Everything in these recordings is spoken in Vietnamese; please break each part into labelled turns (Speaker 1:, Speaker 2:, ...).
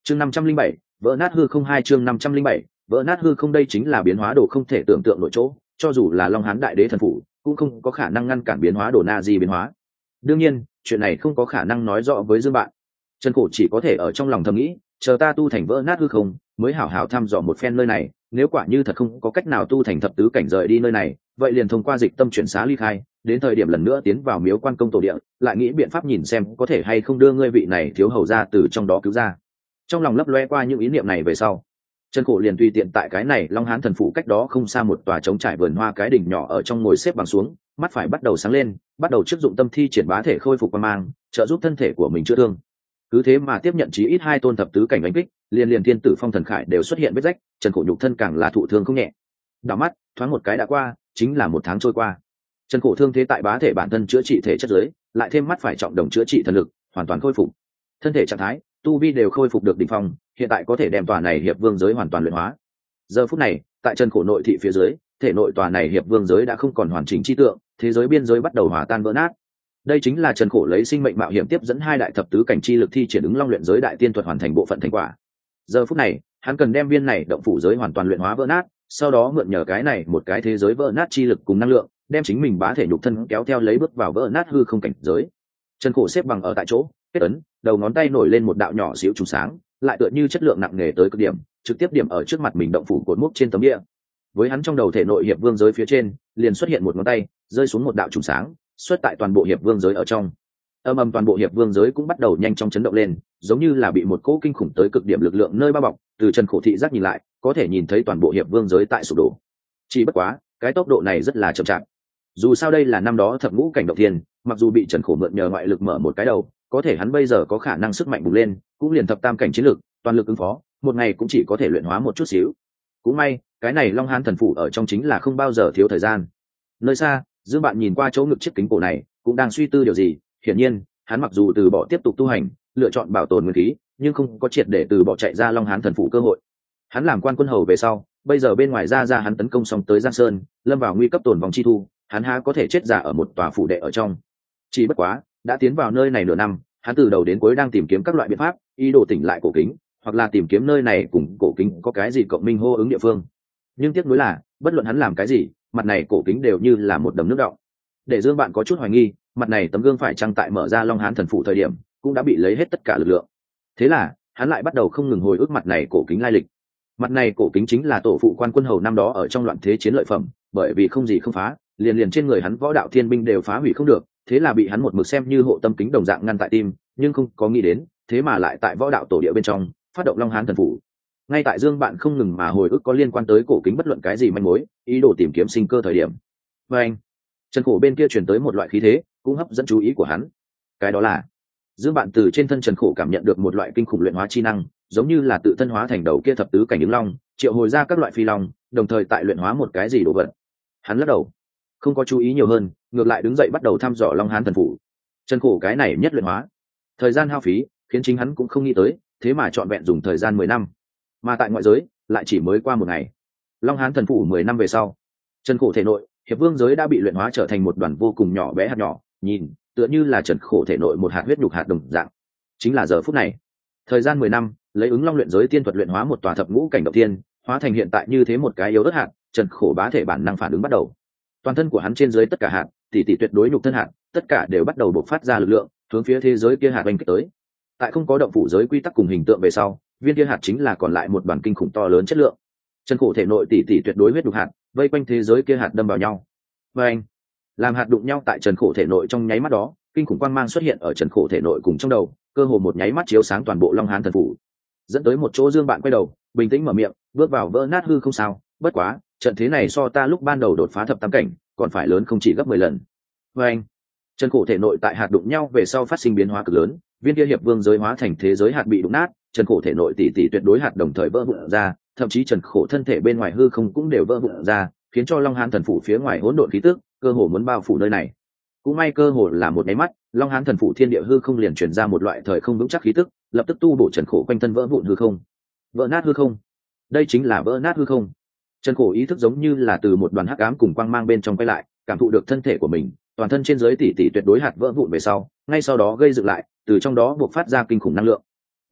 Speaker 1: chương 507, vỡ nát hư không. Hai chương 507, vỡ nát hư không. Đây chính là biến hóa đồ không thể tưởng tượng nổi chỗ, cho dù là Long Hán đại đế thần phủ cũng không có khả năng ngăn cản biến hóa đồ na di biến hóa. Đương nhiên chuyện này không có khả năng nói rõ với Dương Bạn. Trần Cổ chỉ có thể ở trong lòng thầm nghĩ, chờ ta tu thành vỡ nát hư không mới hảo hảo thăm dò một phen nơi này, nếu quả như thật không có cách nào tu thành thập tứ cảnh rời đi nơi này, vậy liền thông qua dịch tâm chuyển xá ly khai, đến thời điểm lần nữa tiến vào miếu quan công tổ địa, lại nghĩ biện pháp nhìn xem có thể hay không đưa ngươi vị này thiếu hầu ra từ trong đó cứu ra. Trong lòng lấp loe qua những ý niệm này về sau, Trần Cổ liền tùy tiện tại cái này Long Hán thần phủ cách đó không xa một tòa trống trải vườn hoa cái đỉnh nhỏ ở trong ngồi xếp bằng xuống, mắt phải bắt đầu sáng lên, bắt đầu chức dụng tâm thi triển bá thể khôi phục quang mang, trợ giúp thân thể của mình chữa thương. Cứ thế mà tiếp nhận chí ít 2 tôn thập tứ cảnh đánh kích, liền thiên tử phong thần khải đều xuất hiện vết rách, Trần Cổ nhục thân càng là thụ thương không nhẹ. Đảo mắt thoáng một cái đã qua, chính là 1 tháng trôi qua. Trần Cổ thương thế tại bá thể bản thân chữa trị thể chất giới, lại thêm mắt phải trọng đồng chữa trị thần lực, hoàn toàn khôi phục. Thân thể trạng thái, tu vi đều khôi phục được đỉnh phong, hiện tại có thể đem tòa này hiệp vương giới hoàn toàn luyện hóa. Giờ phút này, tại Trần Cổ nội thị phía dưới, thể nội tòa này hiệp vương giới đã không còn hoàn chỉnh chi tượng, thế giới biên giới bắt đầu hòa tan vỡ nát. Đây chính là Trần Cổ lấy sinh mệnh mạo hiểm tiếp dẫn 2 đại thập tứ cảnh chi lực thi triển ứng long luyện giới đại tiên thuật hoàn thành bộ phận thành quả. Giờ phút này, hắn cần đem viên này động phủ giới hoàn toàn luyện hóa vỡ nát, sau đó mượn nhờ cái này một cái thế giới vỡ nát chi lực cùng năng lượng, đem chính mình bá thể nhục thân kéo theo lấy bước vào vỡ nát hư không cảnh giới. Trần Cổ xếp bằng ở tại chỗ, kết ấn, đầu ngón tay nổi lên một đạo nhỏ xíu trùng sáng, lại tựa như chất lượng nặng nề tới cực điểm, trực tiếp điểm ở trước mặt mình động phủ cột mốc trên tấm địa. Với hắn trong đầu thể nội hiệp vương giới phía trên, liền xuất hiện một ngón tay, rơi xuống một đạo trùng sáng, xuất tại toàn bộ hiệp vương giới ở trong. Âm toàn bộ hiệp vương giới cũng bắt đầu nhanh chóng chấn động lên, giống như là bị một cỗ kinh khủng tới cực điểm lực lượng nơi bao bọc. Từ Trần Cổ thị giác nhìn lại, có thể nhìn thấy toàn bộ hiệp vương giới tại sụp đổ. Chỉ bất quá, cái tốc độ này rất là chậm chạp. Dù sao đây là năm đó thập ngũ cảnh động thiên, mặc dù bị Trần Cổ mượn nhờ ngoại lực mở một cái đầu, có thể hắn bây giờ có khả năng sức mạnh bùng lên, cũng liền thập tam cảnh chiến lực, toàn lực ứng phó, một ngày cũng chỉ có thể luyện hóa một chút xíu. Cũng may, cái này Long Hán thần phủ ở trong chính là không bao giờ thiếu thời gian. Nơi xa, Dương Bạn nhìn qua chỗ ngực chiếc kính cổ này, cũng đang suy tư điều gì. Hiển nhiên, hắn mặc dù từ bỏ tiếp tục tu hành, lựa chọn bảo tồn nguyên khí, nhưng không có triệt để từ bỏ chạy ra Long Hán thần phủ cơ hội. Hắn làm quan quân hầu về sau, bây giờ bên ngoài ra hắn tấn công xong tới Giang Sơn, lâm vào nguy cấp tổn vòng chi thu, hắn há có thể chết giả ở một tòa phủ đệ ở trong. Chỉ bất quá, đã tiến vào nơi này nửa năm, hắn từ đầu đến cuối đang tìm kiếm các loại biện pháp, ý đồ tỉnh lại cổ kính, hoặc là tìm kiếm nơi này cùng cổ kính có cái gì cộng minh hô ứng địa phương. Nhưng tiếc nuối là, bất luận hắn làm cái gì, mặt này cổ kính đều như là một đầm nước đọng. Để Dương Bạn có chút hoài nghi, mặt này tấm gương phải chăng tại mở ra Long Hán thần phủ thời điểm, cũng đã bị lấy hết tất cả lực lượng. Thế là, hắn lại bắt đầu không ngừng hồi ức mặt này cổ kính lai lịch. Mặt này cổ kính chính là tổ phụ quan quân hầu năm đó ở trong loạn thế chiến lợi phẩm, bởi vì không gì không phá, liền trên người hắn võ đạo thiên binh đều phá hủy không được, thế là bị hắn một mực xem như hộ tâm kính đồng dạng ngăn tại tim, nhưng không có nghĩ đến, thế mà lại tại võ đạo tổ địa bên trong phát động Long Hán thần phủ. Ngay tại Dương Bạn không ngừng mà hồi ức có liên quan tới cổ kính bất luận cái gì manh mối, ý đồ tìm kiếm sinh cơ thời điểm. Và anh, Trần Cổ bên kia truyền tới một loại khí thế, cũng hấp dẫn chú ý của hắn. Cái đó là Dương Bạn từ trên thân Trần Cổ cảm nhận được một loại kinh khủng luyện hóa chi năng, giống như là tự thân hóa thành đầu kia thập tứ cảnh ứng long, triệu hồi ra các loại phi long, đồng thời tại luyện hóa một cái gì đồ vật. Hắn lắc đầu, không có chú ý nhiều hơn, ngược lại đứng dậy bắt đầu thăm dò Long Hán thần phủ. Trần Cổ cái này nhất luyện hóa, thời gian hao phí, khiến chính hắn cũng không nghĩ tới, thế mà trọn vẹn dùng thời gian 10 năm, mà tại ngoại giới lại chỉ mới qua 1 ngày. Long Hán thần phủ 10 năm về sau, Trần Cổ thể nội hiệp vương giới đã bị luyện hóa trở thành một đoàn vô cùng nhỏ bé hạt nhỏ, nhìn tựa như là Trần Cổ thể nội một hạt huyết nhục hạt đồng dạng. Chính là giờ phút này, thời gian 10 năm, lấy ứng long luyện giới tiên thuật luyện hóa một tòa thập ngũ cảnh động tiên, hóa thành hiện tại như thế một cái yếu ớt hạt. Trần Cổ bá thể bản năng phản ứng bắt đầu, toàn thân của hắn trên dưới tất cả hạt, tỷ tuyệt đối nhục thân hạt, tất cả đều bắt đầu bộc phát ra lực lượng, hướng phía thế giới kia hạt oanh kích tới. Tại không có động phủ giới quy tắc cùng hình tượng về sau, viên kia hạt chính là còn lại một bản kinh khủng to lớn chất lượng. Trần Cổ thể nội tỷ tuyệt đối huyết nhục hạt, vây quanh thế giới kia hạt đâm vào nhau. Và anh, làm hạt đụng nhau tại Trần Cổ thể nội trong nháy mắt đó, kinh khủng quang mang xuất hiện ở Trần Cổ thể nội cùng trong đầu, cơ hồ một nháy mắt chiếu sáng toàn bộ Long Hán thần phủ, dẫn tới một chỗ. Dương Bạn quay đầu, bình tĩnh mở miệng, bước vào vỡ nát hư không sao, bất quá trận thế này so ta lúc ban đầu đột phá thập tam cảnh còn phải lớn không chỉ gấp 10 lần. Và anh, Trần Cổ thể nội tại hạt đụng nhau về sau phát sinh biến hóa cực lớn, viên kia hiệp vương giới hóa thành thế giới hạt bị đụng nát, Trần Cổ thể nội tỷ tuyệt đối hạt đồng thời vỡ vụn ra, thậm chí Trần Cổ thân thể bên ngoài hư không cũng đều vỡ vụn ra, khiến cho Long Hán thần phủ phía ngoài hỗn độn khí tức cơ hồ muốn bao phủ nơi này. Cũng may cơ hồ là một cái mắt, Long Hán thần phủ thiên địa hư không liền truyền ra một loại thời không vững chắc khí tức, lập tức tu bổ Trần Cổ quanh thân vỡ vụn hư không. Vỡ nát hư không, đây chính là vỡ nát hư không. Trần Cổ ý thức giống như là từ một đoàn hắc ám cùng quang mang bên trong quay lại, cảm thụ được thân thể của mình, toàn thân trên dưới tỷ tuyệt đối hạt vỡ vụn về sau, ngay sau đó gây dựng lại, từ trong đó buộc phát ra kinh khủng năng lượng.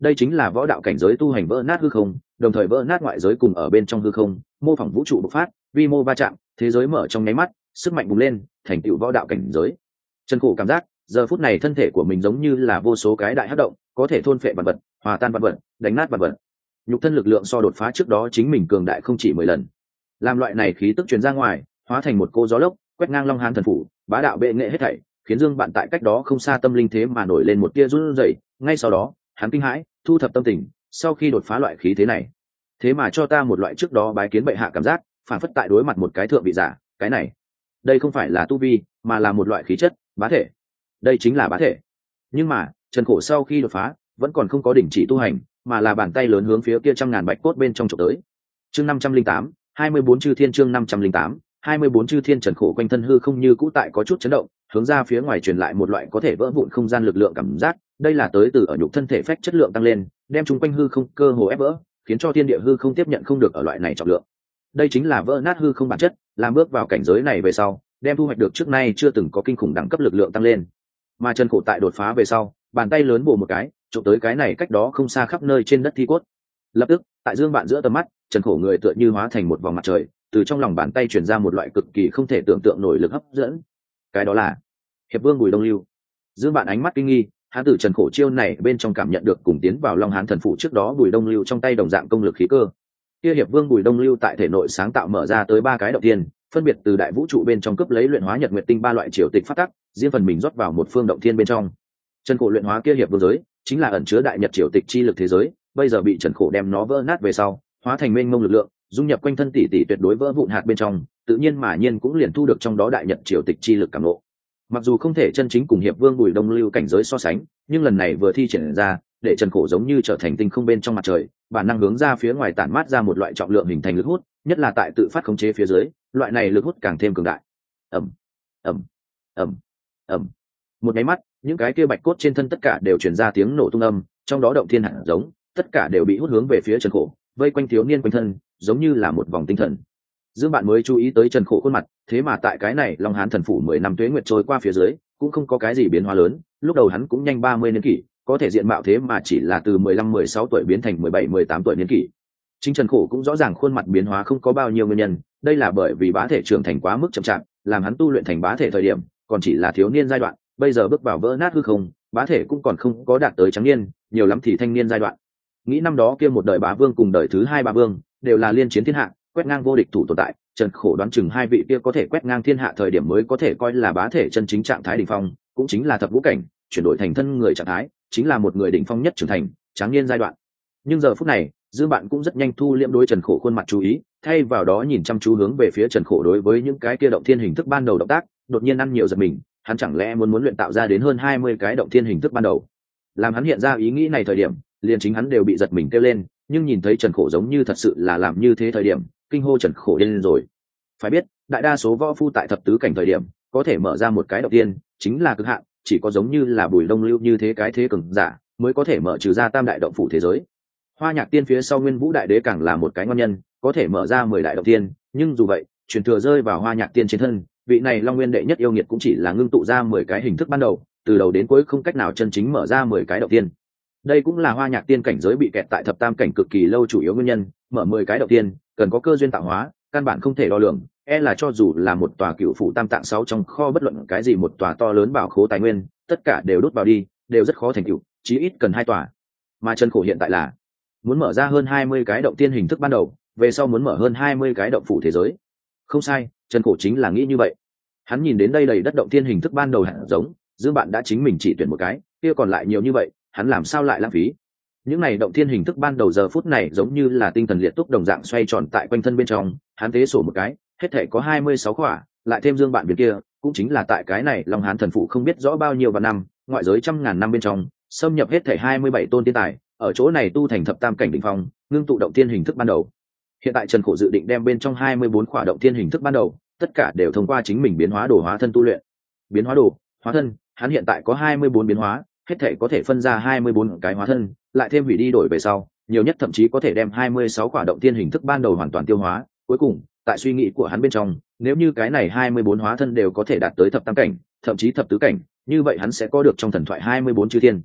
Speaker 1: đây chính là võ đạo cảnh giới tu hành vỡ nát hư không, đồng thời vỡ nát ngoại giới cùng ở bên trong hư không, mô phỏng vũ trụ bộc phát, vi mô va chạm, thế giới mở trong nháy mắt, sức mạnh bùng lên, thành tựu võ đạo cảnh giới. Trần Khổ cảm giác giờ phút này thân thể của mình giống như là vô số cái đại hắc động, có thể thôn phệ vạn vật, hòa tan vạn vật, đánh nát vạn vật. Nhục thân lực lượng so đột phá trước đó chính mình cường đại không chỉ 10 lần. Làm loại này khí tức truyền ra ngoài, hóa thành một cô gió lốc, quét ngang Long Hán thần phủ, bá đạo bệ nghệ hết thảy, khiến Dương Bạn tại cách đó không xa tâm linh thế mà nổi lên một tia run rẩy. Ngay sau đó, hắn kinh hãi, thu thập tâm tình, sau khi đột phá loại khí thế này, thế mà cho ta một loại trước đó bái kiến bệ hạ cảm giác, phản phất tại đối mặt một cái thượng vị giả. Cái này, đây không phải là tu vi, mà là một loại khí chất, bá thể. Đây chính là bá thể. Nhưng mà Trần Khổ sau khi đột phá vẫn còn không có đình chỉ tu hành, mà là bàn tay lớn hướng phía kia trăm ngàn bạch cốt bên trong trộm tới. Chương 508, 24 chư thiên. Chương 508, 24 chư thiên. Trần Khổ quanh thân hư không như cũ tại có chút chấn động, hướng ra phía ngoài truyền lại một loại có thể vỡ vụn không gian lực lượng cảm giác. Đây là tới từ ở nhục thân thể phách chất lượng tăng lên, đem chúng quanh hư không cơ hồ ép vỡ, khiến cho thiên địa hư không tiếp nhận không được ở loại này trọng lượng. Đây chính là vỡ nát hư không bản chất, làm bước vào cảnh giới này về sau, đem thu hoạch được trước nay chưa từng có kinh khủng đẳng cấp lực lượng tăng lên. Mà Trần Khổ tại đột phá về sau, bàn tay lớn bổ một cái, chụp tới cái này cách đó không xa khắp nơi trên đất thi cốt. Lập tức, tại Dương Bạn giữa tầm mắt, Trần Khổ người tựa như hóa thành một vòng mặt trời, từ trong lòng bàn tay truyền ra một loại cực kỳ không thể tưởng tượng nổi lực hấp dẫn. Cái đó là Hiệp Vương Bùi Đông Lưu. Dương Bạn ánh mắt kinh nghi, hắn từ Trần Khổ chiêu này bên trong cảm nhận được cùng tiến vào Long Hán thần phủ trước đó Bùi Đông Lưu trong tay đồng dạng công lực khí cơ. Kia Hiệp Vương Bùi Đông Lưu tại thể nội sáng tạo mở ra tới 3 cái động tiên, phân biệt từ đại vũ trụ bên trong cấp lấy luyện hóa nhật nguyệt tinh 3 loại triều tịch phát tắc, riêng phần mình rót vào một phương động thiên bên trong. Trần Khổ luyện hóa kia hiệp vương giới chính là ẩn chứa đại nhật triều tịch chi lực thế giới, bây giờ bị Trần Khổ đem nó vỡ nát về sau, hóa thành mênh mông lực lượng, dung nhập quanh thân tỷ tỷ tuyệt đối vỡ vụn hạt bên trong, tự nhiên mà nhiên cũng liền thu được trong đó đại nhật triều tịch chi lực cảm ngộ. Mặc dù không thể chân chính cùng Hiệp Vương Bùi Đông Lưu cảnh giới so sánh, nhưng lần này vừa thi triển ra, để Trần Khổ giống như trở thành tinh không bên trong mặt trời, bản năng hướng ra phía ngoài tản mát ra một loại trọng lượng hình thành lực hút, nhất là tại tự phát khống chế phía dưới, loại này lực hút càng thêm cường đại. Ầm, ầm, ầm, ầm. Một cái mắt, những cái kia bạch cốt trên thân tất cả đều truyền ra tiếng nổ tung âm, trong đó động thiên hạt giống, tất cả đều bị hút hướng về phía Trần Khổ, vây quanh thiếu niên quanh thân, giống như là một vòng tinh thần. Dương Bạn mới chú ý tới Trần Khổ khuôn mặt, thế mà tại cái này Long Hán thần phủ 10 năm tuế nguyệt trôi qua phía dưới, cũng không có cái gì biến hóa lớn, lúc đầu hắn cũng nhanh 30 niên kỷ, có thể diện mạo thế mà chỉ là từ 15-16 tuổi biến thành 17-18 tuổi niên kỷ. Chính Trần Khổ cũng rõ ràng khuôn mặt biến hóa không có bao nhiêu nguyên nhân, đây là bởi vì bá thể trưởng thành quá mức chậm chạp, làm hắn tu luyện thành bá thể thời điểm, còn chỉ là thiếu niên giai đoạn, bây giờ bước vào vỡ nát hư không, bá thể cũng còn không có đạt tới trắng niên, nhiều lắm thì thanh niên giai đoạn. Nghĩ năm đó kia một đời bá vương cùng đời thứ 2 bá vương, đều là liên chiến thiên hạ, quét ngang vô địch thủ tồn tại, Trần Khổ đoán chừng 2 vị kia có thể quét ngang thiên hạ thời điểm mới có thể coi là bá thể chân chính trạng thái đỉnh phong, cũng chính là thập vũ cảnh, chuyển đổi thành thân người trạng thái, chính là một người đỉnh phong nhất trưởng thành, tráng niên giai đoạn. Nhưng giờ phút này, Dương Bạn cũng rất nhanh thu liễm đối Trần Khổ khuôn mặt chú ý, thay vào đó nhìn chăm chú hướng về phía Trần Khổ đối với những cái kia động thiên hình thức ban đầu động tác, đột nhiên ăn nhiều giật mình, hắn chẳng lẽ muốn luyện tạo ra đến hơn 20 cái động thiên hình thức ban đầu. Làm hắn hiện ra ý nghĩ này thời điểm, liền chính hắn đều bị giật mình kêu lên, nhưng nhìn thấy Trần Khổ giống như thật sự là làm như thế thời điểm, kinh hô Trần Khổ điên rồi. Phải biết, đại đa số võ phu tại thập tứ cảnh thời điểm, có thể mở ra một cái động tiên, chính là cực hạn, chỉ có giống như là Bùi Đông Lưu như thế cái thế cường giả, mới có thể mở trừ ra tam đại động phủ thế giới. Hoa Nhạc Tiên phía sau Nguyên Vũ Đại Đế càng là một cái ngon nhân, có thể mở ra 10 đại động tiên, nhưng dù vậy, truyền thừa rơi vào Hoa Nhạc Tiên trên thân, vị này Long Nguyên đệ nhất yêu nghiệt cũng chỉ là ngưng tụ ra 10 cái hình thức ban đầu, từ đầu đến cuối không cách nào chân chính mở ra 10 cái động tiên. Đây cũng là Hoa Nhạc Tiên cảnh giới bị kẹt tại thập tam cảnh cực kỳ lâu chủ yếu nguyên nhân, mở 10 cái động tiên, cần có cơ duyên tạo hóa, căn bản không thể đo lường, là cho dù là một tòa cựu phủ tam tạng 6 trong kho bất luận cái gì một tòa to lớn bảo khố tài nguyên, tất cả đều đốt vào đi, đều rất khó thành tựu, chí ít cần 2 tòa. Mà Trần Khổ hiện tại là muốn mở ra hơn 20 cái động tiên hình thức ban đầu, về sau muốn mở hơn 20 cái động phủ thế giới. Không sai, Trần Khổ chính là nghĩ như vậy. Hắn nhìn đến đây đầy đất động tiên hình thức ban đầu hạt giống, Dương Bạn đã chính mình chỉ tuyển một cái, kia còn lại nhiều như vậy, hắn làm sao lại lãng phí. Những này động thiên hình thức ban đầu giờ phút này giống như là tinh thần liệt túc đồng dạng xoay tròn tại quanh thân bên trong, hắn tế sổ một cái, hết thể có 26 khỏa, lại thêm Dương Bạn bên kia, cũng chính là tại cái này Long Hán thần phụ không biết rõ bao nhiêu vạn năm, ngoại giới trăm ngàn năm bên trong, xâm nhập hết thể 27 tôn tiên tài, ở chỗ này tu thành thập tam cảnh đỉnh phong, ngưng tụ động thiên hình thức ban đầu. Hiện tại Trần Khổ dự định đem bên trong 24 khỏa động thiên hình thức ban đầu, tất cả đều thông qua chính mình biến hóa đồ hóa thân tu luyện. Biến hóa đồ, hóa thân, hắn hiện tại có 24 biến hóa, hết thể có thể phân ra 24 cái hóa thân, lại thêm hủy đi đổi về sau, nhiều nhất thậm chí có thể đem 26 quả động tiên hình thức ban đầu hoàn toàn tiêu hóa. Cuối cùng, tại suy nghĩ của hắn bên trong, nếu như cái này 24 hóa thân đều có thể đạt tới thập tam cảnh, thậm chí thập tứ cảnh, như vậy hắn sẽ có được trong thần thoại 24 chư thiên.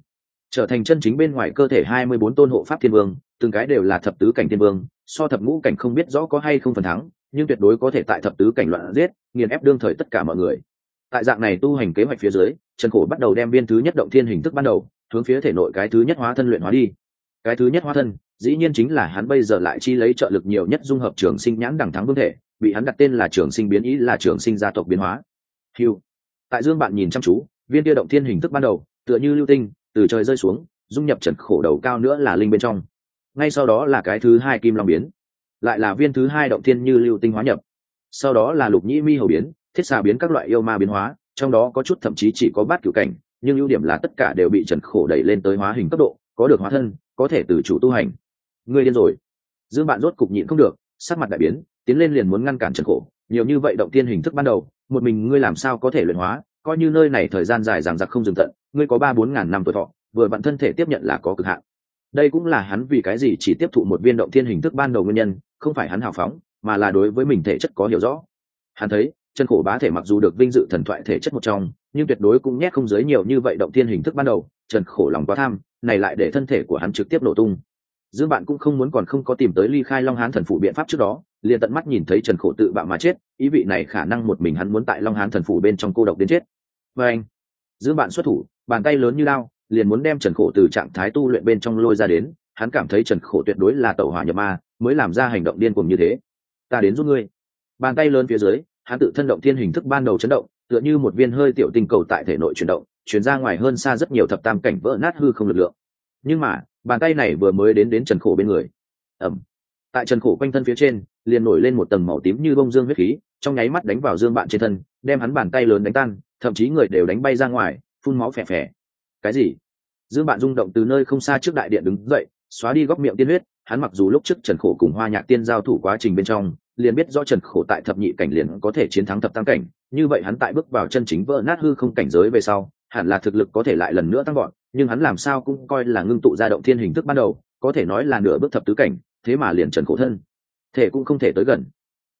Speaker 1: trở thành chân chính bên ngoài cơ thể 24 tôn hộ pháp thiên vương, từng cái đều là thập tứ cảnh thiên vương, so thập ngũ cảnh không biết rõ có hay không phần thắng, nhưng tuyệt đối có thể tại thập tứ cảnh loạn giết, nghiền ép đương thời tất cả mọi người. Tại dạng này tu hành kế hoạch phía dưới, Trần Khổ bắt đầu đem viên thứ nhất động thiên hình thức ban đầu hướng phía thể nội cái thứ nhất hóa thân luyện hóa đi. Cái thứ nhất hóa thân dĩ nhiên chính là hắn bây giờ lại chi lấy trợ lực nhiều nhất dung hợp trường sinh nhãn đẳng thắng vương thể, bị hắn đặt tên là trường sinh biến ý, là trường sinh gia tộc biến hóa. Hưu. Tại Dương Bạn nhìn chăm chú, viên kia động thiên hình thức ban đầu tựa như lưu tinh từ trời rơi xuống, dung nhập Trần Khổ đầu cao nữa là linh bên trong. Ngay sau đó là cái thứ hai kim long biến, lại là viên thứ hai động thiên như lưu tinh hóa nhập. Sau đó là lục nhĩ mi hầu biến, thiết xà biến, các loại yêu ma biến hóa, trong đó có chút thậm chí chỉ có bát cửu cảnh, nhưng ưu điểm là tất cả đều bị Trần Khổ đẩy lên tới hóa hình cấp độ, có được hóa thân, có thể tự chủ tu hành. Ngươi điên rồi. Dương Bạn rốt cục nhịn không được, sắc mặt đại biến, tiến lên liền muốn ngăn cản Trần Khổ. Nhiều như vậy động tiên hình thức ban đầu, một mình ngươi làm sao có thể luyện hóa, coi như nơi này thời gian dài dằng dặc không dừng tận, ngươi có 3-4 ngàn năm tuổi thọ, vừa vặn thân thể tiếp nhận là có cực hạn. Đây cũng là hắn vì cái gì chỉ tiếp thụ một viên động thiên hình thức ban đầu nguyên nhân, không phải hắn hào phóng, mà là đối với mình thể chất có hiểu rõ. Hắn thấy Trần Khổ bá thể mặc dù được vinh dự thần thoại thể chất một trong, nhưng tuyệt đối cũng nhét không dưới nhiều như vậy động thiên hình thức ban đầu. Trần Khổ lòng quá tham, này lại để thân thể của hắn trực tiếp nổ tung. Dương Bạn cũng không muốn còn không có tìm tới ly khai Long Hán thần phủ biện pháp trước đó, liền tận mắt nhìn thấy Trần Khổ tự bạo mà chết, ý vị này khả năng một mình hắn muốn tại Long Hán thần phủ bên trong cô độc đến chết. Và anh, Dương Bạn xuất thủ, bàn tay lớn như đao, liền muốn đem Trần Khổ từ trạng thái tu luyện bên trong lôi ra đến. Hắn cảm thấy Trần Khổ tuyệt đối là tẩu hỏa nhập ma, mới làm ra hành động điên cuồng như thế. Ta đến giúp ngươi. Bàn tay lớn phía dưới, hắn tự thân động thiên hình thức ban đầu chấn động, tựa như một viên hơi tiểu tinh cầu tại thể nội chuyển động, chuyển ra ngoài hơn xa rất nhiều thập tam cảnh vỡ nát hư không lực lượng. Nhưng mà bàn tay này vừa mới đến Trần Khổ bên người, ẩm, tại Trần Khổ quanh thân phía trên liền nổi lên một tầng màu tím như bông dương huyết khí, trong nháy mắt đánh vào Dương Bạn trên thân, đem hắn bàn tay lớn đánh tan, thậm chí người đều đánh bay ra ngoài, phun máu phè phè. Cái gì? Dương Bạn rung động từ nơi không xa trước đại điện đứng dậy, xóa đi góc miệng tiên huyết. Hắn mặc dù lúc trước Trần Khổ cùng Hoa Nhạc Tiên giao thủ quá trình bên trong liền biết rõ Trần Khổ tại thập nhị cảnh liền có thể chiến thắng thập tam cảnh, như vậy hắn tại bước vào chân chính vỡ nát hư không cảnh giới về sau, hẳn là thực lực có thể lại lần nữa tăng gọn, nhưng hắn làm sao cũng coi là ngưng tụ ra động thiên hình thức ban đầu, có thể nói là nửa bước thập tứ cảnh, thế mà liền Trần Khổ thân thể cũng không thể tới gần.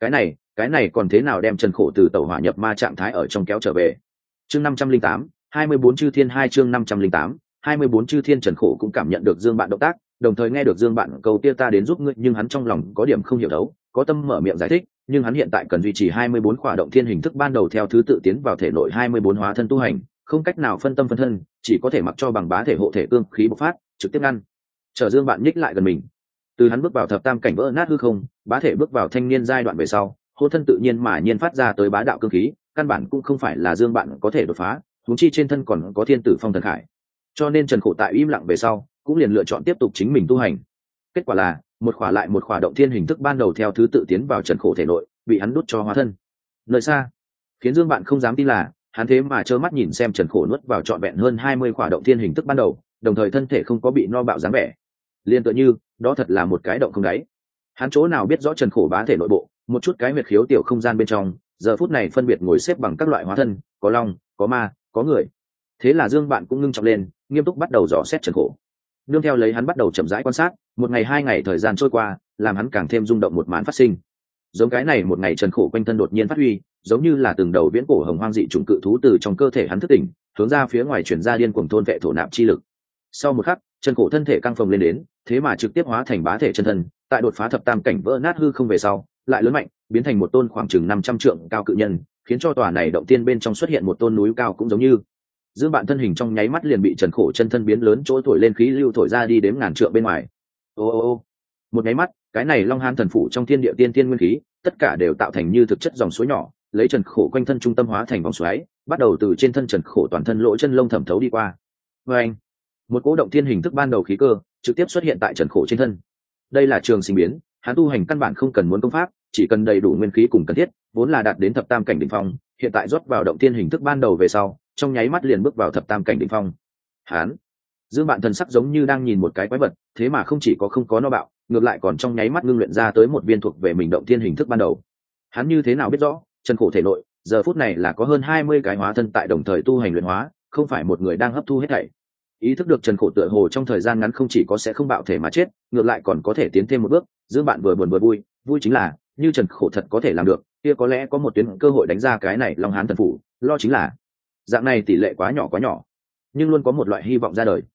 Speaker 1: Cái này còn thế nào đem Trần Khổ từ tẩu hỏa nhập ma trạng thái ở trong kéo trở về? Chương 508, 24 chư thiên, 2 chương 508, 24 chư thiên. Trần Khổ cũng cảm nhận được Dương Bạn động tác, đồng thời nghe được Dương Bạn câu kia ta đến giúp ngươi, nhưng hắn trong lòng có điểm không hiểu đấu, có tâm mở miệng giải thích, nhưng hắn hiện tại cần duy trì 24 khỏa động thiên hình thức ban đầu theo thứ tự tiến vào thể nội 24 hóa thân tu hành, không cách nào phân tâm phân thân, chỉ có thể mặc cho bằng bá thể hộ thể cương khí bộc phát, trực tiếp ngăn chờ Dương Bạn nhích lại gần mình. Từ hắn bước vào thập tam cảnh vỡ nát hư không, bá thể bước vào thanh niên giai đoạn về sau, hô thân tự nhiên mà nhiên phát ra tới bá đạo cương khí, căn bản cũng không phải là Dương Bạn có thể đột phá, huống chi trên thân còn có thiên tử phong thần khải. Cho nên Trần Khổ tại im lặng về sau, cũng liền lựa chọn tiếp tục chính mình tu hành. Kết quả là một khỏa lại một khỏa động thiên hình thức ban đầu theo thứ tự tiến vào Trần Khổ thể nội, bị hắn đút cho hóa thân. Nơi xa, khiến Dương Bạn không dám tin là hắn thế mà trơ mắt nhìn xem Trần Khổ nuốt vào trọn vẹn hơn 20 khỏa động thiên hình thức ban đầu, đồng thời thân thể không có bị no bạo dáng vẻ, liên tựa như đó thật là một cái động không đáy. Hắn chỗ nào biết rõ Trần Khổ bá thể nội bộ một chút cái huyệt khiếu tiểu không gian bên trong giờ phút này phân biệt ngồi xếp bằng các loại hóa thân, có long, có ma, có người. Thế là Dương Bạn cũng ngưng trọng lên, nghiêm túc bắt đầu dò xét Trần Khổ. Nương theo lấy hắn bắt đầu chậm rãi quan sát, một ngày 2 ngày thời gian trôi qua, làm hắn càng thêm rung động một màn phát sinh. Giống cái này một ngày Trần Khổ quanh thân đột nhiên phát huy, giống như là từng đầu viễn cổ hồng hoang dị chủng cự thú từ trong cơ thể hắn thức tỉnh, hướng ra phía ngoài chuyển ra điên cuồng thôn vệ thổ nạp chi lực. Sau một khắc, Trần Khổ thân thể căng phồng lên đến, thế mà trực tiếp hóa thành bá thể chân thân, tại đột phá thập tam cảnh vỡ nát hư không về sau, lại lớn mạnh, biến thành một tôn khoảng chừng 500 trượng cao cự nhân, khiến cho tòa này động tiên bên trong xuất hiện một tôn núi cao cũng giống như. Dương Bạn thân hình trong nháy mắt liền bị Trần Khổ chân thân biến lớn chỗ thổi lên khí lưu thổi ra đi đếm ngàn trượng bên ngoài. Ô, một nháy mắt, cái này Long Hán thần phủ trong thiên địa tiên tiên nguyên khí, tất cả đều tạo thành như thực chất dòng suối nhỏ, lấy Trần Khổ quanh thân trung tâm hóa thành vòng xoáy, bắt đầu từ trên thân Trần Khổ toàn thân lỗ chân lông thẩm thấu đi qua. Anh, một cỗ động thiên hình thức ban đầu khí cơ trực tiếp xuất hiện tại Trần Khổ trên thân. Đây là trường sinh biến, hắn tu hành căn bản không cần muốn công pháp, chỉ cần đầy đủ nguyên khí cùng cần thiết, vốn là đạt đến thập tam cảnh đỉnh phong, hiện tại rót vào động thiên hình thức ban đầu về sau, trong nháy mắt liền bước vào thập tam cảnh đỉnh phong. Hắn, Dương Bạn thần sắc giống như đang nhìn một cái quái vật, thế mà không chỉ có không có no bạo, ngược lại còn trong nháy mắt ngưng luyện ra tới một viên thuộc về mình động thiên hình thức ban đầu. Hắn như thế nào biết rõ, Trần Khổ thể nội giờ phút này là có hơn 20 cái hóa thân tại đồng thời tu hành luyện hóa, không phải một người đang hấp thu hết thảy. Ý thức được Trần Khổ tựa hồ trong thời gian ngắn không chỉ có sẽ không bạo thể mà chết, ngược lại còn có thể tiến thêm một bước, Dương Bạn vừa buồn vừa vui, vui chính là như Trần Khổ thật có thể làm được, kia có lẽ có một tuyến cơ hội đánh ra cái này Long Hán thần phủ, lo chính là dạng này tỷ lệ quá nhỏ, nhưng luôn có một loại hy vọng ra đời.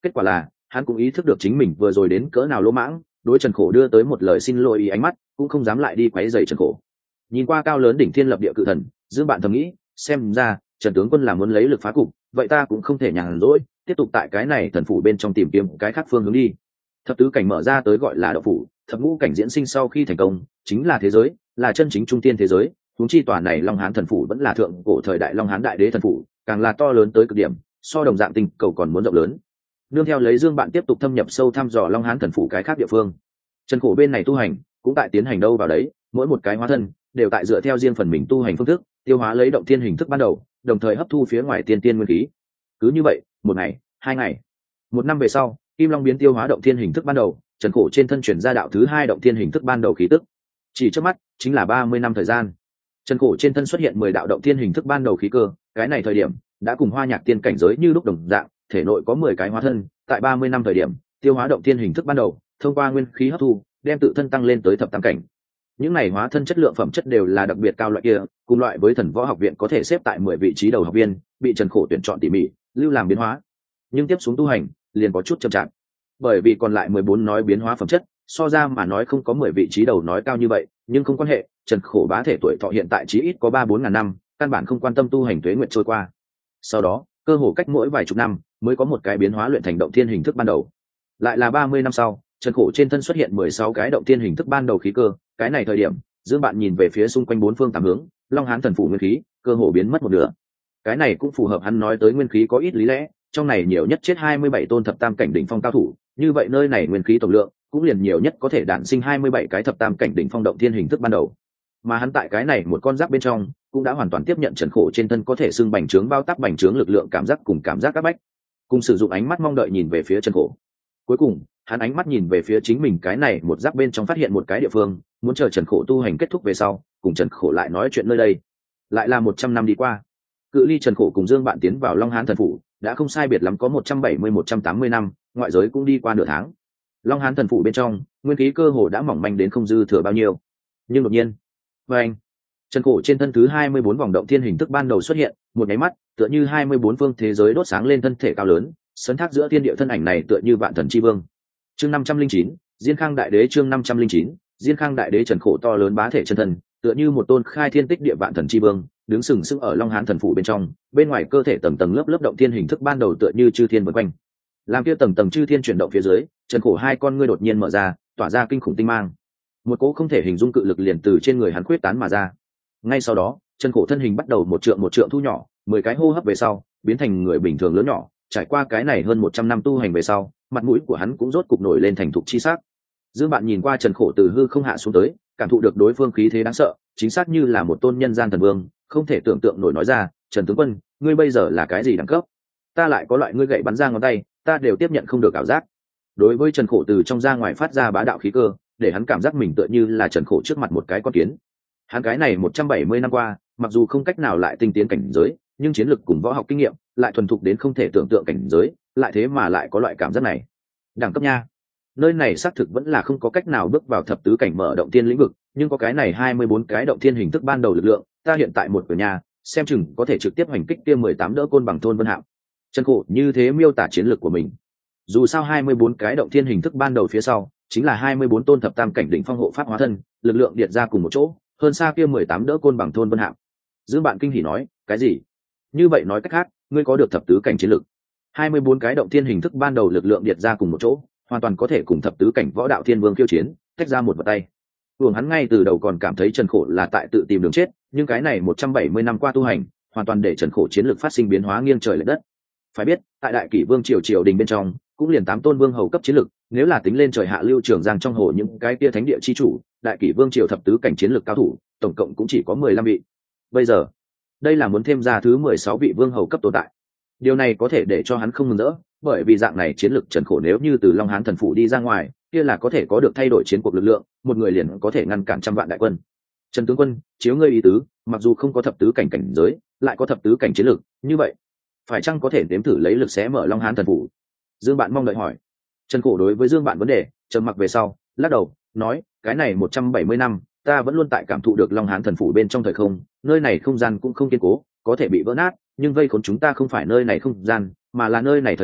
Speaker 1: Kết quả là hắn cũng ý thức được chính mình vừa rồi đến cỡ nào lỗ mãng, đối Trần Khổ đưa tới một lời xin lỗi ý ánh mắt, cũng không dám lại đi quấy rầy Trần Khổ. Nhìn qua cao lớn đỉnh thiên lập địa cự thần, Dương Bạn thầm nghĩ, xem ra Trần tướng quân là muốn lấy lực phá cục, vậy ta cũng không thể nhàn rỗi, tiếp tục tại cái này thần phủ bên trong tìm kiếm cái khác phương hướng đi. Thập tứ cảnh mở ra tới gọi là đạo phủ, thập ngũ cảnh diễn sinh sau khi thành công chính là thế giới, là chân chính trung tiên thế giới. Huống chi tòa này Long Hán thần phủ vẫn là thượng cổ thời đại Long Hán đại đế thần phủ, càng là to lớn tới cực điểm, so đồng dạng tinh cầu còn muốn rộng lớn. Nương theo lấy Dương Bạn tiếp tục thâm nhập sâu thăm dò Long Hán thần phủ cái khác địa phương, Trần Khổ bên này tu hành cũng tại tiến hành đâu vào đấy, mỗi một cái hóa thân đều tại dựa theo riêng phần mình tu hành phương thức, tiêu hóa lấy động thiên hình thức ban đầu, đồng thời hấp thu phía ngoài tiên tiên nguyên khí. Cứ như vậy, một ngày, hai ngày, một năm về sau, Kim Long biến tiêu hóa động thiên hình thức ban đầu, Trần Khổ trên thân chuyển ra đạo thứ hai động thiên hình thức ban đầu khí tức. Chỉ trước mắt chính là 30 năm thời gian, Trần Khổ trên thân xuất hiện 10 đạo động thiên hình thức ban đầu khí cơ, cái này thời điểm đã cùng Hoa Nhạc tiên cảnh giới như lúc đồng dạng, thể nội có 10 cái hóa thân, tại 30 năm thời điểm, tiêu hóa động thiên hình thức ban đầu, thông qua nguyên khí hấp thu, đem tự thân tăng lên tới thập tam cảnh. Những này hóa thân chất lượng phẩm chất đều là đặc biệt cao loại kia, cùng loại với Thần Võ Học viện có thể xếp tại 10 vị trí đầu học viên, bị Trần Khổ tuyển chọn tỉ mỉ, lưu làm biến hóa. Nhưng tiếp xuống tu hành, liền có chút chậm chạp. Bởi vì còn lại 14 nói biến hóa phẩm chất, so ra mà nói không có 10 vị trí đầu nói cao như vậy, nhưng không quan hệ, Trần Khổ bá thể tuổi thọ hiện tại chí ít có 3-4 ngàn năm, căn bản không quan tâm tu hành tuế nguyện trôi qua. Sau đó, cơ hồ cách mỗi vài chục năm mới có một cái biến hóa luyện thành động thiên hình thức ban đầu. Lại là 30 năm sau, Trần Khổ trên thân xuất hiện 16 cái động thiên hình thức ban đầu khí cơ, cái này thời điểm, Dương Bạn nhìn về phía xung quanh bốn phương tám hướng, Long Hán thần phủ nguyên khí, cơ hồ biến mất một nửa. Cái này cũng phù hợp hắn nói tới nguyên khí có ít lý lẽ, trong này nhiều nhất chết 27 tôn thập tam cảnh đỉnh phong cao thủ, như vậy nơi này nguyên khí tổng lượng cũng liền nhiều nhất có thể đản sinh 27 cái thập tam cảnh đỉnh phong động thiên hình thức ban đầu. Mà hắn tại cái này một con giáp bên trong, cũng đã hoàn toàn tiếp nhận Trần Khổ trên thân có thể xưng bành trướng bao tác bành trướng lực lượng cảm giác cùng cảm giác áp bách, cùng sử dụng ánh mắt mong đợi nhìn về phía Trần Khổ. Cuối cùng, hắn ánh mắt nhìn về phía chính mình cái này một giáp bên trong phát hiện một cái địa phương, muốn chờ Trần Khổ tu hành kết thúc về sau, cùng Trần Khổ lại nói chuyện nơi đây. Lại là 100 năm đi qua, cự ly Trần Khổ cùng Dương Bạn tiến vào Long Hán thần phủ đã không sai biệt lắm có 170-180 năm, ngoại giới cũng đi qua nửa tháng. Long Hán thần phủ bên trong, nguyên khí cơ hồ đã mỏng manh đến không dư thừa bao nhiêu. Nhưng đột nhiên, anh, Trần Khổ trên thân thứ 24 vòng động thiên hình thức ban đầu xuất hiện, một cái mắt, tựa như 24 phương thế giới đốt sáng lên thân thể cao lớn, sấn thác giữa thiên địa thân ảnh này tựa như vạn thần chi vương. Chương 509, Diên Khang đại đế. Chương 509, Diên Khang đại đế. Trần Khổ to lớn bá thể chân thân, tựa như một tôn khai thiên tích địa vạn thần chi vương, đứng sừng sững ở Long Hán thần phủ bên trong, bên ngoài cơ thể tầng tầng lớp lớp động thiên hình thức ban đầu tựa như chư thiên vần quanh. Làm kia tầng tầng chư thiên chuyển động phía dưới, Trần Khổ hai con ngươi đột nhiên mở ra, tỏa ra kinh khủng tinh mang. Một cỗ không thể hình dung cự lực liền từ trên người hắn khuyết tán mà ra. Ngay sau đó, Trần Khổ thân hình bắt đầu một trượng thu nhỏ, 10 cái hô hấp về sau, biến thành người bình thường lớn nhỏ, trải qua cái này hơn 100 năm tu hành về sau, mặt mũi của hắn cũng rốt cục nổi lên thành thục chi sắc. Dương Bạn nhìn qua Trần Khổ từ hư không hạ xuống tới, cảm thụ được đối phương khí thế đáng sợ, chính xác như là một tôn nhân gian thần vương, không thể tưởng tượng nổi nói ra, "Trần tướng quân, ngươi bây giờ là cái gì đẳng cấp? Ta lại có loại ngươi gậy bắn ra ngón tay, ta đều tiếp nhận không được ảo giác." Đối với Trần Khổ từ trong ra ngoài phát ra bá đạo khí cơ, để hắn cảm giác mình tựa như là Trần Khổ trước mặt một cái con kiến. Hắn cái này 170 năm qua, mặc dù không cách nào lại tinh tiến cảnh giới, nhưng chiến lực cùng võ học kinh nghiệm lại thuần thục đến không thể tưởng tượng cảnh giới, lại thế mà lại có loại cảm giác này. Đẳng cấp nha. Nơi này xác thực vẫn là không có cách nào bước vào thập tứ cảnh mở động thiên lĩnh vực, nhưng có cái này 24 cái động thiên hình thức ban đầu lực lượng, ta hiện tại một cửa nhà, xem chừng có thể trực tiếp hành kích kia 18 đỡ côn bằng thôn Vân Hạo. Trần Khổ như thế miêu tả chiến lược của mình. Dù sao 24 cái động thiên hình thức ban đầu phía sau, chính là 24 tôn thập tam cảnh đỉnh phong hộ pháp hóa thân, lực lượng điệt ra cùng một chỗ, hơn xa kia 18 đỡ côn bằng thôn Vân Hạo. Dương Bạn kinh hỉ nói, cái gì? Như vậy nói cách khác, ngươi có được thập tứ cảnh chiến lực. 24 cái động thiên hình thức ban đầu lực lượng điệt ra cùng một chỗ, hoàn toàn có thể cùng thập tứ cảnh võ đạo thiên vương khiêu chiến, tách ra một vật tay. Uổng hắn ngay từ đầu còn cảm thấy Trần Khổ là tại tự tìm đường chết, nhưng cái này 170 năm qua tu hành, hoàn toàn để Trần Khổ chiến lực phát sinh biến hóa nghiêng trời lệch đất. Phải biết, tại Đại Kỷ Vương triều đình bên trong, cũng liền 8 tôn vương hầu cấp chiến lực, nếu là tính lên trời hạ lưu trường giang trong hồ những cái kia thánh địa chi chủ, Đại Kỷ Vương triều thập tứ cảnh chiến lực cao thủ, tổng cộng cũng chỉ có 15 vị. Bây giờ, đây là muốn thêm ra thứ 16 vị vương hầu cấp tồn tại. Điều này có thể để cho hắn không mừng rỡ, bởi vì dạng này chiến lực Trần Khổ nếu như từ Long Hán thần phủ đi ra ngoài, kia là có thể có được thay đổi chiến cuộc lực lượng, một người liền có thể ngăn cản trăm vạn đại quân. Trần tướng quân, chiếu ngươi ý tứ, mặc dù không có thập tứ cảnh cảnh giới, lại có thập tứ cảnh chiến lực, như vậy, phải chăng có thể nếm thử lấy lực xé mở Long Hán thần phủ? Dương Bạn mong đợi hỏi. Trần Khổ đối với Dương Bạn vấn đề, trầm mặc về sau, lắc đầu, nói, cái này 170 năm, ta vẫn luôn tại cảm thụ được Long Hán thần phủ bên trong thời không, nơi này không gian cũng không kiên cố, có thể bị vỡ nát, nhưng vây khốn chúng ta không phải nơi này không gian, mà là nơi này thời gian,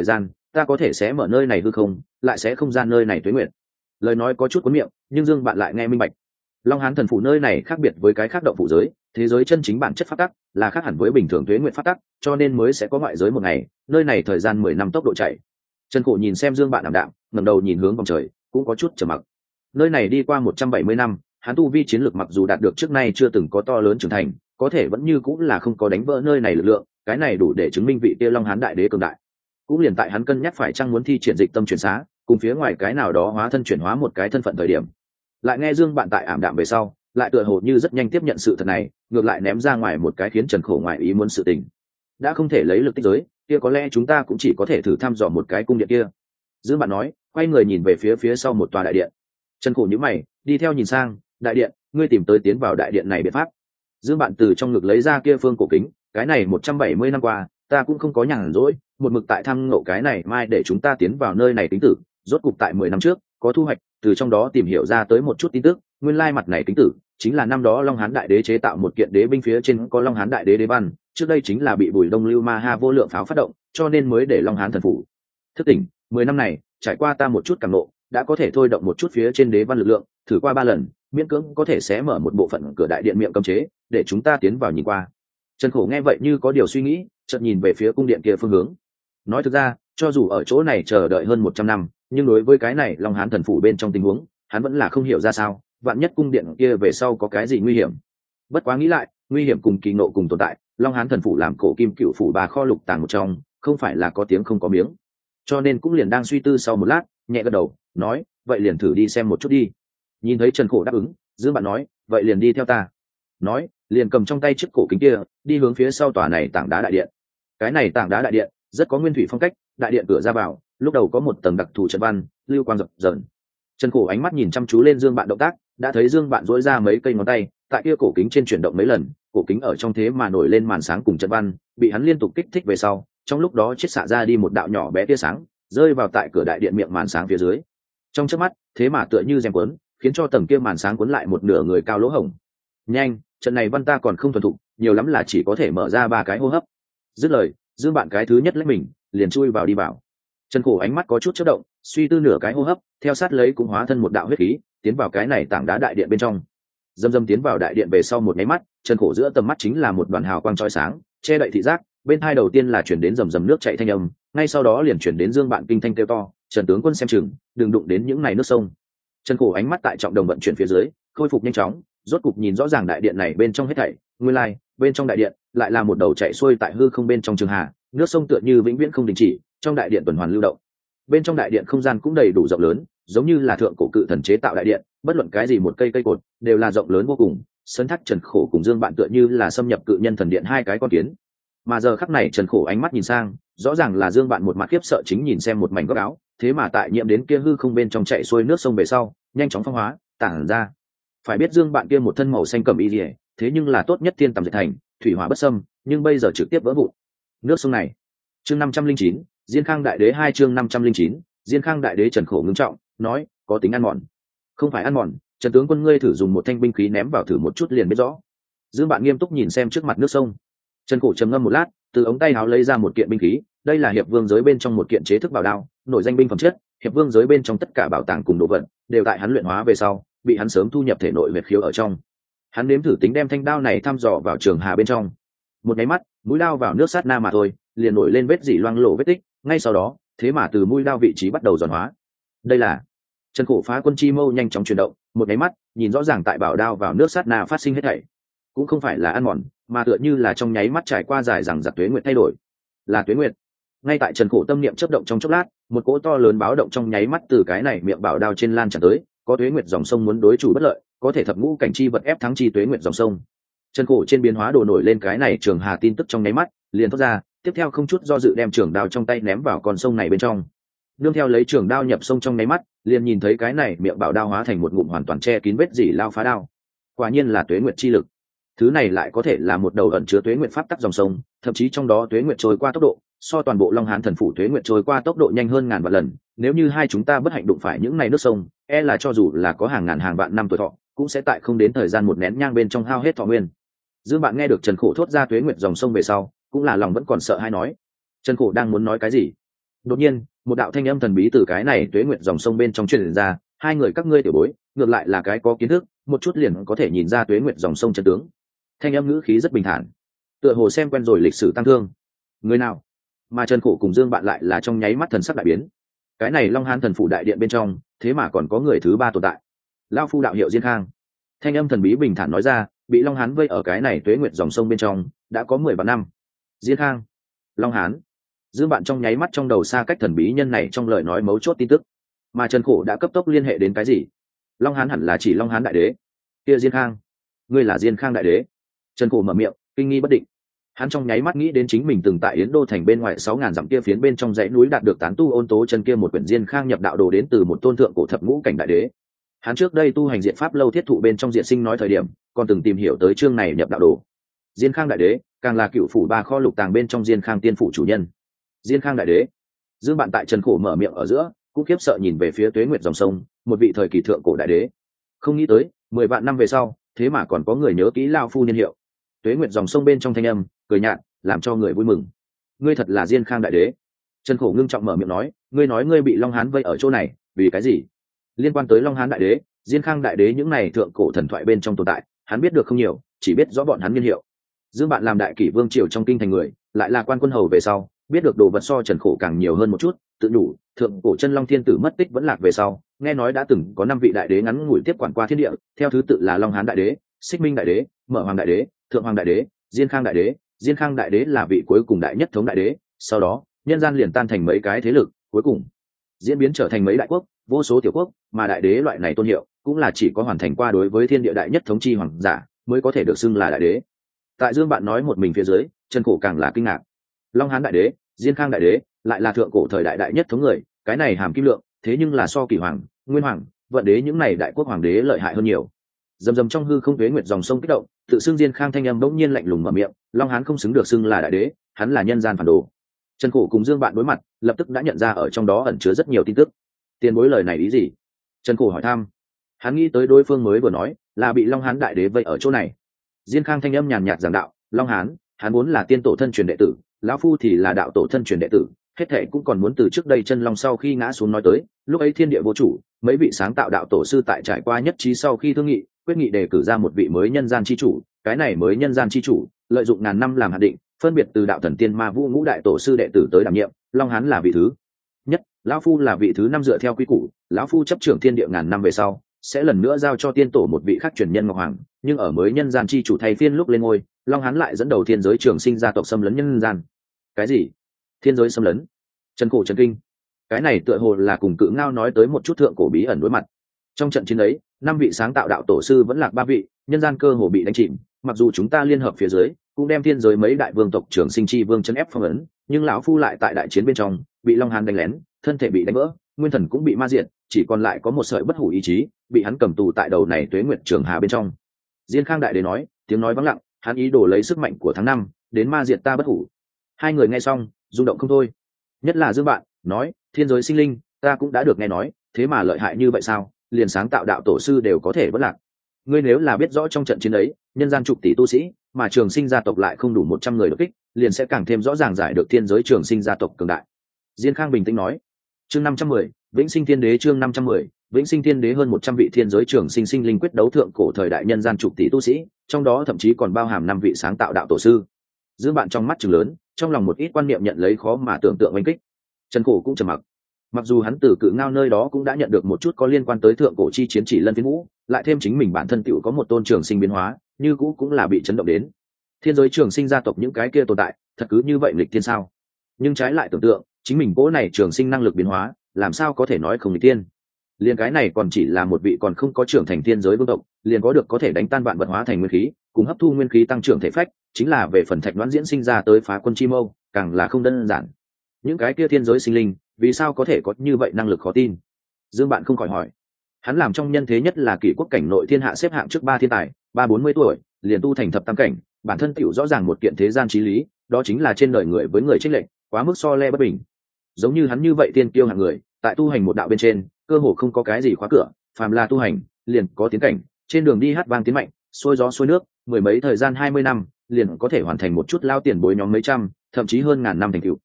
Speaker 1: ta có thể sẽ mở nơi này hư không, lại sẽ không ra nơi này tuế nguyệt. Lời nói có chút cuốn miệng, nhưng Dương Bạn lại nghe minh bạch. Long Hán thần phủ nơi này khác biệt với cái khác động phủ giới, thế giới chân chính bản chất pháp tắc là khác hẳn với bình thường tuế nguyệt pháp tắc, cho nên mới sẽ có ngoại giới một ngày, nơi này thời gian 10 năm tốc độ chạy. Trần Khổ nhìn xem Dương Bạn ảm đạm, ngẩng đầu nhìn hướng vòng trời, cũng có chút trầm mặc. Nơi này đi qua 170 năm, hắn tu vi chiến lược mặc dù đạt được trước nay chưa từng có to lớn trưởng thành, có thể vẫn như cũng là không có đánh vỡ nơi này lực lượng, cái này đủ để chứng minh vị kia Long Hán đại đế cường đại. Cũng liền tại hắn cân nhắc phải chăng muốn thi triển dịch tâm chuyển xá, cùng phía ngoài cái nào đó hóa thân chuyển hóa một cái thân phận thời điểm, lại nghe Dương Bạn tại ảm đạm về sau, lại tựa hồ như rất nhanh tiếp nhận sự thật này, ngược lại ném ra ngoài một cái khiến Trần Khổ ngoài ý muốn sự tình. Đã không thể lấy lực tích giới, kia có lẽ chúng ta cũng chỉ có thể thử thăm dò một cái cung điện kia. Dương Bạn nói, quay người nhìn về phía sau một tòa đại điện. Trần Khổ nhíu mày, đi theo nhìn sang, đại điện, ngươi tìm tới tiến vào đại điện này biện pháp. Dương Bạn từ trong ngực lấy ra kia phương cổ kính, cái này 170 năm qua, ta cũng không có nhàn rỗi, một mực tại thăm ngộ cái này mai để chúng ta tiến vào nơi này tính tử, rốt cục tại 10 năm trước, có thu hoạch, từ trong đó tìm hiểu ra tới một chút tin tức, nguyên lai mặt này tính tử, chính là năm đó Long Hán đại đế chế tạo một kiện đế binh, phía trên có Long Hán đại đế đế văn, trước đây chính là bị Bùi Đông Lưu Ma Ha vô lượng pháo phát động, cho nên mới để Long Hán thần phủ thức tỉnh. 10 năm này, trải qua ta một chút cảm ngộ, đã có thể thôi động một chút phía trên đế văn lực lượng, thử qua 3 lần, miễn cưỡng có thể xé mở một bộ phận cửa đại điện miệng cấm chế, để chúng ta tiến vào nhìn qua. Trần Khổ nghe vậy như có điều suy nghĩ, chợt nhìn về phía cung điện kia phương hướng. Nói thực ra, cho dù ở chỗ này chờ đợi hơn 100 năm, nhưng đối với cái này Long Hán thần phủ bên trong tình huống, hắn vẫn là không hiểu ra sao, vạn nhất cung điện kia về sau có cái gì nguy hiểm. Bất quá nghĩ lại, nguy hiểm cùng kỳ nộ cùng tồn tại, Long Hán thần phủ làm cổ kim cựu phủ bà kho lục tàng một trong, không phải là có tiếng không có miếng. Cho nên cũng liền đang suy tư sau một lát, nhẹ gật đầu, nói, vậy liền thử đi xem một chút đi. Nhìn thấy Trần Khổ đáp ứng, Dương Bạn nói, vậy liền đi theo ta. Nói, liền cầm trong tay chiếc cổ kính kia, đi hướng phía sau tòa này tảng đá đại điện. Cái này tảng đá đại điện rất có nguyên thủy phong cách, đại điện cửa ra vào, lúc đầu có một tầng đặc thù trận văn, lưu quang rực rỡ. Trần Khổ ánh mắt nhìn chăm chú lên Dương Bạn động tác, đã thấy Dương Bạn duỗi ra mấy cây ngón tay, tại kia cổ kính trên chuyển động mấy lần, cổ kính ở trong thế mà nổi lên màn sáng cùng trận văn, bị hắn liên tục kích thích về sau, trong lúc đó chiết xạ ra đi một đạo nhỏ bé tia sáng, rơi vào tại cửa đại điện miệng màn sáng phía dưới. Trong chớp mắt, thế mà tựa như rèm cuốn, khiến cho tầng kia màn sáng cuốn lại một nửa người cao lỗ hổng. Nhanh, trận này văn ta còn không thuần thục, nhiều lắm là chỉ có thể mở ra 3 cái hô hấp. Dứt lời, Dương Bạn cái thứ nhất lấy mình, liền chui vào đi vào. Trần Khổ ánh mắt có chút chớp động, suy tư nửa cái hô hấp, theo sát lấy cũng hóa thân một đạo huyết khí, tiến vào cái này tảng đá đại điện bên trong. Dâm tiến vào đại điện về sau một cái mắt, Trần Khổ giữa tầm mắt chính là một đoàn hào quang chói sáng, che đậy thị giác, bên tai đầu tiên là chuyển đến rầm nước chảy thanh âm, ngay sau đó liền chuyển đến Dương Bạn kinh thanh kêu to, "Trần tướng quân xem chừng, đừng đụng đến những này nước sông." Trần Khổ ánh mắt tại trọng đồng vận chuyển phía dưới, khôi phục nhanh chóng, rốt cục nhìn rõ ràng đại điện này bên trong hết thảy, nguyên lai, bên trong đại điện lại là một đầu chạy xuôi tại hư không bên trong trường hà, nước sông tựa như vĩnh viễn không đình chỉ, trong đại điện tuần hoàn lưu động. Bên trong đại điện không gian cũng đầy đủ rộng lớn, giống như là thượng cổ cự thần chế tạo đại điện, bất luận cái gì một cây cột đều là rộng lớn vô cùng. Sơn Thác Trần Khổ cùng Dương Bạn tựa như là xâm nhập cự nhân thần điện hai cái con kiến. Mà giờ khắc này Trần Khổ ánh mắt nhìn sang, rõ ràng là Dương Bạn một mặt khiếp sợ chính nhìn xem một mảnh góc áo, thế mà tại nhiễm đến kia hư không bên trong chạy xuôi nước sông về sau, nhanh chóng phong hóa, tản ra. Phải biết Dương Bạn kia một thân màu xanh cẩm y liễu, thế nhưng là tốt nhất thiên tầm diệt thành, thủy hỏa bất xâm, nhưng bây giờ trực tiếp vỡ vụn. Nước sông này. Chương 509, Diên Khang đại đế 2 chương 509, Diên Khang đại đế. Trần Khổ ngưng trọng, nói, có tính ăn mòn. Không phải ăn mòn, Trần tướng quân ngươi thử dùng một thanh binh khí ném vào thử một chút liền biết rõ. Dương Bạn nghiêm túc nhìn xem trước mặt nước sông. Trần Khổ trầm ngâm một lát, từ ống tay áo lấy ra một kiện binh khí, đây là hiệp vương giới bên trong một kiện chế thức bảo đao, nổi danh binh phẩm chất, hiệp vương giới bên trong tất cả bảo tàng cùng đồ vật đều tại hắn luyện hóa về sau, bị hắn sớm thu nhập thể nội huyệt khiếu ở trong. Hắn nếm thử tính đem thanh đao này thăm dò vào trường hà bên trong. Một cái mắt, mũi đao vào nước sát na mà thôi, liền nổi lên vết dỉ loang lổ vết tích, ngay sau đó, thế mà từ mũi đao vị trí bắt đầu giòn hóa. Đây là Trần Khổ phá quân chi mâu nhanh chóng chuyển động, một cái mắt, nhìn rõ ràng tại bảo đao vào nước sát na phát sinh hết thảy. Cũng không phải là ăn mòn, mà tựa như là trong nháy mắt trải qua dài rằng giặc tuế nguyệt thay đổi. Là tuế nguyệt. Ngay tại Trần Khổ tâm niệm chớp động trong chốc lát, một cỗ to lớn báo động trong nháy mắt từ cái này miệng bảo đao trên lan tràn tới, có tuế nguyệt dòng sông muốn đối chủ bất lợi, có thể thập ngũ cảnh chi vật ép thắng chi tuế nguyệt dòng sông. Trần Khổ trên biến hóa đồ nổi lên cái này trường hà tin tức trong nháy mắt, liền thoát ra, tiếp theo không chút do dự đem trường đao trong tay ném vào con sông này bên trong. Nương theo lấy trường đao nhập sông trong nháy mắt, liền nhìn thấy cái này miệng bảo đao hóa thành một ngụm hoàn toàn che kín vết dỉ lao phá đao. Quả nhiên là tuế nguyệt chi lực. Thứ này lại có thể là một đầu ẩn chứa tuế nguyệt pháp tắc dòng sông, thậm chí trong đó tuế nguyệt trôi qua tốc độ so toàn bộ Long Hán thần phủ tuế nguyệt trôi qua tốc độ nhanh hơn ngàn vạn lần. Nếu như hai chúng ta bất hạnh đụng phải những này nước sông, e là cho dù là có hàng ngàn hàng vạn năm tuổi thọ, cũng sẽ tại không đến thời gian một nén nhang bên trong hao hết thọ nguyên. Dương Bạn nghe được Trần Khổ thốt ra tuế nguyệt dòng sông về sau, cũng là lòng vẫn còn sợ hay nói. Trần Khổ đang muốn nói cái gì, đột nhiên Một đạo thanh âm thần bí từ cái này tuế nguyệt dòng sông bên trong truyền ra, hai người các ngươi tiểu bối ngược lại là cái có kiến thức, một chút liền có thể nhìn ra tuế nguyệt dòng sông chân tướng. Thanh âm ngữ khí rất bình thản, tựa hồ xem quen rồi lịch sử tăng thương. Người nào? Mà Trần Khổ cùng Dương Bạn lại là trong nháy mắt thần sắc đại biến. Cái này Long Hán thần phủ đại điện bên trong, thế mà còn có người thứ ba tồn tại. Lão phu đạo hiệu Diên Khang. Thanh âm thần bí bình thản nói ra, bị Long Hán vây ở cái này tuế nguyệt dòng sông bên trong đã có 10 vạn năm. Diên Khang, Long Hán. Dương Bạn trong nháy mắt trong đầu xa cách thần bí nhân này trong lời nói mấu chốt tin tức. Mà Trần Khổ đã cấp tốc liên hệ đến cái gì? Long Hán hẳn là chỉ Long Hán đại đế. Kia Diên Khang, ngươi là Diên Khang đại đế? Trần Khổ mở miệng, kinh nghi bất định. Hắn trong nháy mắt nghĩ đến chính mình từng tại Yến Đô thành bên ngoài 6000 dặm kia phiến bên trong dãy núi đạt được tán tu ôn tố chân kia một quyển Diên Khang nhập đạo đồ đến từ một tôn thượng cổ thập ngũ cảnh đại đế. Hắn trước đây tu hành diện pháp lâu thiết thụ bên trong diện sinh nói thời điểm, còn từng tìm hiểu tới chương này nhập đạo đồ. Diên Khang đại đế, càng là cựu phủ ba kho lục tàng bên trong Diên Khang tiên phủ chủ nhân. Diên Khang đại đế. Dương Bạn tại Trần Khổ mở miệng ở giữa, cũng khiếp sợ nhìn về phía tuế nguyệt dòng sông, một vị thời kỳ thượng cổ đại đế. Không nghĩ tới, 10 vạn năm về sau, thế mà còn có người nhớ kỹ lao phu niên hiệu. Tuế nguyệt dòng sông bên trong thanh âm cười nhạt, làm cho người vui mừng. Ngươi thật là Diên Khang đại đế. Trần Khổ ngưng trọng mở miệng nói, ngươi nói ngươi bị Long Hán vây ở chỗ này, vì cái gì? Liên quan tới Long Hán đại đế, Diên Khang đại đế những này thượng cổ thần thoại bên trong tồn tại, hắn biết được không nhiều, chỉ biết rõ bọn hắn niên hiệu. Dương Bạn làm đại kỷ vương triều trong kinh thành người, lại là quan quân hầu về sau, biết được đồ vật so Trần Khổ càng nhiều hơn một chút, tự đủ, thượng cổ chân long thiên tử mất tích vẫn lạc về sau, nghe nói đã từng có 5 vị đại đế ngắn ngủi tiếp quản qua thiên địa, theo thứ tự là Long Hán đại đế, Xích Minh đại đế, Mở Hoàng đại đế, Thượng Hoàng đại đế, Diên Khang đại đế. Diên Khang đại đế là vị cuối cùng đại nhất thống đại đế, sau đó, nhân gian liền tan thành mấy cái thế lực, cuối cùng diễn biến trở thành mấy đại quốc, vô số tiểu quốc, mà đại đế loại này tôn hiệu, cũng là chỉ có hoàn thành qua đối với thiên địa đại nhất thống chi hoàng giả, mới có thể được xưng là đại đế. Tại Dương Bạn nói một mình phía dưới, Trần Khổ càng là kinh ngạc. Long Hán đại đế, Diên Khang đại đế, lại là thượng cổ thời đại đại nhất thống người, cái này hàm kim lượng, thế nhưng là so Kỷ Hoàng, Nguyên Hoàng, Vận đế những này đại quốc hoàng đế lợi hại hơn nhiều. Dầm dầm trong hư không tuế nguyệt dòng sông kích động, tự xưng Diên Khang thanh âm bỗng nhiên lạnh lùng mở miệng, Long Hán không xứng được xưng là đại đế, hắn là nhân gian phản đồ. Trần Khổ cùng Dương Bạn đối mặt, lập tức đã nhận ra ở trong đó ẩn chứa rất nhiều tin tức. Tiền bối lời này ý gì? Trần Khổ hỏi thăm. Hắn nghĩ tới đối phương mới vừa nói là bị Long Hán đại đế vây ở chỗ này. Diên Khang thanh âm nhàn nhạt giảng đạo, Long Hán, hắn vốn là tiên tổ thân truyền đệ tử, lão phu thì là đạo tổ thân truyền đệ tử, hết thệ cũng còn muốn từ trước đây chân long sau khi ngã xuống nói tới, lúc ấy thiên địa vô chủ, mấy vị sáng tạo đạo tổ sư tại trải qua nhất trí sau khi thương nghị, quyết nghị đề cử ra một vị mới nhân gian chi chủ, cái này mới nhân gian chi chủ, lợi dụng ngàn năm làm hạt định, phân biệt từ đạo thần tiên ma vũ ngũ đại tổ sư đệ tử tới đảm nhiệm, Long Hán là vị thứ nhất, lão phu là vị thứ 5 dựa theo quy củ, lão phu chấp trưởng thiên địa ngàn năm về sau, sẽ lần nữa giao cho tiên tổ một vị khác truyền nhân Ngọc Hoàng, nhưng ở mới nhân gian chi chủ thay phiên lúc lên ngôi, Long Hán lại dẫn đầu thiên giới trường sinh gia tộc xâm lấn nhân gian. Cái gì? Thiên giới xâm lấn? Trần Khổ chấn kinh. Cái này tựa hồ là cùng Cự Ngao nói tới một chút thượng cổ bí ẩn đối mặt. Trong trận chiến ấy, 5 vị sáng tạo đạo tổ sư vẫn lạc 3 vị, nhân gian cơ hồ bị đánh chìm, mặc dù chúng ta liên hợp phía dưới, cũng đem thiên giới mấy đại vương tộc trường sinh chi vương chấn ép phong ấn, nhưng lão phu lại tại đại chiến bên trong, bị Long Hán đánh lén, thân thể bị đánh vỡ, nguyên thần cũng bị ma diệt, chỉ còn lại có một sợi bất hủ ý chí, bị hắn cầm tù tại đầu này tuế nguyệt trường hà bên trong. Diên Khang đại đế nói, tiếng nói vắng lặng, hắn ý đồ lấy sức mạnh của tháng 5 đến ma diệt ta bất hủ. Hai người nghe xong, rung động không thôi. Nhất là Dương Bạn nói, thiên giới sinh linh, ta cũng đã được nghe nói, thế mà lợi hại như vậy sao? Liền sáng tạo đạo tổ sư đều có thể vất lạc. Ngươi nếu là biết rõ trong trận chiến ấy, nhân gian chục tỷ tu sĩ, mà trường sinh gia tộc lại không đủ 100 người đột kích, liền sẽ càng thêm rõ ràng giải được thiên giới trường sinh gia tộc cường đại. Diên Khang bình tĩnh nói. Chương 510, Vĩnh Sinh Thiên Đế chương 510, Vĩnh Sinh Thiên Đế hơn 100 vị thiên giới trường sinh sinh linh quyết đấu thượng cổ thời đại nhân gian chục tỷ tu sĩ, trong đó thậm chí còn bao hàm 5 vị sáng tạo đạo tổ sư. Dương Bạn trong mắt trừng lớn, trong lòng một ít quan niệm nhận lấy khó mà tưởng tượng oanh kích. Trần Khổ cũng trầm mặc. Mặc dù hắn từ Cự Ngao nơi đó cũng đã nhận được một chút có liên quan tới thượng cổ chi chiến chỉ lân phiến vũ, lại thêm chính mình bản thân tựu có một tôn trường sinh biến hóa, như cũ cũng là bị chấn động đến. Thiên giới trường sinh gia tộc những cái kia tồn tại, thật cứ như vậy nghịch thiên sao? Nhưng trái lại tưởng tượng, chính mình cố này trường sinh năng lực biến hóa, làm sao có thể nói không nghịch thiên? Liền cái này còn chỉ là một vị còn không có trưởng thành thiên giới vương tộc, liền có được có thể đánh tan vạn vật hóa thành nguyên khí, cùng hấp thu nguyên khí tăng trưởng thể phách, chính là về phần thạch đoán diễn sinh ra tới phá quân chi mâu, càng là không đơn giản. Những cái kia thiên giới sinh linh, vì sao có thể có như vậy năng lực khó tin? Dương Bạn không khỏi hỏi. Hắn làm trong nhân thế nhất là Kỷ quốc cảnh nội thiên hạ xếp hạng trước 3 thiên tài, 40 tuổi, liền tu thành thập tam cảnh, bản thân tiểu rõ ràng một kiện thế gian chí lý, đó chính là trên đời người với người chênh lệch, quá mức so le bất bình. Giống như hắn như vậy tiên kiêu hạng người, tại tu hành một đạo bên trên, cơ hồ không có cái gì khóa cửa, phàm là tu hành, liền có tiến cảnh, trên đường đi hát vang tiến mạnh, xuôi gió xuôi nước, mười mấy thời gian 20 năm, liền có thể hoàn thành một chút lao tiền bối nhóm mấy trăm, thậm chí hơn ngàn năm thành tựu.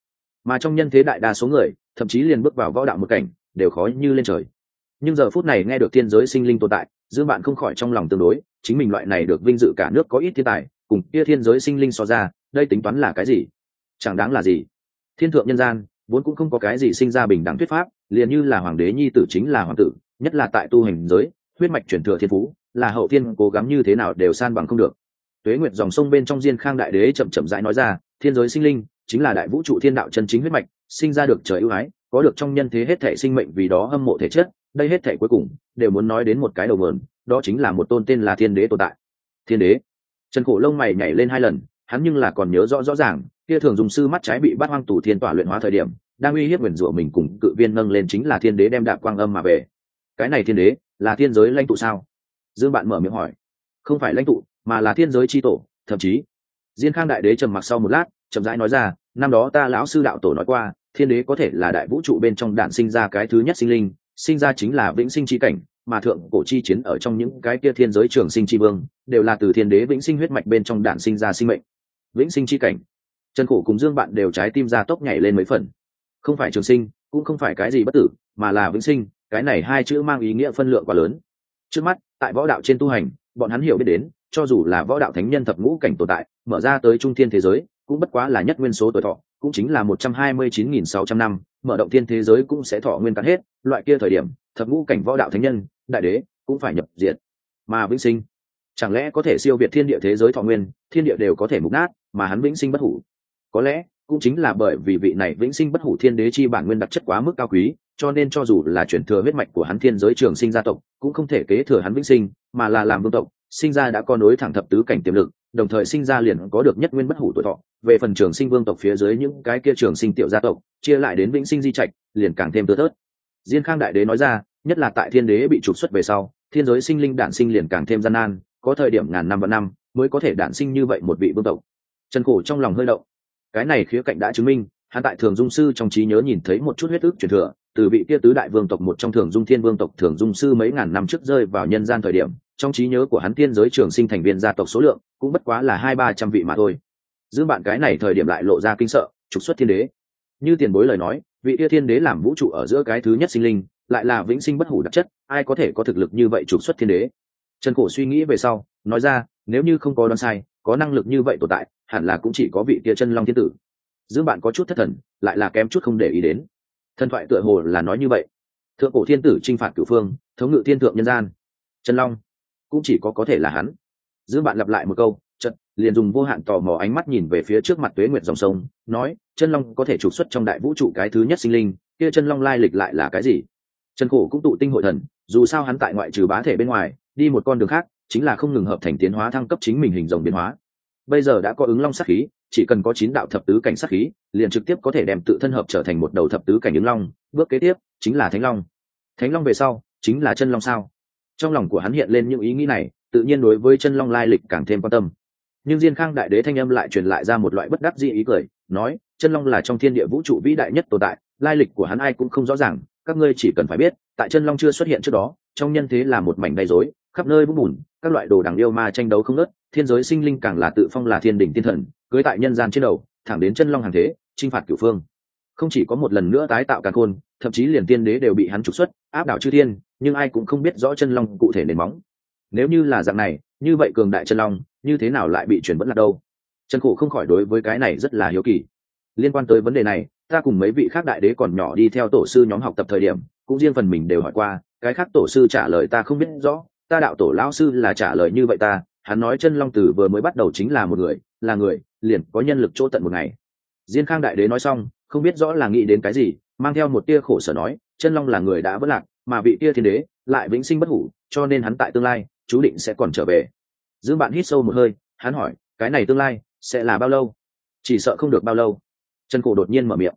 Speaker 1: mà trong nhân thế đại đa số người thậm chí liền bước vào võ đạo một cảnh đều khó như lên trời. Nhưng giờ phút này nghe được thiên giới sinh linh tồn tại, Dương Bạn không khỏi trong lòng tương đối, chính mình loại này được vinh dự cả nước có ít thiên tài cùng kia thiên giới sinh linh so ra, đây tính toán là cái gì? Chẳng đáng là gì. Thiên thượng nhân gian vốn cũng không có cái gì sinh ra bình đẳng thuyết pháp, liền như là hoàng đế nhi tử chính là hoàng tử, nhất là tại tu hành giới, huyết mạch chuyển thừa thiên phú là hậu thiên cố gắng như thế nào đều san bằng không được. Tuế Nguyệt dòng sông bên trong Diên Khang đại đế chậm chậm rãi nói ra, thiên giới sinh linh chính là đại vũ trụ thiên đạo chân chính huyết mạch, sinh ra được trời ưu ái, có được trong nhân thế hết thể sinh mệnh vì đó hâm mộ thể chất, đây hết thể cuối cùng đều muốn nói đến một cái đầu nguồn, đó chính là một tôn tên là thiên đế tồn tại. Thiên đế. Trần Cổ lông mày nhảy lên 2 lần, hắn nhưng là còn nhớ rõ rõ ràng, kia thường dùng sư mắt trái bị Bát Hoang Tù Thiên tỏa luyện hóa thời điểm, đang uy hiếp nguyền rủa mình cùng cự viên nâng lên chính là thiên đế đem đạp quang âm mà về. Cái này thiên đế là thiên giới lãnh tụ sao? Dương Bạn mở miệng hỏi. Không phải lãnh tụ, mà là thiên giới chi tổ, thậm chí. Diên Khang đại đế trầm mặc sau một lát, chậm rãi nói ra, năm đó ta lão sư đạo tổ nói qua, thiên đế có thể là đại vũ trụ bên trong đản sinh ra cái thứ nhất sinh linh, sinh ra chính là vĩnh sinh chi cảnh, mà thượng cổ chi chiến ở trong những cái kia thiên giới trường sinh chi vương, đều là từ thiên đế vĩnh sinh huyết mạch bên trong đản sinh ra sinh mệnh. Vĩnh sinh chi cảnh. Trần Cổ cùng Dương Bạn đều trái tim ra tốc nhảy lên mấy phần. Không phải trường sinh, cũng không phải cái gì bất tử, mà là vĩnh sinh, cái này hai chữ mang ý nghĩa phân lượng quá lớn. Trước mắt, tại võ đạo trên tu hành, bọn hắn hiểu biết đến, cho dù là võ đạo thánh nhân thập ngũ cảnh tồn tại, mở ra tới trung thiên thế giới, cũng bất quá là nhất nguyên số tuổi thọ, cũng chính là 129.600 năm, mở động thiên thế giới cũng sẽ thọ nguyên cạn hết, loại kia thời điểm, thập ngũ cảnh võ đạo thánh nhân, đại đế cũng phải nhập diệt. Mà vĩnh sinh, chẳng lẽ có thể siêu việt thiên địa thế giới thọ nguyên, thiên địa đều có thể mục nát, mà hắn vĩnh sinh bất hủ. Có lẽ, cũng chính là bởi vì vị này vĩnh sinh bất hủ thiên đế chi bản nguyên đặc chất quá mức cao quý, cho nên cho dù là chuyển thừa huyết mạch của hắn thiên giới trường sinh gia tộc, cũng không thể kế thừa hắn vĩnh sinh, mà là làm vương tộc, sinh ra đã có nối thẳng thập tứ cảnh tiềm lực, đồng thời sinh ra liền có được nhất nguyên bất hủ tuổi thọ. Về phần trường sinh vương tộc phía dưới những cái kia trường sinh tiểu gia tộc, chia lại đến vĩnh sinh di trạch, liền càng thêm tưa thớt. Diên Khang đại đế nói ra, nhất là tại thiên đế bị trục xuất về sau, thiên giới sinh linh đản sinh liền càng thêm gian nan, có thời điểm ngàn năm vạn năm mới có thể đản sinh như vậy một vị vương tộc. Trần Cổ trong lòng hơi động. Cái này khía cạnh đã chứng minh, hắn tại Thường Dung sư trong trí nhớ nhìn thấy một chút huyết ức truyền thừa, từ vị kia tứ đại vương tộc một trong Thường Dung Thiên vương tộc Thường Dung sư mấy ngàn năm trước rơi vào nhân gian thời điểm, trong trí nhớ của hắn thiên giới trường sinh thành viên gia tộc số lượng cũng bất quá là 200-300 vị mà thôi. Dương Bạn cái này thời điểm lại lộ ra kinh sợ, trục xuất thiên đế. Như tiền bối lời nói, vị kia thiên đế làm vũ trụ ở giữa cái thứ nhất sinh linh, lại là vĩnh sinh bất hủ đặc chất, ai có thể có thực lực như vậy trục xuất thiên đế? Trần Cổ suy nghĩ về sau, nói ra, nếu như không có đoán sai, có năng lực như vậy tồn tại, hẳn là cũng chỉ có vị kia chân long thiên tử. Dương Bạn có chút thất thần, lại là kém chút không để ý đến. Thần thoại tựa hồ là nói như vậy. Thượng cổ thiên tử chinh phạt cửu phương, thống ngự thiên thượng nhân gian. Chân long, cũng chỉ có thể là hắn. Dương Bạn lặp lại một câu, chợt liền dùng vô hạn tò mò ánh mắt nhìn về phía trước mặt Tuế Nguyệt dòng sông, nói, chân long có thể trục xuất trong đại vũ trụ cái thứ nhất sinh linh, kia chân long lai lịch lại là cái gì? Trần Cổ cũng tụ tinh hội thần, dù sao hắn tại ngoại trừ bá thể bên ngoài, đi một con đường khác, chính là không ngừng hợp thành tiến hóa thăng cấp chính mình hình rồng biến hóa. Bây giờ đã có ứng long sát khí, chỉ cần có 9 đạo thập tứ cảnh sát khí, liền trực tiếp có thể đem tự thân hợp trở thành một đầu thập tứ cảnh ứng long, bước kế tiếp chính là thánh long. Thánh long về sau, chính là chân long sao? Trong lòng của hắn hiện lên những ý nghĩ này, tự nhiên đối với chân long lai lịch càng thêm quan tâm. Nhưng Diên Khang đại đế thanh âm lại truyền lại ra một loại bất đắc dĩ ý cười, nói, chân long là trong thiên địa vũ trụ vĩ đại nhất tồn tại, lai lịch của hắn ai cũng không rõ ràng, các ngươi chỉ cần phải biết, tại chân long chưa xuất hiện trước đó, trong nhân thế là một mảnh đầy rối, khắp nơi vũng bùn, các loại đồ đằng yêu ma tranh đấu không ngớt, thiên giới sinh linh càng là tự phong là thiên đỉnh tiên thần, cưới tại nhân gian trên đầu, thẳng đến chân long hàng thế, chinh phạt cửu phương. Không chỉ có một lần nữa tái tạo càn khôn, thậm chí liền tiên đế đều bị hắn trục xuất, áp đảo chư thiên, nhưng ai cũng không biết rõ chân long cụ thể nền móng. Nếu như là dạng này, như vậy cường đại chân long, như thế nào lại bị chuyển vẫn là đâu? Trần Cổ không khỏi đối với cái này rất là hiếu kỳ. Liên quan tới vấn đề này, ta cùng mấy vị khác đại đế còn nhỏ đi theo tổ sư nhóm học tập thời điểm, cũng riêng phần mình đều hỏi qua, cái khác tổ sư trả lời ta không biết rõ, ta đạo tổ lão sư là trả lời như vậy ta, hắn nói chân long từ vừa mới bắt đầu chính là một người, là người, liền có nhân lực chỗ tận một ngày. Diên Khang đại đế nói xong, không biết rõ là nghĩ đến cái gì, mang theo một tia khổ sở nói, chân long là người đã vỡ lạc, mà vị tia thiên đế lại vĩnh sinh bất hủ, cho nên hắn tại tương lai chú định sẽ còn trở về. Dương Bạn hít sâu một hơi, hắn hỏi, cái này tương lai sẽ là bao lâu? Chỉ sợ không được bao lâu. Trần Cổ đột nhiên mở miệng.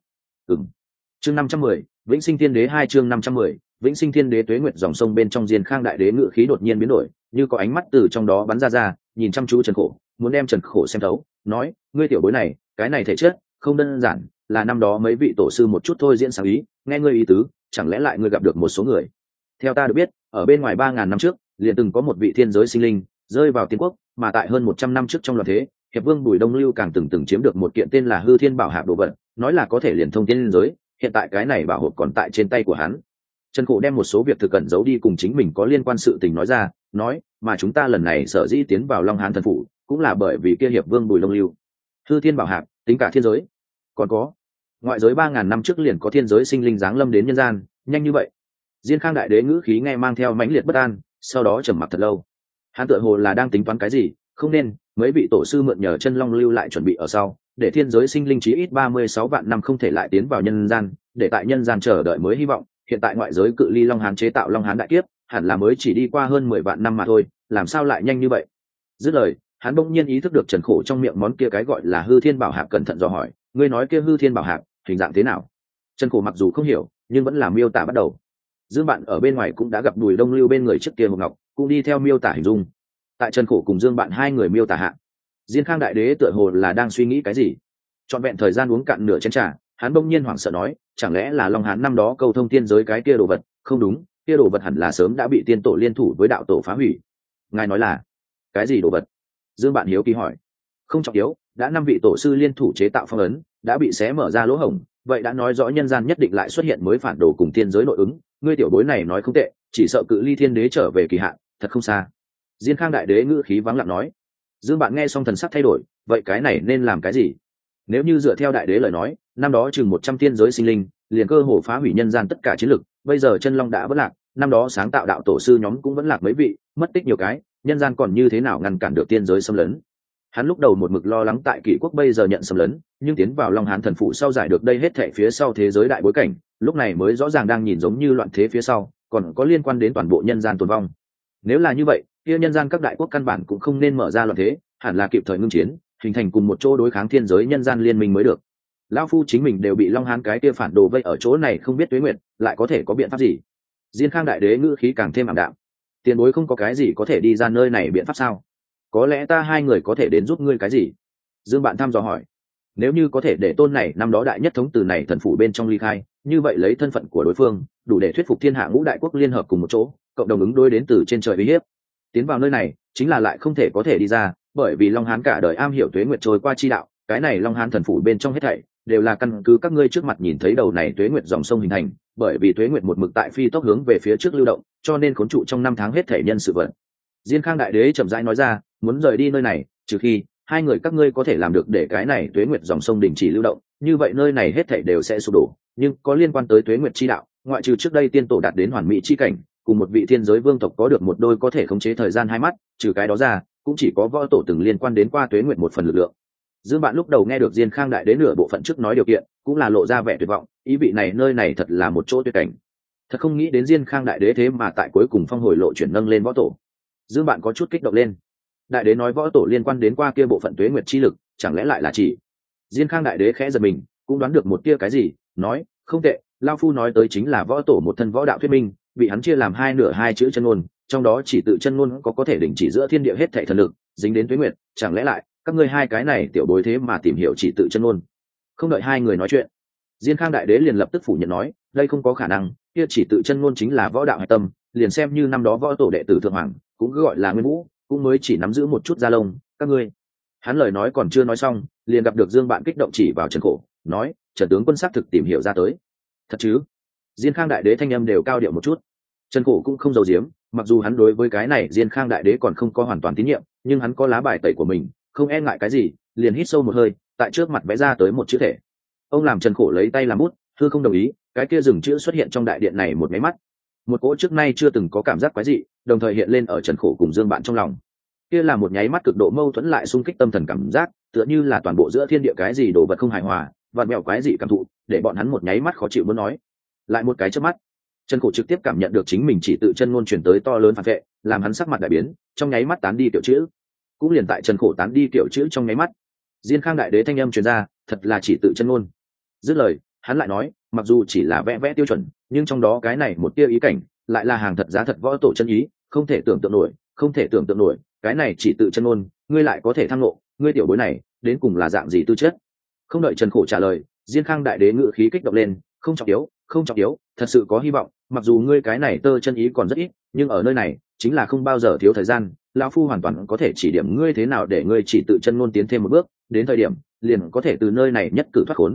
Speaker 1: Chương 510, Vĩnh Sinh Thiên Đế 2 chương 510, Vĩnh Sinh Thiên Đế. Tuế Nguyệt dòng sông bên trong Diên Khang đại đế ngự khí đột nhiên biến đổi, như có ánh mắt từ trong đó bắn ra, nhìn chăm chú Trần Cổ, muốn đem Trần Cổ xem thấu, nói, ngươi tiểu bối này, cái này thể chất không đơn giản, là năm đó mấy vị tổ sư một chút thôi diễn sáng ý, nghe ngươi ý tứ, chẳng lẽ lại ngươi gặp được một số người? Theo ta được biết, ở bên ngoài 3000 năm trước, liền từng có một vị thiên giới sinh linh rơi vào tiên quốc, mà tại hơn 100 năm trước trong loạn thế, hiệp vương Bùi Đông Lưu càng từng chiếm được một kiện tên là Hư Thiên Bảo Hạp đồ vật, nói là có thể liền thông tiên giới, hiện tại cái này bảo hộp còn tại trên tay của hắn. Trần Khổ đem một số việc thực cẩn giấu đi cùng chính mình có liên quan sự tình nói ra, nói mà chúng ta lần này sở dĩ tiến vào Long Hán thần phủ cũng là bởi vì kia hiệp vương Bùi Long Lưu, hư thiên bảo hạc, tính cả thiên giới, còn có ngoại giới 3.000 năm trước liền có thiên giới sinh linh giáng lâm đến nhân gian, nhanh như vậy. Diên Khang đại đế ngữ khí nghe mang theo mãnh liệt bất an, sau đó trầm mặc thật lâu. Hắn tựa hồ là đang tính toán cái gì, không nên mấy vị tổ sư mượn nhờ chân long lưu lại chuẩn bị ở sau, để thiên giới sinh linh chí ít 36 vạn năm không thể lại tiến vào nhân gian, để tại nhân gian chờ đợi mới hy vọng. Hiện tại ngoại giới cự ly Long Hán chế tạo Long Hán đại kiếp, hẳn là mới chỉ đi qua hơn 10 vạn năm mà thôi, làm sao lại nhanh như vậy? Dứt lời, hắn bỗng nhiên ý thức được Trần Khổ trong miệng món kia cái gọi là hư thiên bảo hạc, cẩn thận dò hỏi, ngươi nói kia hư thiên bảo hạc hình dạng thế nào? Trần Khổ mặc dù không hiểu, nhưng vẫn là miêu tả bắt đầu. Dương Bạn ở bên ngoài cũng đã gặp Bùi Đông Lưu bên người trước kia hộp ngọc, cũng đi theo miêu tả hình dung. Tại Trần Khổ cùng Dương Bạn hai người miêu tả hạ, Diên Khang đại đế tựa hồ là đang suy nghĩ cái gì. Trọn vẹn thời gian uống cạn nửa chén trà, hắn bỗng nhiên hoảng sợ nói, chẳng lẽ là Long Hán năm đó câu thông tiên giới cái kia đồ vật? Không đúng, kia đồ vật hẳn là sớm đã bị tiên tổ liên thủ với đạo tổ phá hủy. Ngài nói là cái gì đồ vật? Dương Bạn hiếu kỳ hỏi. Không trọng yếu, đã 5 vị tổ sư liên thủ chế tạo phong ấn, đã bị xé mở ra lỗ hổng, vậy đã nói rõ nhân gian nhất định lại xuất hiện mới phản đồ cùng tiên giới nội ứng. Ngươi tiểu bối này nói không tệ, chỉ sợ cự ly thiên đế trở về kỳ hạn thật không xa. Diên Khang đại đế ngữ khí vắng lặng nói. Dương Bạn nghe xong thần sắc thay đổi, vậy cái này nên làm cái gì? Nếu như dựa theo đại đế lời nói, năm đó chừng 100 tiên giới sinh linh liền cơ hồ phá hủy nhân gian tất cả chiến lực, bây giờ chân long đã vỡ lạc, năm đó sáng tạo đạo tổ sư nhóm cũng vẫn lạc mấy vị, mất tích nhiều cái, nhân gian còn như thế nào ngăn cản được tiên giới xâm lấn? Hắn lúc đầu một mực lo lắng tại Kỷ quốc bây giờ nhận xâm lấn, nhưng tiến vào Long Hán thần phụ sau giải được đây hết thảy phía sau thế giới đại bối cảnh, lúc này mới rõ ràng đang nhìn giống như loạn thế phía sau, còn có liên quan đến toàn bộ nhân gian tồn vong. Nếu là như vậy, kia nhân gian các đại quốc căn bản cũng không nên mở ra loạn thế, hẳn là kịp thời ngưng chiến, hình thành cùng một chỗ đối kháng thiên giới nhân gian liên minh mới được. Lão phu chính mình đều bị Long Hán cái kia phản đồ vây ở chỗ này không biết tuế nguyệt, lại có thể có biện pháp gì? Diên Khang đại đế ngữ khí càng thêm ảm đạm. Tiền bối không có cái gì có thể đi ra nơi này biện pháp sao? Có lẽ ta hai người có thể đến giúp ngươi cái gì? Dương Bạn thăm dò hỏi. Nếu như có thể để tôn này năm đó đại nhất thống từ này thần phủ bên trong ly khai, như vậy lấy thân phận của đối phương, đủ để thuyết phục thiên hạ ngũ đại quốc liên hợp cùng một chỗ, cộng đồng ứng đối đến từ trên trời uy hiếp. Tiến vào nơi này, chính là lại không thể có thể đi ra, bởi vì Long Hán cả đời am hiểu tuế nguyệt trôi qua chi đạo, cái này Long Hán thần phủ bên trong hết thảy đều là căn cứ các ngươi trước mặt nhìn thấy đầu này tuế nguyệt dòng sông hình thành, bởi vì tuế nguyệt một mực tại phi tốc hướng về phía trước lưu động, cho nên khốn trụ trong 5 tháng hết thảy nhân sự vận. Diên Khang đại đế chậm rãi nói ra, muốn rời đi nơi này, trừ khi hai người các ngươi có thể làm được để cái này tuế nguyệt dòng sông đình chỉ lưu động, như vậy nơi này hết thảy đều sẽ sụp đổ, nhưng có liên quan tới tuế nguyệt chi đạo, ngoại trừ trước đây tiên tổ đạt đến hoàn mỹ chi cảnh, cùng một vị thiên giới vương tộc có được một đôi có thể khống chế thời gian hai mắt, trừ cái đó ra, cũng chỉ có võ tổ từng liên quan đến qua tuế nguyệt một phần lực lượng. Dương Bạn lúc đầu nghe được Diên Khang đại đế nửa bộ phận trước nói điều kiện, cũng là lộ ra vẻ tuyệt vọng, ý vị này nơi này thật là một chỗ tuyệt cảnh. Thật không nghĩ đến Diên Khang đại đế thế mà tại cuối cùng phong hồi lộ chuyển nâng lên võ tổ. Dương Bạn có chút kích động lên. Đại đế nói võ tổ liên quan đến qua kia bộ phận tuế nguyệt chi lực, chẳng lẽ lại là chỉ? Diên Khang đại đế khẽ giật mình, cũng đoán được một tia cái gì, nói, không tệ, lão phu nói tới chính là võ tổ một thân võ đạo thuyết minh, bị hắn chia làm hai nửa hai chữ chân ngôn, trong đó chỉ tự chân ngôn có thể đình chỉ giữa thiên địa hết thảy thần lực, dính đến tuế nguyệt, chẳng lẽ lại các ngươi hai cái này tiểu bối thế mà tìm hiểu chỉ tự chân ngôn? Không đợi hai người nói chuyện, Diên Khang đại đế liền lập tức phủ nhận nói, đây không có khả năng, kia chỉ tự chân ngôn chính là võ đạo hạch tâm, liền xem như năm đó võ tổ đệ tử thượng hoàng, cũng cứ gọi là Nguyên Vũ, cũng mới chỉ nắm giữ một chút da lông, các ngươi. Hắn lời nói còn chưa nói xong, liền gặp được Dương Bạn kích động chỉ vào Trần Khổ, nói, Trần tướng quân xác thực tìm hiểu ra tới. Thật chứ? Diên Khang đại đế thanh âm đều cao điệu một chút. Trần Khổ cũng không giấu giếm, mặc dù hắn đối với cái này Diên Khang đại đế còn không có hoàn toàn tín nhiệm, nhưng hắn có lá bài tẩy của mình, không e ngại cái gì, liền hít sâu một hơi, tại trước mặt vẽ ra tới một chữ thể. Ông làm Trần Khổ lấy tay làm bút, thư không đồng ý, cái kia dừng chữ xuất hiện trong đại điện này một máy mắt. Một cỗ trước nay chưa từng có cảm giác quái dị, đồng thời hiện lên ở Trần Khổ cùng Dương Bạn trong lòng. Kia là một nháy mắt cực độ mâu thuẫn lại xung kích tâm thần cảm giác, tựa như là toàn bộ giữa thiên địa cái gì đồ vật không hài hòa, vặn vẹo quái dị cảm thụ, để bọn hắn một nháy mắt khó chịu muốn nói. Lại một cái chớp mắt, Trần Khổ trực tiếp cảm nhận được chính mình chỉ tự chân ngôn truyền tới to lớn phản vệ, làm hắn sắc mặt đại biến, trong nháy mắt tán đi tiểu chữ. Cũng liền tại Trần Khổ tán đi tiểu chữ trong nháy mắt, Diên Khang đại đế thanh âm truyền ra, thật là chỉ tự chân ngôn. Dứt lời, hắn lại nói, mặc dù chỉ là vẽ vẽ tiêu chuẩn, nhưng trong đó cái này một tia ý cảnh, lại là hàng thật giá thật võ tổ chân ý, không thể tưởng tượng nổi, không thể tưởng tượng nổi, cái này chỉ tự chân ngôn, ngươi lại có thể tham ngộ, ngươi tiểu bối này, đến cùng là dạng gì tư chất? Không đợi Trần Khổ trả lời, Diên Khang đại đế ngữ khí kích động lên, không trọng yếu, không trọng yếu, thật sự có hy vọng, mặc dù ngươi cái này tơ chân ý còn rất ít, nhưng ở nơi này, chính là không bao giờ thiếu thời gian, lão phu hoàn toàn có thể chỉ điểm ngươi thế nào để ngươi chỉ tự chân ngôn tiến thêm một bước, đến thời điểm, liền có thể từ nơi này nhất cử thoát khốn.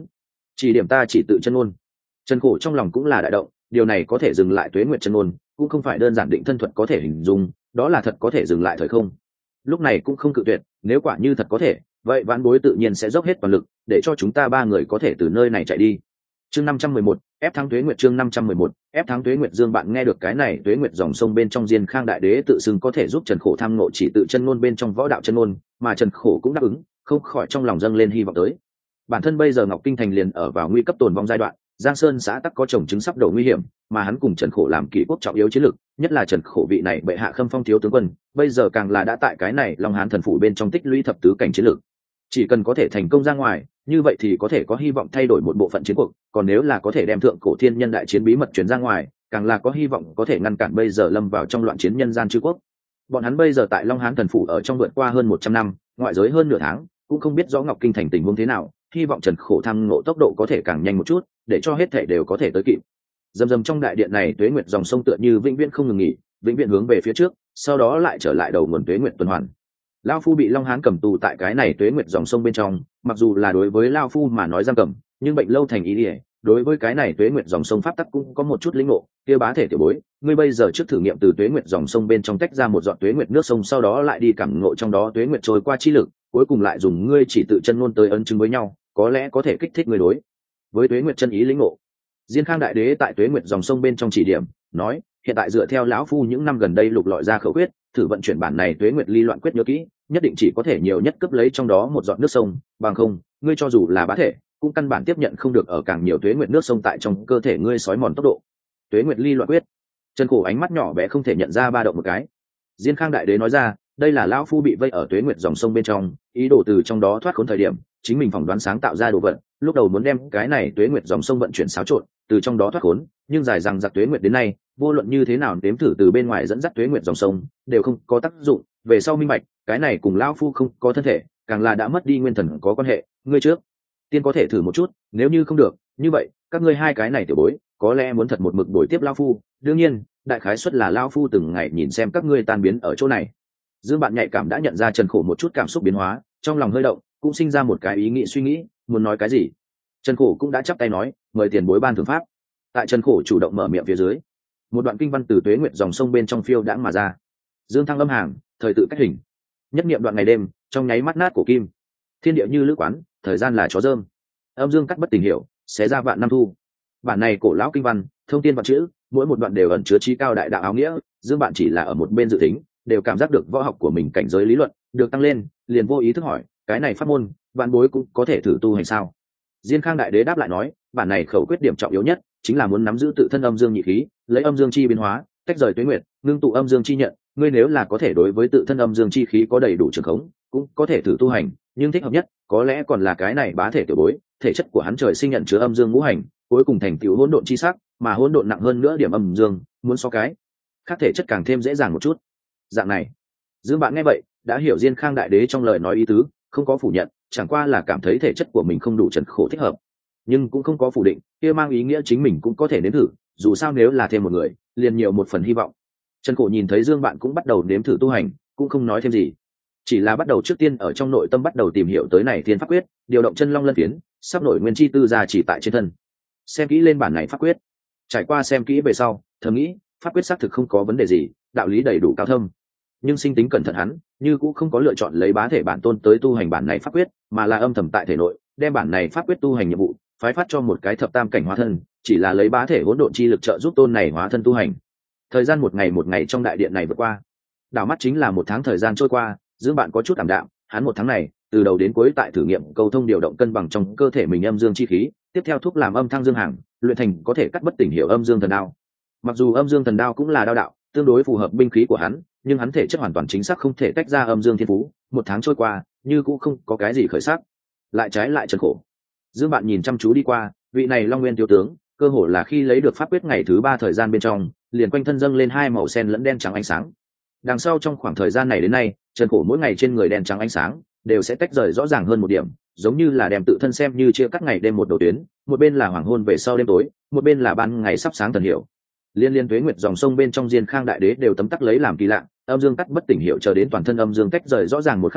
Speaker 1: chỉ điểm ta chỉ tự chân ngôn. Trần Khổ trong lòng cũng là đại động, điều này có thể dừng lại tuế nguyệt chân ngôn, cũng không phải đơn giản định thân thuật có thể hình dung, đó là thật có thể dừng lại thời không. Lúc này cũng không cự tuyệt, nếu quả như thật có thể, vậy vãn bối tự nhiên sẽ dốc hết toàn lực để cho chúng ta ba người có thể từ nơi này chạy đi. Chương 511, ép thắng tuế nguyệt. Chương 511, ép thắng tuế nguyệt. Dương bạn nghe được cái này, tuế nguyệt dòng sông bên trong Diên Khang đại đế tự xưng có thể giúp Trần Khổ tham ngộ chỉ tự chân ngôn bên trong võ đạo chân ngôn, mà Trần Khổ cũng đáp ứng, không khỏi trong lòng dâng lên hy vọng tới. Bản thân bây giờ Ngọc Kinh thành liền ở vào nguy cấp tồn vong giai đoạn, Giang Sơn xã tắc có chồng chứng sắp đầu nguy hiểm, mà hắn cùng Trần Khổ làm kỷ quốc trọng yếu chiến lược, nhất là Trần Khổ vị này bệ hạ Khâm Phong thiếu tướng quân, bây giờ càng là đã tại cái này Long Hán thần phủ bên trong tích lũy thập tứ cảnh chiến lược. Chỉ cần có thể thành công ra ngoài, như vậy thì có thể có hy vọng thay đổi một bộ phận chiến cuộc, còn nếu là có thể đem thượng cổ thiên nhân đại chiến bí mật truyền ra ngoài, càng là có hy vọng có thể ngăn cản bây giờ lâm vào trong loạn chiến nhân gian chư quốc. Bọn hắn bây giờ tại Long Hán thần phủ ở trong vượt qua hơn 100 năm, ngoại giới hơn nửa tháng, cũng không biết rõ Ngọc Kinh thành tình huống thế nào, hy vọng Trần Khổ tham ngộ tốc độ có thể càng nhanh một chút, để cho hết thể đều có thể tới kịp. Dầm dầm trong đại điện này, tuế nguyệt dòng sông tựa như vĩnh viễn không ngừng nghỉ, vĩnh viễn hướng về phía trước, sau đó lại trở lại đầu nguồn tuế nguyệt tuần hoàn. Lao phu bị Long Hán cầm tù tại cái này tuế nguyệt dòng sông bên trong, mặc dù là đối với Lao phu mà nói giam cầm, nhưng bệnh lâu thành ý ỉa, đối với cái này tuế nguyệt dòng sông pháp tắc cũng có một chút lĩnh ngộ. Kia bá thể tiểu bối, ngươi bây giờ trước thử nghiệm từ tuế nguyệt dòng sông bên trong tách ra một giọt tuế nguyệt nước sông, sau đó lại đi cảm ngộ trong đó tuế nguyệt trôi qua chi lực, cuối cùng lại dùng ngươi chỉ tự chân ngôn tới ấn chứng với nhau, có lẽ có thể kích thích ngươi đối với tuế nguyệt chân ý lĩnh ngộ. Diên Khang đại đế tại tuế nguyệt dòng sông bên trong chỉ điểm nói, hiện tại dựa theo lão phu những năm gần đây lục lọi ra khẩu quyết, thử vận chuyển bản này tuế nguyệt ly loạn quyết nhớ kỹ, nhất định chỉ có thể nhiều nhất cấp lấy trong đó một giọt nước sông, bằng không ngươi cho dù là bá thể cũng căn bản tiếp nhận không được ở càng nhiều tuế nguyệt nước sông tại trong cơ thể ngươi sói mòn tốc độ. Tuế nguyệt ly loạn quyết. Trần Khổ ánh mắt nhỏ bé không thể nhận ra ba động một cái. Diên Khang đại đế nói ra, đây là lão phu bị vây ở tuế nguyệt dòng sông bên trong, ý đồ từ trong đó thoát khốn thời điểm, chính mình phỏng đoán sáng tạo ra đồ vật, lúc đầu muốn đem cái này tuế nguyệt dòng sông vận chuyển xáo trộn, từ trong đó thoát khốn, nhưng dài rằng giặc tuế nguyệt đến nay, vô luận như thế nào đếm thử từ bên ngoài dẫn dắt tuế nguyệt dòng sông, đều không có tác dụng. Về sau minh bạch, cái này cùng lão phu không có thân thể, càng là đã mất đi nguyên thần có quan hệ. Ngươi trước tiên có thể thử một chút, nếu như không được, như vậy các ngươi hai cái này tiểu bối, có lẽ muốn thật một mực đổi tiếp lão phu. Đương nhiên, đại khái suất là lão phu từng ngày nhìn xem các ngươi tan biến ở chỗ này. Dương bạn nhạy cảm đã nhận ra Trần Khổ một chút cảm xúc biến hóa, trong lòng hơi động, cũng sinh ra một cái ý nghĩ suy nghĩ, muốn nói cái gì. Trần Khổ cũng đã chắp tay nói, mời tiền bối ban thưởng pháp. Tại Trần Khổ chủ động mở miệng phía dưới, một đoạn kinh văn từ tuế nguyệt dòng sông bên trong phiêu đãng mà ra. Dương thăng âm hàng, thời tự cách hình, nhất niệm đoạn ngày đêm, trong nháy mắt nát cổ kim. Thiên địa như lữ quán, thời gian là chó dơm. Âm dương cắt bất tình hiểu, xé ra vạn năm thu. Bản này cổ lão kinh văn, thông tiên vạn chữ, mỗi một đoạn đều ẩn chứa trí cao đại đạo áo nghĩa. Dương bạn chỉ là ở một bên dự tính, đều cảm giác được võ học của mình cảnh giới lý luận được tăng lên, liền vô ý thức hỏi, cái này pháp môn vạn bối cũng có thể thử tu hành sao? Diên Khang đại đế đáp lại nói, bản này khẩu quyết điểm trọng yếu nhất chính là muốn nắm giữ tự thân âm dương nhị khí, lấy âm dương chi biến hóa, tách rời tuế nguyệt, ngưng tụ âm dương chi nhận. Ngươi nếu là có thể đối với tự thân âm dương chi khí có đầy đủ trường khống, cũng có thể thử tu hành, nhưng thích hợp nhất có lẽ còn là cái này bá thể tiểu bối, thể chất của hắn trời sinh nhận chứa âm dương ngũ hành, cuối cùng thành tựu hỗn độn chi sắc, mà hỗn độn nặng hơn nữa điểm âm dương, muốn so cái khác thể chất càng thêm dễ dàng một chút. Dạng này, Dương bạn nghe vậy đã hiểu Diên Khang đại đế trong lời nói ý tứ, không có phủ nhận, chẳng qua là cảm thấy thể chất của mình không đủ Trần Khổ thích hợp, nhưng cũng không có phủ định, kia mang ý nghĩa chính mình cũng có thể nếm thử, dù sao nếu là thêm một người, liền nhiều một phần hy vọng. Trần Khổ nhìn thấy Dương bạn cũng bắt đầu nếm thử tu hành, cũng không nói thêm gì, chỉ là bắt đầu trước tiên ở trong nội tâm bắt đầu tìm hiểu tới này thiên pháp quyết, điều động chân long lân phiến, sắp nổi nguyên chi tư ra chỉ tại trên thân. Xem kỹ lên bản này pháp quyết, trải qua xem kỹ về sau, thầm nghĩ, pháp quyết xác thực không có vấn đề gì, đạo lý đầy đủ cao thâm. Nhưng sinh tính cẩn thận hắn, như cũng không có lựa chọn lấy bá thể bản tôn tới tu hành bản này pháp quyết, mà là âm thầm tại thể nội, đem bản này pháp quyết tu hành nhiệm vụ, phái phát cho một cái thập tam cảnh hóa thân, chỉ là lấy bá thể hỗn độn chi lực trợ giúp tôn này hóa thân tu hành. Thời gian một ngày trong đại điện này vượt qua, đảo mắt chính là một tháng thời gian trôi qua. Dương bạn có chút tạm đạm, hắn một tháng này từ đầu đến cuối tại thử nghiệm cầu thông điều động cân bằng trong cơ thể mình âm dương chi khí, tiếp theo thúc làm âm thăng dương hàng, luyện thành có thể cắt bất tỉnh hiệu âm dương thần đao. Mặc dù âm dương thần đao cũng là đao đạo, tương đối phù hợp binh khí của hắn, nhưng hắn thể chất hoàn toàn chính xác không thể tách ra âm dương thiên phú. Một tháng trôi qua, như cũng không có cái gì khởi sắc, lại trái lại Trần Khổ. Dương bạn nhìn chăm chú đi qua, vị này Long Nguyên thiếu tướng, cơ hồ là khi lấy được pháp quyết ngày thứ 3 thời gian bên trong, liền quanh thân dâng lên hai màu sen lẫn đen trắng ánh sáng. Đằng sau trong khoảng thời gian này đến nay, Trần Khổ mỗi ngày trên người đen trắng ánh sáng đều sẽ tách rời rõ ràng hơn một điểm, giống như là đem tự thân xem như chia cắt ngày đêm một đầu tuyến, một bên là hoàng hôn về sau đêm tối, một bên là ban ngày sắp sáng thần hiểu. Liên tuế nguyệt dòng sông bên trong Diên Khang đại đế đều tấm tắc lấy làm kỳ lạ, âm dương cắt bất tỉnh hiệu chờ đến toàn thân âm dương tách rời rõ ràng một khắc này,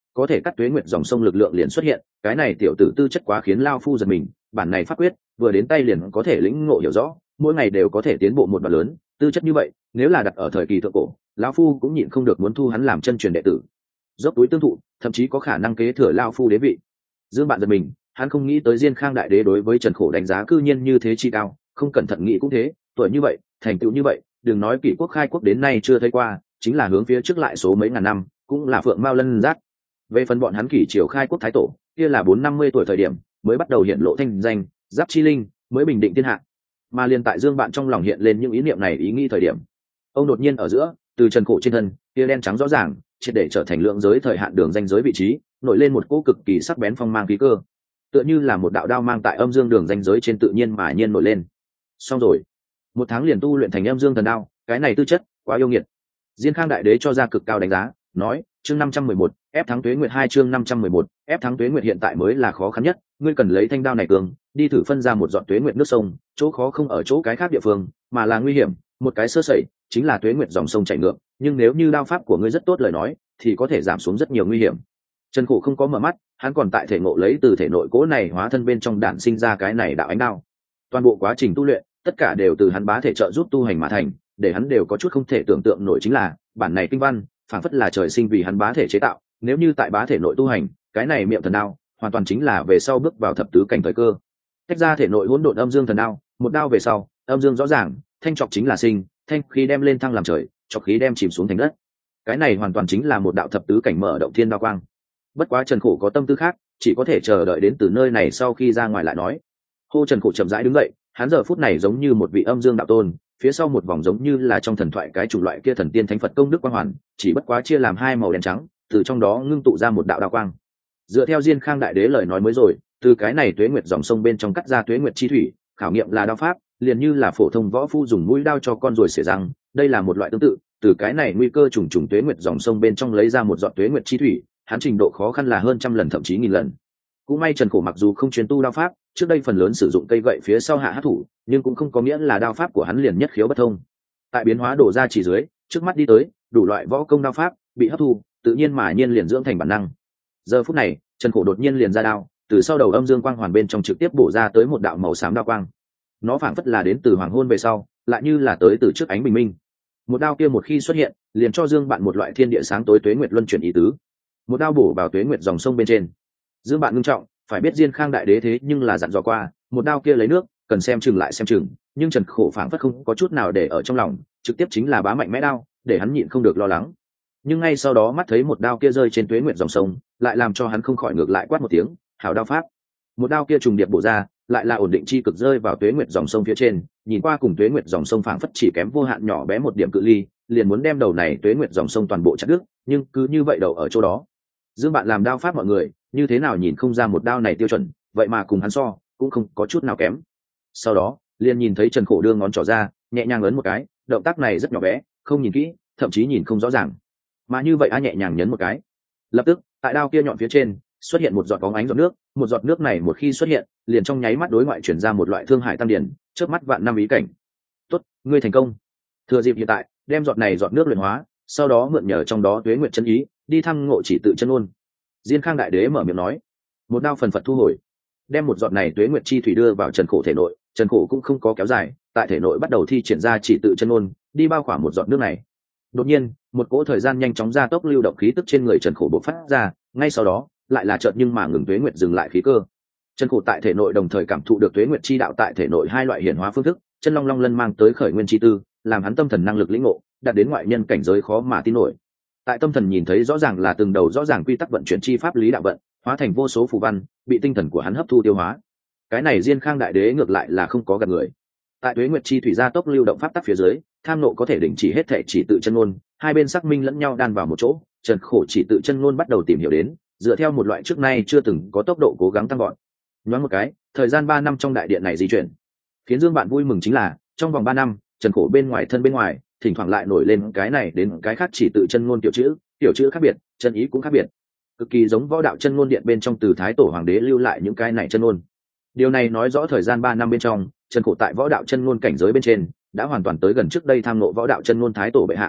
Speaker 1: có thể cắt tuế nguyệt dòng sông lực lượng liền xuất hiện. Cái này tiểu tử tư chất quá khiến lao phu giật mình, bản này pháp quyết vừa đến tay liền có thể lĩnh ngộ hiểu rõ, mỗi ngày đều có thể tiến bộ một đoạn lớn. Tư chất như vậy nếu là đặt ở thời kỳ thượng cổ, lão phu cũng nhịn không được muốn thu hắn làm chân truyền đệ tử, dốc túi tương thụ, thậm chí có khả năng kế thừa lao phu đế vị. Dương Bạn giật mình, hắn không nghĩ tới Diên Khang đại đế đối với Trần Khổ đánh giá cư nhiên như thế chi cao, không cẩn thận nghĩ cũng thế, tuổi như vậy, thành tựu như vậy, đừng nói kỷ quốc khai quốc đến nay chưa thấy qua, chính là hướng phía trước lại số mấy ngàn năm, cũng là phượng mao lân giác. Về phần bọn hắn kỷ triều khai quốc thái tổ, kia là 450 tuổi thời điểm, mới bắt đầu hiện lộ thanh danh, giáp chi linh, mới bình định thiên hạ. Mà liên tại Dương Bạn trong lòng hiện lên những ý niệm này ý nghĩ thời điểm, ông đột nhiên ở giữa, từ Trần Khổ trên thân, kia đen trắng rõ ràng, triệt để trở thành lượng giới thời hạn đường danh giới vị trí, nổi lên một cỗ cực kỳ sắc bén phong mang khí cơ, tựa như là một đạo đao mang tại âm dương đường danh giới trên tự nhiên mà nhiên nổi lên. Xong rồi, một tháng liền tu luyện thành âm dương thần đao, cái này tư chất quá yêu nghiệt. Diên Khang đại đế cho ra cực cao đánh giá, nói: chương 511, ép thắng tuế nguyệt 2, chương 511, ép thắng tuế nguyệt hiện tại mới là khó khăn nhất, ngươi cần lấy thanh đao này cường, đi thử phân ra một giọt tuế nguyệt nước sông, chỗ khó không ở chỗ cái khác địa phương, mà là nguy hiểm, một cái sơ sẩy chính là tuế nguyệt dòng sông chảy ngược, nhưng nếu như đao pháp của ngươi rất tốt lời nói, thì có thể giảm xuống rất nhiều nguy hiểm. Trần Khổ không có mở mắt, hắn còn tại thể ngộ lấy từ thể nội cố này hóa thân bên trong đản sinh ra cái này đạo ánh đao. Toàn bộ quá trình tu luyện, tất cả đều từ hắn bá thể trợ giúp tu hành mà thành, để hắn đều có chút không thể tưởng tượng nổi chính là, bản này kinh văn, phảng phất là trời sinh vì hắn bá thể chế tạo, nếu như tại bá thể nội tu hành, cái này miệng thần đao, hoàn toàn chính là về sau bước vào thập tứ cảnh thời cơ. Tách ra thể nội hỗn độn âm dương thần đao, một đao về sau, âm dương rõ ràng, thanh trọc chính là sinh, thanh khí đem lên thăng làm trời, trọc khí đem chìm xuống thành đất. Cái này hoàn toàn chính là một đạo thập tứ cảnh mở động thiên đao quang. Bất quá Trần Khổ có tâm tư khác, chỉ có thể chờ đợi đến từ nơi này sau khi ra ngoài lại nói. Hô Trần Khổ chậm rãi đứng dậy, hắn giờ phút này giống như một vị âm dương đạo tôn, phía sau một vòng giống như là trong thần thoại cái chủng loại kia thần tiên thánh Phật công đức quang hoàn, chỉ bất quá chia làm hai màu đen trắng, từ trong đó ngưng tụ ra một đạo đao quang. Dựa theo Diên Khang đại đế lời nói mới rồi, từ cái này tuế nguyệt dòng sông bên trong cắt ra tuế nguyệt chi thủy, khảo nghiệm là đao pháp, liền như là phổ thông võ phu dùng mũi đao cho con ruồi xẻ răng, đây là một loại tương tự, từ cái này nguy cơ trùng trùng tuế nguyệt dòng sông bên trong lấy ra một giọt tuế nguyệt chi thủy, hắn trình độ khó khăn là hơn trăm lần thậm chí nghìn lần. Cũng may Trần Khổ mặc dù không chuyên tu đao pháp, trước đây phần lớn sử dụng cây gậy phía sau hạ hát thủ, nhưng cũng không có nghĩa là đao pháp của hắn liền nhất khiếu bất thông. Tại biến hóa đổ ra chỉ dưới, trước mắt đi tới, đủ loại võ công đao pháp bị hấp thu, tự nhiên mà nhiên liền dưỡng thành bản năng. Giờ phút này, Trần Khổ đột nhiên liền ra đao, từ sau đầu âm dương quang hoàn bên trong trực tiếp bổ ra tới một đạo màu xám đao quang. Nó phảng phất là đến từ hoàng hôn về sau, lại như là tới từ trước ánh bình minh. Một đao kia một khi xuất hiện, liền cho Dương Bạn một loại thiên địa sáng tối tuế nguyệt luân chuyển ý tứ. Một đao bổ vào tuế nguyệt dòng sông bên trên. Dương Bạn ngưng trọng, phải biết Diên Khang đại đế thế nhưng là dặn dò qua, một đao kia lấy nước, cần xem chừng lại xem chừng, nhưng Trần Khổ phảng phất không có chút nào để ở trong lòng, trực tiếp chính là bá mạnh mẽ đao, để hắn nhịn không được lo lắng. Nhưng ngay sau đó mắt thấy một đao kia rơi trên tuế nguyệt dòng sông, lại làm cho hắn không khỏi ngược lại quát một tiếng, hảo đao pháp. Một đao kia trùng điệp bổ ra, lại là ổn định chi cực rơi vào tuế nguyệt dòng sông phía trên, nhìn qua cùng tuế nguyệt dòng sông phảng phất chỉ kém vô hạn nhỏ bé một điểm cự ly, liền muốn đem đầu này tuế nguyệt dòng sông toàn bộ chặt đứt, nhưng cứ như vậy đầu ở chỗ đó. Dương Bạn làm đao pháp mọi người, như thế nào nhìn không ra một đao này tiêu chuẩn, vậy mà cùng hắn so, cũng không có chút nào kém. Sau đó, liền nhìn thấy Trần Khổ đưa ngón trỏ ra, nhẹ nhàng ấn một cái, động tác này rất nhỏ bé, không nhìn kỹ, thậm chí nhìn không rõ ràng. Mà như vậy nhẹ nhàng nhấn một cái, lập tức, tại đao kia nhọn phía trên, xuất hiện một giọt bóng ánh giọt nước, một giọt nước này một khi xuất hiện, liền trong nháy mắt đối ngoại chuyển ra một loại thương hải tam điển, chớp mắt vạn năm ý cảnh. Tốt, ngươi thành công. Thừa dịp hiện tại, đem giọt này giọt nước luyện hóa, sau đó mượn nhờ trong đó tuế nguyệt chân ý, đi thăng ngộ chỉ tự chân ôn. Diên Khang đại đế mở miệng nói, một đao phần phật thu hồi, đem một giọt này tuế nguyệt chi thủy đưa vào Trần Khổ thể nội. Trần Khổ cũng không có kéo dài, tại thể nội bắt đầu thi triển ra chỉ tự chân ôn, đi bao khỏa một giọt nước này. Đột nhiên, một cỗ thời gian nhanh chóng gia tốc lưu động khí tức trên người Trần Khổ bộc phát ra, ngay sau đó, lại là chợt nhưng mà ngừng tuế nguyệt dừng lại khí cơ. Trần Khổ tại thể nội đồng thời cảm thụ được tuế nguyệt chi đạo tại thể nội hai loại hiển hóa phương thức, chân long long lân mang tới khởi nguyên chi tư, làm hắn tâm thần năng lực lĩnh ngộ, đạt đến ngoại nhân cảnh giới khó mà tin nổi. Tại tâm thần nhìn thấy rõ ràng là từng đầu rõ ràng quy tắc vận chuyển chi pháp lý đạo vận, hóa thành vô số phù văn, bị tinh thần của hắn hấp thu tiêu hóa. Cái này Diên Khang đại đế ngược lại là không có gạt người. Tại tuế nguyệt chi thủy gia tốc lưu động pháp tắc phía dưới, tham nộ có thể đình chỉ hết thể chỉ tự chân ngôn, hai bên xác minh lẫn nhau đan vào một chỗ. Trần Khổ chỉ tự chân ngôn bắt đầu tìm hiểu đến, dựa theo một loại trước nay chưa từng có tốc độ cố gắng tăng gọn. Nhoáng một cái, thời gian 3 năm trong đại điện này di chuyển. Khiến Dương Bạn vui mừng chính là, trong vòng 3 năm, Trần Khổ bên ngoài thân bên ngoài, thỉnh thoảng lại nổi lên cái này đến cái khác chỉ tự chân ngôn tiểu chữ khác biệt, chân ý cũng khác biệt. Cực kỳ giống võ đạo chân ngôn điện bên trong từ Thái Tổ Hoàng đế lưu lại những cái này chân ngôn. Điều này nói rõ thời gian 3 năm bên trong, Trần Khổ tại võ đạo chân ngôn cảnh giới bên trên, đã hoàn toàn tới gần trước đây tham ngộ võ đạo chân ngôn Thái Tổ bệ hạ.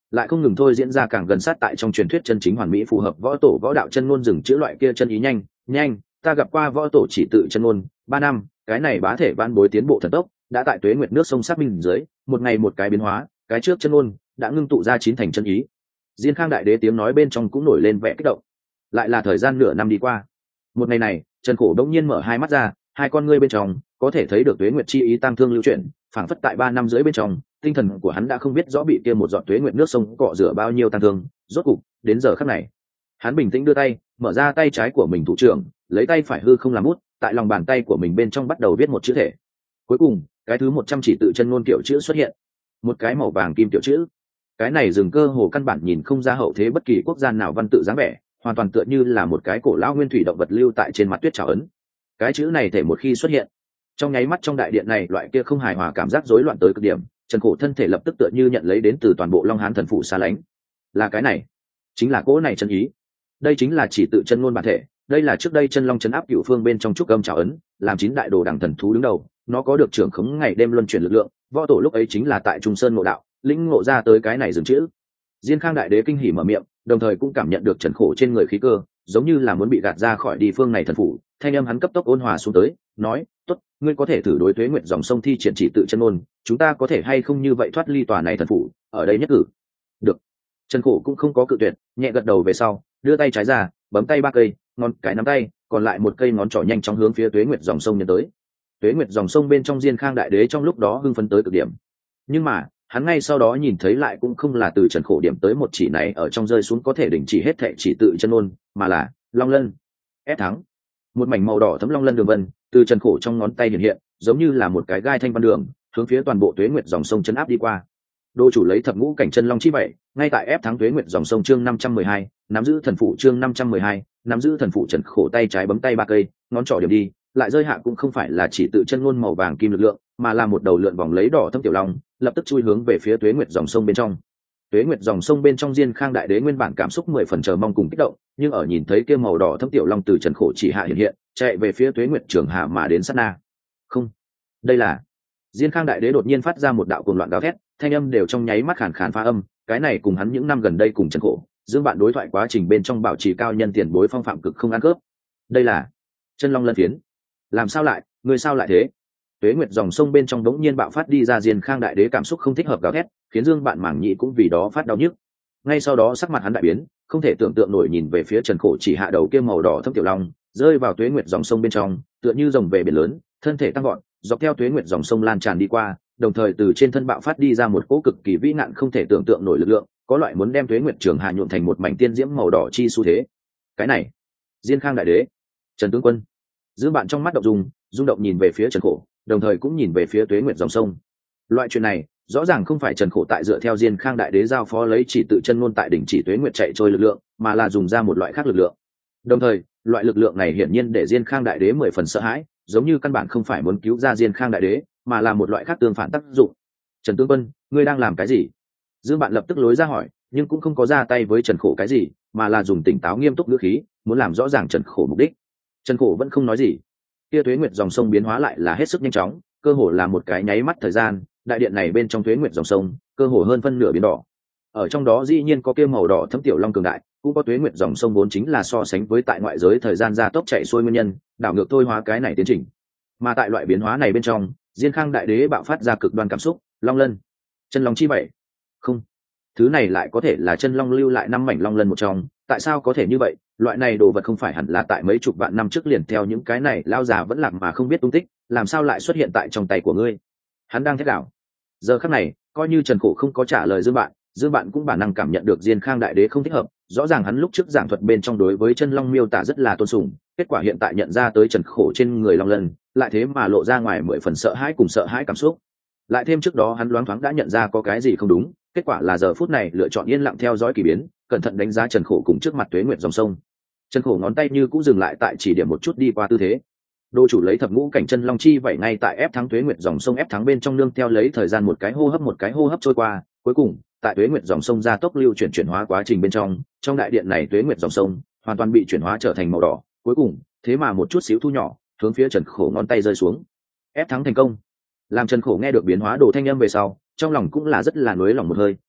Speaker 1: lại không ngừng thôi diễn ra càng gần sát tại trong truyền thuyết chân chính hoàn mỹ phù hợp võ tổ võ đạo chân ngôn dừng chữ loại kia chân ý nhanh nhanh. Ta gặp qua võ tổ chỉ tự chân ngôn 3 năm, cái này bá thể van bối tiến bộ thần tốc, đã tại tuế nguyệt nước sông xác minh dưới một ngày một cái biến hóa, cái trước chân ngôn đã ngưng tụ ra 9 thành chân ý. Diên Khang đại đế tiếng nói bên trong cũng nổi lên vẻ kích động. Lại là thời gian nửa năm đi qua. Một ngày này, Trần Khổ đống nhiên mở hai mắt ra, hai con ngươi bên trong có thể thấy được tuế nguyệt chi ý tăng thương lưu chuyển, phảng phất tại 3 năm rưỡi bên trong, tinh thần của hắn đã không biết rõ bị kia một giọt tuế nguyệt nước sông cọ rửa bao nhiêu tăng thương. Rốt cục đến giờ khắc này, hắn bình tĩnh đưa tay, mở ra tay trái của mình thủ trưởng, lấy tay phải hư không làm bút, tại lòng bàn tay của mình bên trong bắt đầu viết một chữ thể. Cuối cùng, cái thứ 100 chỉ tự chân ngôn kiểu chữ xuất hiện, một cái màu vàng kim kiểu chữ. Cái này dừng cơ hồ căn bản nhìn không ra hậu thế bất kỳ quốc gia nào văn tự dáng vẻ, hoàn toàn tựa như là một cái cổ lão nguyên thủy động vật lưu tại trên mặt tuyết trào ấn. Cái chữ này thể một khi xuất hiện, trong nháy mắt trong đại điện này loại kia không hài hòa cảm giác rối loạn tới cực điểm, Trần Khổ thân thể lập tức tựa như nhận lấy đến từ toàn bộ Long Hán thần phủ xa lánh. Là cái này, chính là cỗ này chân ý. Đây chính là chỉ tự chân ngôn bản thể, đây là trước đây chân long chấn áp cửu phương bên trong trúc âm trảo ấn, làm 9 đại đồ đẳng thần thú đứng đầu, nó có được trưởng khống ngày đêm luân chuyển lực lượng, võ tổ lúc ấy chính là tại Trung Sơn ngộ đạo, lĩnh ngộ ra tới cái này dừng chữ. Diên Khang đại đế kinh hỉ mở miệng, đồng thời cũng cảm nhận được Trần Khổ trên người khí cơ, giống như là muốn bị gạt ra khỏi địa phương này thần phủ, thanh âm hắn cấp tốc ôn hòa xuống tới, nói: "Tốt, ngươi có thể thử đối tuế nguyện dòng sông thi triển chỉ tự chân ngôn, chúng ta có thể hay không như vậy thoát ly tòa này thần phủ, ở đây nhất cử." Được. Trần Khổ cũng không có cự tuyệt, nhẹ gật đầu về sau, đưa tay trái ra, bấm tay 3 cây, ngón cái nắm tay, còn lại một cây ngón trỏ nhanh chóng hướng phía tuế nguyệt dòng sông nhân tới. Tuế nguyệt dòng sông bên trong Diên Khang đại đế trong lúc đó hưng phấn tới cực điểm. Nhưng mà, hắn ngay sau đó nhìn thấy lại cũng không là từ Trần Khổ điểm tới một chỉ này ở trong rơi xuống có thể đình chỉ hết thệ chỉ tự chân ngôn, mà là long lân. Ép thắng. Một mảnh màu đỏ thấm long lân đường vân từ Trần Khổ trong ngón tay hiện hiện, giống như là một cái gai thanh văn đường, hướng phía toàn bộ tuế nguyệt dòng sông chấn áp đi qua. Đô chủ lấy thập ngũ cảnh chân long chi vậy, ngay tại ép thắng tuế nguyệt dòng sông chương 512, nắm giữ thần phụ chương 512, nắm giữ thần phụ Trần Khổ tay trái bấm tay 3 cây, ngón trỏ điểm đi, lại rơi hạ cũng không phải là chỉ tự chân ngôn màu vàng kim lực lượng, mà là một đầu lượn vòng lấy đỏ thâm tiểu long, lập tức chui hướng về phía tuế nguyệt dòng sông bên trong. Tuế nguyệt dòng sông bên trong Diên Khang đại đế nguyên bản cảm xúc 10 phần chờ mong cùng kích động, nhưng ở nhìn thấy kia màu đỏ thâm tiểu long từ Trần Khổ chỉ hạ hiện hiện, chạy về phía tuế nguyệt trường hạ mà đến sát na. Không, đây là Diên Khang đại đế đột nhiên phát ra một đạo cuồng loạn gào thét, thanh âm đều trong nháy mắt khàn khàn phá âm, cái này cùng hắn những năm gần đây cùng Trần Khổ dưỡng bạn đối thoại quá trình bên trong bảo trì cao nhân tiền bối phong phạm cực không ăn cướp. Đây là chân long lân phiến. Làm sao lại, người sao lại thế? Tuế nguyệt dòng sông bên trong đống nhiên bạo phát đi ra Diên Khang đại đế cảm xúc không thích hợp gào thét, khiến Dương bạn mảng nhị cũng vì đó phát đau nhức. Ngay sau đó sắc mặt hắn đại biến, không thể tưởng tượng nổi nhìn về phía Trần Khổ chỉ hạ đầu kia màu đỏ thâm tiểu long, rơi vào tuế nguyệt dòng sông bên trong, tựa như rồng về biển lớn, thân thể tăng gọn, dọc theo tuế nguyệt dòng sông lan tràn đi qua, đồng thời từ trên thân bạo phát đi ra một cỗ cực kỳ vĩ ngạn không thể tưởng tượng nổi lực lượng, có loại muốn đem tuế nguyệt trường hạ nhuộm thành một mảnh tiên diễm màu đỏ chi xu thế. Cái này, Diên Khang đại đế, Trần tướng quân. Dương bạn trong mắt động rung động nhìn về phía Trần Khổ, đồng thời cũng nhìn về phía tuế nguyệt dòng sông. Loại chuyện này rõ ràng không phải Trần Khổ tại dựa theo Diên Khang đại đế giao phó lấy chỉ tự chân ngôn tại đỉnh chỉ tuế nguyệt chạy trôi lực lượng, mà là dùng ra một loại khác lực lượng. Đồng thời, loại lực lượng này hiển nhiên để Diên Khang đại đế 10 phần sợ hãi, giống như căn bản không phải muốn cứu ra Diên Khang đại đế, mà là một loại khác tương phản tác dụng. Trần tướng quân, ngươi đang làm cái gì? Dương bạn lập tức lối ra hỏi, nhưng cũng không có ra tay với Trần Khổ cái gì, mà là dùng tỉnh táo nghiêm túc ngữ khí, muốn làm rõ ràng Trần Khổ mục đích. Trần Khổ vẫn không nói gì. Kia tuế nguyệt dòng sông biến hóa lại là hết sức nhanh chóng, cơ hồ là một cái nháy mắt thời gian, đại điện này bên trong tuế nguyệt dòng sông, cơ hồ hơn phân nửa biến đỏ. Ở trong đó dĩ nhiên có kia màu đỏ thấm tiểu long cường đại, cũng có tuế nguyệt dòng sông vốn chính là so sánh với tại ngoại giới thời gian gia tốc chạy xuôi nguyên nhân, đảo ngược thôi hóa cái này tiến trình. Mà tại loại biến hóa này bên trong, Diên Khang đại đế bạo phát ra cực đoan cảm xúc, long lân, chân long chi vậy. Không, thứ này lại có thể là chân long lưu lại 5 mảnh long lân một trong, tại sao có thể như vậy? Loại này đồ vật không phải hẳn là tại mấy chục vạn năm trước liền theo những cái này lao già vẫn lạc mà không biết tung tích, làm sao lại xuất hiện tại trong tay của ngươi? Hắn đang thét đảo. Giờ khắc này, coi như Trần Khổ không có trả lời Dương bạn cũng bản năng cảm nhận được Diên Khang đại đế không thích hợp, rõ ràng hắn lúc trước giảng thuật bên trong đối với chân long miêu tả rất là tôn sùng, kết quả hiện tại nhận ra tới Trần Khổ trên người long lân, lại thế mà lộ ra ngoài 10 phần sợ hãi cùng sợ hãi cảm xúc. Lại thêm trước đó hắn loáng thoáng đã nhận ra có cái gì không đúng, kết quả là giờ phút này lựa chọn yên lặng theo dõi kỳ biến, cẩn thận đánh giá Trần Khổ cùng trước mặt tuế nguyệt dòng sông. Trần Khổ ngón tay như cũng dừng lại tại chỉ điểm một chút đi qua tư thế. Đô chủ lấy thập ngũ cảnh chân long chi vậy ngay tại ép thắng tuế nguyệt dòng sông ép thắng bên trong nương theo lấy thời gian một cái hô hấp trôi qua, cuối cùng tại tuế nguyệt dòng sông gia tốc lưu chuyển hóa quá trình bên trong đại điện này tuế nguyệt dòng sông hoàn toàn bị chuyển hóa trở thành màu đỏ, cuối cùng thế mà một chút xíu thu nhỏ, hướng phía Trần Khổ ngón tay rơi xuống. Ép thắng thành công. Làm Trần Khổ nghe được biến hóa đồ thanh âm về sau, trong lòng cũng là rất là nuối lòng một hơi,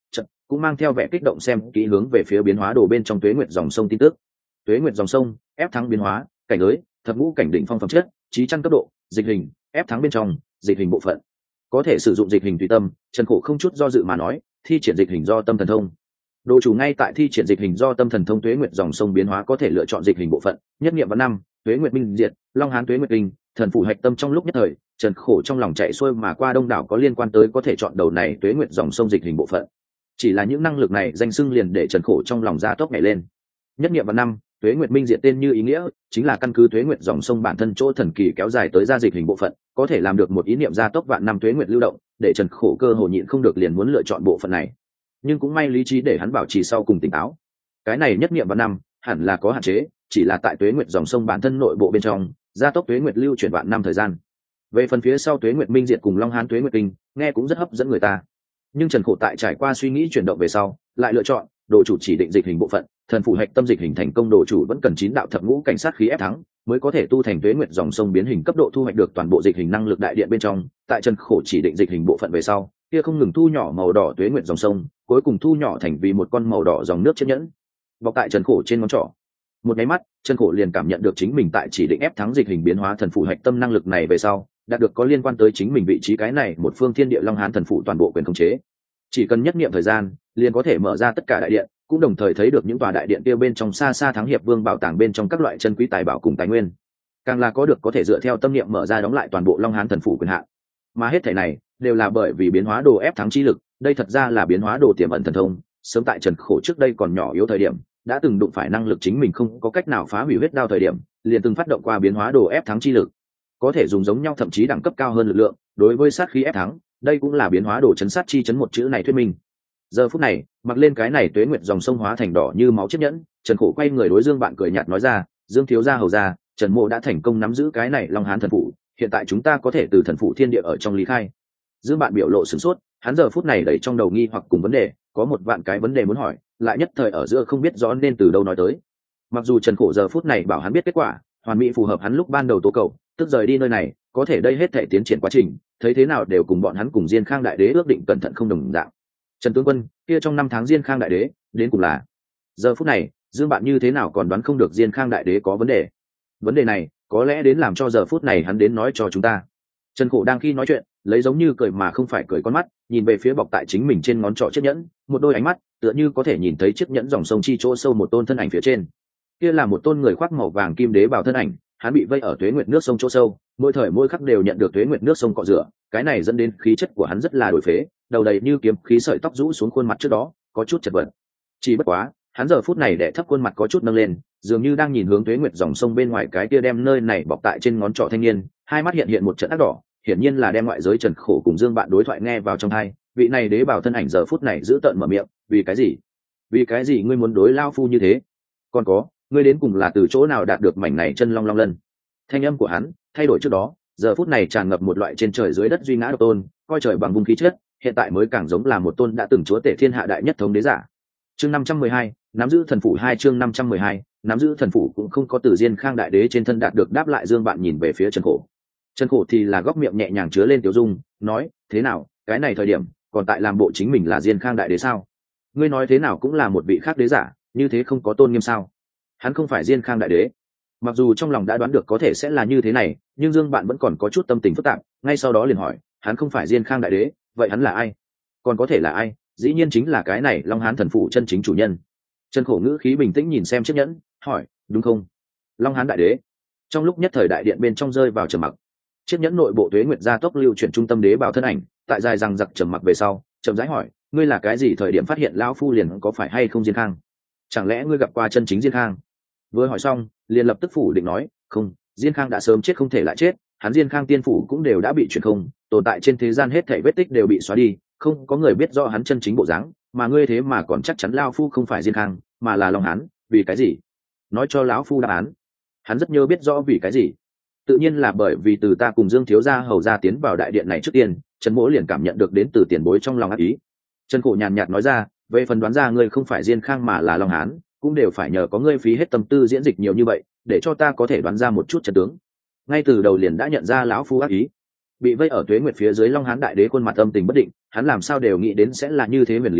Speaker 1: cũng mang theo vẻ kích động xem kỹ hướng về phía biến hóa đồ bên trong tuế nguyệt dòng sông tin tức. Tuế nguyệt dòng sông ép thắng biến hóa cảnh giới thập ngũ cảnh đỉnh phong phẩm chất trí chăn cấp độ dịch hình ép thắng bên trong dịch hình bộ phận có thể sử dụng dịch hình tùy tâm. Trần Khổ không chút do dự mà nói thi triển dịch hình do tâm thần thông. Đồ chủ ngay tại thi triển dịch hình do tâm thần thông tuế nguyệt dòng sông biến hóa có thể lựa chọn dịch hình bộ phận nhất nghiệm vào năm tuế nguyệt minh diệt long hán tuế nguyệt kinh thần phủ hạch tâm. Trong lúc nhất thời Trần Khổ trong lòng chạy xuôi mà qua đông đảo có liên quan tới có thể chọn đầu này tuế nguyệt dòng sông dịch hình bộ phận. Chỉ là những năng lực này danh xưng liền để Trần Khổ trong lòng ra tốc nhảy lên. Nhất nghiệm vào năm tuế nguyệt minh diệt tên như ý nghĩa chính là căn cứ tuế nguyệt dòng sông bản thân chỗ thần kỳ kéo dài tới ra dịch hình bộ phận có thể làm được một ý niệm gia tốc vạn năm tuế nguyệt lưu động, để Trần Khổ cơ hồ nhịn không được liền muốn lựa chọn bộ phận này. Nhưng cũng may lý trí để hắn bảo trì sau cùng tỉnh táo. Cái này nhất nghiệm vạn năm hẳn là có hạn chế, chỉ là tại tuế nguyệt dòng sông bản thân nội bộ bên trong gia tốc tuế nguyệt lưu chuyển vạn năm thời gian. Về phần phía sau tuế nguyệt minh diệt cùng long hán tuế nguyệt kinh nghe cũng rất hấp dẫn người ta, nhưng Trần Khổ tại trải qua suy nghĩ chuyển động về sau lại lựa chọn đồ chủ chỉ định dịch hình bộ phận thần phủ hạch tâm dịch hình thành công. Đồ chủ vẫn cần 9 đạo thập ngũ cảnh sát khí ép thắng mới có thể tu thành tuế nguyệt dòng sông biến hình cấp độ thu hoạch được toàn bộ dịch hình năng lực đại điện bên trong. Tại Trần Khổ chỉ định dịch hình bộ phận về sau kia không ngừng thu nhỏ màu đỏ tuế nguyệt dòng sông cuối cùng thu nhỏ thành vì một con màu đỏ dòng nước chiếc nhẫn bọc tại Trần Khổ trên ngón trỏ. Một nháy mắt Trần Khổ liền cảm nhận được chính mình tại chỉ định ép thắng dịch hình biến hóa thần phủ hạch tâm năng lực này về sau đạt được có liên quan tới chính mình vị trí cái này một phương thiên địa long hán thần phủ toàn bộ quyền khống chế. Chỉ cần nhất niệm thời gian liền có thể mở ra tất cả đại điện, cũng đồng thời thấy được những tòa đại điện kia bên trong xa xa thắng hiệp vương bảo tàng bên trong các loại chân quý tài bảo cùng tài nguyên. Càng là có được có thể dựa theo tâm niệm mở ra đóng lại toàn bộ long hán thần phủ quyền hạn. Mà hết thảy này đều là bởi vì biến hóa đồ ép thắng chi lực. Đây thật ra là biến hóa đồ tiềm ẩn thần thông, sớm tại Trần Khổ trước đây còn nhỏ yếu thời điểm đã từng đụng phải năng lực chính mình không có cách nào phá hủy huyết đao thời điểm liền từng phát động qua biến hóa đồ ép thắng chi lực, có thể dùng giống nhau thậm chí đẳng cấp cao hơn lực lượng đối với sát khí ép thắng. Đây cũng là biến hóa đồ chấn sát chi chấn một chữ này thuyết minh. Giờ phút này mặc lên cái này tuế nguyệt dòng sông hóa thành đỏ như máu chiếc nhẫn, Trần Khổ quay người đối Dương Bạn cười nhạt nói ra, Dương thiếu gia hầu gia, Trần Mộ đã thành công nắm giữ cái này long hán thần phủ, hiện tại chúng ta có thể từ thần phủ thiên địa ở trong lý khai. Dương Bạn biểu lộ sửng sốt, hắn giờ phút này đẩy trong đầu nghi hoặc cùng vấn đề, có một vạn cái vấn đề muốn hỏi, lại nhất thời ở giữa không biết rõ nên từ đâu nói tới. Mặc dù Trần Khổ giờ phút này bảo hắn biết kết quả hoàn mỹ phù hợp hắn lúc ban đầu tố cầu, tức rời đi nơi này, có thể đây hết thể tiến triển quá trình thấy thế nào đều cùng bọn hắn cùng Diên Khang đại đế ước định cẩn thận không đồng dạng. Trần tướng quân, kia trong 5 tháng Diên Khang đại đế đến cùng là? Giờ phút này Dương Bạn như thế nào còn đoán không được Diên Khang đại đế có vấn đề. Vấn đề này có lẽ đến làm cho giờ phút này hắn đến nói cho chúng ta. Trần Khổ đang khi nói chuyện lấy giống như cười mà không phải cười con mắt nhìn về phía bọc tại chính mình trên ngón trỏ chiếc nhẫn, một đôi ánh mắt tựa như có thể nhìn thấy chiếc nhẫn dòng sông chi chỗ sâu một tôn thân ảnh phía trên. Kia là một tôn người khoác màu vàng kim đế bào thân ảnh, hắn bị vây ở tuế nguyệt nước sông chỗ sâu, mỗi thời mỗi khắc đều nhận được tuế nguyệt nước sông cọ rửa, cái này dẫn đến khí chất của hắn rất là đổi phế, đầu đầy như kiếm khí, sợi tóc rũ xuống khuôn mặt trước đó có chút chật vật. Chỉ bất quá hắn giờ phút này đẻ thấp khuôn mặt có chút nâng lên, dường như đang nhìn hướng tuế nguyệt dòng sông bên ngoài cái kia đem nơi này bọc tại trên ngón trỏ thanh niên, hai mắt hiện hiện một trận ác đỏ, hiển nhiên là đem ngoại giới Trần Khổ cùng Dương Bạn đối thoại nghe vào trong tai. Vị này đế bảo thân ảnh giờ phút này giữ tợn mở miệng, vì cái gì? Vì cái gì ngươi muốn đối lao phu như thế? Còn có, ngươi đến cùng là từ chỗ nào đạt được mảnh này chân long long lân? Thanh âm của hắn thay đổi trước đó, giờ phút này tràn ngập một loại trên trời dưới đất duy ngã độc tôn, coi trời bằng vùng khí chất, hiện tại mới càng giống là một tôn đã từng chúa tể thiên hạ đại nhất thống đế giả. Chương 512, nắm giữ thần phủ 2 chương 512, nắm giữ thần phủ cũng không có từ Diên Khang đại đế trên thân đạt được đáp lại. Dương Bạn nhìn về phía Trần Khổ. Trần Khổ thì là góc miệng nhẹ nhàng chứa lên tiểu dung, nói, thế nào, cái này thời điểm còn tại làm bộ chính mình là Diên Khang đại đế sao? Ngươi nói thế nào cũng là một vị khác đế giả, như thế không có tôn nghiêm sao? Hắn không phải Diên Khang đại đế. Mặc dù trong lòng đã đoán được có thể sẽ là như thế này, nhưng Dương Bạn vẫn còn có chút tâm tình phức tạp, ngay sau đó liền hỏi, hắn không phải Diên Khang đại đế, vậy hắn là ai? Còn có thể là ai? Dĩ nhiên chính là cái này Long Hán thần phủ chân chính chủ nhân. Trần Khổ ngữ khí bình tĩnh nhìn xem chiếc nhẫn, hỏi, đúng không? Long Hán đại đế. Trong lúc nhất thời đại điện bên trong rơi vào trầm mặc. Chiếc nhẫn nội bộ tuế nguyệt gia tốc lưu chuyển trung tâm đế bảo thân ảnh, tại dài rằng giặc trầm mặc về sau, chậm rãi hỏi, ngươi là cái gì thời điểm phát hiện lão phu liền có phải hay không Diên Khang? Chẳng lẽ ngươi gặp qua chân chính Diên Khang? Vừa hỏi xong liền lập tức phủ định nói, không, Diên Khang đã sớm chết không thể lại chết, hắn Diên Khang tiên phủ cũng đều đã bị chuyển không, tồn tại trên thế gian hết thảy vết tích đều bị xóa đi, không có người biết rõ hắn chân chính bộ dáng, mà ngươi thế mà còn chắc chắn lão phu không phải Diên Khang mà là Long Hán, vì cái gì? Nói cho lão phu đáp án. Hắn rất nhớ biết rõ vì cái gì. Tự nhiên là bởi vì từ ta cùng Dương thiếu gia hầu gia tiến vào đại điện này trước tiên, Trần Mỗ liền cảm nhận được đến từ tiền bối trong lòng ác ý. Trần Khổ nhàn nhạt nói ra, về phần đoán ra ngươi không phải Diên Khang mà là Long Hán, cũng đều phải nhờ có ngươi phí hết tâm tư diễn dịch nhiều như vậy, để cho ta có thể đoán ra một chút trận tướng. Ngay từ đầu liền đã nhận ra lão phu ác ý. Bị vây ở tuế nguyệt phía dưới Long Hán đại đế khuôn mặt âm tình bất định, hắn làm sao đều nghĩ đến sẽ là như thế huyền lý do,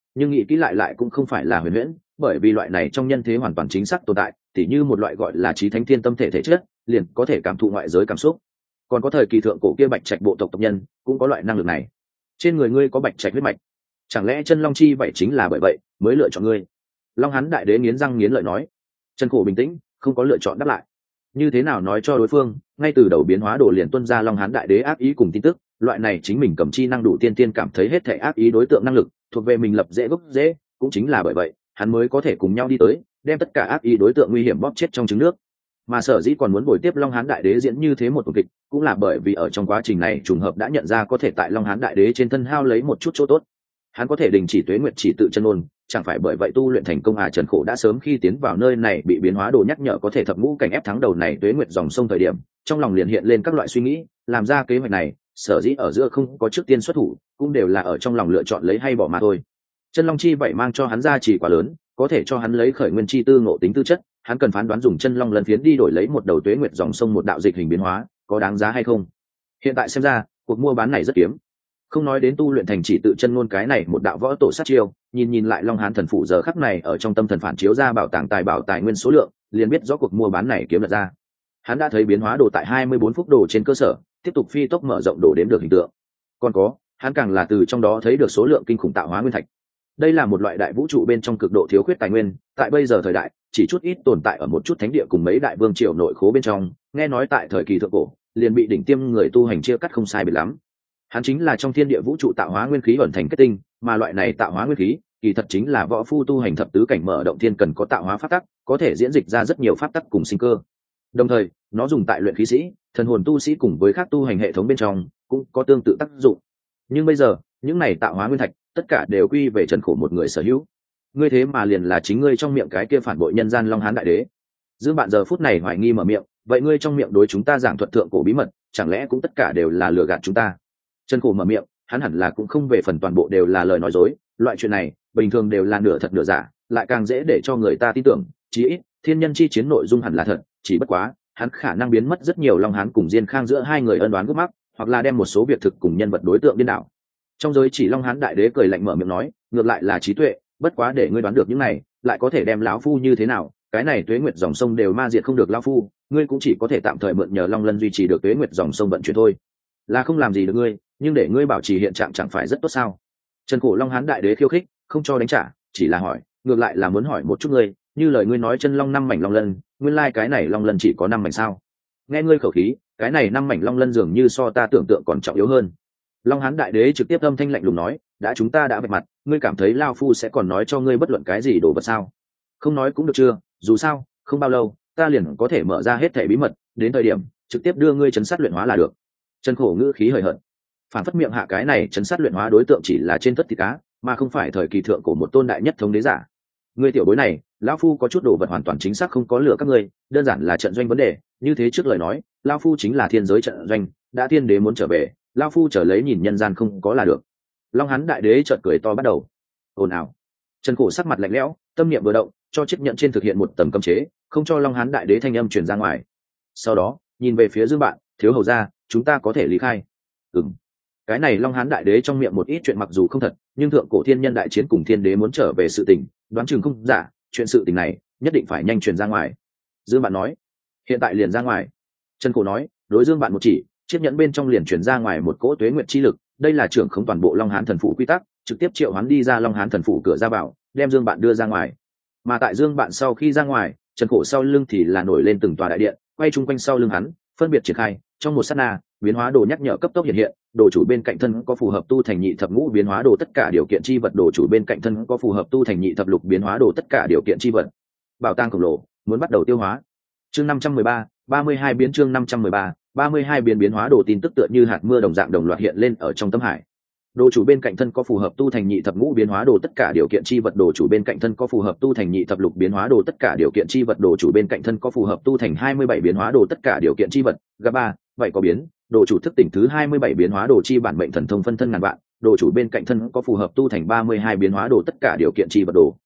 Speaker 1: nhưng nghĩ kỹ lại cũng không phải là huyền huyễn, bởi vì loại này trong nhân thế hoàn toàn chính xác tồn tại, tỉ như một loại gọi là trí thánh thiên tâm thể thể chất, liền có thể cảm thụ ngoại giới cảm xúc. Còn có thời kỳ thượng cổ kia bạch trạch bộ tộc tộc nhân cũng có loại năng lực này. Trên người ngươi có bạch trạch huyết mạch, chẳng lẽ chân long chi vậy chính là bởi vậy mới lựa chọn ngươi? Long Hán đại đế nghiến răng nghiến lợi nói. Trần Khổ bình tĩnh, không có lựa chọn đáp lại. Như thế nào nói cho đối phương, ngay từ đầu biến hóa đồ liền tuân ra Long Hán đại đế ác ý cùng tin tức, loại này chính mình cầm chi năng đủ tiên tiên cảm thấy hết thể ác ý đối tượng năng lực thuộc về mình lập dễ gốc dễ, cũng chính là bởi vậy hắn mới có thể cùng nhau đi tới, đem tất cả ác ý đối tượng nguy hiểm bóp chết trong trứng nước. Mà sở dĩ còn muốn bồi tiếp Long Hán đại đế diễn như thế một tuần kịch, cũng là bởi vì ở trong quá trình này trùng hợp đã nhận ra có thể tại Long Hán đại đế trên thân hao lấy một chút chỗ tốt. Hắn có thể đình chỉ tuế nguyệt chỉ tự chân ôn, chẳng phải bởi vậy tu luyện thành công Trần Khổ đã sớm khi tiến vào nơi này bị biến hóa đồ nhắc nhở có thể thập ngũ cảnh ép thắng đầu này tuế nguyệt dòng sông thời điểm, trong lòng liền hiện lên các loại suy nghĩ, làm ra kế hoạch này, sở dĩ ở giữa không có trước tiên xuất thủ, cũng đều là ở trong lòng lựa chọn lấy hay bỏ mà thôi. Chân long chi vậy mang cho hắn ra chỉ quá lớn, có thể cho hắn lấy khởi nguyên chi tư ngộ tính tư chất, hắn cần phán đoán dùng chân long lần phiến đi đổi lấy một đầu tuế nguyệt dòng sông một đạo dịch hình biến hóa, có đáng giá hay không. Hiện tại xem ra, cuộc mua bán này rất kiếm. Không nói đến tu luyện thành chỉ tự chân ngôn cái này một đạo võ tổ sát chiêu, nhìn lại Long Hán thần phủ giờ khắc này ở trong tâm thần phản chiếu ra bảo tàng tài bảo tài nguyên số lượng, liền biết rõ cuộc mua bán này kiếm được ra. Hắn đã thấy biến hóa đồ tại 24 phút đồ trên cơ sở, tiếp tục phi tốc mở rộng đồ đếm được hình tượng. Còn có, hắn càng là từ trong đó thấy được số lượng kinh khủng tạo hóa nguyên thạch. Đây là một loại đại vũ trụ bên trong cực độ thiếu khuyết tài nguyên, tại bây giờ thời đại, chỉ chút ít tồn tại ở một chút thánh địa cùng mấy đại vương triều nội khố bên trong, nghe nói tại thời kỳ thượng cổ, liền bị đỉnh tiêm người tu hành chia cắt không sai biệt lắm. Hắn chính là trong thiên địa vũ trụ tạo hóa nguyên khí ẩn thành kết tinh, mà loại này tạo hóa nguyên khí, kỳ thật chính là võ phu tu hành thập tứ cảnh mở động thiên cần có tạo hóa pháp tắc, có thể diễn dịch ra rất nhiều pháp tắc cùng sinh cơ. Đồng thời, nó dùng tại luyện khí sĩ, thần hồn tu sĩ cùng với các tu hành hệ thống bên trong, cũng có tương tự tác dụng. Nhưng bây giờ, những này tạo hóa nguyên thạch, tất cả đều quy về Trần Khổ một người sở hữu. Ngươi thế mà liền là chính ngươi trong miệng cái kia phản bội nhân gian Long Hán đại đế. Dương Bạn giờ phút này hoài nghi mở miệng, vậy ngươi trong miệng đối chúng ta giảng thuật thượng cổ bí mật, chẳng lẽ cũng tất cả đều là lừa gạt chúng ta? Trần Khổ mở miệng, hắn hẳn là cũng không về phần toàn bộ đều là lời nói dối, loại chuyện này bình thường đều là nửa thật nửa giả, lại càng dễ để cho người ta tin tưởng. Chí ít thiên nhân chi chiến nội dung hẳn là thật, chỉ bất quá hắn khả năng biến mất rất nhiều Long Hán cùng Diên Khang giữa hai người ân đoán gút mắc, hoặc là đem một số việc thực cùng nhân vật đối tượng điên đảo. Trong giới chỉ Long Hán đại đế cười lạnh mở miệng nói, ngược lại là trí tuệ, bất quá để ngươi đoán được những này, lại có thể đem lão phu như thế nào? Cái này tuế nguyệt dòng sông đều ma diệt không được lão phu, ngươi cũng chỉ có thể tạm thời mượn nhờ Long Lân duy trì được tuế nguyệt dòng sông vận chuyển thôi. Là không làm gì được ngươi, nhưng để ngươi bảo trì hiện trạng chẳng phải rất tốt sao? Trần Khổ Long Hán đại đế khiêu khích, không cho đánh trả, chỉ là hỏi, ngược lại là muốn hỏi một chút ngươi, như lời ngươi nói chân long 5 mảnh long lân, nguyên lai cái này long lân chỉ có 5 mảnh sao? Nghe ngươi khẩu khí, cái này 5 mảnh long lân dường như so ta tưởng tượng còn trọng yếu hơn. Long Hán đại đế trực tiếp âm thanh lạnh lùng nói, đã chúng ta đã vạch mặt, ngươi cảm thấy lao phu sẽ còn nói cho ngươi bất luận cái gì đồ vật sao? Không nói cũng được chưa, dù sao, không bao lâu, ta liền có thể mở ra hết thảy bí mật, đến thời điểm trực tiếp đưa ngươi chấn sát luyện hóa là được. Trần Khổ ngữ khí hời hợt, phản phất miệng hạ cái này chấn sát luyện hóa đối tượng chỉ là trên tất thịt cá, mà không phải thời kỳ thượng của một tôn đại nhất thống đế giả. Ngươi tiểu bối này, lão phu có chút đồ vật hoàn toàn chính xác không có lừa các ngươi, đơn giản là trận doanh vấn đề, như thế trước lời nói, lão phu chính là thiên giới trận doanh, đã thiên đế muốn trở về, lão phu trở lấy nhìn nhân gian không có là được. Long Hán đại đế chợt cười to bắt đầu. Ồn ào. Trần Khổ sắc mặt lạnh lẽo, tâm niệm vừa động, cho chiếc nhận trên thực hiện một tầng cấm chế, không cho Long Hán đại đế thanh âm truyền ra ngoài. Sau đó, nhìn về phía Dương Bạn, thiếu hầu gia, chúng ta có thể lý khai. Ừm. Cái này Long Hán đại đế trong miệng một ít chuyện mặc dù không thật, nhưng thượng cổ thiên nhân đại chiến cùng thiên đế muốn trở về sự tình, đoán chừng không giả, chuyện sự tình này nhất định phải nhanh truyền ra ngoài. Dương Bạn nói, hiện tại liền ra ngoài. Trần Khổ nói, đối Dương Bạn một chỉ, chiếc nhẫn bên trong liền truyền ra ngoài một cỗ tuế nguyệt chi lực, đây là trưởng khống toàn bộ Long Hán thần phủ quy tắc, trực tiếp triệu hoán đi ra Long Hán thần phủ cửa ra vào, đem Dương Bạn đưa ra ngoài. Mà tại Dương Bạn sau khi ra ngoài, Trần Khổ sau lưng thì là nổi lên từng tòa đại điện, quay chung quanh sau lưng hắn, phân biệt triển khai, trong một sát na, biến hóa đồ nhắc nhở cấp tốc hiện hiện, đồ chủ bên cạnh thân có phù hợp tu thành nhị thập ngũ biến hóa đồ tất cả điều kiện chi vật, đồ chủ bên cạnh thân có phù hợp tu thành nhị thập lục biến hóa đồ tất cả điều kiện chi vật. Bảo tàng khổng lồ muốn bắt đầu tiêu hóa. Chương 513, 32 biến chương 513, 32 biến hóa đồ tin tức tựa như hạt mưa đồng dạng đồng loạt hiện lên ở trong tâm hải. Đồ chủ bên cạnh thân có phù hợp tu thành nhị thập ngũ biến hóa đồ tất cả điều kiện chi vật, đồ chủ bên cạnh thân có phù hợp tu thành nhị thập lục biến hóa đồ tất cả điều kiện chi vật, đồ chủ bên cạnh thân có phù hợp tu thành 27 biến hóa đồ tất cả điều kiện chi vật. Gặp ba, vậy có biến, đồ chủ thức tỉnh thứ 27 biến hóa đồ chi bản mệnh thần thông phân thân ngàn vạn, đồ chủ bên cạnh thân có phù hợp tu thành 32 biến hóa đồ tất cả điều kiện chi vật đồ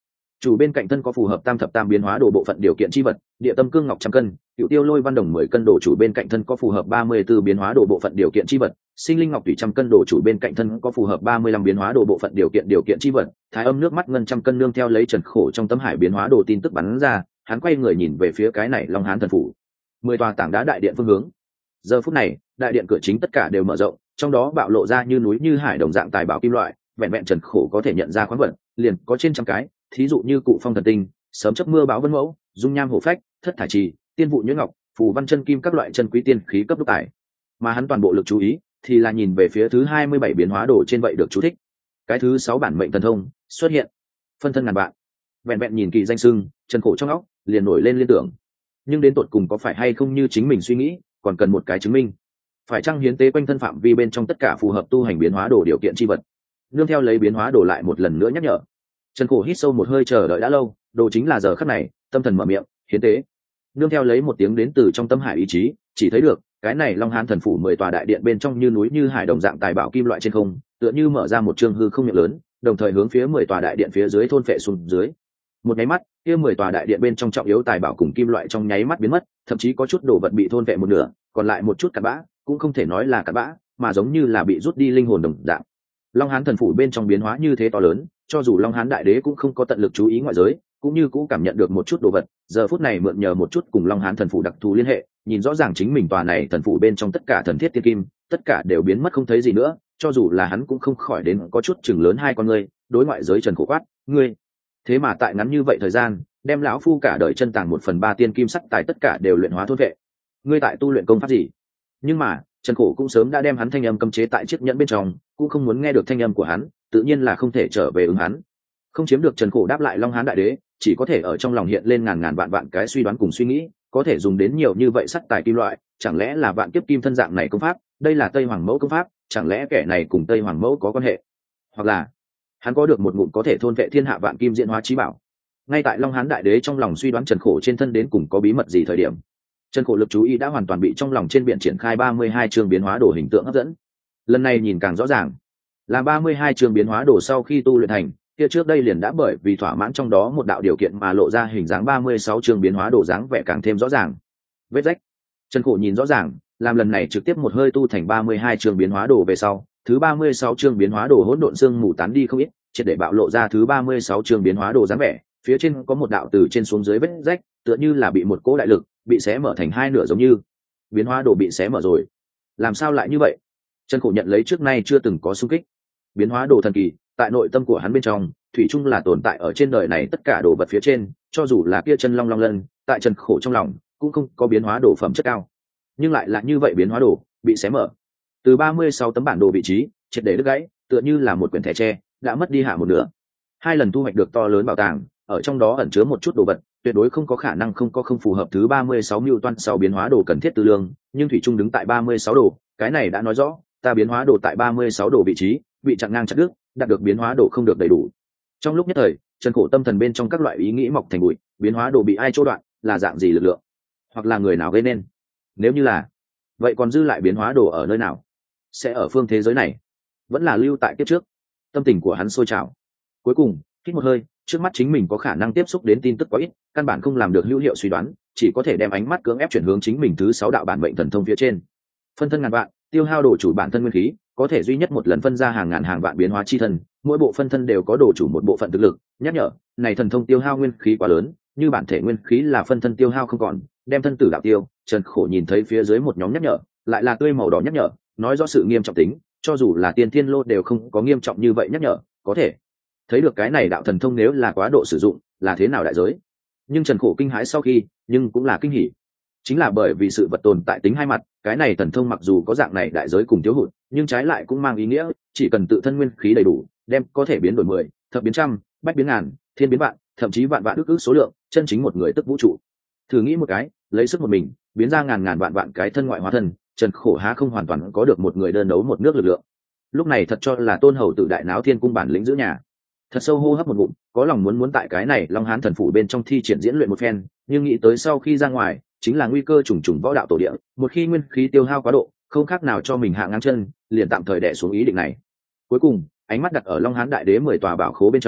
Speaker 1: Chủ bên cạnh thân có phù hợp tam thập tam biến hóa đồ bộ phận điều kiện chi vật, địa tâm cương ngọc 100 cân, cựu tiêu lôi văn đồng 10 cân đồ chủ bên cạnh thân có phù hợp 34 biến hóa đồ bộ phận điều kiện chi vật, sinh linh ngọc thủy 100 cân đồ chủ bên cạnh thân có phù hợp 35 biến hóa đồ bộ phận điều kiện chi vật, thái âm nước mắt ngân 100 cân nương theo lấy Trần Khổ trong tấm hải biến hóa đồ tin tức bắn ra, hắn quay người nhìn về phía cái này Long Hán thần phủ. 10 tòa tảng đá đại điện phương hướng. Giờ phút này, đại điện cửa chính tất cả đều mở rộng, trong đó bạo lộ ra như núi như hải đồng dạng tài bảo kim loại, vẹn vẹn Trần Khổ có thể nhận ra khoáng vật, liền có trên trăm cái, thí dụ như cụ phong thần tinh, sớm chấp mưa bão vân mẫu, dung nham hổ phách, thất thải trì, tiên vụ nhuyễn ngọc, phù văn chân kim các loại chân quý tiên khí cấp đúc tài. Mà hắn toàn bộ lực chú ý thì là nhìn về phía thứ 27 biến hóa đồ trên vậy được chú thích. Cái thứ 6 bản mệnh thần thông xuất hiện. Phân thân ngàn vạn. Vẹn vẹn nhìn kỳ danh xưng, Trần Khổ trong óc liền nổi lên liên tưởng. Nhưng đến tột cùng có phải hay không như chính mình suy nghĩ, còn cần một cái chứng minh. Phải chăng hiến tế quanh thân phạm vi bên trong tất cả phù hợp tu hành biến hóa đồ điều kiện chi vật. Nương theo lấy biến hóa đồ lại một lần nữa nhắc nhở. Trần Khổ hít sâu một hơi chờ đợi đã lâu, đồ chính là giờ khắc này, tâm thần mở miệng, hiến tế. Nương theo lấy một tiếng đến từ trong tâm hải ý chí, chỉ thấy được cái này Long Hán thần phủ 10 tòa đại điện bên trong như núi như hải đồng dạng tài bảo kim loại trên không, tựa như mở ra một chương hư không miệng lớn, đồng thời hướng phía 10 tòa đại điện phía dưới thôn phệ xuống dưới. Một nháy mắt, kia 10 tòa đại điện bên trong trọng yếu tài bảo cùng kim loại trong nháy mắt biến mất, thậm chí có chút đồ vật bị thôn phệ một nửa, còn lại một chút cặn bã, cũng không thể nói là cặn bã, mà giống như là bị rút đi linh hồn đồng dạng. Long Hán thần phủ bên trong biến hóa như thế to lớn, cho dù Long Hán đại đế cũng không có tận lực chú ý ngoại giới, cũng như cũng cảm nhận được một chút đồ vật, giờ phút này mượn nhờ một chút cùng Long Hán thần phủ đặc thù liên hệ, nhìn rõ ràng chính mình tòa này thần phủ bên trong tất cả thần thiết tiên kim, tất cả đều biến mất không thấy gì nữa, cho dù là hắn cũng không khỏi đến có chút chừng lớn hai con ngươi, đối ngoại giới Trần Khổ quát, ngươi, thế mà tại ngắn như vậy thời gian, đem lão phu cả đời chân tàng 1/3 tiên kim sắc tài tất cả đều luyện hóa thôn vệ. Ngươi tại tu luyện công pháp gì? Nhưng mà, Trần Khổ cũng sớm đã đem hắn thanh âm cấm chế tại chiếc nhẫn bên trong, cũng không muốn nghe được thanh âm của hắn, tự nhiên là không thể trở về ứng hắn. Không chiếm được Trần Khổ đáp lại Long Hán đại đế, chỉ có thể ở trong lòng hiện lên ngàn ngàn vạn vạn cái suy đoán cùng suy nghĩ, có thể dùng đến nhiều như vậy sắc tài kim loại, chẳng lẽ là vạn kiếp kim thân dạng này công pháp, đây là Tây Hoàng Mẫu công pháp, chẳng lẽ kẻ này cùng Tây Hoàng Mẫu có quan hệ? Hoặc là, hắn có được một ngụm có thể thôn vệ thiên hạ vạn kim diễn hóa chí bảo. Ngay tại Long Hán đại đế trong lòng suy đoán Trần Khổ trên thân đến cùng có bí mật gì thời điểm, Trần Khổ lực chú ý đã hoàn toàn bị trong lòng trên biển triển khai 32 chương biến hóa đồ hình tượng hấp dẫn. Lần này nhìn càng rõ ràng, là 32 chương biến hóa đồ sau khi tu luyện thành, kia trước đây liền đã bởi vì thỏa mãn trong đó một đạo điều kiện mà lộ ra hình dáng 36 chương biến hóa đồ dáng vẻ càng thêm rõ ràng. Vết rách. Trần Khổ nhìn rõ ràng, làm lần này trực tiếp một hơi tu thành 32 chương biến hóa đồ về sau, thứ 36 chương biến hóa đồ hỗn độn xương mù tán đi không ít, triệt để bạo lộ ra thứ 36 chương biến hóa đồ dáng vẻ, phía trên có một đạo từ trên xuống dưới vết rách, tựa như là bị một cỗ đại lực bị xé mở thành hai nửa giống như. Biến hóa đồ bị xé mở rồi. Làm sao lại như vậy? Trần Khổ nhận lấy trước nay chưa từng có xung kích. Biến hóa đồ thần kỳ, tại nội tâm của hắn bên trong, thủy chung là tồn tại ở trên đời này tất cả đồ vật phía trên, cho dù là kia chân long long lân, tại Trần Khổ trong lòng cũng không có biến hóa đồ phẩm chất cao. Nhưng lại là như vậy biến hóa đồ bị xé mở. Từ 36 tấm bản đồ vị trí, triệt để đứt gãy, tựa như là một quyển thẻ tre, đã mất đi hạ một nửa. Hai lần thu hoạch được to lớn bảo tàng, ở trong đó ẩn chứa một chút đồ vật, tuyệt đối không có khả năng không phù hợp thứ 36 Newton sau biến hóa đồ cần thiết tư lương, nhưng thủy chung đứng tại 36 đồ, cái này đã nói rõ, ta biến hóa đồ tại 36 đồ vị trí, bị chặn ngang chặt đứt, đạt được biến hóa đồ không được đầy đủ. Trong lúc nhất thời, Trần Khổ tâm thần bên trong các loại ý nghĩ mọc thành bụi, biến hóa đồ bị ai chỗ đoạn, là dạng gì lực lượng, hoặc là người nào gây nên? Nếu như là, vậy còn dư lại biến hóa đồ ở nơi nào? Sẽ ở phương thế giới này, vẫn là lưu tại kiếp trước? Tâm tình của hắn sôi trào. Cuối cùng, hít một hơi, trước mắt chính mình có khả năng tiếp xúc đến tin tức quá ít, căn bản không làm được hữu hiệu suy đoán, chỉ có thể đem ánh mắt cưỡng ép chuyển hướng chính mình thứ 6 đạo bản mệnh thần thông phía trên. Phân thân ngàn vạn, tiêu hao đồ chủ bản thân nguyên khí, có thể duy nhất một lần phân ra hàng ngàn hàng vạn biến hóa chi thân, mỗi bộ phân thân đều có đồ chủ một bộ phận thực lực, nhắc nhở, này thần thông tiêu hao nguyên khí quá lớn, như bản thể nguyên khí là phân thân tiêu hao không còn, đem thân tử đạo tiêu. Trần Khổ nhìn thấy phía dưới một nhóm nhắc nhở, lại là tươi màu đỏ nhắc nhở, nói rõ sự nghiêm trọng tính, cho dù là tiên thiên lô đều không có nghiêm trọng như vậy nhắc nhở, có thể thấy được cái này đạo thần thông nếu là quá độ sử dụng là thế nào đại giới. Nhưng Trần Khổ kinh hãi sau khi, nhưng cũng là kinh hỉ, chính là bởi vì sự vật tồn tại tính hai mặt, cái này thần thông mặc dù có dạng này đại giới cùng thiếu hụt, nhưng trái lại cũng mang ý nghĩa chỉ cần tự thân nguyên khí đầy đủ, đem có thể biến đổi 10, thập biến trăm, bách biến ngàn, thiên biến vạn, thậm chí vạn vạn ức số lượng, chân chính một người tức vũ trụ. Thử nghĩ một cái, lấy sức một mình biến ra ngàn ngàn vạn vạn cái thân ngoại hóa thân, Trần Khổ há không hoàn toàn có được một người đơn đấu một nước lực lượng. Lúc này thật cho là Tôn Hầu tự đại náo thiên cung bản lĩnh giữ nhà. Thật sâu hô hấp một ngụm, có lòng muốn tại cái này Long Hán thần phủ bên trong thi triển diễn luyện một phen, nhưng nghĩ tới sau khi ra ngoài chính là nguy cơ trùng trùng võ đạo tổ địa, một khi nguyên khí tiêu hao quá độ, không khác nào cho mình hạ ngang chân, liền tạm thời đè xuống ý định này. Cuối cùng, ánh mắt đặt ở Long Hán đại đế 10 tòa bảo khố bên trong,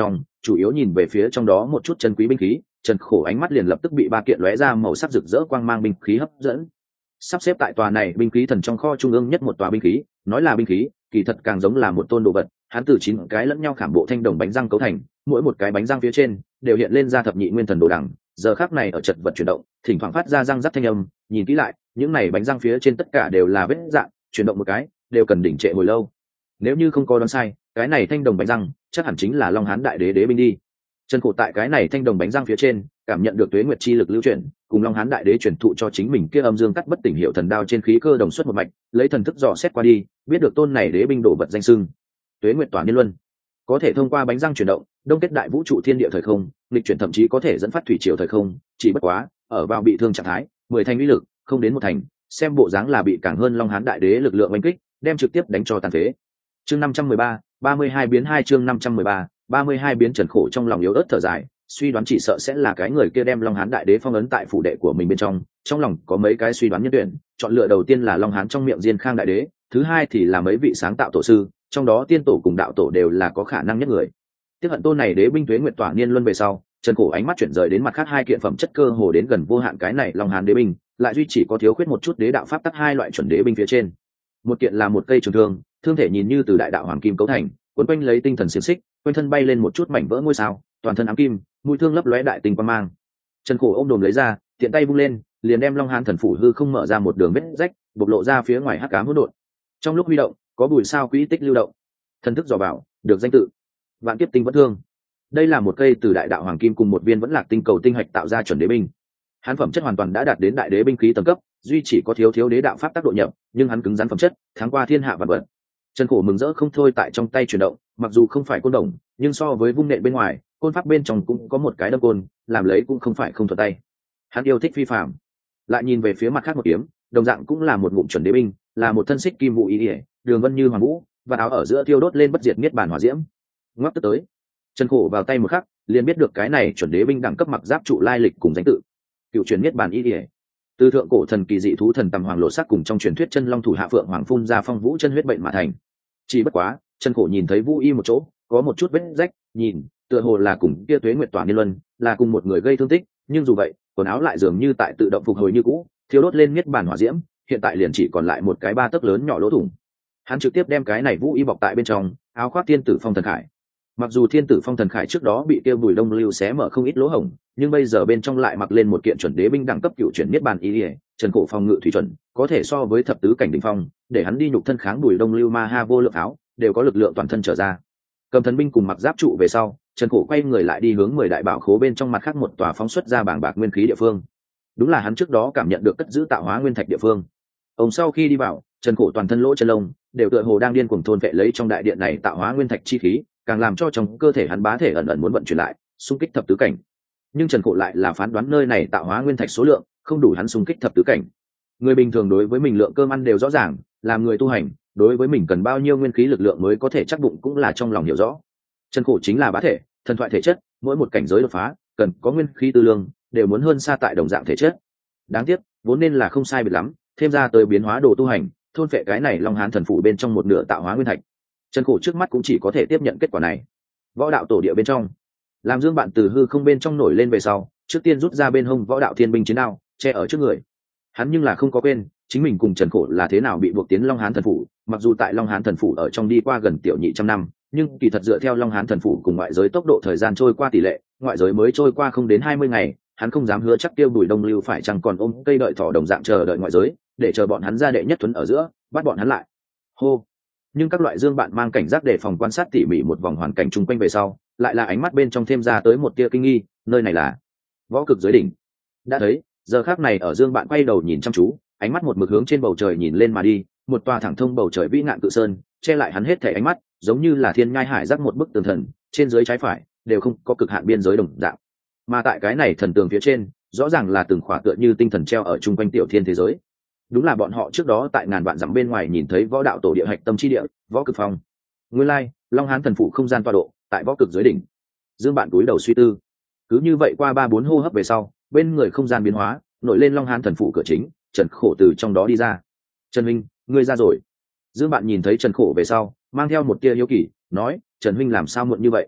Speaker 1: chủ yếu nhìn về phía trong đó một chút chân quý binh khí. Trần Khổ ánh mắt liền lập tức bị ba kiện lóe ra màu sắc rực rỡ quang mang binh khí hấp dẫn. Sắp xếp tại tòa này binh khí thần trong kho trung ương nhất một tòa binh khí, nói là binh khí, kỳ thật càng giống là một tôn đồ vật. Hắn từ 9 cái lẫn nhau khảm bộ thanh đồng bánh răng cấu thành, mỗi một cái bánh răng phía trên đều hiện lên ra thập nhị nguyên thần đồ đằng. Giờ khắc này ở chật vật chuyển động, thỉnh thoảng phát ra răng rắc thanh âm, nhìn kỹ lại, những này bánh răng phía trên tất cả đều là vết dạn, chuyển động một cái đều cần đỉnh trệ hồi lâu. Nếu như không có đoán sai, cái này thanh đồng bánh răng chắc hẳn chính là Long Hán Đại Đế đế binh đi. Trần Khổ tại cái này thanh đồng bánh răng phía trên cảm nhận được tuế nguyệt chi lực lưu chuyển, cùng Long Hán Đại Đế truyền thụ cho chính mình kia âm dương cắt bất tỉnh hiệu thần đao trên khí cơ đồng xuất một mạch, lấy thần thức dò xét qua đi, biết được tôn này đế binh đổ vật danh xưng tuế nguyệt tỏa niên luân, có thể thông qua bánh răng chuyển động đông kết đại vũ trụ thiên địa thời không, nghịch chuyển thậm chí có thể dẫn phát thủy triều thời không. Chỉ bất quá ở vào bị thương trạng thái, 10 thành uy lực không đến 1 thành, xem bộ dáng là bị càng hơn Long Hán Đại Đế lực lượng oanh kích, đem trực tiếp đánh cho tàn phế. Chương 513, 32 biến 2 chương 513, 32 biến. Trần Khổ trong lòng yếu ớt thở dài, suy đoán chỉ sợ sẽ là cái người kia đem Long Hán Đại Đế phong ấn tại phủ đệ của mình bên trong lòng có mấy cái suy đoán nhân tuyển. Chọn lựa đầu tiên là Long Hán trong miệng Diên Khang Đại Đế, thứ hai thì là mấy vị sáng tạo tổ sư, trong đó tiên tổ cùng đạo tổ đều là có khả năng nhất người. Tiếp hận tôn này đế binh tuế nguyệt tỏa niên luân về sau, Trần Khổ ánh mắt chuyển rời đến mặt khác hai kiện phẩm chất cơ hồ đến gần vô hạn cái này Long Hán đế binh, lại duy chỉ có thiếu khuyết một chút đế đạo pháp tắc hai loại chuẩn đế binh phía trên. Một kiện là một cây trường thương, thương thể nhìn như từ đại đạo hoàng kim cấu thành, cuốn quanh lấy tinh thần xiềng xích, quanh thân bay lên một chút mảnh vỡ ngôi sao, toàn thân ám kim, mũi thương lấp lóe đại tinh quang mang. Trần Khổ ôm đồm lấy ra, tiện tay vung lên, liền đem Long Hán thần phủ hư không mở ra một đường vết rách, bộc lộ ra phía ngoài hắc ám hỗn độn. Trong lúc huy động, có bùi sao quỹ tích lưu động. Thần thức dò vào, được danh tự Vạn Kiếp Tinh Vẫn Thương. Đây là một cây từ đại đạo hoàng kim cùng một viên vẫn lạc tinh cầu tinh hạch tạo ra chuẩn đế binh. Hắn phẩm chất hoàn toàn đã đạt đến đại đế binh khí tầng cấp, duy chỉ có thiếu đế đạo pháp tác độ nhập, nhưng hắn cứng rắn phẩm chất, thắng qua thiên hạ vạn vật. Trần Khổ mừng rỡ không thôi tại trong tay chuyển động, mặc dù không phải côn đồng, nhưng so với vung nện bên ngoài, côn pháp bên trong cũng có một cái đâm côn, làm lấy cũng không phải không thuận tay. Hắn yêu thích phi phàm. Lại nhìn về phía mặt khác một kiếm, đồng dạng cũng là một ngụm chuẩn đế binh, là một thân xích kim vũ ý liễu, đường vân như hoàng vũ, và áo ở giữa thiêu đốt lên bất diệt niết bàn hỏa diễm. Ngoắc tức tới, Trần Khổ vào tay một khắc, liền biết được cái này chuẩn đế binh đẳng cấp mặc giáp trụ lai lịch cùng danh tự. Cựu truyền niết bàn ý liễu. Từ thượng cổ thần kỳ dị thú thần tầm hoàng lộ sắc cùng trong truyền thuyết chân long thủ hạ phượng hoàng phun ra phong vũ chân huyết bệnh mà thành. Chỉ bất quá, Trần Khổ nhìn thấy vũ y một chỗ có một chút vết rách, nhìn tựa hồ là cùng kia tuế nguyệt tỏa niên luân, là cùng một người gây thương tích, nhưng dù vậy quần áo lại dường như tại tự động phục hồi như cũ, thiêu đốt lên niết bàn hỏa diễm, hiện tại liền chỉ còn lại một cái 3 tấc lớn nhỏ lỗ thủng. Hắn trực tiếp đem cái này vũ y bọc tại bên trong áo khoác thiên tử phong thần khải. Mặc dù thiên tử phong thần khải trước đó bị tiêu bùi đông lưu xé mở không ít lỗ hổng, nhưng bây giờ bên trong lại mặc lên một kiện chuẩn đế binh đẳng cấp cựu chuyển niết bàn ý ỉa. Trần Khổ phòng ngự thủy chuẩn có thể so với thập tứ cảnh đỉnh phong, để hắn đi nhục thân kháng bùi đông lưu ma ha vô lượng áo, đều có lực lượng toàn thân trở ra. Cầm thần binh cùng mặc giáp trụ về sau, Trần Khổ quay người lại đi hướng 10 đại bảo khố bên trong mặt khác một tòa phóng xuất ra bảng bạc nguyên khí địa phương. Đúng là hắn trước đó cảm nhận được cất giữ tạo hóa nguyên thạch địa phương. Ông sau khi đi vào, Trần Khổ toàn thân lỗ chân lông đều tựa hồ đang điên cuồng thôn vệ lấy trong đại điện này tạo hóa nguyên thạch chi khí, càng làm cho trong cơ thể hắn bá thể ẩn ẩn muốn vận chuyển lại, xung kích thập tứ cảnh. Nhưng Trần Khổ lại là phán đoán nơi này tạo hóa nguyên thạch số lượng không đủ hắn xung kích thập tứ cảnh. Người bình thường đối với mình lượng cơm ăn đều rõ ràng, làm người tu hành, đối với mình cần bao nhiêu nguyên khí lực lượng mới có thể chắc bụng cũng là trong lòng hiểu rõ. Trần Khổ chính là bá thể, thần thoại thể chất, mỗi một cảnh giới đột phá, cần có nguyên khí tư lương, đều muốn hơn xa tại đồng dạng thể chất. Đáng tiếc, vốn nên là không sai biệt lắm, thêm ra tới biến hóa đồ tu hành, thôn phệ cái này Long Hán thần phủ bên trong một nửa tạo hóa nguyên thạch. Trần Khổ trước mắt cũng chỉ có thể tiếp nhận kết quả này. Võ đạo tổ địa bên trong, làm Dương Bạn từ hư không bên trong nổi lên về sau, trước tiên rút ra bên hông võ đạo thiên binh chiến đao, che ở trước người. Hắn nhưng là không có quên, chính mình cùng Trần Khổ là thế nào bị buộc tiến Long Hán thần phủ, mặc dù tại Long Hán thần phủ ở trong đi qua gần tiểu nhị trăm năm, nhưng kỳ thật dựa theo Long Hán thần phủ cùng ngoại giới tốc độ thời gian trôi qua tỷ lệ, ngoại giới mới trôi qua không đến 20 ngày, hắn không dám hứa chắc Tiêu Bùi Đông Lưu phải chăng còn ôm cây đợi thỏ đồng dạng chờ đợi ngoại giới, để chờ bọn hắn ra đệ nhất thuấn ở giữa, bắt bọn hắn lại. Hô. Nhưng các loại Dương Bạn mang cảnh giác để phòng quan sát tỉ mỉ một vòng hoàn cảnh chung quanh về sau, lại là ánh mắt bên trong thêm ra tới một tia kinh nghi, nơi này là võ cực dưới đỉnh. Đã thấy, giờ khắc này ở Dương Bạn quay đầu nhìn chăm chú, ánh mắt một mực hướng trên bầu trời nhìn lên mà đi, một tòa thẳng thông bầu trời vĩ ngạn cự sơn, che lại hắn hết thảy ánh mắt, giống như là thiên nhai hải giác một bức tường thần, trên dưới trái phải đều không có cực hạn biên giới đồng dạng. Mà tại cái này thần tường phía trên, rõ ràng là từng khỏa tựa như tinh thần treo ở chung quanh tiểu thiên thế giới. Đúng là bọn họ trước đó tại ngàn vạn dặm bên ngoài nhìn thấy võ đạo tổ địa hạch tâm chi địa, võ cực phong. Nguyên lai, Long Hán thần phủ không gian tọa độ tại võ cực dưới đỉnh. Dương Bạn cúi đầu suy tư. Cứ như vậy qua 3-4 hô hấp về sau, bên người không gian biến hóa, nổi lên Long Hán thần phủ cửa chính, Trần Khổ từ trong đó đi ra. "Trần huynh, ngươi ra rồi." Dương Bạn nhìn thấy Trần Khổ về sau, mang theo một tia hiếu kỳ, nói: "Trần huynh làm sao muộn như vậy?"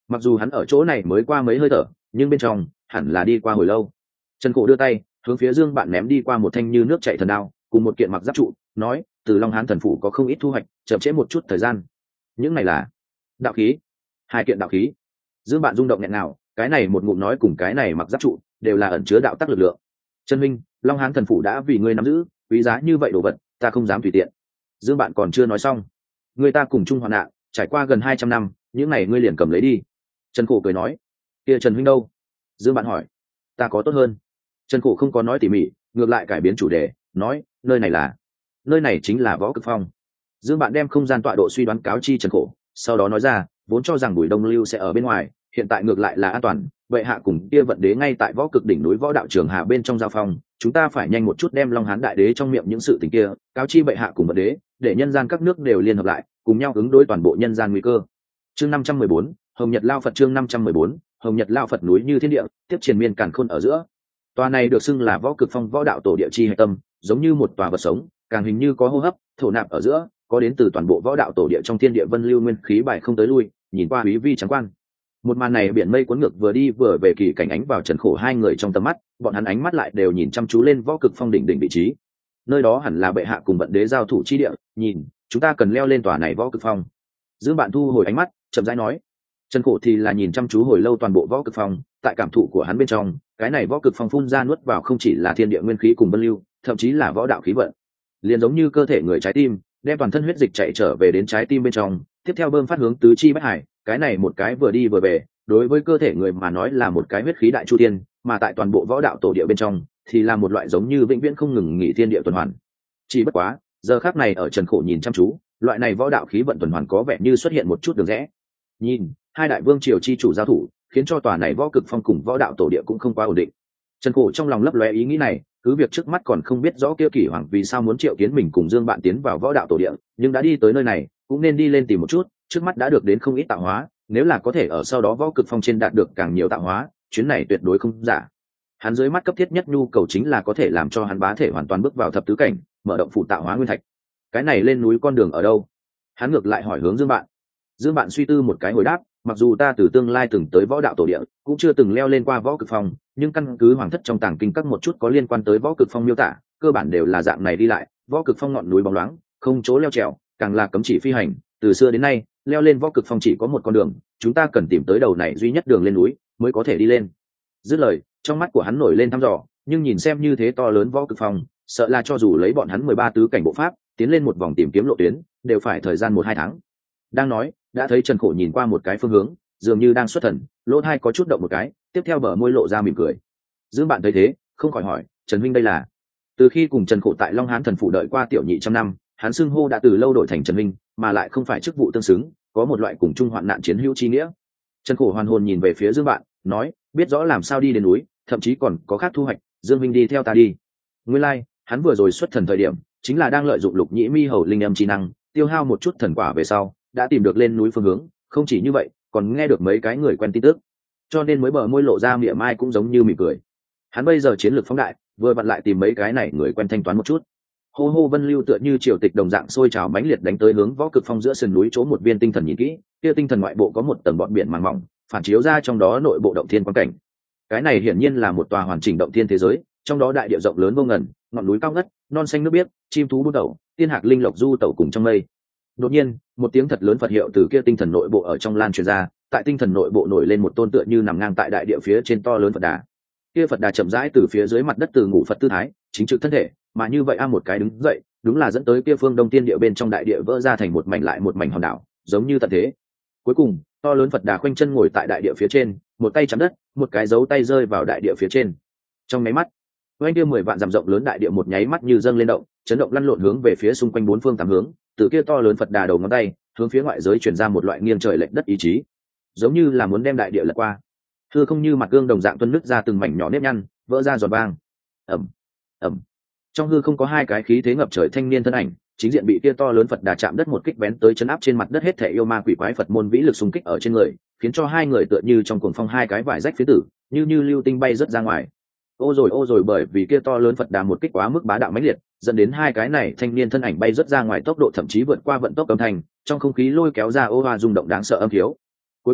Speaker 1: mặc dù hắn ở chỗ này mới qua mấy hơi thở, nhưng bên trong hẳn là đi qua hồi lâu. Trần Cổ đưa tay hướng phía Dương Bạn ném đi qua một thanh như nước chảy thần đao cùng một kiện mặc giáp trụ, nói, từ Long Hán thần phủ có không ít thu hoạch, chậm trễ một chút thời gian. Những này là đạo khí. 2 kiện đạo khí. Dương Bạn rung động nghẹn nào, cái này một ngụm nói cùng cái này mặc giáp trụ đều là ẩn chứa đạo tắc lực lượng. Trần Minh, Long Hán thần phủ đã vì ngươi nắm giữ, quý giá như vậy đồ vật, ta không dám tùy tiện. Dương Bạn còn chưa nói xong, người ta cùng chung hoạn nạn, trải qua gần 200 năm, những này ngươi liền cầm lấy đi. Trần Cổ cười nói, kia Trần huynh đâu? Dương Bạn hỏi. Ta có tốt hơn. Trần Cổ không có nói tỉ mỉ, ngược lại cải biến chủ đề, nói, nơi này chính là Võ Cực Phong. Dương Bạn đem không gian tọa độ suy đoán cáo chi Trần Cổ, sau đó nói ra, vốn cho rằng Bùi Đông Lưu sẽ ở bên ngoài, hiện tại ngược lại là an toàn. Vậy hạ cùng kia vận đế ngay tại Võ Cực đỉnh núi Võ đạo trường hạ bên trong giao phong, chúng ta phải nhanh một chút đem Long Hán đại đế trong miệng những sự tình kia cáo chi bệ hạ cùng vận đế, để nhân gian các nước đều liên hợp lại, cùng nhau ứng đối toàn bộ nhân gian nguy cơ. Chương 514, Hồng Nhật Lao Phật. Chương 514, Hồng Nhật Lao Phật. Núi như thiên địa, tiếp triền miên càn khôn ở giữa. Tòa này được xưng là Võ Cực Phong võ đạo tổ địa chi hệ tâm, giống như một tòa vật sống, càng hình như có hô hấp, thổ nạp ở giữa, có đến từ toàn bộ võ đạo tổ địa trong thiên địa vân lưu nguyên khí bài không tới lui, nhìn qua quý vi trắng quan. Một màn này biển mây cuốn ngược vừa đi vừa về kỳ cảnh ánh vào Trần Khổ hai người trong tầm mắt, bọn hắn ánh mắt lại đều nhìn chăm chú lên Võ Cực Phong đỉnh vị trí. Nơi đó hẳn là bệ hạ cùng vận đế giao thủ chi địa, nhìn, chúng ta cần leo lên tòa này Võ Cực Phong. Dương Bạn thu hồi ánh mắt, chậm rãi nói. Trần Khổ thì là nhìn chăm chú hồi lâu toàn bộ Võ Cực Phong, tại cảm thụ của hắn bên trong, cái này Võ Cực Phong phun ra nuốt vào không chỉ là thiên địa nguyên khí cùng vân lưu, thậm chí là võ đạo khí vận. Liền giống như cơ thể người trái tim, đem toàn thân huyết dịch chạy trở về đến trái tim bên trong, tiếp theo bơm phát hướng tứ chi bách hải, cái này một cái vừa đi vừa về, đối với cơ thể người mà nói là một cái huyết khí đại chu thiên, mà tại toàn bộ võ đạo tổ địa bên trong thì là một loại giống như vĩnh viễn không ngừng nghỉ thiên địa tuần hoàn. Chỉ bất quá, giờ khắc này ở Trần Khổ nhìn chăm chú, loại này võ đạo khí vận tuần hoàn có vẻ như xuất hiện một chút đường rẽ. Nhìn, hai đại vương triều chi chủ giao thủ, khiến cho tòa này Võ Cực Phong cùng võ đạo tổ địa cũng không quá ổn định. Trần Khổ trong lòng lấp lóe ý nghĩ này, cứ việc trước mắt còn không biết rõ kia Kỷ Hoàng vì sao muốn triệu kiến mình cùng Dương Bạn tiến vào võ đạo tổ địa, nhưng đã đi tới nơi này, cũng nên đi lên tìm một chút, trước mắt đã được đến không ít tạo hóa, nếu là có thể ở sau đó Võ Cực Phong trên đạt được càng nhiều tạo hóa, chuyến này tuyệt đối không giả. Hắn dưới mắt cấp thiết nhất nhu cầu chính là có thể làm cho hắn bá thể hoàn toàn bước vào thập tứ cảnh, mở động phụ tạo hóa nguyên thạch. Cái này lên núi con đường ở đâu? Hắn ngược lại hỏi hướng Dương Bạn. Dương Bạn suy tư một cái hồi đáp, mặc dù ta từ tương lai từng tới võ đạo tổ địa, cũng chưa từng leo lên qua Võ Cực Phong, nhưng căn cứ hoàng thất trong tàng kinh các một chút có liên quan tới Võ Cực Phong miêu tả, cơ bản đều là dạng này đi lại. Võ Cực Phong ngọn núi bóng loáng, không chỗ leo trèo, càng là cấm chỉ phi hành. Từ xưa đến nay, leo lên Võ Cực Phong chỉ có một con đường, chúng ta cần tìm tới đầu này duy nhất đường lên núi mới có thể đi lên. Dứt lời, trong mắt của hắn nổi lên thăm dò, nhưng nhìn xem như thế to lớn Võ Cực Phong, sợ là cho dù lấy bọn hắn 13 tứ cảnh bộ pháp tiến lên một vòng tìm kiếm lộ tuyến, đều phải thời gian 1-2 tháng. Đang nói, đã thấy Trần Khổ nhìn qua một cái phương hướng, dường như đang xuất thần, lỗ tai có chút động một cái, tiếp theo bờ môi lộ ra mỉm cười. Dương Bạn thấy thế, không khỏi hỏi, Trần huynh đây là? Từ khi cùng Trần Khổ tại Long Hán thần phủ đợi qua tiểu nhị trăm năm, hắn xưng hô đã từ lâu đổi thành Trần huynh, mà lại không phải chức vụ tương xứng, có một loại cùng chung hoạn nạn chiến hữu chi nghĩa. Trần Khổ hoàn hồn nhìn về phía Dương Bạn, nói, biết rõ làm sao đi đến núi, thậm chí còn có khác thu hoạch, Dương huynh đi theo ta đi. Nguyên lai, hắn vừa rồi xuất thần thời điểm, chính là đang lợi dụng Lục Nhĩ Mi Hầu linh âm chi năng, tiêu hao một chút thần quả về sau, đã tìm được lên núi phương hướng, không chỉ như vậy, còn nghe được mấy cái người quen tin tức, cho nên mới bờ môi lộ ra miệng mai cũng giống như mỉm cười. Hắn bây giờ chiến lược phóng đại, vừa vặn lại tìm mấy cái này người quen thanh toán một chút. Hô hô vân lưu tựa như triều tịch đồng dạng sôi trào mãnh liệt đánh tới hướng Võ Cực Phong giữa sườn núi chỗ một viên tinh thần nhìn kỹ, kia tinh thần ngoại bộ có một tầng bọt biển màng mỏng, phản chiếu ra trong đó nội bộ động thiên quan cảnh. Cái này hiển nhiên là một tòa hoàn chỉnh động thiên thế giới, trong đó đại địa rộng lớn vô ngần, ngọn núi cao ngất, non xanh nước biếc, chim thú bút đầu, tiên hạc linh lộc du tẩu cùng trong mây. Đột nhiên, một tiếng thật lớn Phật hiệu từ kia tinh thần nội bộ ở trong lan truyền ra, tại tinh thần nội bộ nổi lên một tôn tựa như nằm ngang tại đại địa phía trên to lớn Phật đà. Kia Phật đà chậm rãi từ phía dưới mặt đất từ ngủ Phật tư thái, chính trực thân thể, mà như vậy một cái đứng dậy, đúng là dẫn tới kia phương Đông Tiên địa bên trong đại địa vỡ ra thành một mảnh lại một mảnh hòn đảo, giống như tận thế. Cuối cùng, to lớn Phật đà khoanh chân ngồi tại đại địa phía trên, một tay chạm đất, một cái dấu tay rơi vào đại địa phía trên. Trong nháy mắt, oanh kia 10 vạn dặm rộng lớn đại địa một nháy mắt như dâng lên động, chấn động lăn lộn hướng về phía xung quanh bốn phương tám hướng, từ kia to lớn Phật đà đầu ngón tay hướng phía ngoại giới truyền ra một loại nghiêng trời lệch đất ý chí, giống như là muốn đem đại địa lật qua. Hư không như mặt gương đồng dạng tuôn nứt ra từng mảnh nhỏ nếp nhăn, vỡ ra giọt vang. Ầm, ầm. Trong hư không có hai cái khí thế ngập trời thanh niên thân ảnh, chính diện bị kia to lớn Phật đà chạm đất một kích bén tới chấn áp trên mặt đất hết thảy yêu ma quỷ quái Phật môn vĩ lực xung kích ở trên người, khiến cho hai người tựa như trong cuồng phong hai cái vải rách phía tử, như lưu tinh bay rất ra ngoài. Ô rồi bởi vì kia to lớn Phật đà một kích quá mức bá đạo mãnh liệt, dẫn đến hai cái này thanh niên thân ảnh bay rất ra ngoài, tốc độ thậm chí vượt qua vận tốc âm thanh, trong không khí lôi kéo ra ô hoa rung động đáng sợ âm thiếu. Cuối cùng,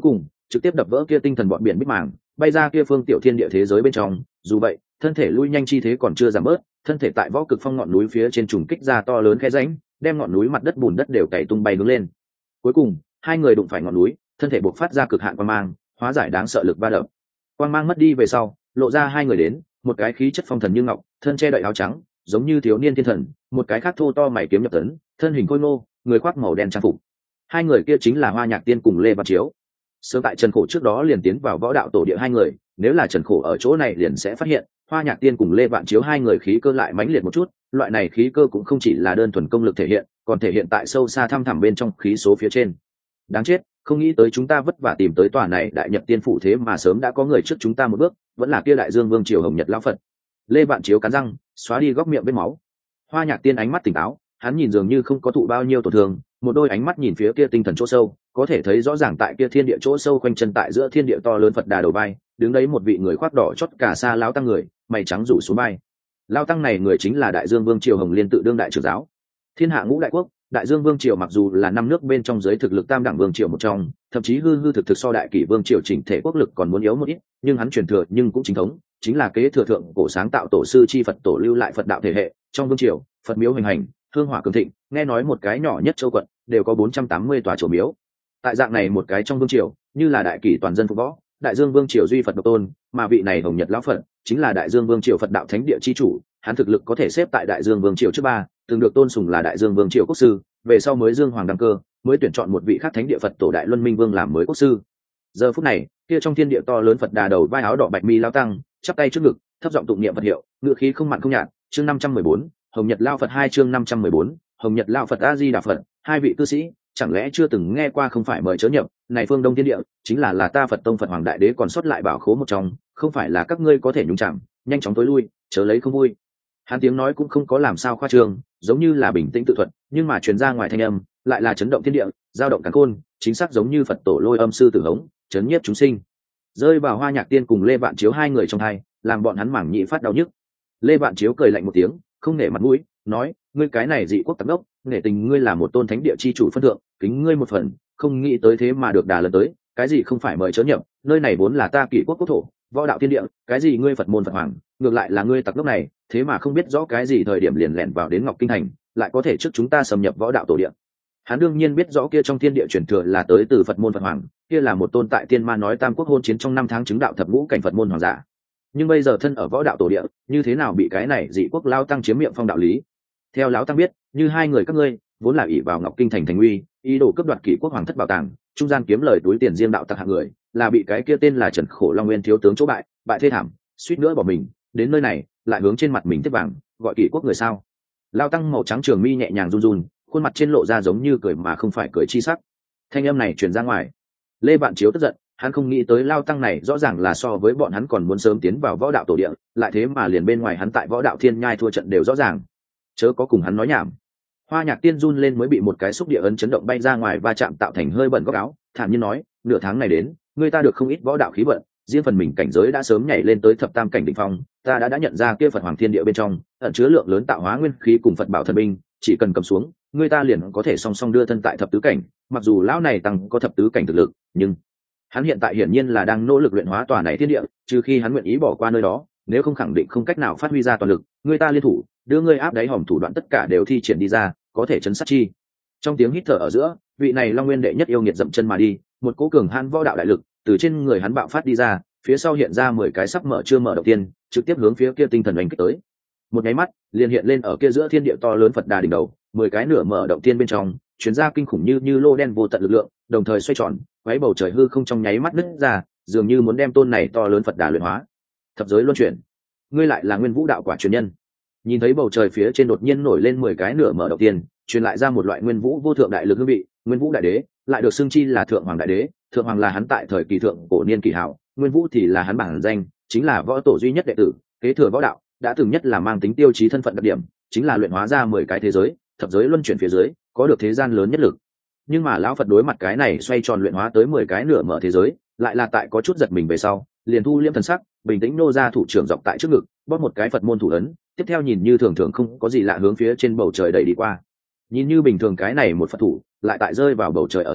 Speaker 1: trực tiếp đập vỡ kia tinh thần bọn biển bích màng, bay ra kia phương tiểu thiên địa thế giới bên trong. Dù vậy, thân thể lui nhanh chi thế còn chưa giảm bớt, thân thể tại võ cực phong ngọn núi phía trên trùng kích ra to lớn khe rãnh, đem ngọn núi mặt đất bùn đất đều cày tung bay hướng lên. Cuối cùng, hai người đụng phải ngọn núi, thân thể bộc phát ra cực hạn quang mang, hóa giải đáng sợ lực va đập. Quang mang mất đi về sau, lộ ra hai người đến, một cái khí chất phong thần như ngọc, thân che đậy áo trắng, giống như thiếu niên thiên thần, một cái khác thô to mày kiếm nhập tấn, thân hình khôi ngô, người khoác màu đen trang phục. Hai người kia chính là Hoa Nhạc Tiên cùng Lê Văn Chiếu. Sớm tại Trần Khổ trước đó liền tiến vào võ đạo tổ địa hai người, nếu là Trần Khổ ở chỗ này liền sẽ phát hiện, Hoa Nhạc Tiên cùng Lê Vạn Chiếu hai người khí cơ lại mãnh liệt một chút, loại này khí cơ cũng không chỉ là đơn thuần công lực thể hiện, còn thể hiện tại sâu xa thăm thẳm bên trong khí số phía trên. Đáng chết, không nghĩ tới chúng ta vất vả tìm tới tòa này Đại Nhật Tiên phủ thế mà sớm đã có người trước chúng ta một bước, vẫn là kia Đại Dương Vương Triều Hồng Nhật lão Phật. Lê Vạn Chiếu cắn răng, xóa đi góc miệng vết máu. Hoa Nhạc Tiên ánh mắt tỉnh táo, hắn nhìn dường như không có thụ bao nhiêu tổn thương, một đôi ánh mắt nhìn phía kia tinh thần chỗ sâu, có thể thấy rõ ràng tại kia thiên địa chỗ sâu quanh chân tại giữa thiên địa to lớn Phật Đà đầu vai, đứng đấy một vị người khoác đỏ chót cả sa lão tăng người, mày trắng rủ xuống vai. Lão tăng này người chính là Đại Dương Vương Triều Hồng Liên tự đương đại trưởng giáo. Thiên hạ ngũ đại quốc, Đại Dương Vương Triều mặc dù là năm nước bên trong giới thực lực tam đẳng vương triều một trong, thậm chí hư thực so Đại Kỷ Vương Triều chỉnh thể quốc lực còn muốn yếu một ít, nhưng hắn truyền thừa nhưng cũng chính thống, chính là kế thừa thượng cổ sáng tạo tổ sư chi Phật tổ lưu lại Phật đạo thể hệ, trong vương triều, Phật miếu hoành hành, hương hỏa cường thịnh, nghe nói một cái nhỏ nhất châu quận đều có 480 tòa chùa miếu. Tại dạng này một cái trong vương triều, như là Đại Kỷ toàn dân phục võ, Đại Dương Vương Triều duy Phật độc tôn, mà vị này Hồng Nhật lão Phật chính là Đại Dương Vương Triều Phật đạo thánh địa chi chủ, hắn thực lực có thể xếp tại Đại Dương Vương Triều trước ba, từng được tôn sùng là Đại Dương Vương Triều quốc sư, về sau mới Dương Hoàng đăng cơ, mới tuyển chọn một vị khác thánh địa Phật tổ Đại Luân Minh Vương làm mới quốc sư. Giờ phút này, kia trong thiên địa to lớn Phật Đà đầu vai áo đỏ bạch mi lão tăng, chắp tay trước ngực, thấp giọng tụng niệm Phật hiệu, ngữ khí không mặn không nhạt. Chương 514, Hồng Nhật lão Phật 2 chương 514, Hồng Nhật lão Phật A Di Đà Phật, hai vị cư sĩ, chẳng lẽ chưa từng nghe qua không phải mời chớ nhập, này phương Đông thiên địa, chính là ta Phật tông Phật Hoàng Đại Đế còn sót lại bảo khố một trong, không phải là các ngươi có thể nhúng chạm, nhanh chóng tối lui, chớ lấy không vui. Hắn tiếng nói cũng không có làm sao khoa trương, giống như là bình tĩnh tự thuật, nhưng mà truyền ra ngoài thanh âm, lại là chấn động thiên địa, dao động càn khôn, chính xác giống như Phật tổ lôi âm sư tử hống, chấn nhiếp chúng sinh. Rơi vào Hoa Nhạc Tiên cùng Lê Vạn Chiếu hai người trong hai, làm bọn hắn mảng nhị phát đau nhức. Lê Vạn Chiếu cười lạnh một tiếng, không nể mặt mũi, nói: ngươi cái này dị quốc tặc đốc, nể tình ngươi là một tôn thánh địa chi chủ phân thượng, kính ngươi một phần, không nghĩ tới thế mà được đà lần tới, cái gì không phải mời chớ nhập, nơi này vốn là ta Kỷ quốc quốc thổ, võ đạo thiên địa, cái gì ngươi Phật môn Phật hoàng, ngược lại là ngươi tặc đốc này, thế mà không biết rõ cái gì thời điểm liền lẻn vào đến Ngọc Kinh thành, lại có thể trước chúng ta xâm nhập võ đạo tổ địa. Hắn đương nhiên biết rõ kia trong thiên địa truyền thừa là tới từ Phật môn Phật hoàng, kia là một tôn tại tiên ma nói tam quốc hôn chiến trong 5 tháng chứng đạo thập ngũ cảnh Phật môn hoàng giả. Nhưng bây giờ thân ở võ đạo tổ địa, như thế nào bị cái này dị quốc lao tăng chiếm miệng phong đạo lý? Theo lão tăng biết, như hai người các ngươi vốn là ỷ vào Ngọc Kinh thành thành uy, ý đồ cướp đoạt Kỷ quốc hoàng thất bảo tàng, trung gian kiếm lời túi tiền riêng đạo tặc hạng người, là bị cái kia tên là Trần Khổ Long Nguyên thiếu tướng chỗ bại, bại thê thảm, suýt nữa bỏ mình, đến nơi này lại hướng trên mặt mình tiếp vàng, gọi Kỷ quốc người sao? Lao tăng màu trắng trường mi nhẹ nhàng run run, khuôn mặt trên lộ ra giống như cười mà không phải cười chi sắc. Thanh âm này truyền ra ngoài, Lê Vạn Chiếu tức giận, hắn không nghĩ tới Lao tăng này rõ ràng là so với bọn hắn còn muốn sớm tiến vào võ đạo tổ địa, lại thế mà liền bên ngoài hắn tại võ đạo thiên nhai thua trận đều rõ ràng. Chớ có cùng hắn nói nhảm. Hoa Nhạc Tiên run lên mới bị một cái xúc địa ấn chấn động bay ra ngoài va chạm tạo thành hơi bẩn góc áo, thản nhiên nói: nửa tháng này đến, người ta được không ít võ đạo khí vận, riêng phần mình cảnh giới đã sớm nhảy lên tới thập tam cảnh đỉnh phong, ta đã nhận ra kia Phật Hoàng Thiên Địa bên trong ẩn chứa lượng lớn tạo hóa nguyên khí cùng Phật bảo thần binh, chỉ cần cầm xuống, người ta liền có thể song song đưa thân tại thập tứ cảnh. Mặc dù lão này tăng có thập tứ cảnh thực lực, nhưng hắn hiện tại hiển nhiên là đang nỗ lực luyện hóa tòa này thiên địa, trừ khi hắn nguyện ý bỏ qua nơi đó, nếu không khẳng định không cách nào phát huy ra toàn lực. Người ta liên thủ, đưa ngươi áp đáy hòm thủ đoạn tất cả đều thi triển đi ra, có thể chấn sát chi. Trong tiếng hít thở ở giữa, vị này Long Nguyên đệ nhất yêu nghiệt dậm chân mà đi, một cỗ cường han võ đạo đại lực từ trên người hắn bạo phát đi ra, phía sau hiện ra 10 cái sắp mở chưa mở đầu tiên, trực tiếp hướng phía kia tinh thần đánh kích tới. Một nháy mắt, liền hiện lên ở kia giữa thiên địa to lớn Phật Đà đỉnh đầu, 10 cái nửa mở động tiên bên trong, truyền ra kinh khủng như lô đen vô tận lực lượng, đồng thời xoay tròn, quấy bầu trời hư không trong nháy mắt nứt ra, dường như muốn đem tôn này to lớn Phật Đà luyện hóa. Thập giới luân chuyển, ngươi lại là Nguyên Vũ đạo quả truyền nhân. Nhìn thấy bầu trời phía trên đột nhiên nổi lên 10 cái nửa mở đầu tiên, truyền lại ra một loại Nguyên Vũ vô thượng đại lực hương vị. Nguyên Vũ đại đế lại được xưng chi là Thượng Hoàng đại đế, Thượng Hoàng là hắn tại thời kỳ thượng cổ niên kỳ hảo, Nguyên Vũ thì là hắn bản danh, chính là võ tổ duy nhất đệ tử, kế thừa võ đạo, đã từng nhất là mang tính tiêu chí thân phận đặc điểm, chính là luyện hóa ra 10 cái thế giới, thập giới luân chuyển phía dưới, có được thế gian lớn nhất lực. Nhưng mà lão Phật đối mặt cái này xoay tròn luyện hóa tới 10 cái nửa mở thế giới, lại là tại có chút giật mình về sau, liền thu liêm thần sắc, bình tĩnh nô ra thủ trưởng dọc tại trước ngực, bóp một cái Phật môn thủ ấn, tiếp theo nhìn như thường thường không có gì lạ hướng phía trên bầu trời đẩy đi qua. Nhìn như bình thường cái này một Phật thủ, lại tại rơi vào bầu trời ở giữa,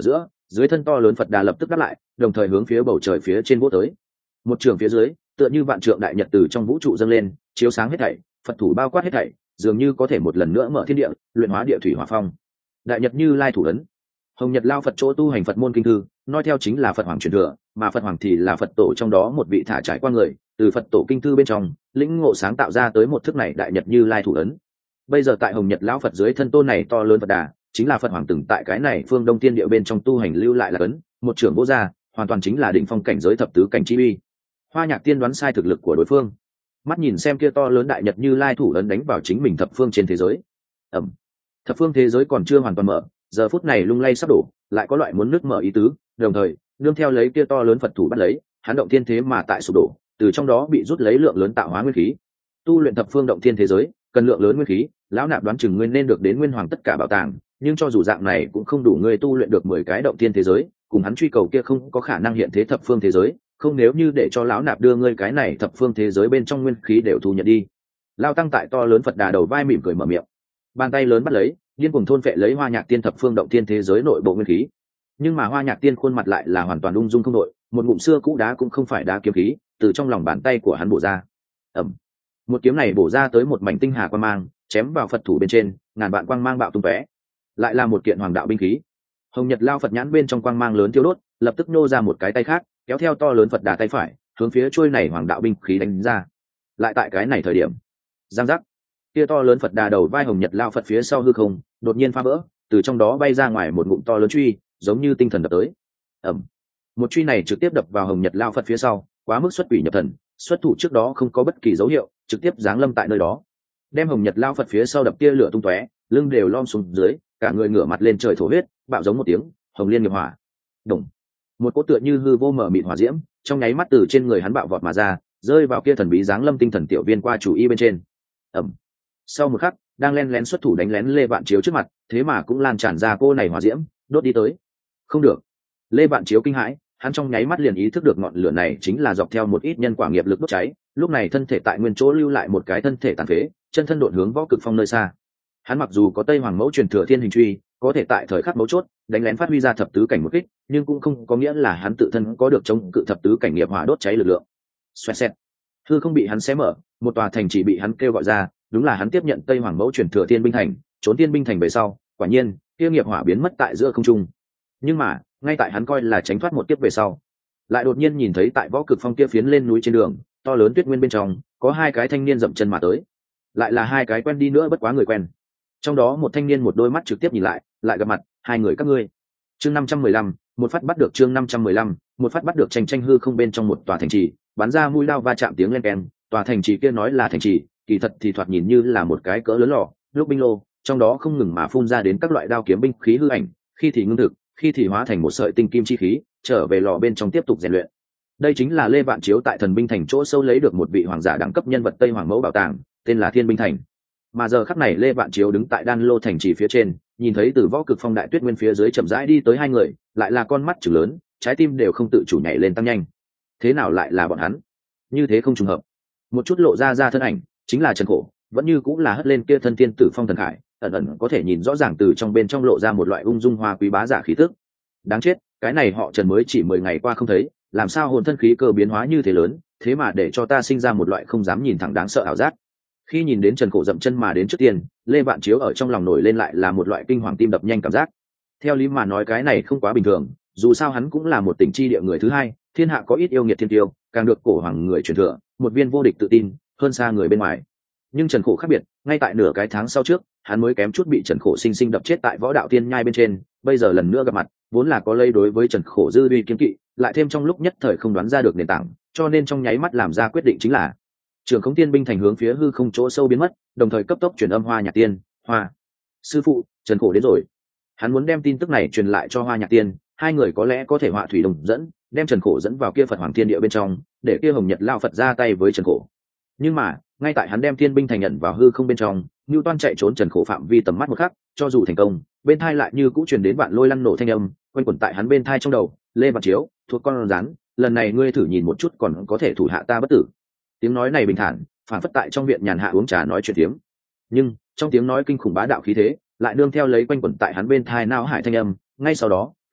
Speaker 1: Dưới thân to lớn Phật Đà lập tức đáp lại, đồng thời hướng phía bầu trời phía trên vỗ tới. Một trường phía dưới, tựa như vạn trượng đại nhật từ trong vũ trụ dâng lên, chiếu sáng hết thảy, Phật thủ bao quát hết thảy, dường như có thể một lần nữa mở thiên địa, luyện hóa địa thủy hỏa phong. Đại nhật Như Lai thủ ấn. Hồng Nhật Lao Phật chỗ tu hành Phật môn kinh thư, nói theo chính là Phật Hoàng truyền thừa, mà Phật Hoàng thì là Phật tổ trong đó một vị thả trải qua người, từ Phật tổ kinh thư bên trong, lĩnh ngộ sáng tạo ra tới một thức này Đại Nhật Như Lai thủ ấn. Bây giờ tại Hồng Nhật Lão Phật dưới thân tôn này to lớn Phật Đà, chính là Phật Hoàng từng tại cái này phương Đông Tiên Địa bên trong tu hành lưu lại là ấn, một trưởng vô gia, hoàn toàn chính là đỉnh phong cảnh giới thập tứ cảnh chi uy. Hoa Nhạc Tiên đoán sai thực lực của đối phương, mắt nhìn xem kia to lớn Đại Nhật Như Lai thủ ấn đánh vào chính mình thập phương trên thế giới. Ẩm. Thập phương thế giới còn chưa hoàn toàn mở, giờ phút này lung lay sắp đổ, lại có loại muốn nứt mở ý tứ, đồng thời nương theo lấy kia to lớn Phật thủ bắt lấy, hắn động thiên thế mà tại sụp đổ, từ trong đó bị rút lấy lượng lớn tạo hóa nguyên khí. Tu luyện thập phương động thiên thế giới, cần lượng lớn nguyên khí, lão nạp đoán chừng nguyên nên được đến nguyên hoàng tất cả bảo tàng, nhưng cho dù dạng này cũng không đủ ngươi tu luyện được 10 cái động thiên thế giới, cùng hắn truy cầu kia không có khả năng hiện thế thập phương thế giới, không nếu như để cho lão nạp đưa ngươi cái này thập phương thế giới bên trong nguyên khí đều thu nhận đi. Lao tăng tại to lớn Phật Đà đầu vai mỉm cười mở miệng, bàn tay lớn bắt lấy, điên cuồng thôn phệ lấy Hoa Nhạc Tiên thập phương động thiên thế giới nội bộ nguyên khí. Nhưng mà Hoa Nhạc Tiên khuôn mặt lại là hoàn toàn ung dung không đổi, một ngụm xưa cũ đá cũng không phải đá kiếm khí, từ trong lòng bàn tay của hắn bổ ra. Ẩm. Một kiếm này bổ ra tới một mảnh tinh hà quang mang, chém vào Phật thủ bên trên, ngàn vạn quang mang bạo tung tóe. Lại là một kiện hoàng đạo binh khí. Hồng Nhật Lao Phật nhãn bên trong quang mang lớn thiêu đốt, lập tức nô ra một cái tay khác, kéo theo to lớn Phật Đà tay phải, hướng phía chuôi này hoàng đạo binh khí đánh ra. Lại tại cái này thời điểm, giang giác, kia to lớn Phật Đà đầu vai Hồng Nhật Lao Phật phía sau hư không đột nhiên phá vỡ, từ trong đó bay ra ngoài một ngụm to lớn truy, giống như tinh thần đập tới. Ẩm. Một truy này trực tiếp đập vào Hồng Nhật Lao Phật phía sau, quá mức xuất quỷ nhập thần, xuất thủ trước đó không có bất kỳ dấu hiệu, trực tiếp giáng lâm tại nơi đó, đem Hồng Nhật Lao Phật phía sau đập tia lửa tung tóe, lưng đều lom xuống dưới, cả người ngửa mặt lên trời thổ huyết, bạo giống một tiếng, hồng liên nghiệp hỏa. Đùng. Một cỗ tựa như hư vô mở mịt hỏa diễm, trong nháy mắt từ trên người hắn bạo vọt mà ra, rơi vào kia thần bí giáng lâm tinh thần tiểu viên qua chủ y bên trên. Ẩm. Sau một khắc, đang lén lén xuất thủ đánh lén Lê Vạn Chiếu trước mặt, thế mà cũng lan tràn ra cô này hỏa diễm, đốt đi tới. Không được. Lê Vạn Chiếu kinh hãi, hắn trong nháy mắt liền ý thức được ngọn lửa này chính là dọc theo một ít nhân quả nghiệp lực đốt cháy, lúc này thân thể tại nguyên chỗ lưu lại một cái thân thể tàn phế, chân thân độn hướng võ cực phong nơi xa. Hắn mặc dù có Tây Hoàng Mẫu truyền thừa thiên hình truy, có thể tại thời khắc mấu chốt đánh lén phát huy ra thập tứ cảnh một kích, nhưng cũng không có nghĩa là hắn tự thân có được chống cự thập tứ cảnh nghiệp hỏa đốt cháy lực lượng. Xoẹt xẹt, hư không bị hắn xé mở, một tòa thành chỉ bị hắn kêu gọi ra, đúng là hắn tiếp nhận Tây Hoàng Mẫu truyền thừa thiên binh thành, trốn thiên binh thành về sau, quả nhiên kia nghiệp hỏa biến mất tại giữa không trung. Nhưng mà ngay tại hắn coi là tránh thoát một kiếp về sau, lại đột nhiên nhìn thấy tại võ cực phong kia phiến lên núi trên đường, to lớn tuyết nguyên bên trong có hai cái thanh niên dậm chân mà tới, lại là hai cái quen đi nữa bất quá người quen. Trong đó một thanh niên một đôi mắt trực tiếp nhìn lại gặp mặt, hai người các ngươi. Chương 515, một phát bắt được. Chương 515, một phát bắt được. Tranh hư không bên trong một tòa thành trì, bắn ra mũi lao va chạm tiếng len keng. Tòa thành trì kia nói là thành trì, kỳ thật thì thoạt nhìn như là một cái cỡ lớn lò, lúc binh lô, trong đó không ngừng mà phun ra đến các loại đao kiếm binh khí hư ảnh, khi thì ngưng thực, khi thì hóa thành một sợi tinh kim chi khí, trở về lò bên trong tiếp tục rèn luyện. Đây chính là Lê Vạn Chiếu tại thần binh thành chỗ sâu lấy được một vị hoàng giả đẳng cấp nhân vật Tây Hoàng Mẫu bảo tàng, tên là Thiên binh thành. Mà giờ khắc này Lê Vạn Chiếu đứng tại đan lô thành trì phía trên, nhìn thấy từ võ cực phong đại tuyết nguyên phía dưới chậm rãi đi tới hai người, lại là con mắt trừng lớn, trái tim đều không tự chủ nhảy lên tăng nhanh. Thế nào lại là bọn hắn? Như thế không trùng hợp. Một chút lộ ra thân ảnh, chính là Trần Khổ, vẫn như cũng là hất lên kia thân tiên tử phong thần khải, ẩn ẩn có thể nhìn rõ ràng từ trong bên trong lộ ra một loại ung dung hoa quý bá giả khí tức. Đáng chết, cái này họ Trần mới chỉ 10 ngày qua không thấy, làm sao hồn thân khí cơ biến hóa như thế lớn, thế mà để cho ta sinh ra một loại không dám nhìn thẳng đáng sợ ảo giác. Khi nhìn đến Trần Khổ dậm chân mà đến trước tiên, Lê Vạn Chiếu ở trong lòng nổi lên lại là một loại kinh hoàng tim đập nhanh cảm giác. Theo lý mà nói cái này không quá bình thường, dù sao hắn cũng là một tỉnh chi địa người thứ hai, thiên hạ có ít yêu nghiệt thiên tiêu, càng được cổ hoàng người truyền thừa, một viên vô địch tự tin, hơn xa người bên ngoài. Nhưng Trần Khổ khác biệt, ngay tại nửa cái tháng sau trước, hắn mới kém chút bị Trần Khổ sinh sinh đập chết tại võ đạo tiên nhai bên trên, bây giờ lần nữa gặp mặt, vốn là có lây đối với Trần Khổ dư uy kiên kỵ, lại thêm trong lúc nhất thời không đoán ra được nền tảng, cho nên trong nháy mắt làm ra quyết định chính là Trường Khống Tiên binh thành hướng phía hư không chỗ sâu biến mất, đồng thời cấp tốc truyền âm Hoa Nhạc Tiên, "Hoa sư phụ, Trần Khổ đến rồi." Hắn muốn đem tin tức này truyền lại cho Hoa Nhạc Tiên, hai người có lẽ có thể họa thủy đồng dẫn, đem Trần Khổ dẫn vào kia Phật Hoàng Thiên Địa bên trong, để kia Hồng Nhật Lao Phật ra tay với Trần Khổ. Nhưng mà, ngay tại hắn đem Thiên binh thành nhận vào hư không bên trong, Nưu Toan chạy trốn Trần Khổ phạm vi tầm mắt một khắc, cho dù thành công, bên tai lại như cũ truyền đến vạn lôi lăn nổ thanh âm, quanh quẩn tại hắn bên tai trong đầu, "Lê Vạn Chiếu, thuộc con rắn, lần này ngươi thử nhìn một chút còn có thể thủ hạ ta bất tử." Tiếng nói này bình thản, phản phất tại trong viện nhàn hạ uống trà nói chuyện tiếng, nhưng trong tiếng nói kinh khủng bá đạo khí thế lại nương theo lấy quanh quẩn tại hắn bên thai não hải thanh âm. Ngay sau đó,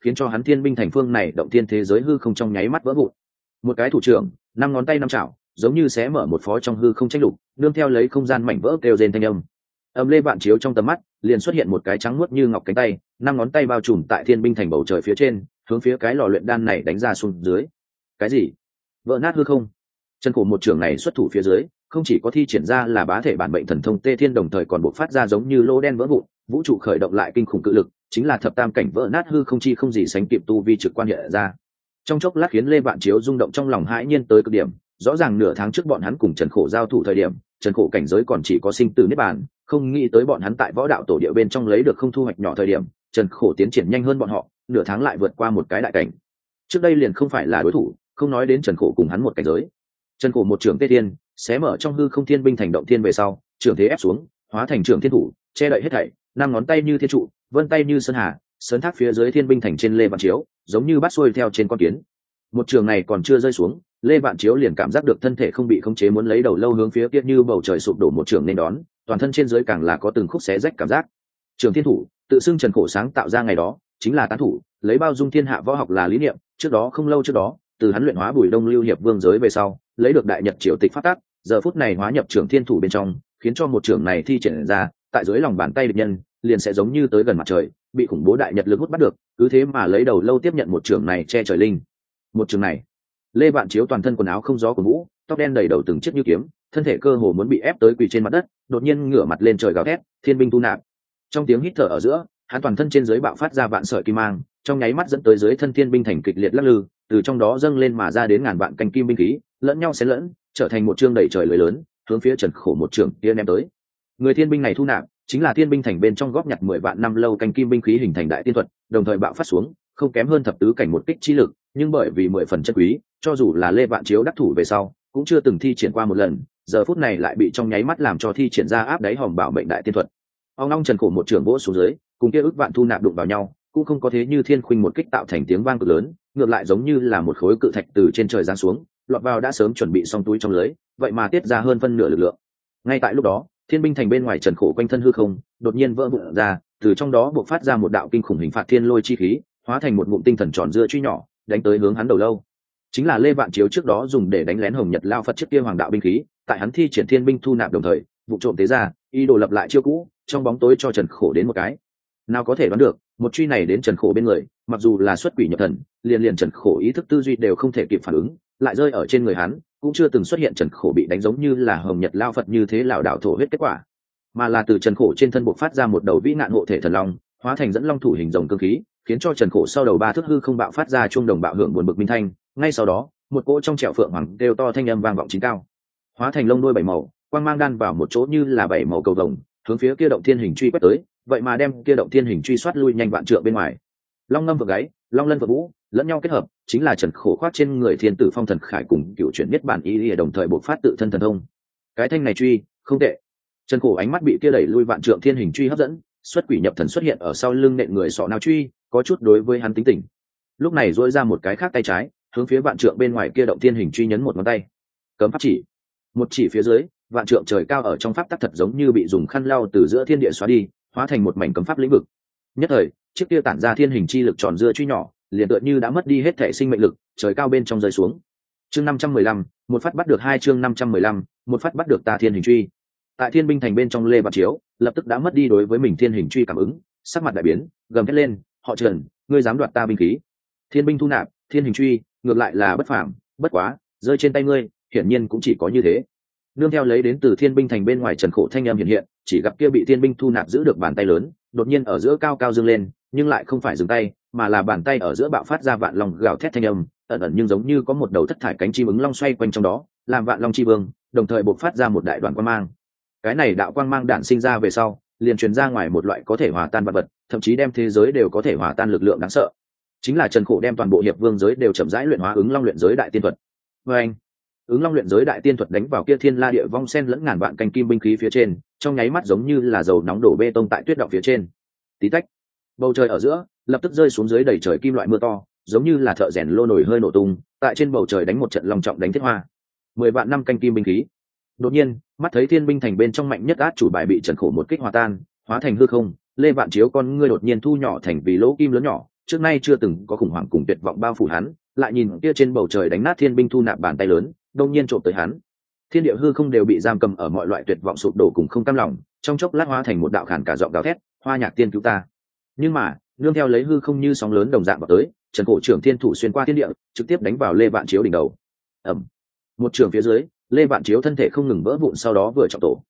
Speaker 1: khiến cho hắn thiên binh thành phương này động thiên thế giới hư không trong nháy mắt vỡ vụn. Một cái thủ trưởng, 5 ngón tay 5 chảo, giống như xé mở một phó trong hư không tranh lục, nương theo lấy không gian mảnh vỡ kêu rên thanh âm. Lê Vạn Chiếu trong tầm mắt liền xuất hiện một cái trắng muốt như ngọc cánh tay, 5 ngón tay bao trùm tại thiên binh thành bầu trời phía trên, hướng phía cái lò luyện đan này đánh ra xuống dưới. Cái gì? Vỡ nát hư không? Chân Khổ một trưởng này xuất thủ phía dưới, không chỉ có thi triển ra là bá thể bản mệnh thần thông Tê Thiên, đồng thời còn bộc phát ra giống như lô đen vỡ vụn, vũ trụ khởi động lại kinh khủng cự lực, chính là thập tam cảnh vỡ nát hư không chi không gì sánh kịp tu vi trực quan hiện ra. Trong chốc lát khiến Lê Vạn Chiếu rung động trong lòng hãi nhiên tới cực điểm, rõ ràng nửa tháng trước bọn hắn cùng Trần Khổ giao thủ thời điểm, Trần Khổ cảnh giới còn chỉ có sinh tử niết bàn, không nghĩ tới bọn hắn tại võ đạo tổ địa bên trong lấy được không thu hoạch nhỏ thời điểm, Trần Khổ tiến triển nhanh hơn bọn họ, nửa tháng lại vượt qua một cái đại cảnh. Trước đây liền không phải là đối thủ, không nói đến Trần Khổ cùng hắn một cảnh giới. Trần Khổ một trưởng Tê Thiên, xé mở trong hư không thiên binh thành động thiên về sau, trưởng thế ép xuống, hóa thành trưởng thiên thủ, che đậy hết thảy, 5 ngón tay như thiên trụ, vân tay như sơn hà, sấn thác phía dưới thiên binh thành trên Lê Vạn Chiếu, giống như bắt xuôi theo trên con kiến. Một trường này còn chưa rơi xuống, Lê Vạn Chiếu liền cảm giác được thân thể không bị khống chế muốn lấy đầu lâu hướng phía kia như bầu trời sụp đổ một trường nên đón, toàn thân trên dưới càng là có từng khúc xé rách cảm giác. Trường thiên thủ, tự xưng Trần Khổ sáng tạo ra ngày đó, chính là tán thủ, lấy bao dung thiên hạ võ học là lý niệm, trước đó không lâu trước đó, từ hắn luyện hóa Bùi Đông Lưu hiệp vương giới về sau, lấy được đại nhật triều tịch pháp tắc, giờ phút này hóa nhập trường thiên thủ bên trong, khiến cho một trường này thi triển ra, tại dưới lòng bàn tay địch nhân, liền sẽ giống như tới gần mặt trời, bị khủng bố đại nhật lực hút bắt được, cứ thế mà lấy đầu lâu tiếp nhận một trường này che trời linh. Một trường này, Lê Vạn Chiếu toàn thân quần áo không gió của mũ, tóc đen đầy đầu từng chiếc như kiếm, thân thể cơ hồ muốn bị ép tới quỳ trên mặt đất, đột nhiên ngửa mặt lên trời gào thét, thiên binh tu nạp. Trong tiếng hít thở ở giữa, hắn toàn thân trên dưới bạo phát ra vạn sợi kim mang, trong nháy mắt dẫn tới dưới thân thiên binh thành kịch liệt lắc lư, từ trong đó dâng lên mà ra đến ngàn vạn canh kim binh khí, lẫn nhau xen lẫn, trở thành một chương đầy trời lưới lớn, hướng phía Trần Khổ một trường kia ném tới. Người thiên binh này thu nạp, chính là thiên binh thành bên trong góp nhặt 10 vạn năm lâu canh kim binh khí hình thành đại tiên thuật, đồng thời bạo phát xuống, không kém hơn thập tứ cảnh một kích chi lực, nhưng bởi vì 10 phần chất quý, cho dù là Lê Vạn Chiếu đắc thủ về sau, cũng chưa từng thi triển qua một lần, giờ phút này lại bị trong nháy mắt làm cho thi triển ra áp đáy hòm bảo mệnh đại tiên thuật. Ông long Trần Khổ một trường vỗ xuống dưới, cùng kia ức vạn thu nạp đụng vào nhau, cũng không có thế như thiên khuynh một kích tạo thành tiếng vang cực lớn, ngược lại giống như là một khối cự thạch từ trên trời giáng xuống, lọt vào đã sớm chuẩn bị xong túi trong lưới, vậy mà tiết ra hơn phân nửa lực lượng. Ngay tại lúc đó, thiên binh thành bên ngoài Trần Khổ quanh thân hư không đột nhiên vỡ vụn ra, từ trong đó bộc phát ra một đạo kinh khủng hình phạt thiên lôi chi khí, hóa thành một ngụm tinh thần tròn dưa truy nhỏ, đánh tới hướng hắn đầu lâu. Chính là Lê Vạn Chiếu trước đó dùng để đánh lén Hồng Nhật Lao Phật trước kia hoàng đạo binh khí, tại hắn thi triển thiên binh thu nạp đồng thời, vụ trộm tế ra, ý đồ lập lại chiêu cũ, trong bóng tối cho Trần Khổ đến một cái. Nào có thể đoán được, một truy này đến Trần Khổ bên người, mặc dù là xuất quỷ nhập thần, liền Trần Khổ ý thức tư duy đều không thể kịp phản ứng, lại rơi ở trên người hắn, cũng chưa từng xuất hiện Trần Khổ bị đánh giống như là Hồng Nhật Lao Phật như thế lảo đảo thổ huyết kết quả, mà là từ Trần Khổ trên thân bộc phát ra một đầu vĩ nạn hộ thể thần long, hóa thành dẫn long thủ hình rồng cương khí, khiến cho Trần Khổ sau đầu 3 thước hư không bạo phát ra chuông đồng bạo hưởng buồn bực minh thanh, ngay sau đó, một cỗ trong trẻo phượng hoàng kêu to thanh âm vang vọng chín cao, hóa thành lông đuôi 7 màu, quang mang đan vào một chỗ như là 7 màu cầu vồng, hướng phía kia động thiên hình truy quét tới, vậy mà đem kia động thiên hình truy soát lui nhanh vạn trượng bên ngoài. Long ngâm vượt gáy, long lân vượt vũ, lẫn nhau kết hợp, chính là Trần Khổ khoác trên người thiên tử phong thần khải cùng cựu chuyển niết bản ý đồng thời bộc phát tự thân thần thông. Cái thanh này truy, không tệ. Trần Khổ ánh mắt bị kia đẩy lui vạn trượng thiên hình truy hấp dẫn, xuất quỷ nhập thần xuất hiện ở sau lưng nện người sọ nào truy, có chút đối với hắn tính tình. Lúc này duỗi ra một cái khác tay trái, hướng phía vạn trượng bên ngoài kia động thiên hình truy nhấn một ngón tay. Cấm pháp chỉ. Một chỉ phía dưới, vạn trượng trời cao ở trong pháp tắc thật giống như bị dùng khăn lau từ giữa thiên địa xóa đi, hóa thành một mảnh cấm pháp lĩnh vực. Nhất thời, chiếc kia tản ra thiên hình chi lực tròn dưa truy nhỏ, liền tựa như đã mất đi hết thể sinh mệnh lực, trời cao bên trong rơi xuống. Chương 515, một phát bắt được hai chương 515, một phát bắt được ta thiên hình truy. Tại thiên binh thành bên trong Lê Vạn Chiếu, lập tức đã mất đi đối với mình thiên hình truy cảm ứng, sắc mặt đại biến, gầm thét lên, "Họ Trần, ngươi dám đoạt ta binh khí?" Thiên binh thu nạp, thiên hình truy, ngược lại là bất phàm, bất quá, rơi trên tay ngươi, hiển nhiên cũng chỉ có như thế. Nương theo lấy đến từ thiên binh thành bên ngoài Trần Khổ thanh âm hiện hiện, chỉ gặp kia bị thiên binh thu nạp giữ được bàn tay lớn, đột nhiên ở giữa cao cao dương lên, nhưng lại không phải dừng tay, mà là bàn tay ở giữa bạo phát ra vạn long gào thét thanh âm, ẩn ẩn nhưng giống như có một đầu thất thải cánh chim ứng long xoay quanh trong đó, làm vạn long chi vương, đồng thời bộc phát ra một đại đoàn quang mang. Cái này đạo quang mang đản sinh ra về sau, liền truyền ra ngoài một loại có thể hòa tan vật vật, thậm chí đem thế giới đều có thể hòa tan lực lượng đáng sợ. Chính là Trần Khổ đem toàn bộ hiệp vương giới đều chậm rãi luyện hóa ứng long luyện giới đại tiên thuật. Và anh, ứng long luyện giới đại tiên thuật đánh vào kia thiên la địa vong sen lẫn ngàn vạn canh kim binh khí phía trên, trong nháy mắt giống như là dầu nóng đổ bê tông tại tuyết động phía trên. Tí tách, bầu trời ở giữa lập tức rơi xuống dưới đầy trời kim loại mưa to, giống như là thợ rèn lô nổi hơi nổ tung, tại trên bầu trời đánh một trận long trọng đánh thiết hoa. 10 vạn năm canh kim binh khí. Đột nhiên, mắt thấy thiên binh thành bên trong mạnh nhất át chủ bài bị Trần Khổ một kích hòa tan, hóa thành hư không, Lê Vạn Chiếu con ngươi đột nhiên thu nhỏ thành vì lỗ kim lớn nhỏ, trước nay chưa từng có khủng hoảng cùng tuyệt vọng bao phủ hắn, lại nhìn kia trên bầu trời đánh nát thiên binh thu nạp bàn tay lớn đông nhiên trộm tới hắn. Thiên địa hư không đều bị giam cầm ở mọi loại tuyệt vọng sụp đổ cùng không cam lòng, trong chốc lát hóa thành một đạo khản cả giọng gào thét, Hoa Nhạc Tiên cứu ta. Nhưng mà nương theo lấy hư không như sóng lớn đồng dạng vào tới, Trần Cổ trưởng thiên thủ xuyên qua thiên địa, trực tiếp đánh vào Lê Vạn Chiếu đỉnh đầu. Ầm. Một trường phía dưới, Lê Vạn Chiếu thân thể không ngừng vỡ vụn, sau đó vừa trọng tổ.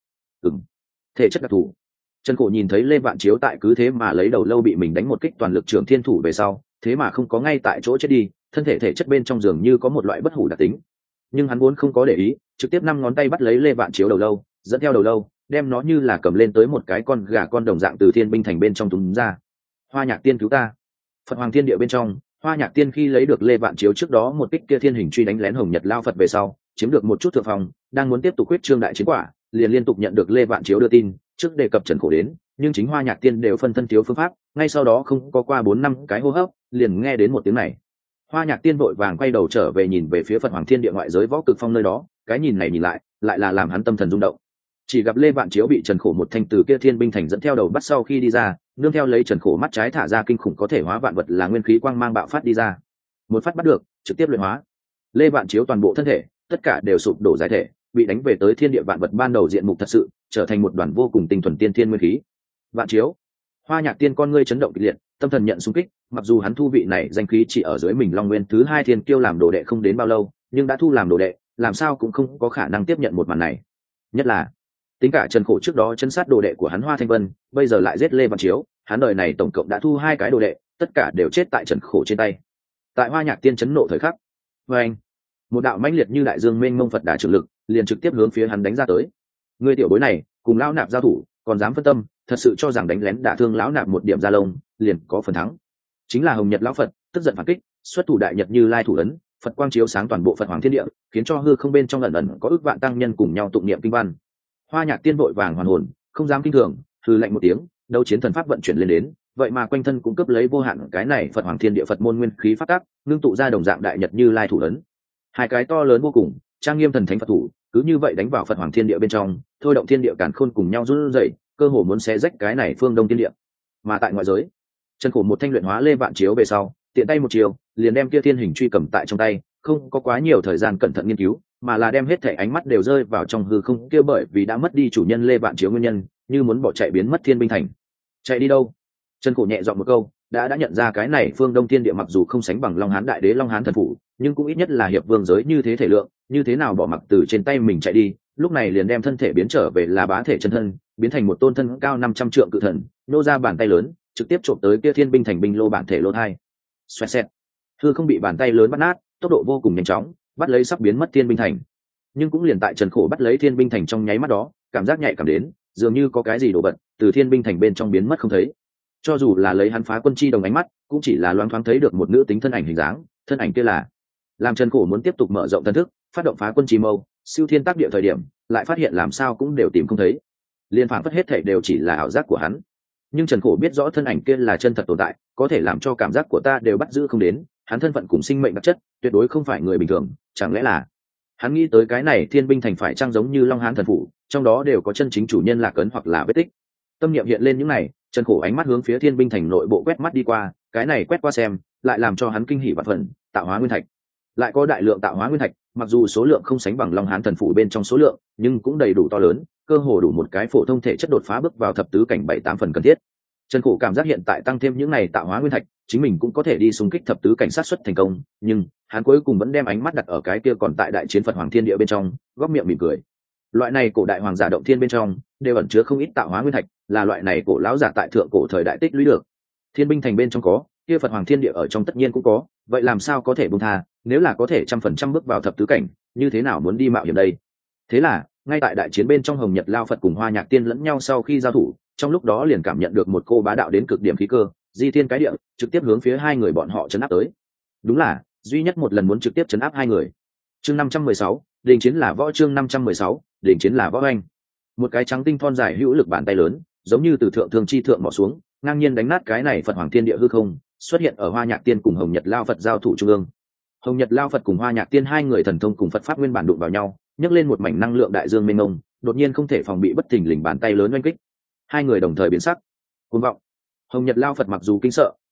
Speaker 1: Thể chất đặc thù. Trần Cổ nhìn thấy Lê Vạn Chiếu tại cứ thế mà lấy đầu lâu bị mình đánh một kích toàn lực trưởng thiên thủ về sau, thế mà không có ngay tại chỗ chết đi, thân thể thể chất bên trong dường như có một loại bất hủ đặc tính. Nhưng hắn vốn không có để ý, trực tiếp 5 ngón tay bắt lấy Lê Vạn Chiếu đầu lâu, dẫn theo đầu lâu, đem nó như là cầm lên tới một cái con gà con đồng dạng từ thiên binh thành bên trong túm ra. Hoa Nhạc Tiên cứu ta. Phật Hoàng Thiên Địa bên trong, Hoa Nhạc Tiên khi lấy được Lê Vạn Chiếu trước đó một kích kia thiên hình truy đánh lén Hồng Nhật Lao Phật về sau, chiếm được một chút thượng phòng, đang muốn tiếp tục quyết trương đại chiến quả, liền liên tục nhận được Lê Vạn Chiếu đưa tin, trước đề cập Trần Cổ đến, nhưng chính Hoa Nhạc Tiên đều phân thân thiếu phương pháp, ngay sau đó không có qua 4-5 cái hô hấp, liền nghe đến một tiếng này. Hoa Nhạc Tiên vội vàng quay đầu trở về nhìn về phía Phật Hoàng Thiên Địa ngoại giới Võ Cực Phong nơi đó, cái nhìn này nhìn lại là làm hắn tâm thần rung động. Chỉ gặp Lê Vạn Chiếu bị Trần Khổ một thanh từ kia thiên binh thành dẫn theo đầu bắt sau khi đi ra, nương theo lấy Trần Khổ mắt trái thả ra kinh khủng có thể hóa vạn vật là nguyên khí quang mang bạo phát đi ra. Một phát bắt được, trực tiếp luyện hóa. Lê Vạn Chiếu toàn bộ thân thể, tất cả đều sụp đổ giải thể, bị đánh về tới thiên địa vạn vật ban đầu diện mục thật sự, trở thành một đoàn vô cùng tinh thuần tiên thiên nguyên khí. Vạn Chiếu. Hoa Nhạc Tiên con ngươi chấn động kịch liệt, tâm thần nhận xung kích, mặc dù hắn thu vị này danh khí chỉ ở dưới mình Long Nguyên thứ 2 thiên kiêu làm đồ đệ không đến bao lâu, nhưng đã thu làm đồ đệ, làm sao cũng không có khả năng tiếp nhận một màn này. Nhất là tính cả Trần Khổ trước đó chân sát đồ đệ của hắn Hoa Thanh Vân, bây giờ lại giết Lê Vạn Chiếu, hắn đời này tổng cộng đã thu 2 cái đồ đệ, tất cả đều chết tại Trần Khổ trên tay. Tại Hoa Nhạc Tiên chấn nộ thời khắc, anh, một đạo mãnh liệt như đại dương mênh mông Phật đà trường lực, liền trực tiếp hướng phía hắn đánh ra tới. Ngươi tiểu bối này, cùng lão nạp giao thủ, còn dám phân tâm, thật sự cho rằng đánh lén đả thương lão nạp một điểm da lông, liền có phần thắng. Chính là Hồng Nhật lão Phật, tức giận phản kích, xuất thủ đại nhật như lai thủ ấn, Phật quang chiếu sáng toàn bộ Phật Hoàng Thiên Địa, khiến cho hư không bên trong ẩn ẩn có ước vạn tăng nhân cùng nhau tụng niệm kinh văn. Hoa Nhạc Tiên vội vàng hoàn hồn, không dám kinh thường, hừ lạnh một tiếng, đấu chiến thần pháp vận chuyển lên đến, vậy mà quanh thân cũng cấp lấy vô hạn cái này Phật Hoàng Thiên Địa Phật môn nguyên khí phát tác, ngưng tụ ra đồng dạng đại nhật như lai thủ ấn. 2 cái to lớn vô cùng, trang nghiêm thần thánh Phật thủ, cứ như vậy đánh vào Phật Hoàng Thiên Địa bên trong, thôi động thiên địa càn khôn cùng nhau run rẩy, cơ hồ muốn xé rách cái này phương Đông Thiên Địa. Mà tại ngoại giới, Trần Khổ một thanh luyện hóa Lê Vạn Chiếu về sau, tiện tay một chiều, liền đem kia thiên hình truy cầm tại trong tay, không có quá nhiều thời gian cẩn thận nghiên cứu, mà là đem hết thể ánh mắt đều rơi vào trong hư không kia, bởi vì đã mất đi chủ nhân Lê Vạn Chiếu nguyên nhân, như muốn bỏ chạy biến mất thiên binh thành. Chạy đi đâu? Trần Cổ nhẹ giọng một câu, đã nhận ra cái này phương Đông Thiên Địa mặc dù không sánh bằng Long Hán Đại Đế Long Hán thần phủ, nhưng cũng ít nhất là hiệp vương giới như thế thể lượng, như thế nào bỏ mặc từ trên tay mình chạy đi, lúc này liền đem thân thể biến trở về là bá thể chân thân, biến thành một tôn thân cao 500 trượng cự thần, nô ra bàn tay lớn, trực tiếp trộm tới kia thiên binh thành binh lô bản thể lô thai. Xoẹt xẹt. Hư không bị bàn tay lớn bắt nát, tốc độ vô cùng nhanh chóng, bắt lấy sắp biến mất thiên binh thành. Nhưng cũng liền tại Trần Khổ bắt lấy thiên binh thành trong nháy mắt đó, cảm giác nhạy cảm đến, dường như có cái gì đổ bật từ thiên binh thành bên trong biến mất không thấy. Cho dù là lấy hắn phá quân chi đồng ánh mắt, cũng chỉ là loáng thoáng thấy được một nữ tính thân ảnh hình dáng, thân ảnh kia là làm Trần Khổ muốn tiếp tục mở rộng thần thức, phát động phá quân chi mâu, siêu thiên tác địa thời điểm, lại phát hiện làm sao cũng đều tìm không thấy. Liên phản phất hết thảy đều chỉ là ảo giác của hắn. Nhưng Trần Khổ biết rõ thân ảnh kia là chân thật tồn tại, có thể làm cho cảm giác của ta đều bắt giữ không đến, hắn thân phận cùng sinh mệnh đặc chất, tuyệt đối không phải người bình thường, chẳng lẽ là hắn nghĩ tới cái này thiên binh thành phải trang giống như Long Hán thần phủ, trong đó đều có chân chính chủ nhân Lạc Ấn hoặc là vết tích. Tâm niệm hiện lên những này, Trần Khổ ánh mắt hướng phía thiên binh thành nội bộ quét mắt đi qua, cái này quét qua xem, lại làm cho hắn kinh hỉ vạn phần, tạo hóa nguyên thạch. Lại có đại lượng tạo hóa nguyên thạch, mặc dù số lượng không sánh bằng Long Hán thần phủ bên trong số lượng, nhưng cũng đầy đủ to lớn, cơ hồ đủ một cái phổ thông thể chất đột phá bước vào thập tứ cảnh 7-8 phần cần thiết. Trần Khổ cảm giác hiện tại tăng thêm những này tạo hóa nguyên thạch, chính mình cũng có thể đi xung kích thập tứ cảnh sát xuất thành công, nhưng hắn cuối cùng vẫn đem ánh mắt đặt ở cái kia còn tại đại chiến Phật Hoàng Thiên Địa bên trong, góc miệng mỉm cười. Loại này cổ đại hoàng giả động thiên bên trong đều ẩn chứa không ít tạo hóa nguyên thạch, là loại này cổ lão giả tại thượng cổ thời đại tích lũy được. Thiên binh thành bên trong có, kia Phật Hoàng Thiên Địa ở trong tất nhiên cũng có, vậy làm sao có thể buông tha, nếu là có thể 100% bước vào thập tứ cảnh, như thế nào muốn đi mạo hiểm đây? Thế là, ngay tại đại chiến bên trong Hồng Nhật Lao Phật cùng Hoa Nhạc Tiên lẫn nhau sau khi giao thủ, trong lúc đó liền cảm nhận được một cô bá đạo đến cực điểm khí cơ, di thiên cái địa, trực tiếp hướng phía 2 người bọn họ chấn áp tới. Đúng là, duy nhất một lần muốn trực tiếp chấn áp 2 người. Chương 516, đình chiến là võ. Chương 516, đình chiến là võ anh. Một cái trắng tinh thon dài hữu lực bàn tay lớn, giống như từ thượng thương chi thượng mỏ xuống, ngang nhiên đánh nát cái này Phật Hoàng Thiên Địa hư không, xuất hiện ở Hoa Nhạc Tiên cùng Hồng Nhật Lao Phật giao thủ trung ương. Hồng Nhật Lao Phật cùng Hoa Nhạc Tiên 2 người thần thông cùng Phật pháp nguyên bản đụng vào nhau, nhấc lên một mảnh năng lượng đại dương mênh mông, đột nhiên không thể phòng bị bất thình lình bàn tay lớn oanh kích. 2 người đồng thời biến sắc. Cuồng vọng. Hồng Nhật Lao Phật mặc dù kinh sợ,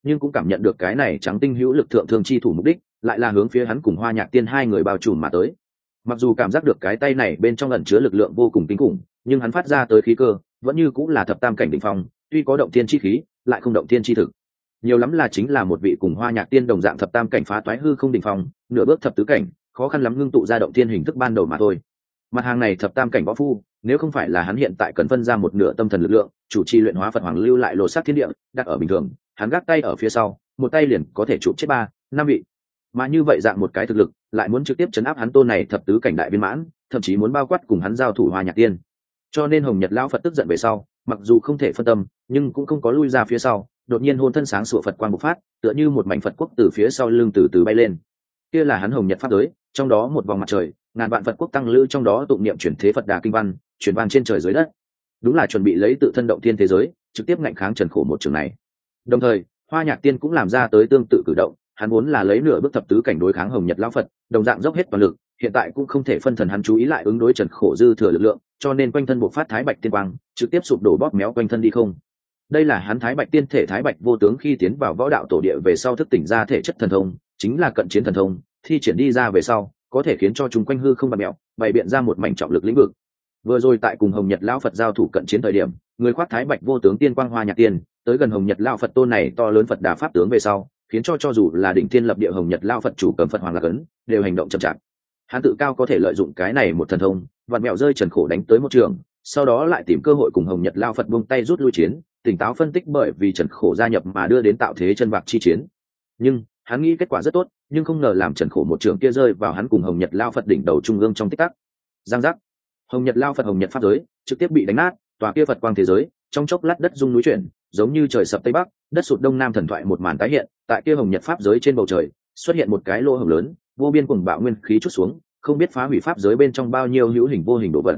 Speaker 1: nhưng cũng cảm nhận được cái này trắng tinh hữu lực thượng thương chi thủ mục đích lại là hướng phía hắn cùng Hoa Nhạc Tiên hai người bao trùm mà tới. Mặc dù cảm giác được cái tay này bên trong ẩn chứa lực lượng vô cùng kinh khủng, nhưng hắn phát ra tới khí cơ vẫn như cũng là thập tam cảnh đỉnh phong, tuy có động thiên chi khí lại không động thiên chi thực, nhiều lắm là chính là một vị cùng Hoa Nhạc Tiên đồng dạng thập tam cảnh phá toái hư không đỉnh phong, nửa bước thập tứ cảnh khó khăn lắm ngưng tụ ra động thiên hình thức ban đầu mà thôi. Mặt hàng này thập tam cảnh võ phu, nếu không phải là hắn hiện tại cần phân ra một nửa tâm thần lực lượng chủ trì luyện hóa Phật Hoàng lưu lại lộ sát thiên địa đặt ở bình thường, hắn gác tay ở phía sau, một tay liền có thể chụp chết 3-5 vị. Mà như vậy dạng một cái thực lực lại muốn trực tiếp chấn áp hắn tôn này thập tứ cảnh đại viên mãn, thậm chí muốn bao quát cùng hắn giao thủ Hoa Nhạc Tiên. Cho nên Hồng Nhật lão Phật tức giận về sau, mặc dù không thể phân tâm nhưng cũng không có lui ra phía sau, đột nhiên hồn thân sáng sủa Phật quang bộc phát, tựa như một mảnh Phật quốc từ phía sau lưng từ từ bay lên. Kia là hắn Hồng Nhật pháp giới, trong đó một vòng mặt trời, ngàn vạn Phật quốc tăng lữ trong đó tụng niệm chuyển thế Phật Đà kinh văn, chuyển vang trên trời dưới đất. Đúng là chuẩn bị lấy tự thân động thiên thế giới, trực tiếp ngạnh kháng Trần Khổ một trường này. Đồng thời, Hoa Nhạc Tiên cũng làm ra tới tương tự cử động, hắn muốn là lấy nửa bước thập tứ cảnh đối kháng Hồng Nhật lão Phật, đồng dạng dốc hết toàn lực, hiện tại cũng không thể phân thần hắn chú ý lại ứng đối Trần Khổ dư thừa lực lượng, cho nên quanh thân bộc phát Thái Bạch Tiên quang, trực tiếp sụp đổ bóp méo quanh thân đi không. Đây là hắn Thái Bạch Tiên thể Thái Bạch vô tướng khi tiến vào võ đạo tổ địa về sau thức tỉnh ra thể chất thần thông, chính là cận chiến thần thông, thi triển đi ra về sau, có thể khiến cho chúng quanh hư không bạt mèo, bày biện ra một mảnh trọng lực lĩnh vực. Vừa rồi tại cùng Hồng Nhật lão Phật giao thủ cận chiến thời điểm, người khoác Thái Bạch vô tướng tiên quang Hoa Nhạc Tiên, tới gần Hồng Nhật lão Phật tôn này to lớn Phật Đà pháp tướng về sau, khiến cho dù là đỉnh thiên lập địa Hồng Nhật lão Phật chủ cầm Phật Hoàng Lạc ấn, đều hành động chậm chạp. Hắn tự cao có thể lợi dụng cái này một thần thông, vặn mèo rơi Trần Khổ đánh tới một trường, sau đó lại tìm cơ hội cùng Hồng Nhật lão Phật buông tay rút lui chiến, tỉnh táo phân tích bởi vì Trần Khổ gia nhập mà đưa đến tạo thế chân bạc chi chiến. Nhưng hắn nghĩ kết quả rất tốt, nhưng không ngờ làm Trần Khổ một trường kia rơi vào hắn cùng Hồng Nhật lão Phật đỉnh đầu trung ương trong tích tắc. Giang giác, Hồng Nhật lão Phật Hồng Nhật pháp giới trực tiếp bị đánh nát, tòa kia Phật quang thế giới trong chốc lát đất rung núi chuyển, giống như trời sập tây bắc, đất sụt đông nam thần thoại một màn tái hiện. Tại kia Hồng Nhật pháp giới trên bầu trời xuất hiện một cái lỗ hổng lớn, vô biên cuồng bạo nguyên khí chút xuống, không biết phá hủy pháp giới bên trong bao nhiêu hữu hình vô hình đồ vật.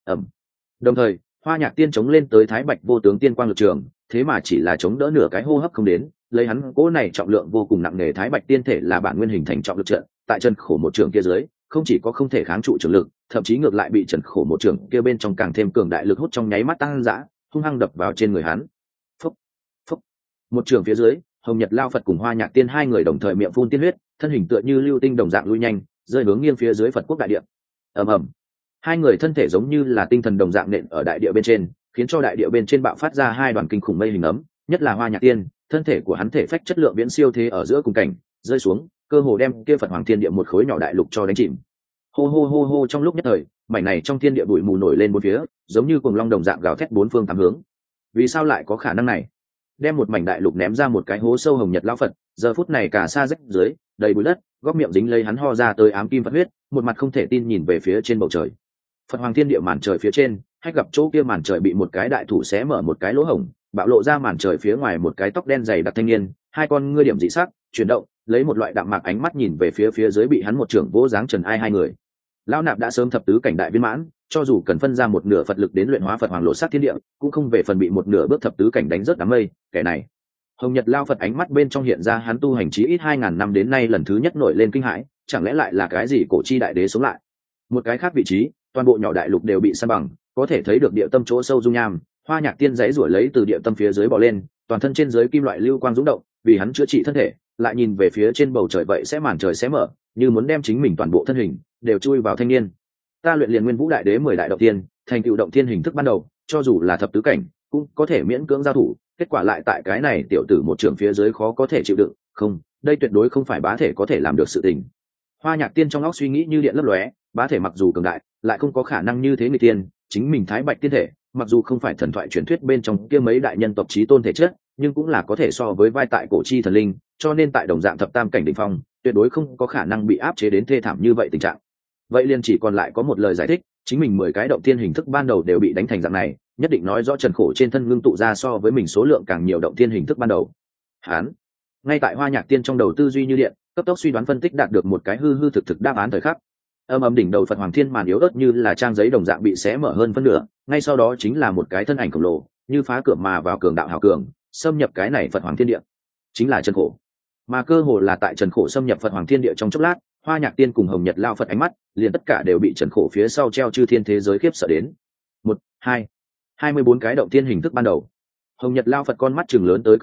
Speaker 1: Đồng thời, Hoa Nhạc Tiên chống lên tới Thái Bạch vô tướng tiên quang lực trường, thế mà chỉ là chống đỡ nửa cái hô hấp không đến, lấy hắn cỗ này trọng lượng vô cùng nặng nề Thái Bạch tiên thể là bản nguyên hình thành trọng lực trận, tại Trần Khổ một trường kia dưới, không chỉ có không thể kháng trụ trường lực, thậm chí ngược lại bị Trần Khổ một trường kia bên trong càng thêm cường đại lực hút trong nháy mắt tăng dã, hung hăng đập vào trên người hắn. Phốc, phốc. Một trường phía dưới, Hồng Nhật lão Phật cùng Hoa Nhạc Tiên hai người đồng thời miệng phun tiên huyết, thân hình tựa như lưu tinh đồng dạng lui nhanh, rơi hướng nghiêng phía dưới Phật quốc đại địa. Ầm ầm. Hai người thân thể giống như là tinh thần đồng dạng nện ở đại địa bên trên, khiến cho đại địa bên trên bạo phát ra hai đoàn kinh khủng mây hình ấm, nhất là Hoa Nhạc Tiên, thân thể của hắn thể phách chất lượng viễn siêu thế ở giữa cùng cảnh, rơi xuống, cơ hồ đem kia Phật Hoàng Thiên Địa một khối nhỏ đại lục cho đánh chìm. Hô hô hô hô, trong lúc nhất thời, mảnh này trong thiên địa bụi mù nổi lên bốn phía, giống như cuồng long đồng dạng gào thét bốn phương tám hướng. Vì sao lại có khả năng này? Đem một mảnh đại lục ném ra một cái hố sâu Hồng Nhật lão Phật, giờ phút này cả xa rách dưới, đầy bụi đất, góc miệng dính lấy hắn ho ra tới ám kim Phật huyết, một mặt không thể tin nhìn về phía trên bầu trời. Phật Hoàng Thiên Địa màn trời phía trên, hách gặp chỗ kia màn trời bị một cái đại thủ xé mở một cái lỗ hổng, bạo lộ ra màn trời phía ngoài một cái tóc đen dày đặc thanh niên, hai con ngươi điểm dị sắc chuyển động, lấy một loại đạm mạc ánh mắt nhìn về phía dưới bị hắn một trưởng vỗ dáng trần ai hai người. Lão nạp đã sớm thập tứ cảnh đại viên mãn, cho dù cần phân ra một nửa Phật lực đến luyện hóa Phật Hoàng lộ sát thiên địa, cũng không về phần bị một nửa bước thập tứ cảnh đánh rớt đám mây. Kẻ này, Hồng Nhật lão Phật ánh mắt bên trong hiện ra hắn tu hành chí ít 2000 năm đến nay lần thứ nhất nổi lên kinh hãi, chẳng lẽ lại là cái gì cổ chi đại đế sống lại? Một cái khác vị trí, toàn bộ nhỏ đại lục đều bị san bằng, có thể thấy được địa tâm chỗ sâu dung nham. Hoa Nhạc Tiên giãy giụa lấy từ địa tâm phía dưới bò lên, toàn thân trên dưới kim loại lưu quang dũng động, vì hắn chữa trị thân thể, lại nhìn về phía trên bầu trời vậy sẽ màn trời sẽ mở, như muốn đem chính mình toàn bộ thân hình đều chui vào thanh niên. Ta luyện liền Nguyên Vũ Đại Đế 10 đại động tiên, thành tựu động tiên hình thức ban đầu, cho dù là thập tứ cảnh, cũng có thể miễn cưỡng giao thủ, kết quả lại tại cái này tiểu tử một trường phía dưới khó có thể chịu đựng, không, đây tuyệt đối không phải bá thể có thể làm được sự tình. Hoa Nhạc Tiên trong óc suy nghĩ như điện lấp lóe, bá thể mặc dù cường đại, lại không có khả năng như thế người tiên, chính mình Thái Bạch tiên thể, mặc dù không phải thần thoại truyền thuyết bên trong kia mấy đại nhân tộc chí tôn thể chất, nhưng cũng là có thể so với vai tại cổ chi thần linh, cho nên tại đồng dạng thập tam cảnh đỉnh phong, tuyệt đối không có khả năng bị áp chế đến thê thảm như vậy tình trạng. Vậy liền chỉ còn lại có một lời giải thích, chính mình 10 cái động tiên hình thức ban đầu đều bị đánh thành dạng này, nhất định nói rõ Trần Khổ trên thân ngưng tụ ra so với mình số lượng càng nhiều động tiên hình thức ban đầu. Hán, ngay tại Hoa Nhạc Tiên trong đầu tư duy như điện, cấp tốc suy đoán phân tích đạt được một cái hư hư thực thực đáp án thời khắc. Âm đỉnh đầu Phật Hoàng Thiên màn yếu ớt như là trang giấy đồng dạng bị xé mở hơn phân nửa, ngay sau đó chính là một cái thân ảnh khổng lồ, như phá cửa mà vào cường đạo hào cường, xâm nhập cái này Phật Hoàng Thiên Địa, chính là Trần Khổ. Mà cơ hồ là tại Trần Khổ xâm nhập Phật Hoàng Thiên Địa trong chốc lát, Hoa Nhạc Tiên cùng Hồng Nhật lão Phật ánh mắt, liền tất cả đều bị Trần Khổ phía sau treo chư thiên thế giới khiếp sợ đến. 1, 2, 24 cái động tiên hình thức ban đầu. Hồng Nhật lão Phật con mắt trừng lớn tới cực điểm,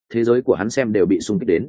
Speaker 1: thế giới của hắn xem đều bị xung kích đến.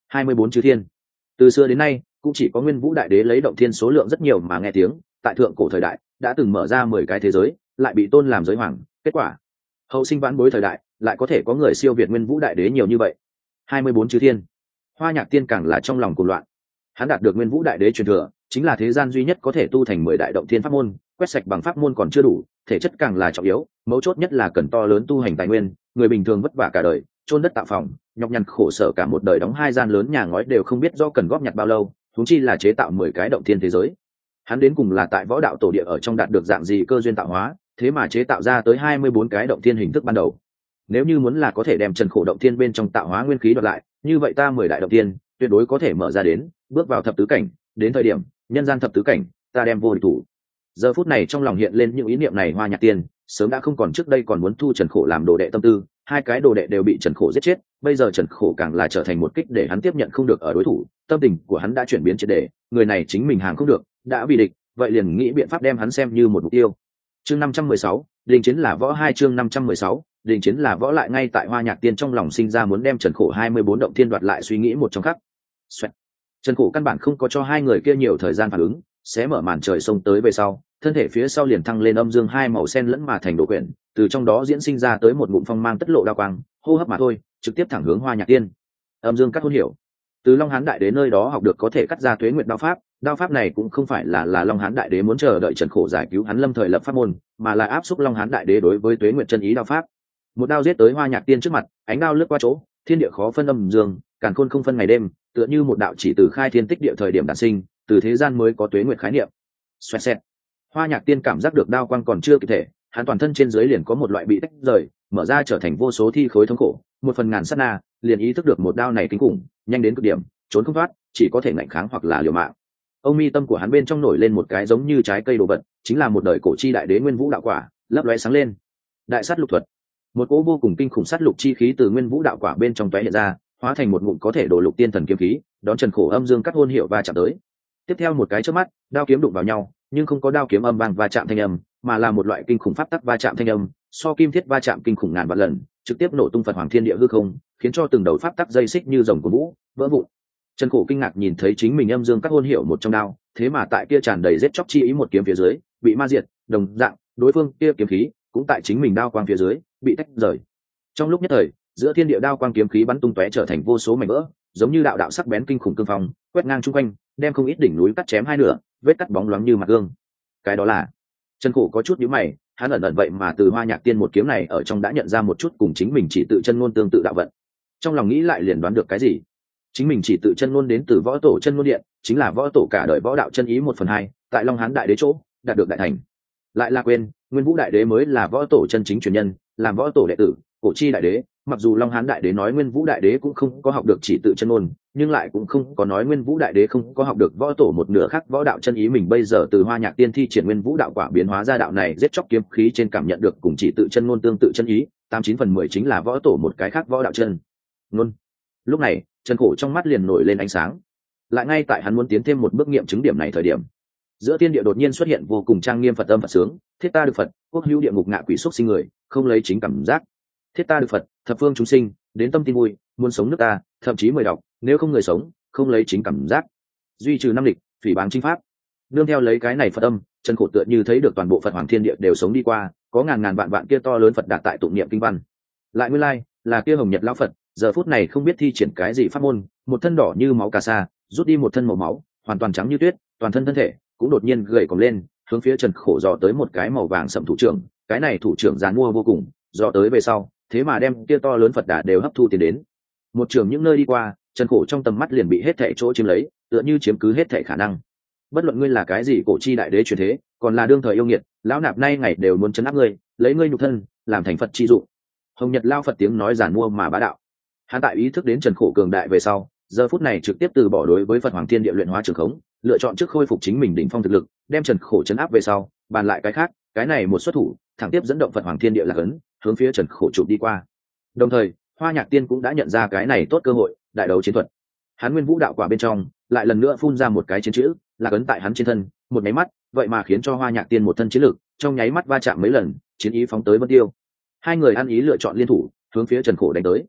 Speaker 1: 24 chư thiên. Từ xưa đến nay cũng chỉ có Nguyên Vũ Đại Đế lấy động thiên số lượng rất nhiều mà nghe tiếng, tại thượng cổ thời đại đã từng mở ra 10 cái thế giới, lại bị tôn làm giới hoàng, kết quả hậu sinh vãn bối thời đại lại có thể có người siêu việt Nguyên Vũ Đại Đế nhiều như vậy. 24 chư thiên. Hoa Nhạc Tiên càng là trong lòng cuồng loạn. Hắn đạt được Nguyên Vũ Đại Đế truyền thừa, chính là thế gian duy nhất có thể tu thành 10 đại động thiên pháp môn, quét sạch bằng pháp môn còn chưa đủ, thể chất càng là trọng yếu, mấu chốt nhất là cần to lớn tu hành tài nguyên, người bình thường vất vả cả đời, chôn đất tạo phòng, nhọc nhằn khổ sở cả một đời đóng 2 gian lớn nhà ngói đều không biết do cần góp nhặt bao lâu, huống chi là chế tạo 10 cái động thiên thế giới. Hắn đến cùng là tại võ đạo tổ địa ở trong đạt được dạng gì cơ duyên tạo hóa, thế mà chế tạo ra tới 24 cái động thiên hình thức ban đầu. Nếu như muốn là có thể đem Trần Khổ động thiên bên trong tạo hóa nguyên khí đoạt lại, như vậy ta 10 đại động thiên tuyệt đối có thể mở ra đến, bước vào thập tứ cảnh, đến thời điểm nhân gian thập tứ cảnh, ta đem vô địch thủ. Giờ phút này trong lòng hiện lên những ý niệm này, Hoa Nhạc Tiên sớm đã không còn trước đây còn muốn thu Trần Khổ làm đồ đệ tâm tư, 2 cái đồ đệ đều bị Trần Khổ giết chết, bây giờ Trần Khổ càng là trở thành một kích để hắn tiếp nhận không được ở đối thủ, tâm tình của hắn đã chuyển biến triệt để, người này chính mình hàng không được, đã bị địch, vậy liền nghĩ biện pháp đem hắn xem như một mục tiêu. Chương 516, đình chiến là võ 2. Chương 516, đình chiến là võ. Lại ngay tại Hoa Nhạc Tiên trong lòng sinh ra muốn đem Trần Khổ 24 động thiên đoạt lại suy nghĩ một trong khắc. Xoẹt. Trần Khổ căn bản không có cho 2 người kia nhiều thời gian phản ứng, sẽ mở màn trời sông tới về sau, thân thể phía sau liền thăng lên âm dương 2 màu sen lẫn mà thành đồ quyển, từ trong đó diễn sinh ra tới một ngụm phong mang tất lộ đao quang, hô hấp mà thôi, trực tiếp thẳng hướng Hoa Nhạc Tiên. Âm dương cắt hôn hiểu. Từ Long Hán Đại Đế nơi đó học được có thể cắt ra Tuế Nguyệt đao pháp này cũng không phải là Long Hán Đại Đế muốn chờ đợi Trần Khổ giải cứu hắn lâm thời lập pháp môn, mà là áp xúc Long Hán Đại Đế đối với Tuế Nguyệt chân ý đao pháp. Một đao giết tới Hoa Nhạc Tiên trước mặt, ánh đao lướt qua chỗ, thiên địa khó phân âm dương, càn khôn không phân ngày đêm, tựa như một đạo chỉ từ khai thiên tích địa thời điểm đản sinh, từ thế gian mới có Tuế Nguyệt khái niệm. Xoẹt xẹt. Hoa Nhạc Tiên cảm giác được đao quang còn chưa kịp thể, hắn toàn thân trên dưới liền có một loại bị tách rời, mở ra trở thành vô số thi khối thống khổ, một phần ngàn sát na, liền ý thức được một đao này kinh khủng, nhanh đến cực điểm, trốn không thoát, chỉ có thể ngạnh kháng hoặc là liều mạng. Ông mi tâm của hắn bên trong nổi lên một cái giống như trái cây đồ vật, chính là một đời cổ chi đại đế Nguyên Vũ đạo quả, lấp lóe sáng lên. Đại sát lục thuật. Một cỗ vô cùng kinh khủng sát lục chi khí từ Nguyên Vũ đạo quả bên trong tóe hiện ra, hóa thành một ngụm có thể đổ lục tiên thần kiếm khí, đón Trần Khổ âm dương cắt hôn hiệu va chạm tới. Tiếp theo một cái chớp mắt, đao kiếm đụng vào nhau, nhưng không có đao kiếm âm vang va chạm thanh âm, mà là một loại kinh khủng pháp tắc va chạm thanh âm, so kim thiết va chạm kinh khủng ngàn vạn lần, trực tiếp nổ tung Phật Hoàng Thiên Địa hư không, khiến cho từng đầu pháp tắc dây xích như rồng của vũ vỡ vụn. Trần Khổ kinh ngạc nhìn thấy chính mình âm dương cắt hôn hiệu một trong đao, thế mà tại kia tràn đầy giết chóc chi ý một kiếm phía dưới, bị ma diệt, đồng dạng, đối phương kia kiếm khí cũng tại chính mình đao quang phía dưới, bị tách rời. Trong lúc nhất thời, giữa thiên địa đao quang kiếm khí bắn tung tóe trở thành vô số mảnh vỡ, giống như đạo đạo sắc bén kinh khủng cương phong, quét ngang chung quanh, đem không ít đỉnh núi cắt chém 2 nửa, vết cắt bóng loáng như mặt gương. Cái đó là Trần Khổ có chút nhíu mày, hắn ẩn ẩn vậy mà từ Hoa Nhạc Tiên một kiếm này ở trong đã nhận ra một chút cùng chính mình chỉ tự chân ngôn tương tự đạo vận. Trong lòng nghĩ lại liền đoán được cái gì. Chính mình chỉ tự chân ngôn đến từ võ tổ chân ngôn điện, chính là võ tổ cả đời võ đạo chân ý 1/2, tại Long Hán Đại Đế chỗ đạt được đại thành. Lại là quên, Nguyên Vũ Đại Đế mới là võ tổ chân chính truyền nhân, làm võ tổ đệ tử, cổ chi đại đế. Mặc dù Long Hán Đại Đế nói Nguyên Vũ Đại Đế cũng không có học được chỉ tự chân ngôn, nhưng lại cũng không có nói Nguyên Vũ Đại Đế không có học được võ tổ một nửa khác võ đạo chân ý. Mình bây giờ từ Hoa Nhạc Tiên thi triển Nguyên Vũ đạo quả biến hóa ra đạo này giết chóc kiếm khí trên cảm nhận được cùng chỉ tự chân ngôn tương tự chân ý, 89/10 chính là võ tổ một cái khác võ đạo chân ngôn. Lúc này, Trần Khổ trong mắt liền nổi lên ánh sáng. Lại ngay tại hắn muốn tiến thêm một bước nghiệm chứng điểm này thời điểm, giữa thiên địa đột nhiên xuất hiện vô cùng trang nghiêm Phật âm Phật sướng, thiết ta được Phật, quốc hữu địa ngục ngạ quỷ xúc sinh người, không lấy chính cảm giác. Thiết ta được Phật, thập phương chúng sinh, đến tâm tin vui, muốn sống nước ta, thậm chí mời đọc, nếu không người sống, không lấy chính cảm giác. Duy trừ năm địch, phỉ báng chính pháp. Nương theo lấy cái này Phật âm, Trần Khổ tựa như thấy được toàn bộ Phật Hoàng Thiên Địa đều sống đi qua, có ngàn ngàn vạn vạn kia to lớn Phật đạt tại tụng niệm kinh văn. Lại nguyên lai, là kia Hồng Nhật lão Phật, giờ phút này không biết thi triển cái gì pháp môn, một thân đỏ như máu cà sa, rút đi một thân màu máu, hoàn toàn trắng như tuyết, toàn thân thân thể cũng đột nhiên gầy còm lên, hướng phía Trần Khổ dò tới một cái màu vàng sẫm thủ trưởng, cái này thủ trưởng giàn mua vô cùng, dò tới về sau, thế mà đem kia to lớn Phật đà đều hấp thu tiến đến. Một trường những nơi đi qua, Trần Khổ trong tầm mắt liền bị hết thảy chỗ chiếm lấy, tựa như chiếm cứ hết thảy khả năng. Bất luận ngươi là cái gì cổ chi đại đế truyền thế, còn là đương thời yêu nghiệt, lão nạp nay ngày đều muốn trấn áp ngươi, lấy ngươi nhục thân làm thành Phật chi dụng. Hồng Nhật lao Phật tiếng nói giản mua mà bá đạo. Hắn tại ý thức đến Trần Khổ cường đại về sau, giờ phút này trực tiếp từ bỏ đối với Phật Hoàng Thiên Địa luyện hóa trường khống, lựa chọn trước khôi phục chính mình đỉnh phong thực lực, đem Trần Khổ trấn áp về sau, bàn lại cái khác, cái này một xuất thủ, thẳng tiếp dẫn động Phật Hoàng Thiên Địa là ấn, hướng phía Trần Khổ chụp đi qua. Đồng thời, Hoa Nhạc Tiên cũng đã nhận ra cái này tốt cơ hội, đại đấu chiến thuật. Hắn Nguyên Vũ đạo quả bên trong, lại lần nữa phun ra một cái chiến chữ, là ấn tại hắn trên thân, một nháy mắt, vậy mà khiến cho Hoa Nhạc Tiên một thân chiến lực, trong nháy mắt va chạm mấy lần, chiến ý phóng tới Vân Tiêu. 2 người ăn ý lựa chọn liên thủ, hướng phía Trần Khổ đánh tới.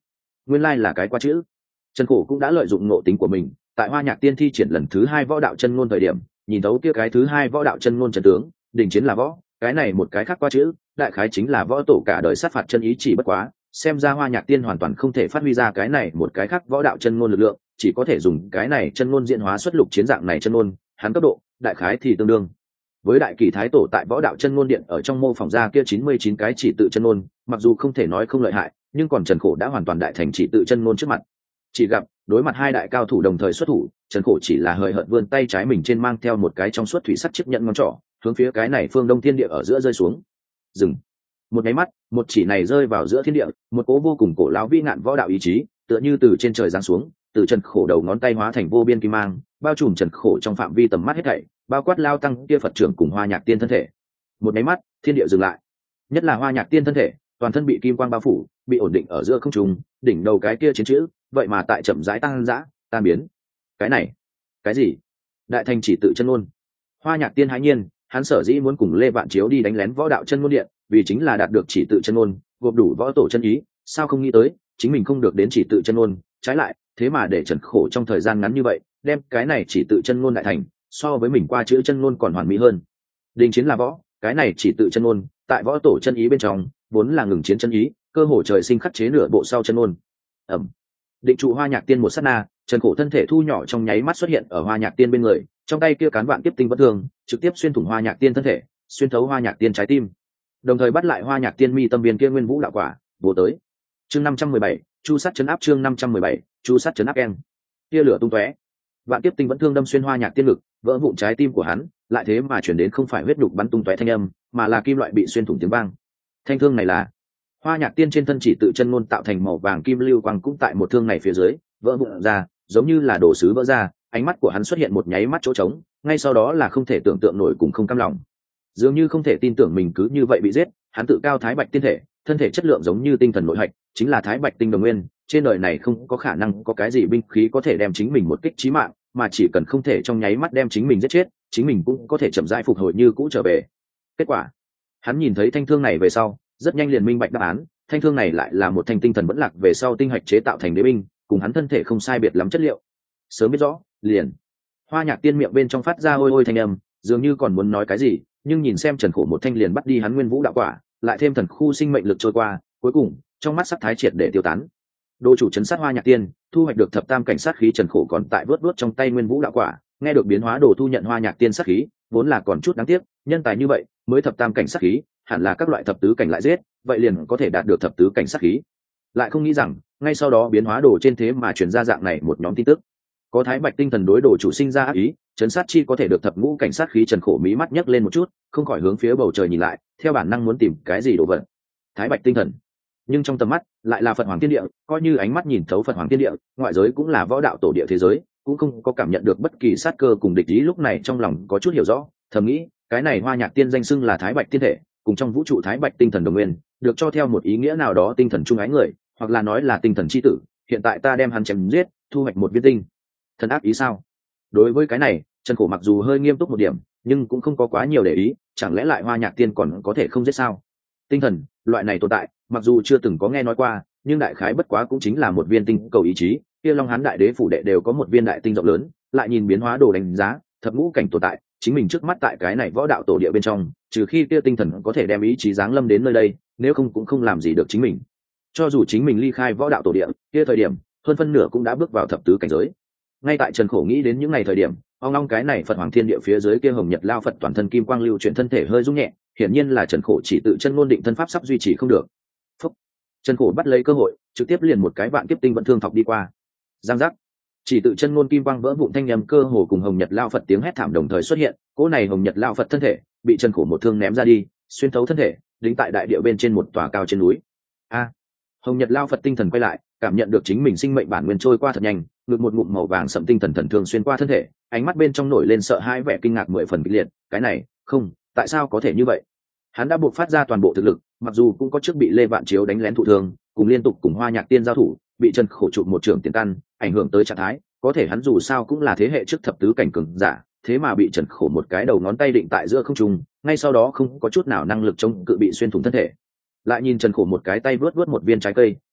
Speaker 1: nguyên lai là cái qua chữ. Trần Khổ cũng đã lợi dụng ngộ tính của mình, tại Hoa Nhạc Tiên thi triển lần thứ 2 võ đạo chân ngôn thời điểm, nhìn thấu kia cái thứ 2 võ đạo chân ngôn chân tướng, đình chiến là võ, cái này một cái khác qua chữ, đại khái chính là võ tổ cả đời sát phạt chân ý chỉ bất quá, xem ra Hoa Nhạc Tiên hoàn toàn không thể phát huy ra cái này một cái khác võ đạo chân ngôn lực lượng, chỉ có thể dùng cái này chân ngôn diễn hóa xuất lục chiến dạng này chân ngôn, hắn cấp độ, đại khái thì tương đương với Đại Kỳ Thái Tổ tại võ đạo chân ngôn điện ở trong mô phỏng ra kia 99 cái chỉ tự chân ngôn, mặc dù không thể nói không lợi hại, nhưng còn Trần Khổ đã hoàn toàn đại thành chỉ tự chân ngôn trước mặt. Chỉ gặp đối mặt hai đại cao thủ đồng thời xuất thủ, Trần Khổ chỉ là hời hợt vươn tay trái mình trên mang theo một cái trong suốt thủy sắt chiếc nhẫn ngón trỏ, hướng phía cái này phương đông thiên địa ở giữa rơi xuống. Dừng. Một cái mắt, một chỉ này rơi vào giữa thiên địa, một cố vô cùng cổ lão vĩ ngạn võ đạo ý chí, tựa như từ trên trời giáng xuống, từ Trần Khổ đầu ngón tay hóa thành vô biên kim mang, bao trùm Trần Khổ trong phạm vi tầm mắt hết thảy, bao quát Lao Tăng kia Phật trưởng cùng Hoa Nhạc Tiên thân thể. Một cái mắt, thiên địa dừng lại. Nhất là Hoa Nhạc Tiên thân thể, toàn thân bị kim quang bao phủ, bị ổn định ở giữa không trung, đỉnh đầu cái kia chiến chữ, vậy mà tại chậm rãi tăng dã, tan biến. Cái này, cái gì? Đại thành chỉ tự chân ngôn. Hoa Nhạc Tiên hãi nhiên, hắn sở dĩ muốn cùng Lê Vạn Chiếu đi đánh lén võ đạo chân ngôn điện, vì chính là đạt được chỉ tự chân ngôn, gộp đủ võ tổ chân ý, sao không nghĩ tới, chính mình không được đến chỉ tự chân ngôn, trái lại, thế mà để Trần Khổ trong thời gian ngắn như vậy, đem cái này chỉ tự chân ngôn đại thành, so với mình qua chữ chân ngôn còn hoàn mỹ hơn. Đình chiến là võ, cái này chỉ tự chân ngôn, tại võ tổ chân ý bên trong, vốn là ngừng chiến chân ý, cơ hồ trời sinh khắc chế nửa bộ sau chân ngôn. Ẩm. Định trụ Hoa Nhạc Tiên một sát na, Trần Khổ thân thể thu nhỏ trong nháy mắt xuất hiện ở Hoa Nhạc Tiên bên người, trong tay kia cán vạn kiếp tinh vẫn thường, trực tiếp xuyên thủng Hoa Nhạc Tiên thân thể, xuyên thấu Hoa Nhạc Tiên trái tim, đồng thời bắt lại Hoa Nhạc Tiên mi tâm viên kia nguyên vũ đạo quả, vô tới. Chương 517, chu sát chấn áp. Chương 517, chu sát chấn áp keng. Tia lửa tung tóe, vạn kiếp tinh vẫn thương đâm xuyên Hoa Nhạc Tiên ngực, vỡ vụn trái tim của hắn, lại thế mà chuyển đến không phải huyết nhục bắn tung tóe thanh âm, mà là kim loại bị xuyên thủng tiếng vang. Thanh thương này là Hoa Nhạc Tiên trên thân chỉ tự chân ngôn tạo thành màu vàng kim lưu quang cũng tại một thương này phía dưới vỡ vụn ra, giống như là đồ sứ vỡ ra, ánh mắt của hắn xuất hiện một nháy mắt chỗ trống, ngay sau đó là không thể tưởng tượng nổi cùng không cam lòng. Dường như không thể tin tưởng mình cứ như vậy bị giết, hắn tự cao thái bạch tiên thể, thân thể chất lượng giống như tinh thần nội hạch, chính là thái bạch tinh đồng nguyên, trên đời này không có khả năng có cái gì binh khí có thể đem chính mình một kích chí mạng, mà chỉ cần không thể trong nháy mắt đem chính mình giết chết, chính mình cũng có thể chậm rãi phục hồi như cũ trở về. Kết quả, hắn nhìn thấy thanh thương này về sau, rất nhanh liền minh bạch đáp án, thanh thương này lại là một thanh tinh thần vẫn lạc về sau tinh hạch chế tạo thành đế binh, cùng hắn thân thể không sai biệt lắm chất liệu. Sớm biết rõ, liền. Hoa Nhạc Tiên miệng bên trong phát ra ôi ôi thanh âm, dường như còn muốn nói cái gì, nhưng nhìn xem Trần Khổ một thanh liền bắt đi hắn nguyên vũ đạo quả, lại thêm thần khu sinh mệnh lực trôi qua, cuối cùng, trong mắt sắc thái triệt để tiêu tán. Đô chủ trấn sát Hoa Nhạc Tiên, thu hoạch được thập tam cảnh sát khí. Trần Khổ còn tại vớt trong tay nguyên vũ đạo quả, nghe được biến hóa đồ thu nhận Hoa Nhạc Tiên sát khí, vốn là còn chút đáng tiếc, nhân tài như vậy, mới thập tam cảnh sát khí, hẳn là các loại thập tứ cảnh lại giết, vậy liền có thể đạt được thập tứ cảnh sát khí. Lại không nghĩ rằng, ngay sau đó biến hóa đồ trên thế mà truyền ra dạng này một nhóm tin tức. Có thái bạch tinh thần đối đồ chủ sinh ra ác ý, trấn sát chi có thể được thập ngũ cảnh sát khí. Trần Khổ mí mắt nhấc lên một chút, không khỏi hướng phía bầu trời nhìn lại, theo bản năng muốn tìm cái gì đồ vật. Thái bạch tinh thần, nhưng trong tầm mắt lại là Phật Hoàng Thiên Địa, coi như ánh mắt nhìn thấu Phật Hoàng Thiên Địa, ngoại giới cũng là võ đạo tổ địa thế giới, cũng không có cảm nhận được bất kỳ sát cơ cùng địch ý. Lúc này trong lòng có chút hiểu rõ, thầm nghĩ, cái này Hoa Nhạc Tiên danh xưng là thái bạch tiên thể, cùng trong vũ trụ thái bạch tinh thần đồng nguyên, được cho theo một ý nghĩa nào đó tinh thần trung ái người, hoặc là nói là tinh thần chi tử. Hiện tại ta đem hắn chém giết, thu hoạch một viên tinh thần ác ý sao? Đối với cái này, Trần Khổ mặc dù hơi nghiêm túc một điểm, nhưng cũng không có quá nhiều để ý. Chẳng lẽ lại Hoa Nhạc Tiên còn có thể không giết sao? Tinh thần loại này tồn tại, mặc dù chưa từng có nghe nói qua, nhưng đại khái bất quá cũng chính là một viên tinh cầu ý chí. Kia Long Hán Đại Đế phủ đệ đều có một viên đại tinh rộng lớn, lại nhìn biến hóa đồ đánh giá, thập ngũ cảnh tồn tại, chính mình trước mắt tại cái này võ đạo tổ địa bên trong, trừ khi kia tinh thần có thể đem ý chí giáng lâm đến nơi đây, nếu không cũng không làm gì được chính mình. Cho dù chính mình ly khai võ đạo tổ địa, kia thời điểm, hơn phân nửa cũng đã bước vào thập tứ cảnh giới. Ngay tại Trần Khổ nghĩ đến những ngày thời điểm, ong ong cái này Phật Hoàng Thiên Địa phía dưới kia hồng nhật lao Phật toàn thân kim quang lưu chuyển thân thể hơi rung nhẹ, hiển nhiên là Trần Khổ chỉ tự chân ngôn định thân pháp sắp duy trì không được. Phúc. Trần Khổ bắt lấy cơ hội, trực tiếp liền một cái vạn kiếp tinh vận thương thọc đi qua. Giang giác. Chỉ tự chân ngôn kim quang vỡ vụn thanh nhầm cơ hồ cùng hồng nhật lao Phật tiếng hét thảm đồng thời xuất hiện, cỗ này hồng nhật lao Phật thân thể bị Trần Khổ một thương ném ra đi, xuyên thấu thân thể, đính tại đại địa bên trên một tòa cao trên núi. Hồng nhật lao Phật tinh thần quay lại, cảm nhận được chính mình sinh mệnh bản nguyên trôi qua thật nhanh, ngực một ngụm màu vàng sẫm tinh thần thần thương xuyên qua thân thể, ánh mắt bên trong nổi lên sợ hãi vẻ kinh ngạc mười phần kịch liệt. Cái này, không, tại sao có thể như vậy? Hắn đã buộc phát ra toàn bộ thực lực, mặc dù cũng có trước bị Lê Vạn Chiếu đánh lén thụ thương, cùng liên tục cùng Hoa Nhạc Tiên giao thủ, bị Trần Khổ trụ một trưởng tiền căn, ảnh hưởng tới trạng thái, có thể hắn dù sao cũng là thế hệ trước thập tứ cảnh cường giả, thế mà bị Trần Khổ một cái đầu ngón tay định tại giữa không trung, ngay sau đó không có chút nào năng lực chống cự bị xuyên thủng thân thể. Lại nhìn Trần Khổ một cái tay vớt một viên trái cây,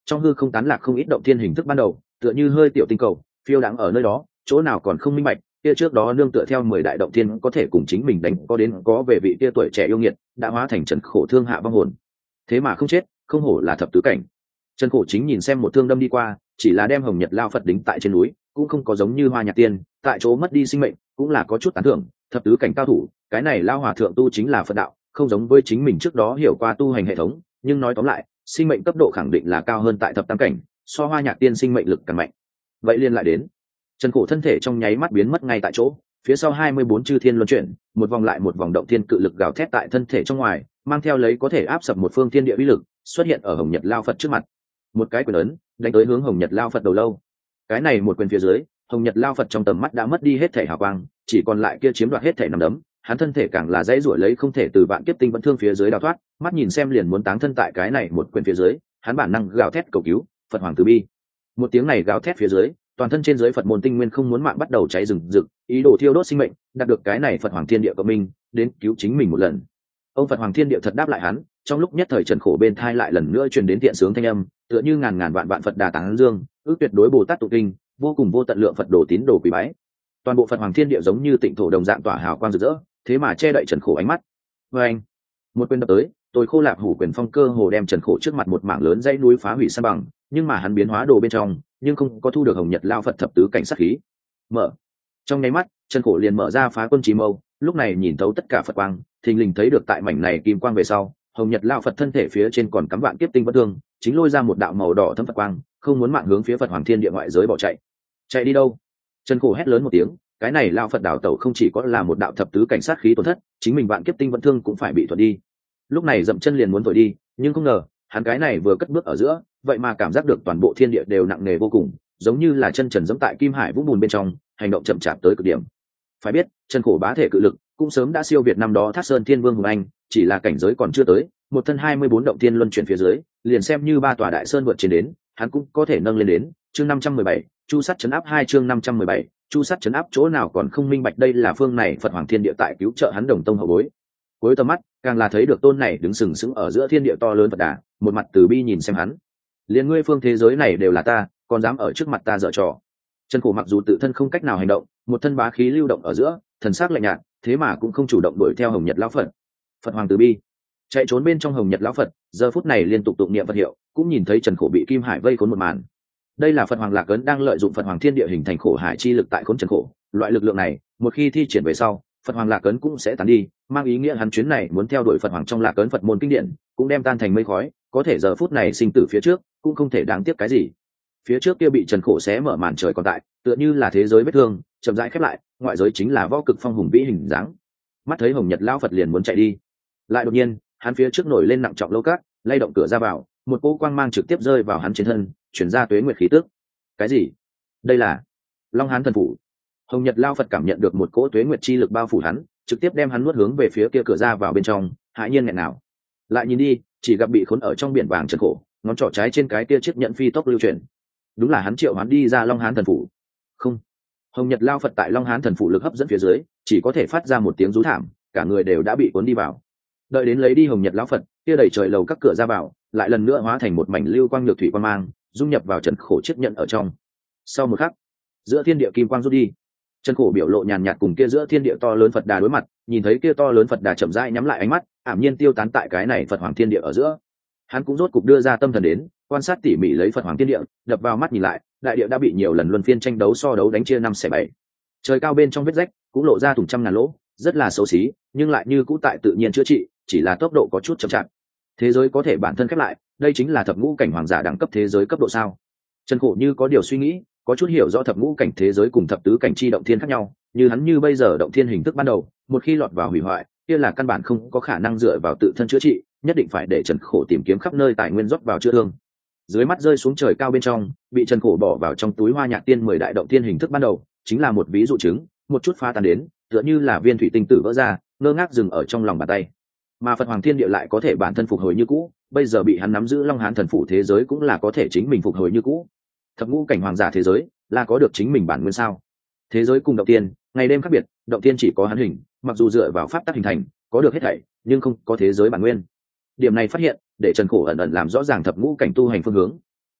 Speaker 1: trong hư không tán lạc không ít động thiên hình thức ban đầu, tựa như hơi tiểu tinh cầu phiêu đáng ở nơi đó, chỗ nào còn không minh bạch kia trước đó nương tựa theo 10 đại động thiên có thể cùng chính mình đánh có đến có về vị kia tuổi trẻ yêu nghiệt đã hóa thành trần khổ thương hạ vong hồn, thế mà không chết, không hổ là thập tứ cảnh. Trần khổ chính nhìn xem một thương đâm đi qua, chỉ là đem hồng nhật lao phật đính tại trên núi, cũng không có giống như hoa nhạc tiên tại chỗ mất đi sinh mệnh, cũng là có chút tán thưởng. Thập tứ cảnh cao thủ, cái này lao hòa thượng tu chính là Phật đạo, không giống với chính mình trước đó hiểu qua tu hành hệ thống, nhưng nói tóm lại sinh mệnh cấp độ khẳng định là cao hơn tại thập tam cảnh, so hoa nhạc tiên sinh mệnh lực càng mạnh. Vậy liên lại đến, Trần khổ thân thể trong nháy mắt biến mất ngay tại chỗ, phía sau 24 chư thiên luân chuyển, một vòng lại một vòng động thiên cự lực gào thét tại thân thể trong ngoài, mang theo lấy có thể áp sập một phương thiên địa uy lực, xuất hiện ở hồng nhật lao phật trước mặt. Một cái quyền ấn đánh tới hướng hồng nhật lao phật đầu lâu. Cái này một quyền phía dưới, hồng nhật lao phật trong tầm mắt đã mất đi hết thể hào quang, chỉ còn lại kia chiếm đoạt hết thể nằm đấm. Hắn thân thể càng là dãy ruổi lấy không thể từ vạn kiếp tinh vẫn thương phía dưới đào thoát, mắt nhìn xem liền muốn táng thân tại cái này một quyền phía dưới, hắn bản năng gào thét cầu cứu, Phật hoàng từ bi. Một tiếng này gào thét phía dưới, toàn thân trên dưới Phật môn tinh nguyên không muốn mạng bắt đầu cháy rừng rực, ý đồ thiêu đốt sinh mệnh, đạt được cái này Phật hoàng thiên địa của mình, đến cứu chính mình một lần. Ông Phật hoàng thiên địa thật đáp lại hắn, trong lúc nhất thời Trần khổ bên thai lại lần nữa truyền đến thiện sướng thanh âm, tựa như ngàn ngàn vạn vạn Phật đà tán dương, ước tuyệt đối Bồ Tát tụng kinh, vô cùng vô tận lượng Phật đồ tín đồ quý bái. Toàn bộ Phật hoàng thiên địa giống như tịnh thổ đồng dạng tỏa hào quang rực rỡ, thế mà che đậy Trần khổ ánh mắt. Và anh, một quyền đập tới, tôi khô lạc hủ quyền phong cơ hồ đem Trần khổ trước mặt một mảng lớn dãy núi phá hủy san bằng, nhưng mà hắn biến hóa đồ bên trong, nhưng không có thu được hồng nhật lao Phật thập tứ cảnh sát khí. Mở. Trong nháy mắt, Trần khổ liền mở ra phá quân chí mâu, lúc này nhìn thấu tất cả Phật quang, thình lình thấy được tại mảnh này kim quang về sau, hồng nhật lao Phật thân thể phía trên còn cắm vạn kiếp tinh bất thương, chính lôi ra một đạo màu đỏ thâm Phật quang, không muốn mạng hướng phía Phật hoàng thiên địa ngoại giới bỏ chạy. Chạy đi đâu? Trần khổ hét lớn một tiếng, cái này lao Phật đảo tẩu không chỉ có là một đạo thập tứ cảnh sát khí tổn thất, chính mình vạn kiếp tinh vẫn thương cũng phải bị thuận đi. Lúc này dậm chân liền muốn thổi đi, nhưng không ngờ hắn cái này vừa cất bước ở giữa, vậy mà cảm giác được toàn bộ thiên địa đều nặng nề vô cùng, giống như là chân trần giẫm tại kim hải vũng bùn bên trong, hành động chậm chạp tới cực điểm. Phải biết, Trần khổ bá thể cự lực cũng sớm đã siêu việt năm đó Thác Sơn Thiên Vương Hùng Anh, chỉ là cảnh giới còn chưa tới, một thân 24 động thiên luân chuyển phía dưới, liền xem như ba tòa đại sơn vượt trên đến, hắn cũng có thể nâng lên đến. Chương 517, Chu Sắt trấn áp 2 chương 517, Chu Sắt trấn áp chỗ nào còn không minh bạch đây là phương này Phật Hoàng Thiên Địa tại cứu trợ hắn đồng tông hậu bối. Cuối tầm mắt, càng là thấy được tôn này đứng sừng sững ở giữa thiên địa to lớn Phật Đà, một mặt từ bi nhìn xem hắn. Liên ngươi phương thế giới này đều là ta, còn dám ở trước mặt ta giở trò. Trần khổ mặc dù tự thân không cách nào hành động, một thân bá khí lưu động ở giữa, thần sắc lạnh nhạt, thế mà cũng không chủ động đuổi theo Hồng Nhật lão Phật. Phật Hoàng từ bi, chạy trốn bên trong Hồng Nhật lão Phật, giờ phút này liên tục tụng niệm Phật hiệu, cũng nhìn thấy Trần khổ bị kim hải vây khốn một màn. Đây là Phật Hoàng Lạc Ấn đang lợi dụng Phật Hoàng Thiên Địa hình thành khổ hải chi lực tại khốn Trần khổ, loại lực lượng này, một khi thi triển về sau, Phật Hoàng Lạc Ấn cũng sẽ tán đi, mang ý nghĩa hắn chuyến này muốn theo đuổi Phật Hoàng trong Lạc Ấn Phật môn kinh điển, cũng đem tan thành mây khói, có thể giờ phút này sinh tử phía trước, cũng không thể đáng tiếc cái gì. Phía trước kia bị Trần khổ xé mở màn trời còn tại, tựa như là thế giới vết thương, chậm rãi khép lại, ngoại giới chính là võ cực phong hùng vĩ hình dáng. Mắt thấy Hồng Nhật lão Phật liền muốn chạy đi, lại đột nhiên, hắn phía trước nổi lên nặng trọng lâu cát, lay động cửa ra vào, một cỗ quang mang trực tiếp rơi vào hắn trên thân, chuyển ra tuế nguyệt khí tức. Cái gì? Đây là Long Hán thần phủ. Hồng Nhật lão Phật cảm nhận được một cỗ tuế nguyệt chi lực bao phủ hắn, trực tiếp đem hắn nuốt hướng về phía kia cửa ra vào bên trong, hãi nhiên nghẹn nào. Lại nhìn đi, chỉ gặp bị khốn ở trong biển vàng Trần khổ, ngón trỏ trái trên cái kia chiếc nhẫn phi tốc lưu chuyển. Đúng là hắn triệu hắn đi ra Long Hán thần phủ. Không. Hồng Nhật lão Phật tại Long Hán thần phủ lực hấp dẫn phía dưới, chỉ có thể phát ra một tiếng rú thảm, cả người đều đã bị cuốn đi vào. Đợi đến lấy đi Hồng Nhật lão Phật, kia đẩy trời lầu các cửa ra vào, lại lần nữa hóa thành một mảnh lưu quang nhược thủy quang mang, dung nhập vào Trần khổ chiếc nhẫn ở trong. Sau một khắc, giữa thiên địa kim quang rút đi, Trần khổ biểu lộ nhàn nhạt cùng kia giữa thiên địa to lớn Phật Đà đối mặt, nhìn thấy kia to lớn Phật Đà chậm rãi nhắm lại ánh mắt, ảm nhiên tiêu tán tại cái này Phật Hoàng Thiên Địa ở giữa. Hắn cũng rốt cục đưa ra tâm thần đến, quan sát tỉ mỉ lấy Phật Hoàng Thiên Địa, đập vào mắt nhìn lại, đại địa đã bị nhiều lần luân phiên tranh đấu so đấu đánh chia 5/7. Trời cao bên trong vết rách cũng lộ ra thủng trăm ngàn lỗ, rất là xấu xí, nhưng lại như cũ tại tự nhiên chữa trị, chỉ là tốc độ có chút chậm chạp. Thế giới có thể bản thân khép lại, đây chính là thập ngũ cảnh hoàng giả đẳng cấp thế giới cấp độ sao? Trần khổ như có điều suy nghĩ, có chút hiểu rõ thập ngũ cảnh thế giới cùng thập tứ cảnh chi động thiên khác nhau, như hắn như bây giờ động thiên hình thức ban đầu, một khi lọt vào hủy hoại, kia là căn bản không có khả năng dựa vào tự thân chữa trị, nhất định phải để Trần khổ tìm kiếm khắp nơi tài nguyên rót vào chữa thương. Dưới mắt rơi xuống trời cao bên trong, bị Trần khổ bỏ vào trong túi Hoa Nhạc Tiên 10 đại động thiên hình thức ban đầu, chính là một ví dụ chứng, một chút pha tan đến, tựa như là viên thủy tinh tử vỡ ra, ngơ ngác dừng ở trong lòng bàn tay. Mà Phật Hoàng Thiên Địa lại có thể bản thân phục hồi như cũ, bây giờ bị hắn nắm giữ Long Hán thần phủ thế giới cũng là có thể chính mình phục hồi như cũ. Thập ngũ cảnh hoàng giả thế giới là có được chính mình bản nguyên sao? Thế giới cùng động tiên, ngày đêm khác biệt, động tiên chỉ có hắn hình, mặc dù dựa vào pháp tắc hình thành, có được hết thảy, nhưng không có thế giới bản nguyên. Điểm này phát hiện, để Trần khổ ẩn ẩn làm rõ ràng thập ngũ cảnh tu hành phương hướng.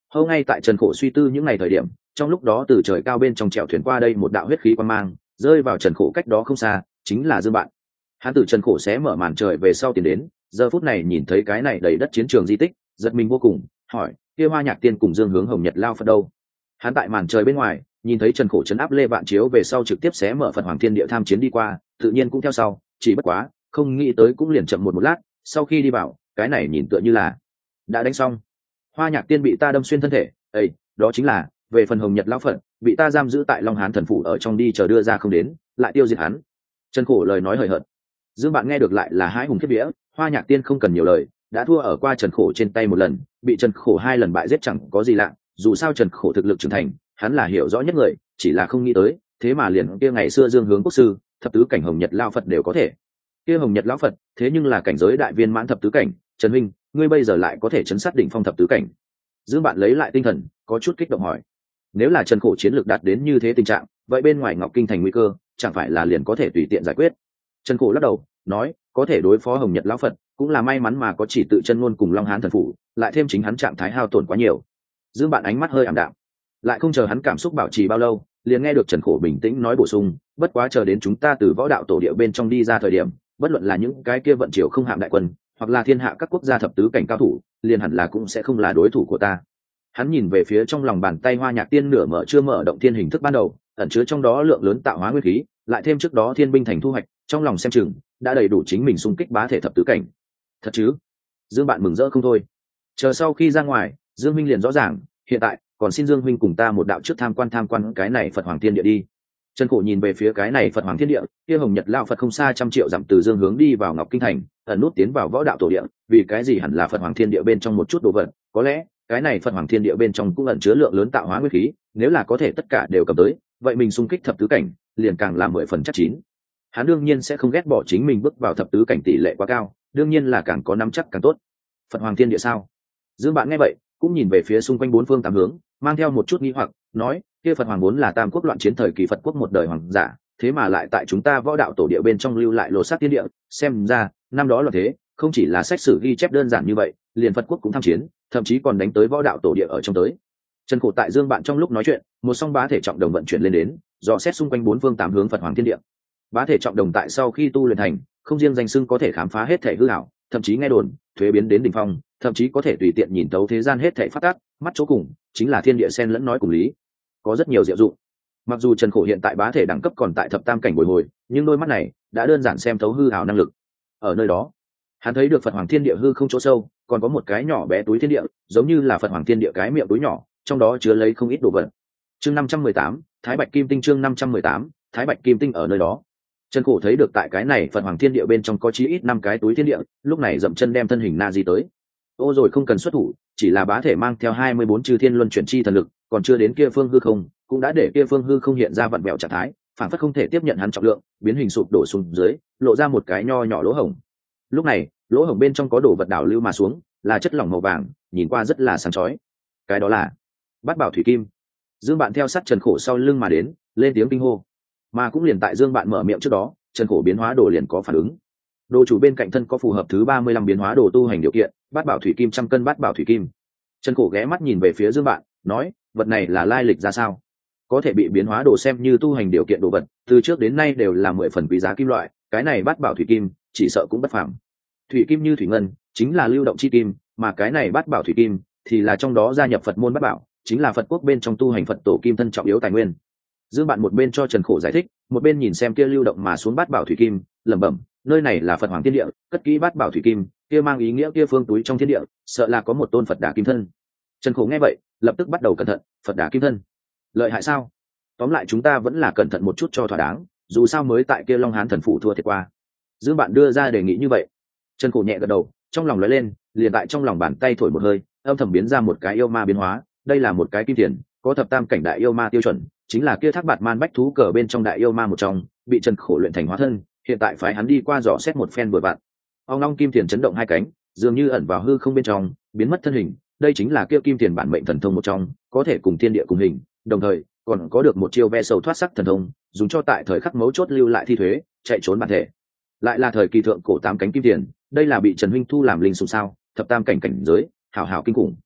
Speaker 1: Hâu ngay tại Trần Khổ suy tư những ngày thời điểm, trong lúc đó từ trời cao bên trong chèo thuyền qua đây một đạo huyết khí quang mang, rơi vào Trần Khổ cách đó không xa, chính là Dương Bạn. Hắn từ Trần Khổ xé mở màn trời về sau tiến đến, giờ phút này nhìn thấy cái này đầy đất chiến trường di tích, giật mình vô cùng, hỏi: kia Hoa Nhạc Tiên cùng Dương Hướng Hồng Nhật lao Phật đâu? Hắn tại màn trời bên ngoài, nhìn thấy Trần Khổ trấn áp Lê Vạn Chiếu về sau trực tiếp xé mở Phật Hoàng Thiên Địa tham chiến đi qua, tự nhiên cũng theo sau, chỉ bất quá, không nghĩ tới cũng liền chậm một lát, sau khi đi vào, cái này nhìn tựa như là đã đánh xong. Hoa Nhạc Tiên bị ta đâm xuyên thân thể, ấy, đó chính là về phần Hồng Nhật lão Phật, bị ta giam giữ tại Long Hán thần phủ ở trong đi chờ đưa ra không đến, lại tiêu diệt hắn. Trần Khổ lời nói hời hợt. Dương Bạn nghe được lại là hãi hùng khiếp vía, Hoa Nhạc Tiên không cần nhiều lời, đã thua ở qua Trần Khổ trên tay một lần, bị Trần Khổ hai lần bại giết chẳng có gì lạ, dù sao Trần Khổ thực lực trưởng thành, hắn là hiểu rõ nhất người, chỉ là không nghĩ tới, thế mà liền kia ngày xưa Dương Hướng quốc sư, thập tứ cảnh Hồng Nhật lão Phật đều có thể. Kia Hồng Nhật lão Phật, thế nhưng là cảnh giới đại viên mãn thập tứ cảnh, Trần huynh, ngươi bây giờ lại có thể chấn sát đỉnh phong thập tứ cảnh. Dương Bạn lấy lại tinh thần, có chút kích động hỏi: nếu là Trần Khổ chiến lược đạt đến như thế tình trạng, vậy bên ngoài Ngọc Kinh thành nguy cơ, chẳng phải là liền có thể tùy tiện giải quyết? Trần Khổ lắc đầu, nói: có thể đối phó Hồng Nhật lão Phật, cũng là may mắn mà có chỉ tự chân ngôn cùng Long Hán thần phủ, lại thêm chính hắn trạng thái hao tổn quá nhiều. Dương Bạn ánh mắt hơi ảm đạm, lại không chờ hắn cảm xúc bảo trì bao lâu, liền nghe được Trần Khổ bình tĩnh nói bổ sung: bất quá chờ đến chúng ta từ võ đạo tổ địa bên trong đi ra thời điểm, bất luận là những cái kia vận chiều không hạm đại quân, hoặc là thiên hạ các quốc gia thập tứ cảnh cao thủ, liền hẳn là cũng sẽ không là đối thủ của ta. Hắn nhìn về phía trong lòng bàn tay Hoa Nhạc Tiên nửa mở chưa mở động thiên hình thức ban đầu, ẩn chứa trong đó lượng lớn tạo hóa nguyên khí, lại thêm trước đó thiên binh thành thu hoạch, trong lòng xem chừng đã đầy đủ chính mình xung kích bá thể thập tứ cảnh. Thật chứ? Dương Bạn mừng rỡ không thôi. Chờ sau khi ra ngoài, Dương Minh liền rõ ràng, hiện tại còn xin Dương Minh cùng ta một đạo trước tham quan cái này Phật Hoàng Thiên Địa đi. Trần Khổ nhìn về phía cái này Phật Hoàng Thiên Địa, kia Hồng Nhật lão Phật không xa trăm triệu dặm từ Dương hướng đi vào Ngọc Kinh thành, ẩn nút tiến vào võ đạo tổ địa, vì cái gì hẳn là Phật Hoàng Thiên Địa bên trong một chút đồ vật, có lẽ cái này Phật Hoàng Thiên Địa bên trong cũng ẩn chứa lượng lớn tạo hóa nguyên khí, nếu là có thể tất cả đều cầm tới, vậy mình xung kích thập tứ cảnh, liền càng là 10 phần chắc chín. Hắn đương nhiên sẽ không ghét bỏ chính mình bước vào thập tứ cảnh tỷ lệ quá cao, đương nhiên là càng có nắm chắc càng tốt. Phật Hoàng Thiên Địa sao? Dương Bạn nghe vậy, cũng nhìn về phía xung quanh bốn phương tám hướng, mang theo một chút nghi hoặc, nói: kia Phật Hoàng vốn là tam quốc loạn chiến thời kỳ Phật quốc một đời hoàng giả, thế mà lại tại chúng ta võ đạo tổ địa bên trong lưu lại lô sát thiên địa, xem ra năm đó là thế, không chỉ là sách sử ghi chép đơn giản như vậy, liền Phật quốc cũng tham chiến, thậm chí còn đánh tới võ đạo tổ địa ở trong tới. Trần Khổ tại Dương Bạn trong lúc nói chuyện, một song bá thể trọng đồng vận chuyển lên đến, dò xét xung quanh bốn phương tám hướng Phật Hoàng thiên địa. Bá thể trọng đồng tại sau khi tu luyện thành, không riêng danh xưng có thể khám phá hết thể hư ảo, thậm chí nghe đồn thuế biến đến đỉnh phong, thậm chí có thể tùy tiện nhìn tấu thế gian hết thể phát tác, mắt chỗ cùng chính là thiên địa xen lẫn nói cùng lý, có rất nhiều diệu dụng. Mặc dù Trần Khổ hiện tại bá thể đẳng cấp còn tại thập tam cảnh bồi hồi, nhưng đôi mắt này đã đơn giản xem thấu hư ảo năng lực. Ở nơi đó, hắn thấy được Phật Hoàng thiên địa hư không chỗ sâu, còn có một cái nhỏ bé túi thiên địa, giống như là Phật Hoàng thiên địa cái miệng túi nhỏ, trong đó chứa lấy không ít đồ vật. Chương 518, Thái Bạch Kim Tinh. Chương 518, Thái Bạch Kim Tinh. Ở nơi đó, Trần Khổ thấy được tại cái này Phật Hoàng thiên địa bên trong có chí ít 5 cái túi thiên địa, lúc này dậm chân đem thân hình na di tới. Ô rồi không cần xuất thủ, chỉ là bá thể mang theo 24 chư thiên luân chuyển chi thần lực, còn chưa đến kia phương hư không, cũng đã để kia phương hư không hiện ra vặn vẹo trạng thái, phản phất không thể tiếp nhận hắn trọng lượng, biến hình sụp đổ xuống dưới, lộ ra một cái nho nhỏ lỗ hổng. Lúc này, lỗ hổng bên trong có đồ vật đảo lưu mà xuống, là chất lỏng màu vàng, nhìn qua rất là sáng chói. Cái đó là Bát Bảo Thủy Kim. Dương Bạn theo sát Trần Khổ sau lưng mà đến, lên tiếng kinh hô. Mà cũng liền tại Dương Bạn mở miệng trước đó, Trần Khổ biến hóa đồ liền có phản ứng. Đồ chủ bên cạnh thân có phù hợp thứ 35 biến hóa đồ tu hành điều kiện, Bát Bảo Thủy Kim 100 cân Bát Bảo Thủy Kim. Trần Khổ ghé mắt nhìn về phía Dương Bạn, nói: vật này là lai lịch ra sao? Có thể bị biến hóa đồ xem như tu hành điều kiện đồ vật, từ trước đến nay đều là 10 phần quý giá kim loại, cái này Bát Bảo Thủy Kim chỉ sợ cũng bất phàm. Thủy kim như thủy ngân, chính là lưu động chi kim, mà cái này Bát Bảo Thủy Kim thì là trong đó gia nhập Phật môn Bát Bảo, chính là Phật quốc bên trong tu hành Phật tổ kim thân trọng yếu tài nguyên. Dương Bạn một bên cho Trần Khổ giải thích, một bên nhìn xem kia lưu động mà xuống Bát Bảo Thủy Kim, lẩm bẩm: nơi này là Phật Hoàng thiên địa, cất kỹ Bát Bảo Thủy Kim, kia mang ý nghĩa kia phương túi trong thiên địa, sợ là có một tôn Phật Đà kim thân. Trần Khổ nghe vậy, lập tức bắt đầu cẩn thận. Phật Đà kim thân, lợi hại sao? Tóm lại chúng ta vẫn là cẩn thận một chút cho thỏa đáng, dù sao mới tại kia Long Hán thần phủ thua thiệt qua. Dương Bạn đưa ra đề nghị như vậy. Trần Khổ nhẹ gật đầu, trong lòng lóe lên, liền tại trong lòng bàn tay thổi một hơi, âm thầm biến ra một cái yêu ma biến hóa. Đây là một cái kim tiền, có thập tam cảnh đại yêu ma tiêu chuẩn, chính là kia Thác Bạt Man bách thú cờ bên trong đại yêu ma một trong, bị Trần Khổ luyện thành hóa thân, hiện tại phái hắn đi qua dò xét một phen vừa vặn. Ông long kim tiền chấn động hai cánh, dường như ẩn vào hư không bên trong, biến mất thân hình. Đây chính là kia kim tiền bản mệnh thần thông một trong, có thể cùng thiên địa cùng hình, đồng thời còn có được một chiêu ve sầu thoát sắc thần thông, dùng cho tại thời khắc mấu chốt lưu lại thi thuế, chạy trốn bản thể. Lại là thời kỳ thượng cổ tám cánh kim tiền, đây là bị Trần huynh thu làm linh sủng sao? Thập tam cảnh cảnh giới, hảo hảo kinh khủng.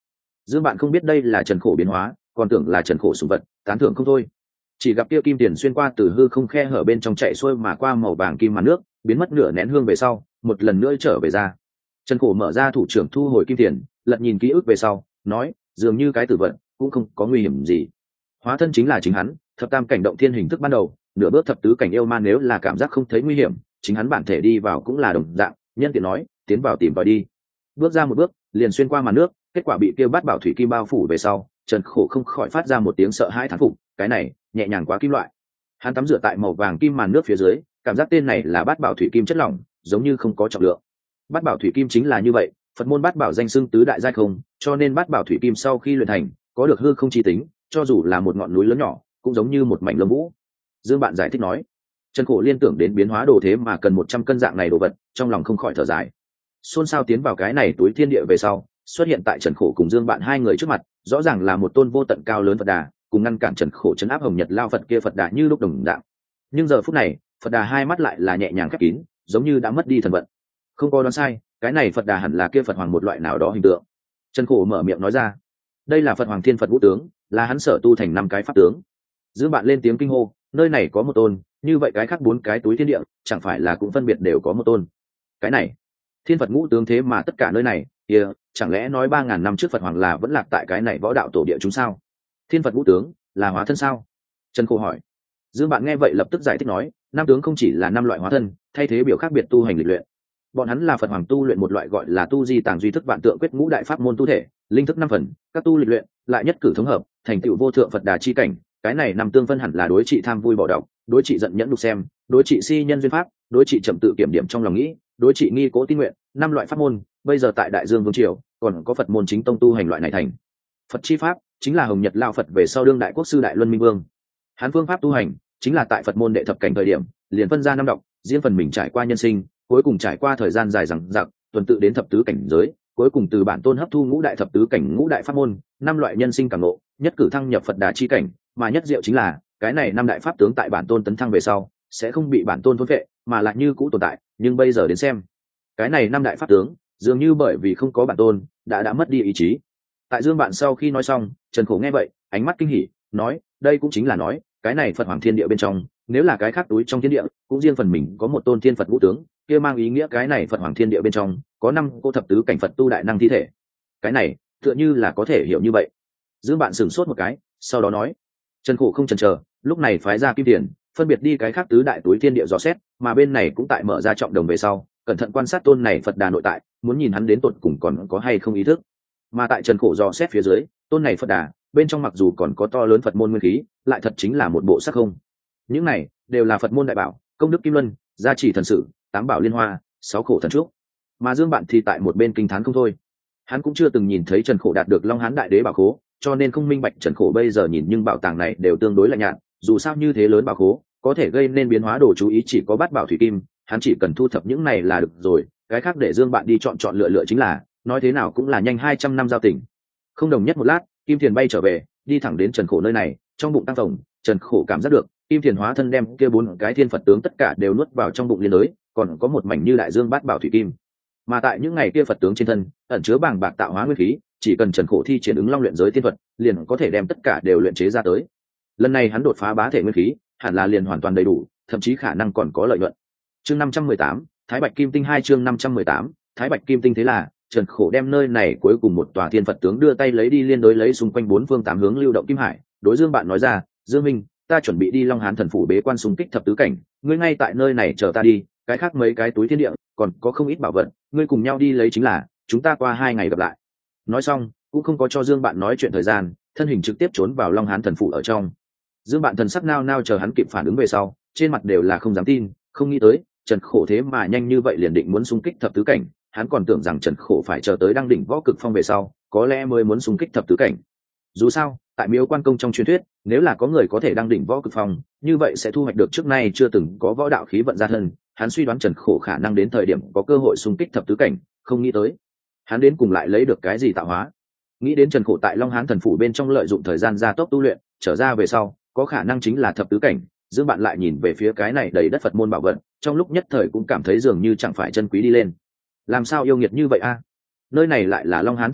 Speaker 1: Dương Bạn không biết đây là Trần Khổ biến hóa, còn tưởng là Trần Khổ sủng vật, tán thưởng không thôi. Chỉ gặp kia kim tiền xuyên qua từ hư không khe hở bên trong chạy xuôi mà qua màu vàng kim màn nước, biến mất nửa nén hương về sau, một lần nữa trở về ra. Trần Khổ mở ra thủ trưởng thu hồi kim tiền, lật nhìn ký ức về sau, nói, dường như cái tử vận cũng không có nguy hiểm gì. Hóa thân chính là chính hắn, thập tam cảnh động thiên hình thức ban đầu, nửa bước thập tứ cảnh yêu ma nếu là cảm giác không thấy nguy hiểm, chính hắn bản thể đi vào cũng là đồng dạng. Nhân tiện nói, tiến vào tìm tòi đi. Bước ra một bước, liền xuyên qua màn nước, kết quả bị kia bát bảo thủy kim bao phủ về sau, Trần Khổ không khỏi phát ra một tiếng sợ hãi thán phục, cái này nhẹ nhàng quá kim loại. Hắn tắm rửa tại màu vàng kim màn nước phía dưới, cảm giác tên này là bát bảo thủy kim chất lỏng, giống như không có trọng lượng. Bát bảo thủy kim chính là như vậy, Phật môn bát bảo danh xưng tứ đại giai không, cho nên bát bảo thủy kim sau khi luyện thành, có được hư không chi tính, cho dù là một ngọn núi lớn nhỏ, cũng giống như một mảnh lông vũ. Dương Bạn giải thích nói. Trần Khổ liên tưởng đến biến hóa đồ thế mà cần 100 cân dạng này đồ vật, trong lòng không khỏi thở dài. Xôn xao tiến vào cái này túi thiên địa về sau, xuất hiện tại Trần Khổ cùng Dương Bạn hai người trước mặt, rõ ràng là một tôn vô tận cao lớn Phật Đà, cùng ngăn cản Trần Khổ trấn áp Hồng Nhật Lao Phật kia Phật Đà như lúc đồng dạng. Nhưng giờ phút này, Phật Đà hai mắt lại là nhẹ nhàng khép kín, giống như đã mất đi thần vận. Không có đoán sai, cái này Phật Đà hẳn là kia Phật Hoàng một loại nào đó hình tượng. Trần Khổ mở miệng nói ra, đây là Phật Hoàng Thiên Phật Vũ tướng, là hắn sở tu thành 5 cái pháp tướng. Dương Bạn lên tiếng kinh hô, nơi này có một tôn, như vậy cái khác 4 cái túi thiên địa, chẳng phải là cũng phân biệt đều có một tôn. Cái này, Thiên Phật Ngũ tướng thế mà tất cả nơi này, kia, chẳng lẽ nói 3000 năm trước Phật Hoàng là vẫn lạc tại cái này võ đạo tổ địa chúng sao? Thiên Phật Ngũ tướng là hóa thân sao? Trần Khổ hỏi. Dương Bạn nghe vậy lập tức giải thích nói, 5 tướng không chỉ là 5 loại hóa thân, thay thế biểu khác biệt tu hành lịch luyện. Bọn hắn là Phật Hoàng tu luyện một loại gọi là tu di tàng duy thức vạn tượng quyết ngũ đại pháp môn tu thể, linh thức 5 phần, các tu lịch luyện, lại nhất cử thống hợp, thành tựu vô thượng Phật Đà chi cảnh. Cái này 5 tương phân hẳn là đối trị tham vui bỏ độc, đối trị giận nhẫn đục xem, đối trị si nhân duyên pháp, đối trị chậm tự kiểm điểm trong lòng nghĩ, đối trị nghi cố tin nguyện, 5 loại pháp môn. Bây giờ tại Đại Dương Vương triều, còn có Phật môn chính tông tu hành loại này thành. Phật chi pháp chính là Hồng Nhật Lao Phật về sau đương đại quốc sư Đại Luân Minh Vương. Hắn phương pháp tu hành chính là tại Phật môn đệ thập cảnh thời điểm, liền phân ra 5 độc, riêng phần mình trải qua nhân sinh, cuối cùng trải qua thời gian dài dằng dặc, tuần tự đến thập tứ cảnh giới, cuối cùng từ bản tôn hấp thu ngũ đại thập tứ cảnh ngũ đại pháp môn, 5 loại nhân sinh cảm ngộ, nhất cử thăng nhập Phật Đà chi cảnh, mà nhất diệu chính là, cái này 5 đại pháp tướng tại bản tôn tấn thăng về sau, sẽ không bị bản tôn thôn phệ, mà lại như cũ tồn tại, nhưng bây giờ đến xem, cái này 5 đại pháp tướng, dường như bởi vì không có bản tôn, đã mất đi ý chí. Tại Dương Bạn sau khi nói xong, Trần Khổ nghe vậy, ánh mắt kinh hỉ, nói, đây cũng chính là nói, cái này Phật Hoàng Thiên Địa bên trong, nếu là cái khác túi trong thiên địa, cũng riêng phần mình có một tôn Thiên Phật Ngũ tướng, kia mang ý nghĩa cái này Phật Hoàng Thiên Địa bên trong, có 5 cô thập tứ cảnh Phật tu đại năng thi thể. Cái này, tựa như là có thể hiểu như vậy. Dương Bạn sửng sốt một cái, sau đó nói, Trần Khổ không chần chờ, lúc này phái ra kim tiền, phân biệt đi cái khác tứ đại túi thiên địa dò xét, mà bên này cũng tại mở ra trọng đồng về sau, cẩn thận quan sát tôn này Phật Đà nội tại, muốn nhìn hắn đến tột cùng còn có hay không ý thức. Mà tại Trần Khổ dò xét phía dưới, tôn này Phật Đà bên trong mặc dù còn có to lớn Phật môn nguyên khí, lại thật chính là một bộ sắc không. Những này đều là Phật môn đại bảo, công đức kim luân, gia trì thần sự, 8 bảo liên hoa, 6 khổ thần trúc. Mà Dương Bạn thì tại một bên kinh thán không thôi. Hắn cũng chưa từng nhìn thấy Trần Khổ đạt được Long Hán Đại Đế bảo khố, cho nên không minh bạch Trần Khổ bây giờ nhìn nhưng bảo tàng này đều tương đối lạnh nhạt, dù sao như thế lớn bảo khố, có thể gây nên biến hóa đồ chú ý chỉ có bát bảo thủy kim, hắn chỉ cần thu thập những này là được rồi, cái khác để Dương Bạn đi chọn lựa chính là, nói thế nào cũng là nhanh 200 năm giao tình. Không đồng nhất một lát, kim tiền bay trở về, đi thẳng đến Trần Khổ nơi này, trong bụng tăng tổng, Trần Khổ cảm giác được, kim tiền hóa thân đem kia 4 cái thiên Phật tướng tất cả đều nuốt vào trong bụng liên đới, còn có một mảnh như đại dương bát bảo thủy kim. Mà tại những ngày kia Phật tướng trên thân, ẩn chứa bàng bạc tạo hóa nguyên khí, chỉ cần Trần Khổ thi triển ứng long luyện giới tiên thuật, liền có thể đem tất cả đều luyện chế ra tới. Lần này hắn đột phá bá thể nguyên khí, hẳn là liền hoàn toàn đầy đủ, thậm chí khả năng còn có lợi nhuận. Chương 518, Thái Bạch Kim Tinh 2 chương 518, Thái Bạch Kim Tinh thế là, Trần Khổ đem nơi này cuối cùng một tòa thiên Phật tướng đưa tay lấy đi liên đối lấy xung quanh 4 phương 8 hướng lưu động kim hải, đối Dương Bạn nói ra, Dương Minh, ta chuẩn bị đi Long Hán thần phủ bế quan xung kích thập tứ cảnh, ngươi ngay tại nơi này chờ ta đi, cái khác mấy cái túi thiên địa, còn có không ít bảo vật, ngươi cùng nhau đi lấy chính là, chúng ta qua 2 ngày gặp lại. Nói xong, cũng không có cho Dương Bạn nói chuyện thời gian, thân hình trực tiếp trốn vào Long Hán thần phủ ở trong. Dương Bạn thần sắc nao nao chờ hắn kịp phản ứng về sau, trên mặt đều là không dám tin, không nghĩ tới, Trần Khổ thế mà nhanh như vậy liền định muốn xung kích thập tứ cảnh, hắn còn tưởng rằng Trần Khổ phải chờ tới đăng đỉnh võ cực phong về sau, có lẽ mới muốn xung kích thập tứ cảnh. Dù sao, tại Miếu Quan Công trong truyền thuyết, nếu là có người có thể đăng đỉnh võ cực phong, như vậy sẽ thu hoạch được trước nay chưa từng có võ đạo khí vận gia thân, hắn suy đoán Trần Khổ khả năng đến thời điểm có cơ hội xung kích thập tứ cảnh, không nghĩ tới, hắn đến cùng lại lấy được cái gì tạo hóa. Nghĩ đến Trần Khổ tại Long Hán thần phủ bên trong lợi dụng thời gian gia tốc tu luyện, trở ra về sau, có khả năng chính là thập tứ cảnh. Dương Bạn lại nhìn về phía cái này đầy đất Phật môn bảo vật, trong lúc nhất thời cũng cảm thấy dường như chẳng phải chân quý đi lên. Làm sao yêu nghiệt như vậy a? Nơi này lại là Long Hán thần phủ,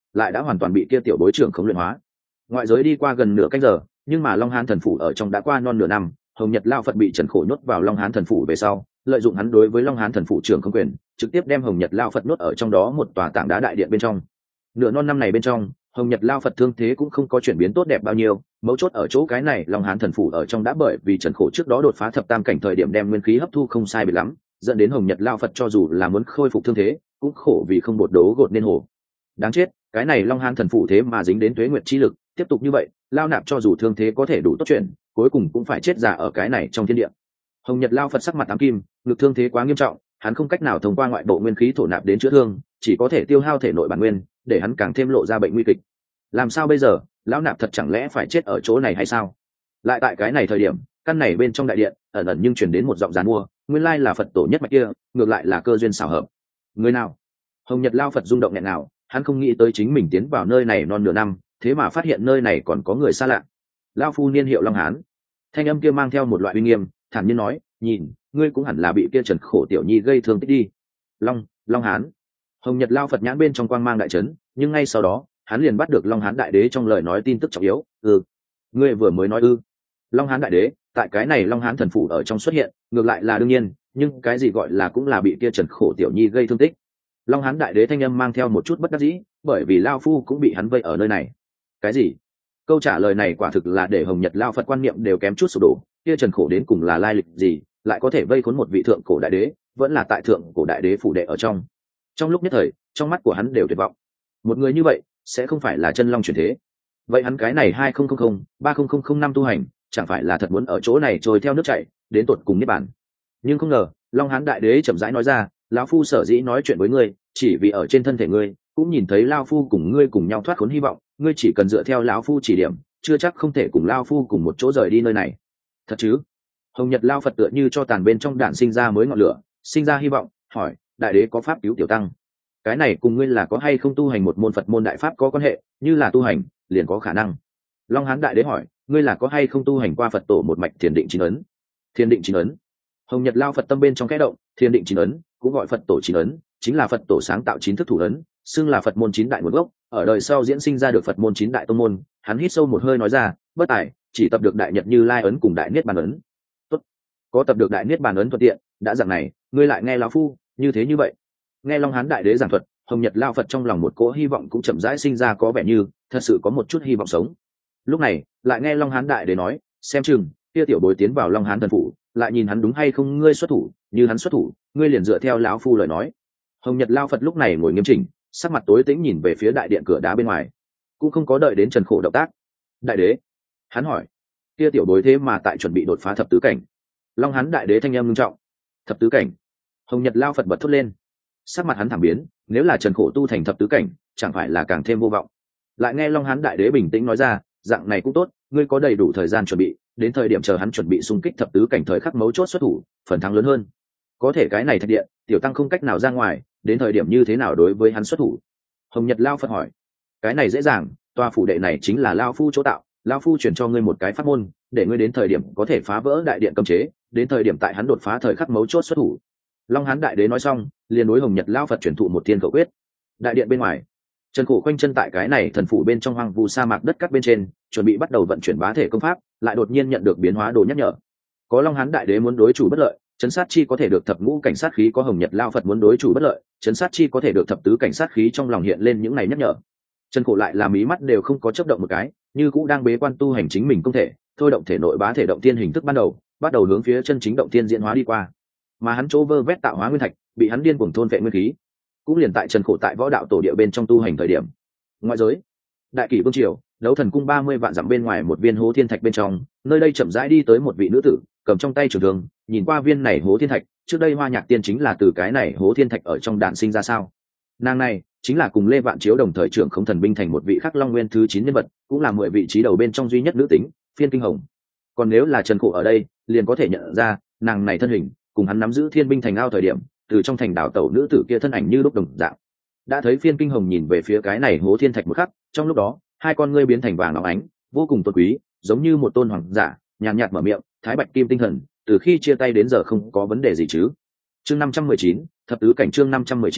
Speaker 1: lại đã hoàn toàn bị kia tiểu bối trưởng khống luyện hóa. Ngoại giới đi qua gần nửa canh giờ, nhưng mà Long Hán thần phủ ở trong đã qua non nửa năm. Hồng Nhật Lao Phật bị Trần Khổ nhốt vào Long Hán thần phủ về sau, lợi dụng hắn đối với Long Hán thần phủ trưởng không quyền, trực tiếp đem Hồng Nhật Lao Phật nhốt ở trong đó một tòa tảng đá đại điện bên trong. Nửa non năm này bên trong, Hồng Nhật Lao Phật thương thế cũng không có chuyển biến tốt đẹp bao nhiêu, mấu chốt ở chỗ cái này Long Hán thần phủ ở trong đã bởi vì Trần Khổ trước đó đột phá thập tam cảnh thời điểm đem nguyên khí hấp thu không sai biệt lắm, dẫn đến Hồng Nhật Lao Phật cho dù là muốn khôi phục thương thế, cũng khổ vì không bột đấu gột nên hồ. Đáng chết, cái này Long Hán thần phủ thế mà dính đến tuế nguyệt chi lực, tiếp tục như vậy, Lao Nạp cho dù thương thế có thể đủ tốt chuyện, cuối cùng cũng phải chết già ở cái này trong thiên địa. Hồng Nhật Lao Phật sắc mặt ám kim, ngực thương thế quá nghiêm trọng, hắn không cách nào thông qua ngoại bộ nguyên khí thổ nạp đến chữa thương, chỉ có thể tiêu hao thể nội bản nguyên, để hắn càng thêm lộ ra bệnh nguy kịch. Làm sao bây giờ, lão nạp thật chẳng lẽ phải chết ở chỗ này hay sao? Lại tại cái này thời điểm, căn này bên trong đại điện, ẩn ẩn nhưng truyền đến một giọng giàn mua, nguyên lai là Phật tổ nhất mạch kia, ngược lại là cơ duyên xảo hợp. Người nào? Hồng Nhật Lao Phật rung động nghẹn nào, hắn không nghĩ tới chính mình tiến vào nơi này non nửa năm, thế mà phát hiện nơi này còn có người xa lạ. Lao phu niên hiệu Long Hán. Thanh âm kia mang theo một loại uy nghiêm, thản nhiên nói, nhìn, ngươi cũng hẳn là bị kia Trần Khổ tiểu nhi gây thương tích đi. Long Hán. Hồng Nhật Lao Phật nhãn bên trong quang mang đại chấn, nhưng ngay sau đó, hắn liền bắt được Long Hán đại đế trong lời nói tin tức trọng yếu. Ngươi vừa mới nói Long Hán đại đế, tại cái này Long Hán thần phủ ở trong xuất hiện, ngược lại là đương nhiên, nhưng cái gì gọi là cũng là bị kia Trần Khổ tiểu nhi gây thương tích. Long Hán đại đế thanh âm mang theo một chút bất đắc dĩ, bởi vì Lao phu cũng bị hắn vây ở nơi này. Cái gì? Câu trả lời này quả thực là để Hồng Nhật Lao Phật quan niệm đều kém chút sụp đổ, kia Trần Khổ đến cùng là lai lịch gì, lại có thể vây khốn một vị thượng cổ đại đế, vẫn là tại thượng cổ đại đế phủ đệ ở trong. Trong lúc nhất thời, trong mắt của hắn đều tuyệt vọng. Một người như vậy, sẽ không phải là chân long chuyển thế. Vậy hắn cái này 2000-3000 tu hành, chẳng phải là thật muốn ở chỗ này trôi theo nước chảy, đến tột cùng niết bàn. Nhưng không ngờ, Long Hán đại đế chậm rãi nói ra, lão phu sở dĩ nói chuyện với ngươi, chỉ vì ở trên thân thể ngươi, cũng nhìn thấy lão phu cùng ngươi cùng nhau thoát khốn hy vọng, ngươi chỉ cần dựa theo lão phu chỉ điểm, chưa chắc không thể cùng lão phu cùng một chỗ rời đi nơi này. Thật chứ? Hồng Nhật Lao Phật tựa như cho tàn bên trong đạn sinh ra mới ngọn lửa, sinh ra hy vọng, hỏi, đại đế có pháp cứu tiểu tăng? Cái này cùng ngươi là có hay không tu hành một môn Phật môn đại pháp có quan hệ, như là tu hành, liền có khả năng. Long Hán đại đế hỏi, ngươi là có hay không tu hành qua Phật tổ một mạch thiền định chín ấn? Thiền định chín ấn. Hồng Nhật Lao Phật tâm bên trong kẽ động, thiền định chín ấn, cũng gọi Phật tổ chín ấn, chính là Phật tổ sáng tạo chín thức thủ ấn, xưng là Phật môn chín đại nguồn gốc, ở đời sau diễn sinh ra được Phật môn chín đại tông môn. Hắn hít sâu một hơi nói ra, bất tài, chỉ tập được đại nhật Như Lai ấn cùng đại niết bàn ấn. Tốt, có tập được đại niết bàn ấn thuận tiện, đã dạng này, ngươi lại nghe lão phu, như thế như vậy. Nghe Long Hán đại đế giảng thuật, Hồng Nhật Lao Phật trong lòng một cỗ hy vọng cũng chậm rãi sinh ra, có vẻ như thật sự có một chút hy vọng sống. Lúc này, lại nghe Long Hán đại đế nói, xem chừng kia tiểu bối tiến vào Long Hán thần phủ, lại nhìn hắn đúng hay không ngươi xuất thủ, như hắn xuất thủ, ngươi liền dựa theo lão phu lời nói. Hồng Nhật Lao Phật lúc này ngồi nghiêm chỉnh, sắc mặt tối tĩnh nhìn về phía đại điện cửa đá bên ngoài, cũng không có đợi đến Trần Khổ động tác. Đại đế, hắn hỏi, kia tiểu bối thế mà tại chuẩn bị đột phá thập tứ cảnh? Long Hán đại đế thanh âm nghiêm trọng. Thập tứ cảnh? Hồng Nhật Lao Phật bật thốt lên, sắc mặt hắn thảm biến, nếu là Trần Khổ tu thành thập tứ cảnh, chẳng phải là càng thêm vô vọng. Lại nghe Long Hán đại đế bình tĩnh nói ra, dạng này cũng tốt, ngươi có đầy đủ thời gian chuẩn bị, đến thời điểm chờ hắn chuẩn bị xung kích thập tứ cảnh thời khắc mấu chốt xuất thủ, phần thắng lớn hơn. Có thể cái này thạch điện, tiểu tăng không cách nào ra ngoài, đến thời điểm như thế nào đối với hắn xuất thủ? Hồng Nhật Lao Phật hỏi. Cái này dễ dàng, tòa phủ đệ này chính là Lao phu chỗ tạo, Lao phu chuyển cho ngươi một cái pháp môn, để ngươi đến thời điểm có thể phá vỡ đại điện cấm chế, đến thời điểm tại hắn đột phá thời khắc mấu chốt xuất thủ. Long Hán đại đế nói xong, liền đối Hồng Nhật Lao Phật chuyển thụ một thiên khẩu quyết. Đại điện bên ngoài, Trần Khổ khoanh chân tại cái này thần phủ bên trong hoang vu sa mạc đất cát bên trên, chuẩn bị bắt đầu vận chuyển bá thể công pháp, lại đột nhiên nhận được biến hóa đồ nhắc nhở. Có Long Hán đại đế muốn đối chủ bất lợi, chấn sát chi có thể được thập ngũ cảnh sát khí, có Hồng Nhật Lao Phật muốn đối chủ bất lợi, chấn sát chi có thể được thập tứ cảnh sát khí, trong lòng hiện lên những này nhắc nhở. Trần Khổ lại làm mí mắt đều không có chớp động một cái, như cũng đang bế quan tu hành chính mình công thể, thôi động thể nội bá thể động tiên hình thức ban đầu, bắt đầu hướng phía chân chính động tiên diễn hóa đi qua. Mà hắn chỗ vơ vét tạo hóa nguyên thạch, bị hắn điên cuồng thôn vệ nguyên khí. Cũng liền tại Trần Khổ tại võ đạo tổ địa bên trong tu hành thời điểm, ngoại giới, Đại Kỷ Vương triều, Đấu Thần cung 30 vạn dặm bên ngoài một viên hố thiên thạch bên trong, nơi đây chậm rãi đi tới một vị nữ tử, cầm trong tay trường thương, nhìn qua viên này hố thiên thạch, trước đây Hoa Nhạc Tiên chính là từ cái này hố thiên thạch ở trong đạn sinh ra sao? Nàng này chính là cùng Lê Vạn Chiếu đồng thời trưởng không thần binh thành một vị khắc Long Nguyên thứ 9 nhân vật, cũng là 10 vị trí đầu bên trong duy nhất nữ tính, Phiên Kinh Hồng. Còn nếu là Trần Khổ ở đây, liền có thể nhận ra, nàng này thân hình, cùng hắn nắm giữ thiên binh thành ao thời điểm, từ trong thành đảo tẩu nữ tử kia thân ảnh như lúc đồng dạng. Đã thấy Phiên Kinh Hồng nhìn về phía cái này hố thiên thạch một khắc, trong lúc đó, hai con ngươi biến thành vàng óng ánh, vô cùng tôn quý, giống như một tôn hoàng giả, nhàn nhạt mở miệng, Thái Bạch Kim tinh thần, từ khi chia tay đến giờ không có vấn đề gì chứ? Chương 519, thập tứ cảnh chương 519,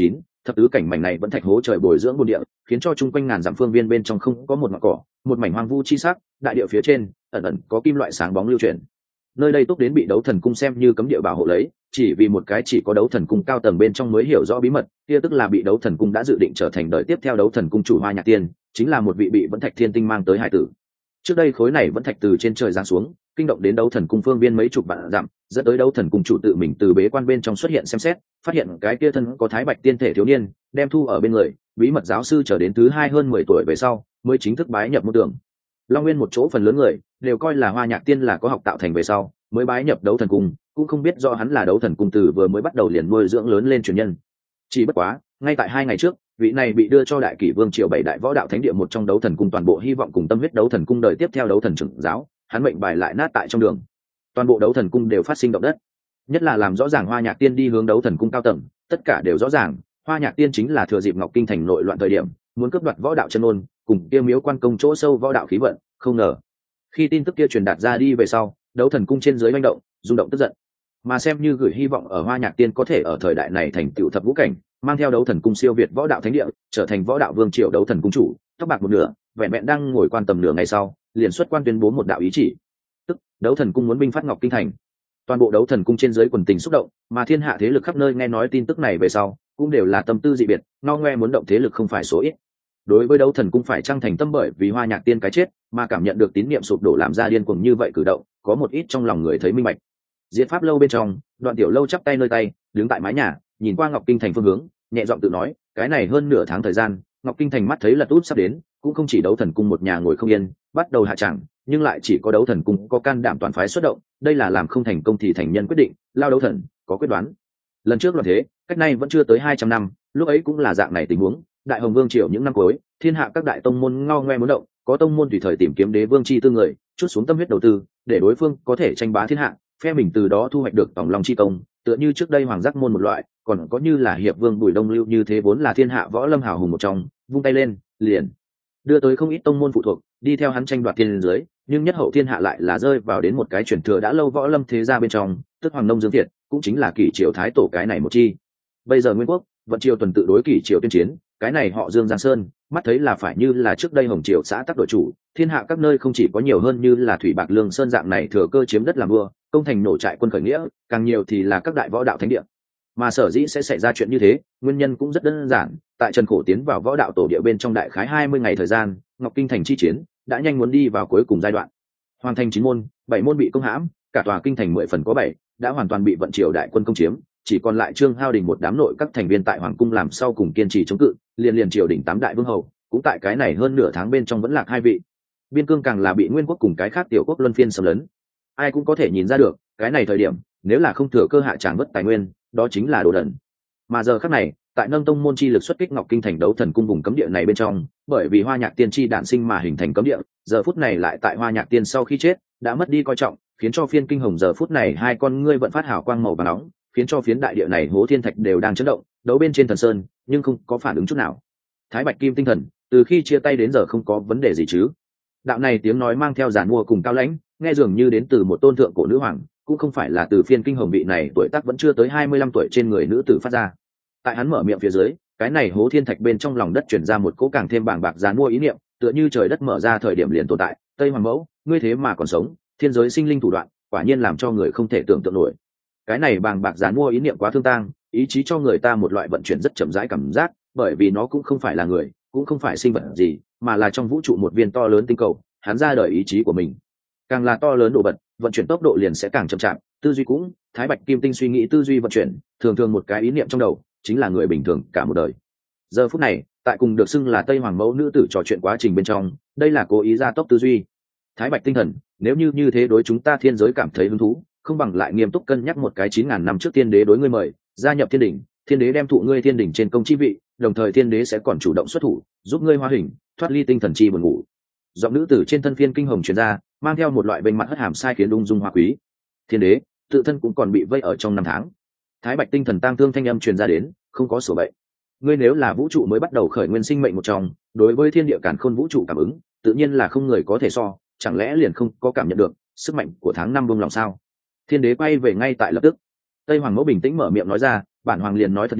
Speaker 1: thập tứ cảnh mảnh này vẫn thạch hố trời bồi dưỡng bồn địa, khiến cho chung quanh ngàn dặm phương viên bên trong không có một ngọn cỏ, một mảnh hoang vu chi sắc, đại địa phía trên ẩn ẩn có kim loại sáng bóng lưu chuyển. Nơi đây túc đến bị đấu thần cung xem như cấm địa bảo hộ lấy, chỉ vì một cái chỉ có đấu thần cung cao tầng bên trong mới hiểu rõ bí mật, kia tức là bị đấu thần cung đã dự định trở thành đời tiếp theo đấu thần cung chủ Hoa Nhạc Tiên, chính là một vị bị vẫn thạch thiên tinh mang tới hải tử. Trước đây khối này vẫn thạch từ trên trời giáng xuống, kinh động đến đấu thần cung phương viên mấy chục vạn dặm, dẫn tới đấu thần cung chủ tự mình từ bế quan bên trong xuất hiện xem xét, phát hiện cái kia thân có thái bạch tiên thể thiếu niên, đem thu ở bên người, bí mật giáo sư trở đến thứ hai hơn 10 tuổi về sau, mới chính thức bái nhập môn tưởng. Long Nguyên một chỗ phần lớn người đều coi là Hoa Nhạc Tiên là có học tạo thành về sau, mới bái nhập đấu thần cung, cũng không biết do hắn là đấu thần cung từ vừa mới bắt đầu liền nuôi dưỡng lớn lên truyền nhân. Chỉ bất quá, ngay tại 2 ngày trước, vị này bị đưa cho đại kỷ vương triều 7 đại võ đạo thánh địa một trong đấu thần cung toàn bộ hy vọng cùng tâm huyết đấu thần cung đời tiếp theo đấu thần trưởng giáo, hắn mệnh bài lại nát tại trong đường. Toàn bộ đấu thần cung đều phát sinh động đất. Nhất là làm rõ ràng Hoa Nhạc Tiên đi hướng đấu thần cung cao tầng, tất cả đều rõ ràng, Hoa Nhạc Tiên chính là thừa dịp Ngọc Kinh thành nội loạn thời điểm, muốn cướp đoạt võ đạo chân ôn, cùng kia miếu quan công chỗ sâu võ đạo khí vận, không ngờ. Khi tin tức kia truyền đạt ra đi về sau, đấu thần cung trên dưới manh động, rung động tức giận. Mà xem như gửi hy vọng ở Hoa Nhạc Tiên có thể ở thời đại này thành tựu thập ngũ cảnh, mang theo đấu thần cung siêu việt võ đạo thánh địa, trở thành võ đạo vương triều đấu thần cung chủ, tóc bạc một nửa, vẹn vẹn đang ngồi quan tầm nửa ngày sau, liền xuất quan tuyên bố một đạo ý chỉ. Tức, đấu thần cung muốn binh phát Ngọc Kinh thành. Toàn bộ đấu thần cung trên dưới quần tình xúc động, mà thiên hạ thế lực khắp nơi nghe nói tin tức này về sau, cũng đều là tâm tư dị biệt, ngao ngoe muốn động thế lực không phải số ít. Đối với đấu thần cung phải trang thành tâm bởi vì Hoa Nhạc Tiên cái chết, mà cảm nhận được tín niệm sụp đổ làm ra điên cuồng như vậy cử động, có một ít trong lòng người thấy minh bạch. Diệt Pháp lâu bên trong, Đoạn Tiểu Lâu chắp tay nơi tay, đứng tại mái nhà, nhìn qua Ngọc Kinh thành phương hướng, nhẹ giọng tự nói, cái này hơn nửa tháng thời gian, Ngọc Kinh thành mắt thấy lật úp sắp đến, cũng không chỉ đấu thần cung một nhà ngồi không yên, bắt đầu hạ tràng, nhưng lại chỉ có đấu thần cung có can đảm toàn phái xuất động, đây là làm không thành công thì thành nhân quyết định, lao đấu thần có quyết đoán. Lần trước loạn thế, cách nay vẫn chưa tới 200 năm, lúc ấy cũng là dạng này tình huống, Đại Hồng Vương triều những năm cuối, thiên hạ các đại tông môn ngao ngoe muốn động, có tông môn tùy thời tìm kiếm đế vương chi tư người, chút xuống tâm huyết đầu tư, để đối phương có thể tranh bá thiên hạ, phe mình từ đó thu hoạch được tổng long chi công, tựa như trước đây Hoàng Giác môn một loại, còn có như là Hiệp Vương Bùi Đông Lưu như thế vốn là thiên hạ võ lâm hào hùng một trong, vung tay lên, liền đưa tới không ít tông môn phụ thuộc, đi theo hắn tranh đoạt thiên dưới, nhưng nhất hậu thiên hạ lại là rơi vào đến một cái truyền thừa đã lâu võ lâm thế gia bên trong, tức Hoàng Nông Dương Thiệt, cũng chính là Kỷ Triều Thái tổ cái này một chi. Bây giờ Nguyên Quốc, vận triều tuần tự đối Kỷ Triều tuyên chiến, cái này họ Dương Giang Sơn, mắt thấy là phải như là trước đây Hồng Triều xã tắc đội chủ, thiên hạ các nơi không chỉ có nhiều hơn như là Thủy Bạc Lương Sơn dạng này thừa cơ chiếm đất làm vua, công thành nổ trại quân khởi nghĩa, càng nhiều thì là các đại võ đạo thánh địa. Mà sở dĩ sẽ xảy ra chuyện như thế, nguyên nhân cũng rất đơn giản, tại Trần Khổ tiến vào võ đạo tổ địa bên trong đại khái 20 ngày thời gian, Ngọc Kinh thành chi chiến đã nhanh muốn đi vào cuối cùng giai đoạn. Hoàn thành 9 môn, 7 môn bị công hãm, cả tòa kinh thành 10 phần có 7 đã hoàn toàn bị vận triều đại quân công chiếm, chỉ còn lại Trương Hao Đình một đám nội các thành viên tại hoàng cung làm sau cùng kiên trì chống cự, liền triều đỉnh 8 đại vương hầu, cũng tại cái này hơn nửa tháng bên trong vẫn lạc 2 vị. Biên cương càng là bị Nguyên Quốc cùng cái khác tiểu quốc luân phiên xâm lấn. Ai cũng có thể nhìn ra được, cái này thời điểm, nếu là không thừa cơ hạ tràng vất tài nguyên, đó chính là đồ đần. Mà giờ khắc này, tại nâng tông môn chi lực xuất kích Ngọc Kinh thành đấu thần cung vùng cấm địa này bên trong, bởi vì Hoa Nhạc Tiên chi đản sinh mà hình thành cấm địa, giờ phút này lại tại Hoa Nhạc Tiên sau khi chết, đã mất đi coi trọng, khiến cho phiên kinh hồng giờ phút này hai con ngươi vận phát hào quang màu vàng nóng, khiến cho phiến đại địa này hố thiên thạch đều đang chấn động, đấu bên trên thần sơn, nhưng không có phản ứng chút nào. Thái Bạch Kim tinh thần, từ khi chia tay đến giờ không có vấn đề gì chứ? Đạo này tiếng nói mang theo giản mua cùng cao lãnh, nghe dường như đến từ một tôn thượng cổ nữ hoàng, cũng không phải là từ phiên kinh hồng vị này tuổi tác vẫn chưa tới 25 tuổi trên người nữ tử phát ra. Tại hắn mở miệng phía dưới, cái này hố thiên thạch bên trong lòng đất chuyển ra một cỗ càng thêm bàng bạc giàn mua ý niệm, tựa như trời đất mở ra thời điểm liền tồn tại. Tây Hoàng Mẫu, ngươi thế mà còn sống, thiên giới sinh linh thủ đoạn, quả nhiên làm cho người không thể tưởng tượng nổi. Cái này bàng bạc giàn mua ý niệm quá thương tang, ý chí cho người ta một loại vận chuyển rất chậm rãi cảm giác, bởi vì nó cũng không phải là người, cũng không phải sinh vật gì, mà là trong vũ trụ một viên to lớn tinh cầu, hắn ra đời ý chí của mình. Càng là to lớn đồ vật, vận chuyển tốc độ liền sẽ càng chậm chạp, tư duy cũng, Thái Bạch Kim tinh suy nghĩ tư duy vận chuyển, thường thường một cái ý niệm trong đầu, chính là người bình thường cả một đời. Giờ phút này, tại cùng được xưng là Tây Hoàng Mẫu nữ tử trò chuyện quá trình bên trong, đây là cố ý gia tốc tư duy. Thái Bạch tinh thần, nếu như thế đối chúng ta thiên giới cảm thấy hứng thú, không bằng lại nghiêm túc cân nhắc một cái 9.000 năm trước thiên đế đối ngươi mời, gia nhập thiên đỉnh, thiên đế đem thụ ngươi thiên đỉnh trên công chi vị, đồng thời thiên đế sẽ còn chủ động xuất thủ, giúp ngươi hóa hình, thoát ly tinh thần chi buồn ngủ. Giọng nữ tử trên thân phiên kinh hồng truyền ra, mang theo một loại bên mặt hất hàm sai khiến ung dung hoa quý. Thiên đế, tự thân cũng còn bị vây ở trong 5 tháng. Thái Bạch tinh thần tang thương thanh âm truyền ra đến, không có sổ bậy. Ngươi nếu là vũ trụ mới bắt đầu khởi nguyên sinh mệnh một trong, đối với thiên địa càn khôn vũ trụ cảm ứng, tự nhiên là không người có thể so, chẳng lẽ liền không có cảm nhận được sức mạnh của tháng 5 buông lòng sao? Thiên đế quay về ngay tại lập tức. Tây Hoàng Mẫu bình tĩnh mở miệng nói ra, bản hoàng liền nói thật đi,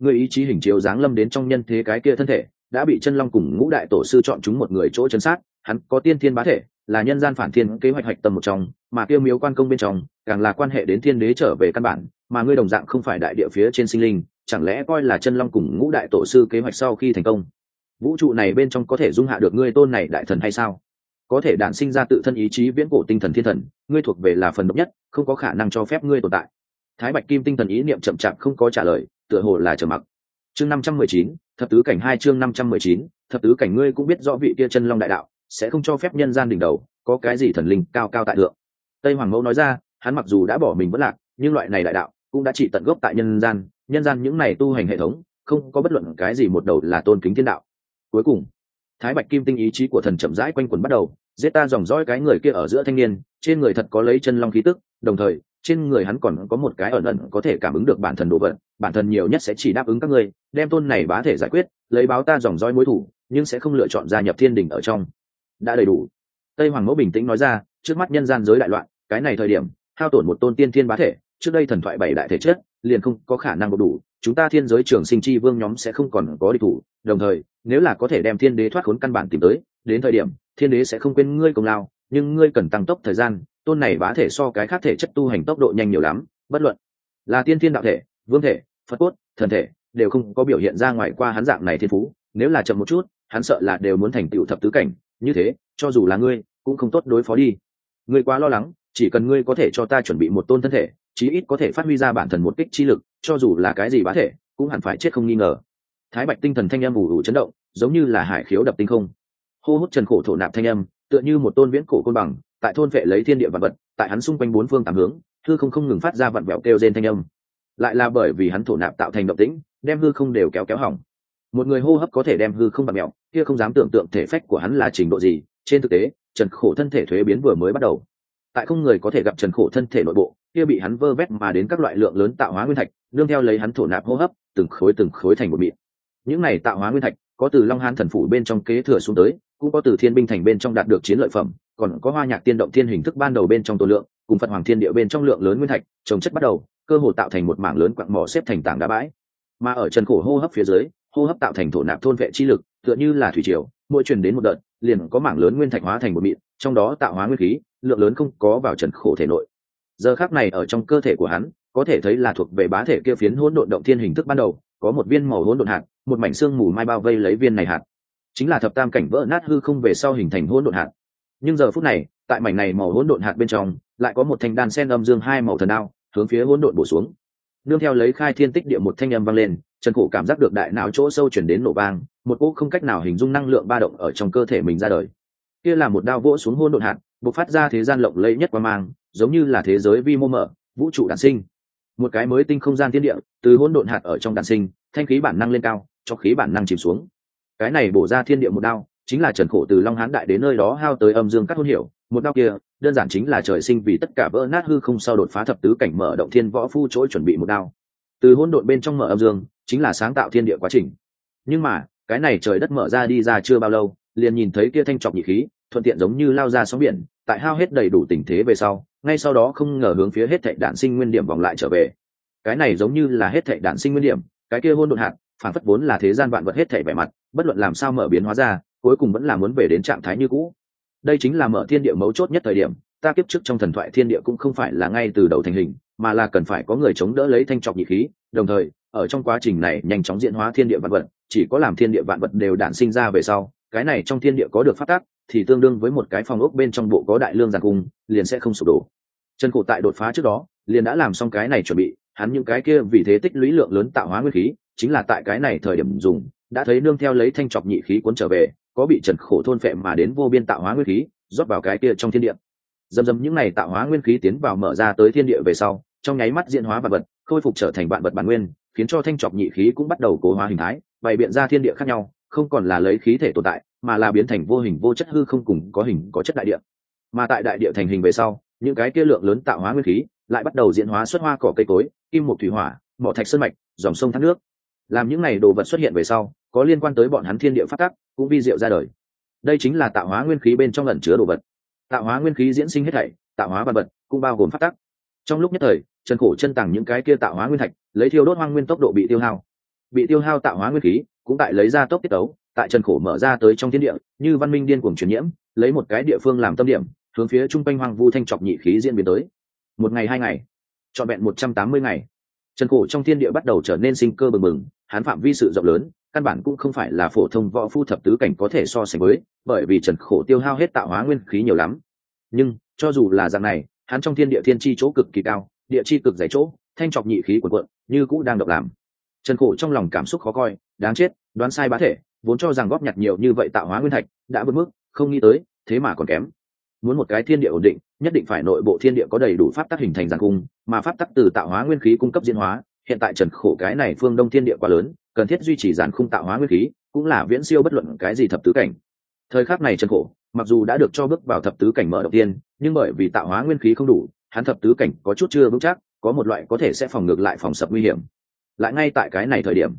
Speaker 1: người ý chí hình chiếu giáng lâm đến trong nhân thế cái kia thân thể đã bị chân long cùng ngũ đại tổ sư chọn chúng một người chỗ chân sát, hắn có tiên thiên bá thể, là nhân gian phản thiên kế hoạch hạch tâm một trong, mà kêu miếu quan công bên trong càng là quan hệ đến thiên đế trở về căn bản, mà ngươi đồng dạng không phải đại địa phía trên sinh linh, chẳng lẽ coi là chân long cùng ngũ đại tổ sư kế hoạch sau khi thành công, vũ trụ này bên trong có thể dung hạ được ngươi tôn này đại thần hay sao? Có thể đản sinh ra tự thân ý chí viễn cổ tinh thần thiên thần, ngươi thuộc về là phần độc nhất, không có khả năng cho phép ngươi tồn tại. Thái Bạch Kim tinh thần ý niệm chậm chạp không có trả lời, tựa hồ là trầm mặc. Chương 519, thập tứ cảnh 2 chương 519, thập tứ cảnh ngươi cũng biết rõ vị kia chân long đại đạo sẽ không cho phép nhân gian đỉnh đầu có cái gì thần linh cao cao tại thượng. Tây Hoàng Mẫu nói ra, hắn mặc dù đã bỏ mình vẫn lạc, nhưng loại này đại đạo cũng đã trị tận gốc tại nhân gian những này tu hành hệ thống, không có bất luận cái gì một đầu là tôn kính thiên đạo. Cuối cùng, Thái Bạch Kim tinh ý chí của thần chậm rãi quanh quẩn bắt đầu, giết ta dòng dõi cái người kia ở giữa thanh niên, trên người thật có lấy chân long khí tức, đồng thời trên người hắn còn có một cái ẩn ẩn có thể cảm ứng được bản thần đồ vật, bản thần nhiều nhất sẽ chỉ đáp ứng các ngươi đem tôn này bá thể giải quyết, lấy báo ta dòng dõi mối thủ, nhưng sẽ không lựa chọn gia nhập thiên đình ở trong. Đã đầy đủ. Tây Hoàng Mẫu bình tĩnh nói ra, trước mắt nhân gian giới đại loạn, cái này thời điểm hao tổn một tôn tiên thiên bá thể, trước đây thần thoại bảy đại thể chất liền không có khả năng đủ, chúng ta thiên giới trường sinh chi vương nhóm sẽ không còn có địch thủ, đồng thời nếu là có thể đem thiên đế thoát khốn căn bản tìm tới, đến thời điểm thiên đế sẽ không quên ngươi công lao, nhưng ngươi cần tăng tốc thời gian, tôn này bá thể so cái khác thể chất tu hành tốc độ nhanh nhiều lắm, bất luận là tiên thiên đạo thể, vương thể, phật cốt, thần thể đều không có biểu hiện ra ngoài qua hắn dạng này thiên phú, nếu là chậm một chút hắn sợ là đều muốn thành tựu thập tứ cảnh, như thế cho dù là ngươi cũng không tốt đối phó đi. Ngươi quá lo lắng, chỉ cần ngươi có thể cho ta chuẩn bị một tôn thân thể, chí ít có thể phát huy ra bản thần một kích chi lực, cho dù là cái gì bá thể cũng hẳn phải chết không nghi ngờ. Thái Bạch tinh thần thanh âm ù ù chấn động, giống như là hải khiếu đập tinh không. Hô hút trần khổ thổ nạp thanh âm, tựa như một tôn viễn cổ côn bằng, tại thôn vệ lấy thiên địa vạn vật, tại hắn xung quanh bốn phương tám hướng, hư không ngừng phát ra vặn vẹo kêu rên thanh âm. Lại là bởi vì hắn thổ nạp tạo thành động tĩnh, đem hư không đều kéo hỏng. Một người hô hấp có thể đem hư không vặn mèo, kia không dám tưởng tượng thể phách của hắn là trình độ gì. Trên thực tế, trần khổ thân thể thuế biến vừa mới bắt đầu. Tại không người có thể gặp trần khổ thân thể nội bộ, kia bị hắn vơ vét mà đến các loại lượng lớn tạo hóa nguyên thạch, nương theo lấy hắn thổ nạp hô hấp, từng khối thành một mịn. Những này tạo hóa nguyên thạch có từ Long Hán thần phủ bên trong kế thừa xuống tới, cũng có từ Thiên binh thành bên trong đạt được chiến lợi phẩm, còn có Hoa Nhạc tiên động thiên hình thức ban đầu bên trong tổ lượng, cùng Phật Hoàng thiên địa bên trong lượng lớn nguyên thạch, trồng chất bắt đầu, cơ hồ tạo thành một mảng lớn quặng mỏ xếp thành tảng đá bãi. Mà ở trần khổ hô hấp phía dưới, hô hấp tạo thành thổ nạp thôn vệ chi lực, tựa như là thủy triều, mỗi truyền đến một đợt, liền có mảng lớn nguyên thạch hóa thành một mịn, trong đó tạo hóa nguyên khí, lượng lớn không có vào trần khổ thể nội. Giờ khắc này ở trong cơ thể của hắn, có thể thấy là thuộc về bá thể kia phiến hỗn độn động thiên hình thức ban đầu, có một viên màu hỗn độn hạt, một mảnh xương mù mai bao vây lấy viên này hạt, chính là thập tam cảnh vỡ nát hư không về sau hình thành hỗn độn hạt. Nhưng giờ phút này, tại mảnh này màu hỗn độn hạt bên trong, lại có một thanh đan sen âm dương hai màu thần đao, hướng phía hỗn độn bổ xuống. Nương theo lấy khai thiên tích địa một thanh âm vang lên, Trần Khổ cảm giác được đại não chỗ sâu chuyển đến nổ vang, một cỗ không cách nào hình dung năng lượng ba động ở trong cơ thể mình ra đời. Kia là một đao vỗ xuống hỗn độn hạt, bộc phát ra thế gian lộng lẫy nhất quang mang, giống như là thế giới vi mô mở, vũ trụ đản sinh. Một cái mới tinh không gian thiên địa, từ hỗn độn hạt ở trong đản sinh, thanh khí bản năng lên cao, cho khí bản năng chìm xuống. Cái này bổ ra thiên địa một đao, chính là Trần Khổ từ Long Hán đại đến nơi đó hao tới âm dương cắt hôn hiểu, một đao kia, đơn giản chính là trời sinh vì tất cả vỡ nát hư không sau đột phá thập tứ cảnh mở động thiên võ phu chỗ chuẩn bị một đao. Từ hỗn độn bên trong mở âm dương, chính là sáng tạo thiên địa quá trình. Nhưng mà, cái này trời đất mở ra đi ra chưa bao lâu, liền nhìn thấy kia thanh trọc nhị khí, thuận tiện giống như lao ra sóng biển, tại hao hết đầy đủ tình thế về sau, ngay sau đó không ngờ hướng phía hết thảy đạn sinh nguyên điểm vòng lại trở về. Cái này giống như là hết thảy đạn sinh nguyên điểm, cái kia hỗn độn hạt, phản phất vốn là thế gian vạn vật hết thảy vẻ mặt, bất luận làm sao mở biến hóa ra, cuối cùng vẫn là muốn về đến trạng thái như cũ. Đây chính là mở thiên địa mấu chốt nhất thời điểm, ta kiếp trước trong thần thoại thiên địa cũng không phải là ngay từ đầu thành hình, mà là cần phải có người chống đỡ lấy thanh trọc nhị khí, đồng thời, ở trong quá trình này nhanh chóng diễn hóa thiên địa vạn vật, chỉ có làm thiên địa vạn vật đều đản sinh ra về sau, cái này trong thiên địa có được phát tác, thì tương đương với một cái phòng ốc bên trong bộ có đại lương giàn cung, liền sẽ không sụp đổ. Trần Khổ tại đột phá trước đó, liền đã làm xong cái này chuẩn bị, hắn những cái kia vì thế tích lũy lượng lớn tạo hóa nguyên khí, chính là tại cái này thời điểm dùng, đã thấy nương theo lấy thanh trọc nhị khí cuốn trở về, có bị Trần Khổ thôn phệ mà đến vô biên tạo hóa nguyên khí, rót vào cái kia trong thiên địa. Dầm dầm những này tạo hóa nguyên khí tiến vào mở ra tới thiên địa về sau, trong nháy mắt diễn hóa vạn vật, khôi phục trở thành vạn vật bản nguyên, khiến cho thanh trọc nhị khí cũng bắt đầu cố hóa hình thái, bày biện ra thiên địa khác nhau, không còn là lấy khí thể tồn tại, mà là biến thành vô hình vô chất hư không cùng có hình có chất đại địa. Mà tại đại địa thành hình về sau, những cái kia lượng lớn tạo hóa nguyên khí lại bắt đầu diễn hóa xuất hoa cỏ cây cối, kim mộc thủy hỏa, mỏ thạch sơn mạch, dòng sông thác nước. Làm những này đồ vật xuất hiện về sau, có liên quan tới bọn hắn thiên địa phát tác, cũng vi diệu ra đời. Đây chính là tạo hóa nguyên khí bên trong ẩn chứa đồ vật. Tạo hóa nguyên khí diễn sinh hết thảy, tạo hóa vạn vật cũng bao gồm phát tác. Trong lúc nhất thời, Trần Khổ chân tàng những cái kia tạo hóa nguyên thạch, lấy thiêu đốt hoang nguyên tốc độ bị tiêu hao. bị tiêu hao tạo hóa nguyên khí cũng tại lấy ra tốc tiết tấu, tại Trần Khổ mở ra tới trong thiên địa như văn minh điên cuồng truyền nhiễm, lấy một cái địa phương làm tâm điểm, hướng phía trung quanh hoang vu thanh trọc nhị khí diễn biến tới. Một ngày 2 ngày, trọn vẹn 180 ngày, Trần Khổ trong thiên địa bắt đầu trở nên sinh cơ bừng bừng, hắn phạm vi sự rộng lớn, căn bản cũng không phải là phổ thông võ phu thập tứ cảnh có thể so sánh với, bởi vì Trần Khổ tiêu hao hết tạo hóa nguyên khí nhiều lắm. Nhưng cho dù là dạng này, hắn trong thiên địa thiên chi chỗ cực kỳ cao, địa chi cực dày chỗ, thanh trọc nhị khí cuồn cuộn, như cũ đang độc làm. Trần Khổ trong lòng cảm xúc khó coi, đáng chết, đoán sai bá thể, vốn cho rằng góp nhặt nhiều như vậy tạo hóa nguyên thạch đã vượt mức, không nghĩ tới thế mà còn kém. Muốn một cái thiên địa ổn định, nhất định phải nội bộ thiên địa có đầy đủ pháp tắc hình thành giàn cung, mà pháp tắc từ tạo hóa nguyên khí cung cấp diễn hóa. Hiện tại Trần Khổ cái này phương đông thiên địa quá lớn, cần thiết duy trì giàn khung tạo hóa nguyên khí, cũng là viễn siêu bất luận cái gì thập tứ cảnh. Thời khắc này Trần Khổ mặc dù đã được cho bước vào thập tứ cảnh mở đầu tiên, nhưng bởi vì tạo hóa nguyên khí không đủ, hắn thập tứ cảnh có chút chưa vững chắc, có một loại có thể sẽ phòng ngược lại phòng sập nguy hiểm. Lại ngay tại cái này thời điểm,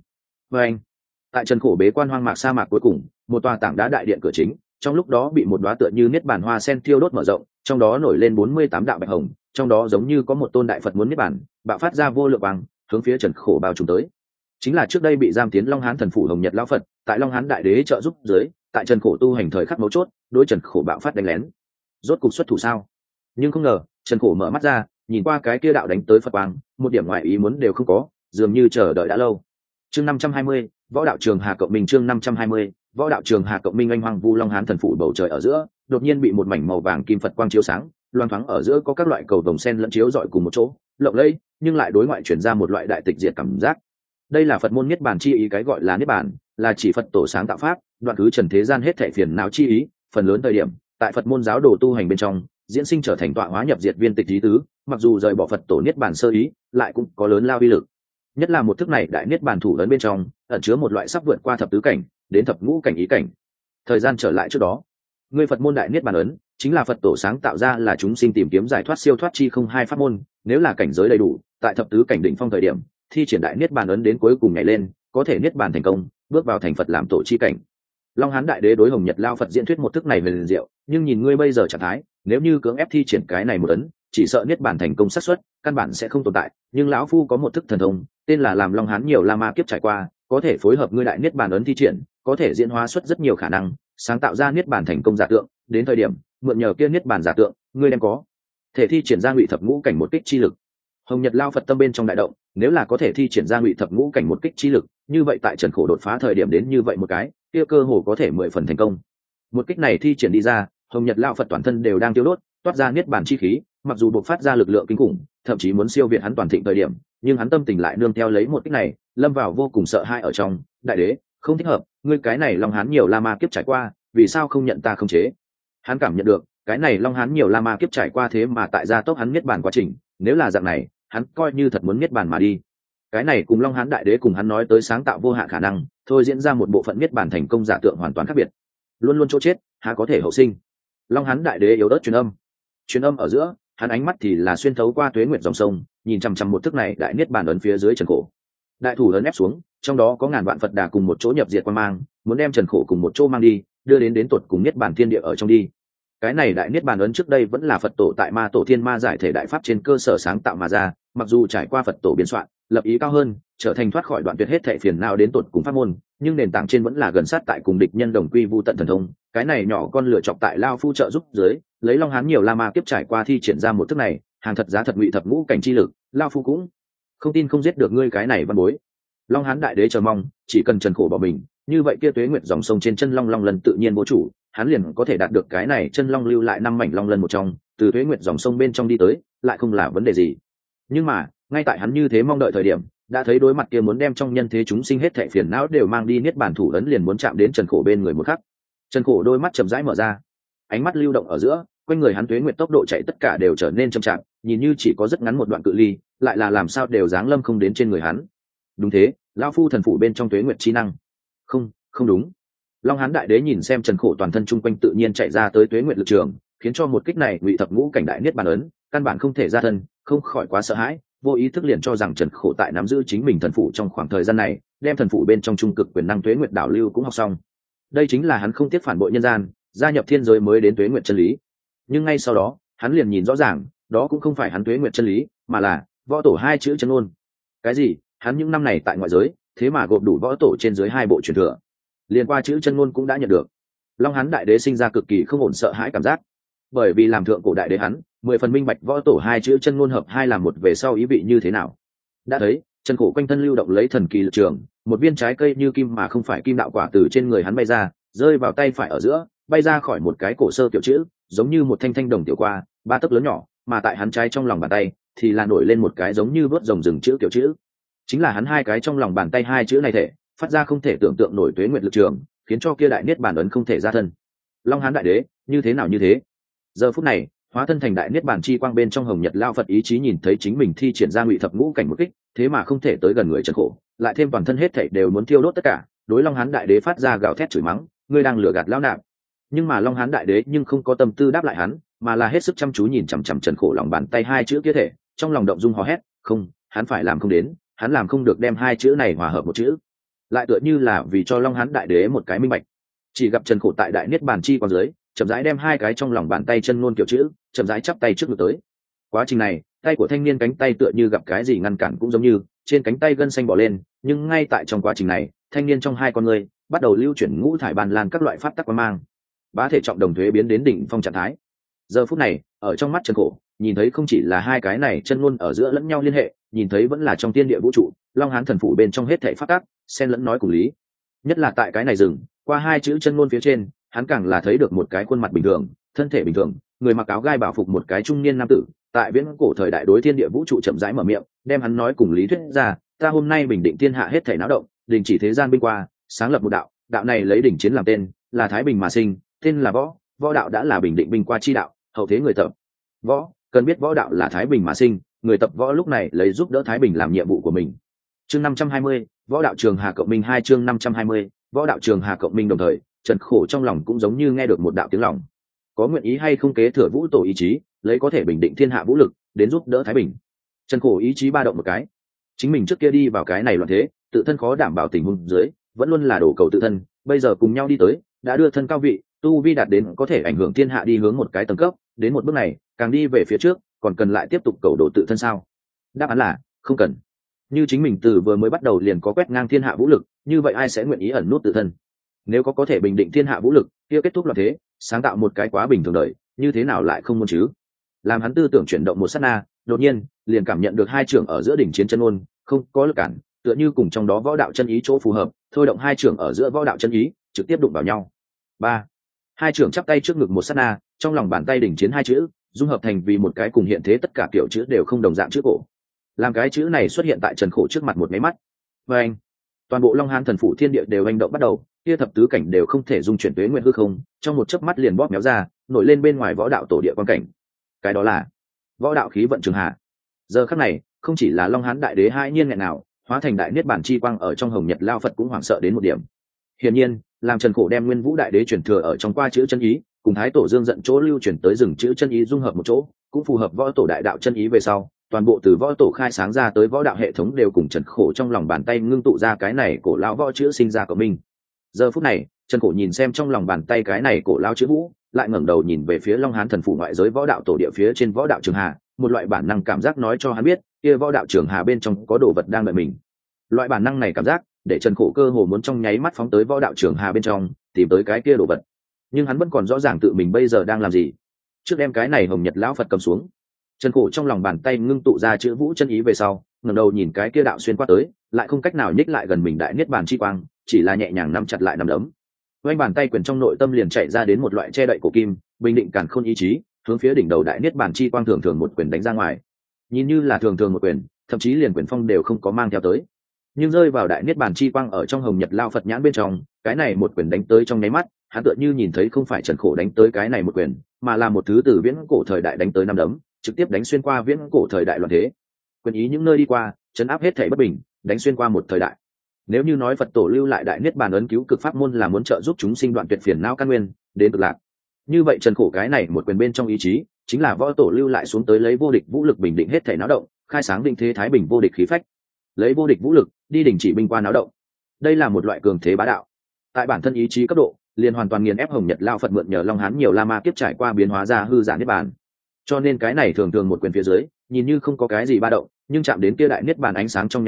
Speaker 1: tại Trần Khổ bế quan hoang mạc sa mạc cuối cùng, một tòa tảng đá đại điện cửa chính, trong lúc đó bị một đóa tựa như niết bàn hoa sen thiêu đốt mở rộng, trong đó nổi lên 48 đạo bạch hồng, trong đó giống như có một tôn đại Phật muốn niết bàn, bạo phát ra vô lượng quang, hướng phía Trần Khổ bao trùm tới. Chính là trước đây bị giam tiến Long Hán thần phủ Hồng Nhật lão Phật, tại Long Hán đại đế trợ giúp dưới, tại Trần Khổ tu hành thời khắc mấu chốt, đối Trần Khổ bạo phát đánh lén. Rốt cục xuất thủ sao? Nhưng không ngờ, Trần Khổ mở mắt ra, nhìn qua cái kia đạo đánh tới Phật quang, một điểm ngoại ý muốn đều không có, dường như chờ đợi đã lâu. Chương 520, Võ đạo trường Hà Cộng Minh. Chương 520, Võ đạo trường Hà Cộng Minh. Anh hoang vu Long Hán thần phủ bầu trời ở giữa, đột nhiên bị một mảnh màu vàng kim Phật quang chiếu sáng, loang thoáng ở giữa có các loại cầu vồng sen lẫn chiếu rọi cùng một chỗ, lộng lẫy, nhưng lại đối ngoại truyền ra một loại đại tịch diệt cảm giác. Đây là Phật môn niết bàn chi ý, cái gọi là niết bàn, là chỉ Phật tổ sáng tạo pháp, đoạn cứ trần thế gian hết thảy phiền não chi ý, phần lớn thời điểm, tại Phật môn giáo đồ tu hành bên trong, diễn sinh trở thành tọa hóa nhập diệt viên tịch ý tứ, mặc dù rời bỏ Phật tổ niết bàn sơ ý, lại cũng có lớn lao uy lực. Nhất là một thức này đại niết bàn thủ lớn bên trong, ẩn chứa một loại sắp vượt qua thập tứ cảnh, đến thập ngũ cảnh ý cảnh. Thời gian trở lại trước đó, người Phật môn đại niết bàn ấn chính là Phật tổ sáng tạo ra, là chúng sinh tìm kiếm giải thoát siêu thoát chi không hai pháp môn, nếu là cảnh giới đầy đủ, tại thập tứ cảnh đỉnh phong thời điểm, thi triển đại niết bàn ấn đến cuối cùng nhảy lên, có thể niết bàn thành công, bước vào thành Phật làm tổ chi cảnh. Long Hán đại đế đối Hồng Nhật lao Phật diễn thuyết một thức này về liền diệu, nhưng nhìn ngươi bây giờ trạng thái, nếu như cưỡng ép thi triển cái này một ấn, chỉ sợ niết bàn thành công xác suất căn bản sẽ không tồn tại. Nhưng lão phu có một thức thần thông, tên là làm Long Hán nhiều la ma kiếp trải qua, có thể phối hợp ngươi đại niết bàn ấn thi triển, có thể diễn hóa xuất rất nhiều khả năng, sáng tạo ra niết bàn thành công giả tượng. Đến thời điểm mượn nhờ kia niết bàn giả tượng, ngươi đem có thể thi triển ra ngụy thập ngũ cảnh một kích chi lực. Hồng Nhật lao Phật tâm bên trong đại động, nếu là có thể thi triển ra ngụy thập ngũ cảnh một kích chi lực, như vậy tại Trần Khổ đột phá thời điểm đến như vậy một cái, kia cơ hồ có thể 10 phần thành công. Một kích này thi triển đi ra, Hồng Nhật lao Phật toàn thân đều đang tiêu đốt, toát ra niết bàn chi khí, mặc dù bộc phát ra lực lượng kinh khủng, thậm chí muốn siêu việt hắn toàn thịnh thời điểm, nhưng hắn tâm tình lại nương theo lấy một kích này, lâm vào vô cùng sợ hãi ở trong. Đại đế, không thích hợp, ngươi cái này Long Hán nhiều la ma kiếp trải qua, vì sao không nhận ta khống chế? Hắn cảm nhận được, cái này Long Hán nhiều la ma kiếp trải qua thế mà tại gia tốc hắn niết bàn quá trình, nếu là dạng này, hắn coi như thật muốn niết bàn mà đi. Cái này cùng Long Hán đại đế cùng hắn nói tới sáng tạo vô hạn khả năng, thôi diễn ra một bộ phận niết bàn thành công giả tượng hoàn toàn khác biệt. Luôn luôn chỗ chết, há có thể hậu sinh. Long Hán đại đế yếu ớt truyền âm ở giữa, hắn ánh mắt thì là xuyên thấu qua tuế nguyệt dòng sông, nhìn chằm chằm một thức này đại niết bàn ấn phía dưới Trần Khổ. Đại thủ lớn ép xuống, trong đó có ngàn vạn Phật đà cùng một chỗ nhập diệt quan mang, muốn đem Trần Khổ cùng một chỗ mang đi, đưa đến tột cùng niết bàn thiên địa ở trong đi. Cái này đại niết bàn ấn trước đây vẫn là Phật tổ tại Ma Tổ Thiên Ma giải thể đại pháp trên cơ sở sáng tạo mà ra, mặc dù trải qua Phật tổ biên soạn, lập ý cao hơn, trở thành thoát khỏi đoạn tuyệt hết thệ phiền não đến tột cùng pháp môn, nhưng nền tảng trên vẫn là gần sát tại cùng địch nhân đồng quy vu tận thần thông. Cái này nhỏ con lựa chọc tại lao phu trợ giúp dưới, lấy Long Hán nhiều la ma kiếp trải qua thi triển ra một thức này, hàng thật giá thật ngụy thập ngũ cảnh chi lực, lao phu cũng không tin không giết được ngươi cái này văn bối. Long Hán đại đế chờ mong, chỉ cần Trần Khổ bỏ mình, như vậy kia tuế nguyệt dòng sông trên chân long long lần tự nhiên vô chủ, hắn liền có thể đạt được cái này chân long lưu lại 5 mảnh long lần một trong, từ tuế nguyệt dòng sông bên trong đi tới, lại không là vấn đề gì. Nhưng mà, ngay tại hắn như thế mong đợi thời điểm, đã thấy đối mặt kia muốn đem trong nhân thế chúng sinh hết thảy phiền não đều mang đi niết bàn thủ ấn liền muốn chạm đến Trần Khổ bên người một khắc. Trần Khổ đôi mắt chậm rãi mở ra, ánh mắt lưu động ở giữa, quanh người hắn tuế nguyệt tốc độ chạy tất cả đều trở nên chậm chạp, nhìn như chỉ có rất ngắn một đoạn cự ly, lại là làm sao đều giáng lâm không đến trên người hắn. Đúng thế, lão phu thần phủ bên trong tuế nguyệt chi năng. Không đúng. Long Hán đại đế nhìn xem Trần Khổ toàn thân chung quanh tự nhiên chạy ra tới tuế nguyệt lực trường, khiến cho một kích này ngụy thập ngũ cảnh đại niết bàn ấn, căn bản không thể ra thân, không khỏi quá sợ hãi, vô ý thức liền cho rằng Trần Khổ tại nắm giữ chính mình thần phủ trong khoảng thời gian này, đem thần phủ bên trong trung cực quyền năng tuế nguyệt đảo lưu cũng học xong. Đây chính là hắn không tiếc phản bội nhân gian, gia nhập thiên giới mới đến tuế nguyệt chân lý. Nhưng ngay sau đó, hắn liền nhìn rõ ràng, đó cũng không phải hắn tuế nguyệt chân lý, mà là võ tổ hai chữ chân ngôn. Cái gì? Hắn những năm này tại ngoại giới, thế mà gộp đủ võ tổ trên dưới 2 bộ truyền thừa. Liên qua chữ chân ngôn cũng đã nhận được. Long Hán đại đế sinh ra cực kỳ không ổn sợ hãi cảm giác, bởi vì làm thượng cổ đại đế hắn 10 phần minh bạch võ tổ 2 chữ chân ngôn hợp 2 làm một về sau ý vị như thế nào. Đã thấy chân khổ quanh thân lưu động lấy thần kỳ lực trường, một viên trái cây như kim mà không phải kim đạo quả từ trên người hắn bay ra, rơi vào tay phải ở giữa, bay ra khỏi một cái cổ sơ tiểu chữ, giống như một thanh thanh đồng tiểu qua 3 tấc lớn nhỏ, mà tại hắn trái trong lòng bàn tay thì là nổi lên một cái giống như vớt rồng rừng chữ tiểu chữ. Chính là hắn 2 cái trong lòng bàn tay 2 chữ này thể phát ra không thể tưởng tượng nổi tuế nguyệt lực trường, khiến cho kia đại niết bàn ấn không thể ra thân. Long Hán đại đế như thế nào như thế? Giờ phút này hóa thân thành đại niết bàn chi quang bên trong hồng nhật lao Phật ý chí nhìn thấy chính mình thi triển ra ngụy thập ngũ cảnh một kích, thế mà không thể tới gần người Trần Khổ, lại thêm toàn thân hết thảy đều muốn thiêu đốt tất cả, đối Long Hán đại đế phát ra gào thét chửi mắng, ngươi đang lừa gạt lão nạp. Nhưng mà Long Hán đại đế nhưng không có tâm tư đáp lại hắn, mà là hết sức chăm chú nhìn chằm chằm Trần Khổ lòng bàn tay 2 chữ kia thể, trong lòng động dung hò hét, không, hắn phải làm không đến, hắn làm không được đem 2 chữ này hòa hợp một chữ. Lại tựa như là vì cho Long Hán đại đế một cái minh bạch. Chỉ gặp Trần Khổ tại đại niết bàn chi quang dưới, chậm rãi đem 2 cái trong lòng bàn tay chân ngôn kiểu chữ, chậm rãi chắp tay trước ngực tới. Quá trình này, tay của thanh niên cánh tay tựa như gặp cái gì ngăn cản cũng giống như, trên cánh tay gân xanh bỏ lên, nhưng ngay tại trong quá trình này, thanh niên trong 2 con người bắt đầu lưu chuyển ngũ thải bàn lan các loại pháp tắc quang mang. Bá thể trọng đồng thuế biến đến đỉnh phong trạng thái. Giờ phút này, ở trong mắt Trần Khổ, nhìn thấy không chỉ là 2 cái này chân ngôn ở giữa lẫn nhau liên hệ, nhìn thấy vẫn là trong thiên địa vũ trụ, Long Hán thần phủ bên trong hết thảy pháp tắc, xen lẫn nói cùng lý. Nhất là tại cái này dừng, qua 2 chữ chân ngôn phía trên, hắn càng là thấy được một cái khuôn mặt bình thường, thân thể bình thường, người mặc áo gai bảo phục một cái trung niên nam tử, tại viễn cổ thời đại đối thiên địa vũ trụ chậm rãi mở miệng, đem hắn nói cùng lý thuyết ra, ta hôm nay bình định thiên hạ hết thảy náo động, đình chỉ thế gian binh qua, sáng lập một đạo, đạo này lấy đỉnh chiến làm tên, là thái bình mà sinh, tên là võ, võ đạo đã là bình định binh qua chi đạo, hậu thế người tập võ, cần biết võ đạo là thái bình mà sinh, người tập võ lúc này lấy giúp đỡ thái bình làm nhiệm vụ của mình. Chương 520, võ đạo trường Hà Cộng Minh 2 chương 520, võ đạo trường Hà Cộng Minh đồng thời, Trần Khổ trong lòng cũng giống như nghe được một đạo tiếng lòng. Có nguyện ý hay không kế thừa vũ tổ ý chí, lấy có thể bình định thiên hạ vũ lực, đến giúp đỡ thái bình. Trần Khổ ý chí ba động một cái. Chính mình trước kia đi vào cái này loạn thế, tự thân khó đảm bảo tình huống dưới, vẫn luôn là đổ cầu tự thân, bây giờ cùng nhau đi tới, đã đưa thân cao vị, tu vi đạt đến có thể ảnh hưởng thiên hạ đi hướng một cái tầng cấp, đến một bước này, càng đi về phía trước, còn cần lại tiếp tục cầu đổ tự thân sao? Đáp án là không cần. Như chính mình từ vừa mới bắt đầu liền có quét ngang thiên hạ vũ lực, như vậy ai sẽ nguyện ý ẩn nút tự thân? Nếu có thể bình định thiên hạ vũ lực, kia kết thúc loạn thế, sáng tạo một cái quá bình thường đời, như thế nào lại không muốn chứ? Làm hắn tư tưởng chuyển động một sát na, đột nhiên liền cảm nhận được 2 trưởng ở giữa đỉnh chiến chân ngôn, không có lực cản, tựa như cùng trong đó võ đạo chân ý chỗ phù hợp, thôi động 2 trưởng ở giữa võ đạo chân ý, trực tiếp đụng vào nhau. 3. 2 trưởng chắp tay trước ngực một sát na, trong lòng bàn tay đỉnh chiến 2 chữ, dung hợp thành vì một cái cùng hiện thế tất cả kiểu chữ đều không đồng dạng chữ cổ. Làm cái chữ này xuất hiện tại Trần Khổ trước mặt một cái mắt. Và anh, toàn bộ Long Hán thần phủ thiên địa đều hành động bắt đầu, kia thập tứ cảnh đều không thể dung chuyển tuế nguyện hư không, trong một chớp mắt liền bóp méo ra, nổi lên bên ngoài võ đạo tổ địa quan cảnh. Cái đó là võ đạo khí vận trường hạ. Giờ khắc này, không chỉ là Long Hán đại đế hai nhiên nghẹn nào, hóa thành đại niết bản chi quang ở trong hồng nhật lao Phật cũng hoảng sợ đến một điểm. Hiển nhiên, làm Trần Khổ đem Nguyên Vũ đại đế truyền thừa ở trong qua chữ chân ý, cùng Thái Tổ Dương giận chỗ lưu truyền tới rừng chữ chân ý dung hợp một chỗ, cũng phù hợp võ tổ đại đạo chân ý về sau, toàn bộ từ võ tổ khai sáng ra tới võ đạo hệ thống đều cùng Trần Khổ trong lòng bàn tay ngưng tụ ra cái này cổ lão võ chữ sinh ra của mình. Giờ phút này, Trần Khổ nhìn xem trong lòng bàn tay cái này cổ lão chữ vũ, lại ngẩng đầu nhìn về phía Long Hán thần phủ ngoại giới võ đạo tổ địa phía trên võ đạo trường hà, một loại bản năng cảm giác nói cho hắn biết, kia võ đạo trường hà bên trong có đồ vật đang đợi mình. Loại bản năng này cảm giác, để Trần Khổ cơ hồ muốn trong nháy mắt phóng tới võ đạo trường hà bên trong, tìm tới cái kia đồ vật. Nhưng hắn vẫn còn rõ ràng tự mình bây giờ đang làm gì. Trước đem cái này hồng nhật lão Phật cầm xuống, Trần Khổ trong lòng bàn tay ngưng tụ ra chữ vũ chân ý về sau, ngẩng đầu nhìn cái kia đạo xuyên qua tới, lại không cách nào nhích lại gần mình đại niết bàn chi quang, chỉ là nhẹ nhàng nắm chặt lại nắm đấm. Vành bàn tay quyền trong nội tâm liền chạy ra đến một loại che đậy cổ kim, bình định càn khôn ý chí, hướng phía đỉnh đầu đại niết bàn chi quang thường thường một quyền đánh ra ngoài. Nhìn như là thường thường một quyền, thậm chí liền quyền phong đều không có mang theo tới. Nhưng rơi vào đại niết bàn chi quang ở trong hồng nhật lao Phật nhãn bên trong, cái này một quyền đánh tới trong nháy mắt, hắn tựa như nhìn thấy không phải Trần Khổ đánh tới cái này một quyền, mà là một thứ từ viễn cổ thời đại đánh tới năm đấm, trực tiếp đánh xuyên qua viễn cổ thời đại loạn thế. Quyền ý những nơi đi qua, chấn áp hết thảy bất bình, đánh xuyên qua một thời đại. Nếu như nói Phật tổ lưu lại đại niết bàn ấn cứu cực pháp môn là muốn trợ giúp chúng sinh đoạn tuyệt phiền não căn nguyên, đến cực lạc. Như vậy Trần Khổ cái này một quyền bên trong ý chí, chính là võ tổ lưu lại xuống tới lấy vô địch vũ lực bình định hết thảy náo động, khai sáng định thế thái bình vô địch khí phách. Lấy vô địch vũ lực, đi đình chỉ binh qua náo động. Đây là một loại cường thế bá đạo. Tại bản thân ý chí cấp độ, liền hoàn toàn nghiền ép hồng nhật lao Phật mượn nhờ Long Hán nhiều la ma kiếp trải qua biến hóa ra hư giả niết bàn. Cho nên cái này thường thường một quyền phía dưới, nhìn như không có cái gì ba động, nhưng chạm đến kia đại niết bàn ánh sáng trong nháy mắt,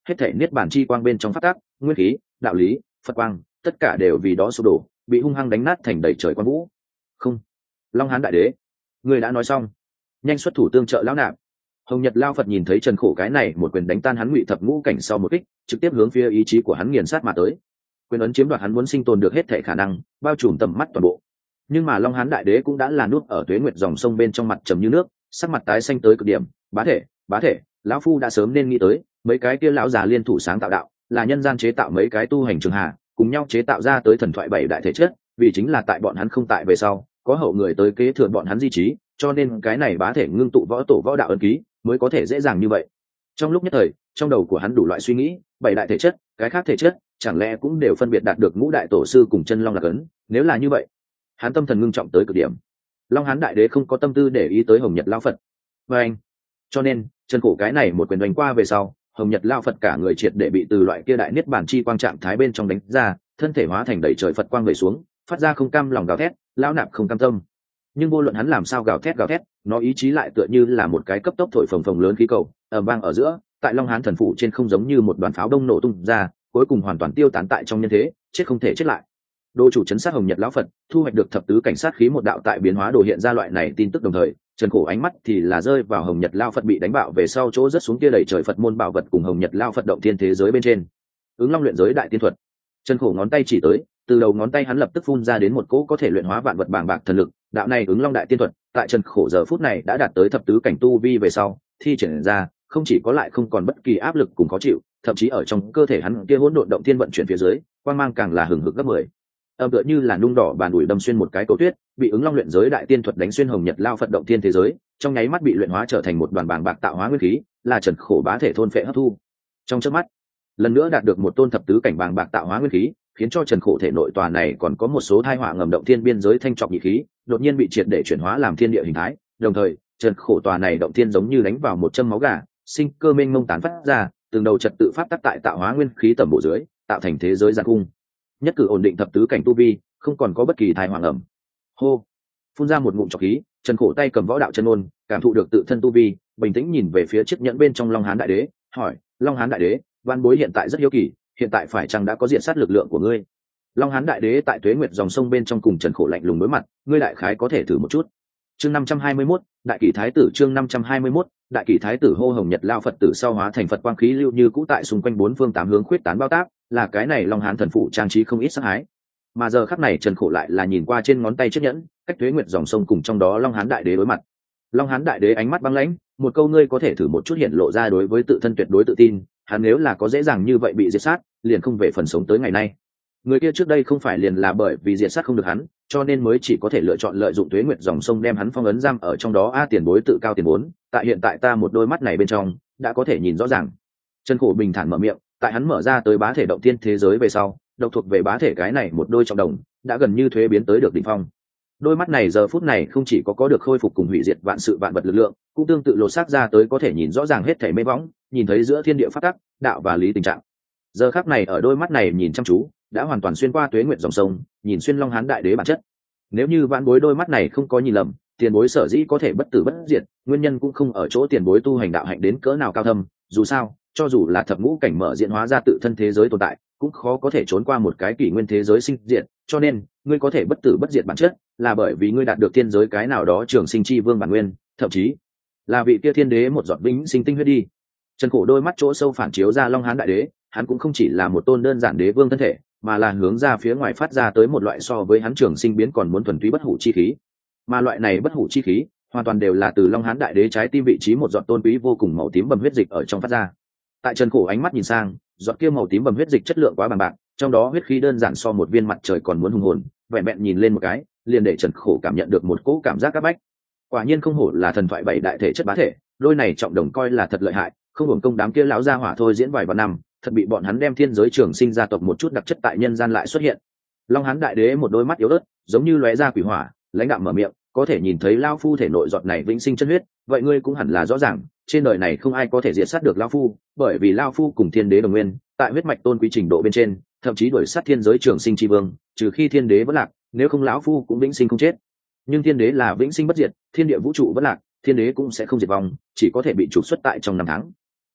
Speaker 1: hết thể niết bàn chi quang bên trong phát tác, nguyên khí, đạo lý, Phật quang, tất cả đều vì đó sụp đổ, bị hung hăng đánh nát thành đầy trời quang vũ. Không, Long Hán đại đế, người đã nói xong, nhanh xuất thủ tương trợ lão nạp. Hồng Nhật Lao Phật nhìn thấy Trần Khổ cái này một quyền đánh tan hắn ngụy thập ngũ cảnh sau một kích, trực tiếp hướng phía ý chí của hắn nghiền sát mà tới. Quyền ấn chiếm đoạt hắn muốn sinh tồn được hết thể khả năng, bao trùm tầm mắt toàn bộ. Nhưng mà Long Hán đại đế cũng đã là nuốt ở tuế nguyệt dòng sông bên trong, mặt trầm như nước, sắc mặt tái xanh tới cực điểm. Bá thể, lão phu đã sớm nên nghĩ tới, mấy cái kia lão già liên thủ sáng tạo đạo, là nhân gian chế tạo mấy cái tu hành trường hà, cùng nhau chế tạo ra tới thần thoại bảy đại thể chất, vì chính là tại bọn hắn không tại về sau, có hậu người tới kế thừa bọn hắn di trí, cho nên cái này bá thể ngưng tụ võ tổ võ đạo ấn ký mới có thể dễ dàng như vậy. Trong lúc nhất thời, trong đầu của hắn đủ loại suy nghĩ, bảy đại thể chất, cái khác thể chất, chẳng lẽ cũng đều phân biệt đạt được ngũ đại tổ sư cùng chân long lạc ấn? Nếu là như vậy, hắn tâm thần ngưng trọng tới cực điểm. Long Hán đại đế không có tâm tư để ý tới Hồng Nhật Lao Phật, và anh, cho nên Trần Khổ cái này một quyền đánh qua về sau, Hồng Nhật Lao Phật cả người triệt để bị từ loại kia đại niết bàn chi quang trạng thái bên trong đánh ra, thân thể hóa thành đầy trời Phật quang về xuống, phát ra không cam lòng gào thét, lão nạp không cam tâm. Nhưng vô luận hắn làm sao gào thét, nó ý chí lại tựa như là một cái cấp tốc thổi phồng phồng lớn khí cầu, ầm vang ở giữa, tại Long Hán thần phủ trên không giống như một đoàn pháo đông nổ tung ra, cuối cùng hoàn toàn tiêu tán tại trong nhân thế, chết không thể chết lại. Đô chủ chấn sát Hồng Nhật lão Phật, thu hoạch được thập tứ cảnh sát khí một đạo tại biến hóa đồ hiện ra loại này tin tức, đồng thời Trần Khổ ánh mắt thì là rơi vào Hồng Nhật Lao Phật bị đánh bạo về sau chỗ rất xuống kia đầy trời Phật môn bảo vật cùng Hồng Nhật Lao Phật động thiên thế giới bên trên. Ứng Long luyện giới đại tiên thuật. Trần Khổ ngón tay chỉ tới, từ đầu ngón tay hắn lập tức phun ra đến một cỗ có thể luyện hóa vạn vật bàng bạc thần lực, đạo này Ứng Long đại tiên thuật, tại Trần Khổ giờ phút này đã đạt tới thập tứ cảnh tu vi về sau, thi triển ra, không chỉ có lại không còn bất kỳ áp lực cùng khó chịu, thậm chí ở trong cơ thể hắn kia hỗn độn động thiên vận chuyển phía dưới, quang mang càng là hừng hực gấp 10. Âm tựa như là nung đỏ bàn ủi đâm xuyên một cái cầu tuyết, bị Ứng Long luyện giới đại tiên thuật đánh xuyên Hồng Nhật Lao Phật động thiên thế giới, trong nháy mắt bị luyện hóa trở thành một đoàn bàng bạc tạo hóa nguyên khí, là Trần Khổ bá thể thôn phệ hấp thu. Trong chớp mắt, lần nữa đạt được một tôn thập tứ cảnh bàng bạc tạo hóa nguyên khí, khiến cho Trần Khổ thể nội tòa này còn có một số thai họa ngầm động thiên biên giới thanh trọng nhị khí, đột nhiên bị triệt để chuyển hóa làm thiên địa hình thái, đồng thời, Trần Khổ tòa này động thiên giống như đánh vào một châm máu gà, sinh cơ mênh mông tán phát ra, từng đầu trật tự pháp tắc tại tạo hóa nguyên khí tầm bộ dưới, tạo thành thế giới giàn cung. Nhất cử ổn định thập tứ cảnh tu vi, không còn có bất kỳ thai hoàng ẩm. Hô, phun ra một ngụm trọc khí, Trần Khổ tay cầm võ đạo chân ôn, cảm thụ được tự thân tu vi, bình tĩnh nhìn về phía chiếc nhẫn bên trong Long Hán đại đế, hỏi: Long Hán đại đế, văn bối hiện tại rất hiếu kỳ, hiện tại phải chăng đã có diện sát lực lượng của ngươi? Long Hán đại đế tại Tuế Nguyệt dòng sông bên trong cùng Trần Khổ lạnh lùng đối mặt, ngươi đại khái có thể thử một chút. Chương 521, đại kỷ thái tử. Chương 521, đại kỷ thái tử. Hô, Hồng Nhật Lao Phật tử sau hóa thành Phật quang khí lưu như cũ tại xung quanh bốn phương tám hướng khuyết tán bao tác, là cái này Long Hán thần phụ trang trí không ít sắc hái. Mà giờ khắc này Trần Khổ lại là nhìn qua trên ngón tay chiếc nhẫn, cách Tuế Nguyệt dòng sông cùng trong đó Long Hán đại đế đối mặt. Long Hán đại đế ánh mắt băng lãnh, một câu ngươi có thể thử một chút hiện lộ ra đối với tự thân tuyệt đối tự tin, hắn nếu là có dễ dàng như vậy bị diệt sát, liền không về phần sống tới ngày nay. Người kia trước đây không phải liền là bởi vì diệt sát không được hắn, cho nên mới chỉ có thể lựa chọn lợi dụng Tuế Nguyệt dòng sông đem hắn phong ấn giam ở trong đó. A, tiền bối tự cao tiền vốn, tại hiện tại ta một đôi mắt này bên trong đã có thể nhìn rõ ràng. Trần Khổ bình thản mở miệng, tại hắn mở ra tới bá thể động thiên thế giới về sau, độc thuộc về bá thể cái này một đôi trọng đồng đã gần như thuế biến tới được đỉnh phong. Đôi mắt này giờ phút này không chỉ có được khôi phục cùng hủy diệt vạn sự vạn vật lực lượng, cũng tương tự lột xác ra tới có thể nhìn rõ ràng hết thảy mê võng, nhìn thấy giữa thiên địa pháp tắc, đạo và lý tình trạng. Giờ khắc này ở đôi mắt này nhìn chăm chú, đã hoàn toàn xuyên qua Tuế Nguyệt dòng sông, nhìn xuyên Long Hán đại đế bản chất. Nếu như vãn bối đôi mắt này không có nhìn lầm, tiền bối sở dĩ có thể bất tử bất diệt, nguyên nhân cũng không ở chỗ tiền bối tu hành đạo hạnh đến cỡ nào cao thâm, dù sao, cho dù là thập ngũ cảnh mở diện hóa ra tự thân thế giới tồn tại, cũng khó có thể trốn qua một cái kỷ nguyên thế giới sinh diệt, cho nên, ngươi có thể bất tử bất diệt bản chất, là bởi vì ngươi đạt được thiên giới cái nào đó trường sinh chi vương bản nguyên, thậm chí là vị kia thiên đế một giọt vĩnh sinh tinh huyết đi. Trần Khổ đôi mắt chỗ sâu phản chiếu ra Long Hán đại đế, hắn cũng không chỉ là một tôn đơn giản đế vương thân thể, mà là hướng ra phía ngoài phát ra tới một loại so với hắn trường sinh biến còn muốn thuần túy bất hủ chi khí. Mà loại này bất hủ chi khí, hoàn toàn đều là từ Long Hán đại đế trái tim vị trí một giọt tôn quý vô cùng màu tím bầm huyết dịch ở trong phát ra. Tại Trần Khổ ánh mắt nhìn sang, giọt kia màu tím bầm huyết dịch chất lượng quá bằng bạc, trong đó huyết khí đơn giản so một viên mặt trời còn muốn hùng hồn, vẹn vẹn nhìn lên một cái, liền để Trần Khổ cảm nhận được một cỗ cảm giác áp bách. Quả nhiên không hổ là thần thoại bảy đại thể chất bá thể, đôi này trọng đồng coi là thật lợi hại, không hưởng công đám kia lão gia hỏa thôi diễn vài vạn năm, thật bị bọn hắn đem thiên giới trường sinh gia tộc một chút đặc chất tại nhân gian lại xuất hiện. Long Hán đại đế một đôi mắt yếu ớt, giống như lóe ra quỷ hỏa, lãnh đạm mở miệng, có thể nhìn thấy lão phu thể nội giọt này vĩnh sinh chân huyết, vậy ngươi cũng hẳn là rõ ràng, trên đời này không ai có thể diệt sát được lão phu, bởi vì lão phu cùng thiên đế đồng nguyên, tại huyết mạch tôn quý trình độ bên trên, thậm chí đuổi sát thiên giới trường sinh chi vương, trừ khi thiên đế vẫn lạc, nếu không lão phu cũng vĩnh sinh không chết. Nhưng thiên đế là vĩnh sinh bất diệt, thiên địa vũ trụ vẫn lạc, thiên đế cũng sẽ không diệt vong, chỉ có thể bị trục xuất tại trong năm tháng.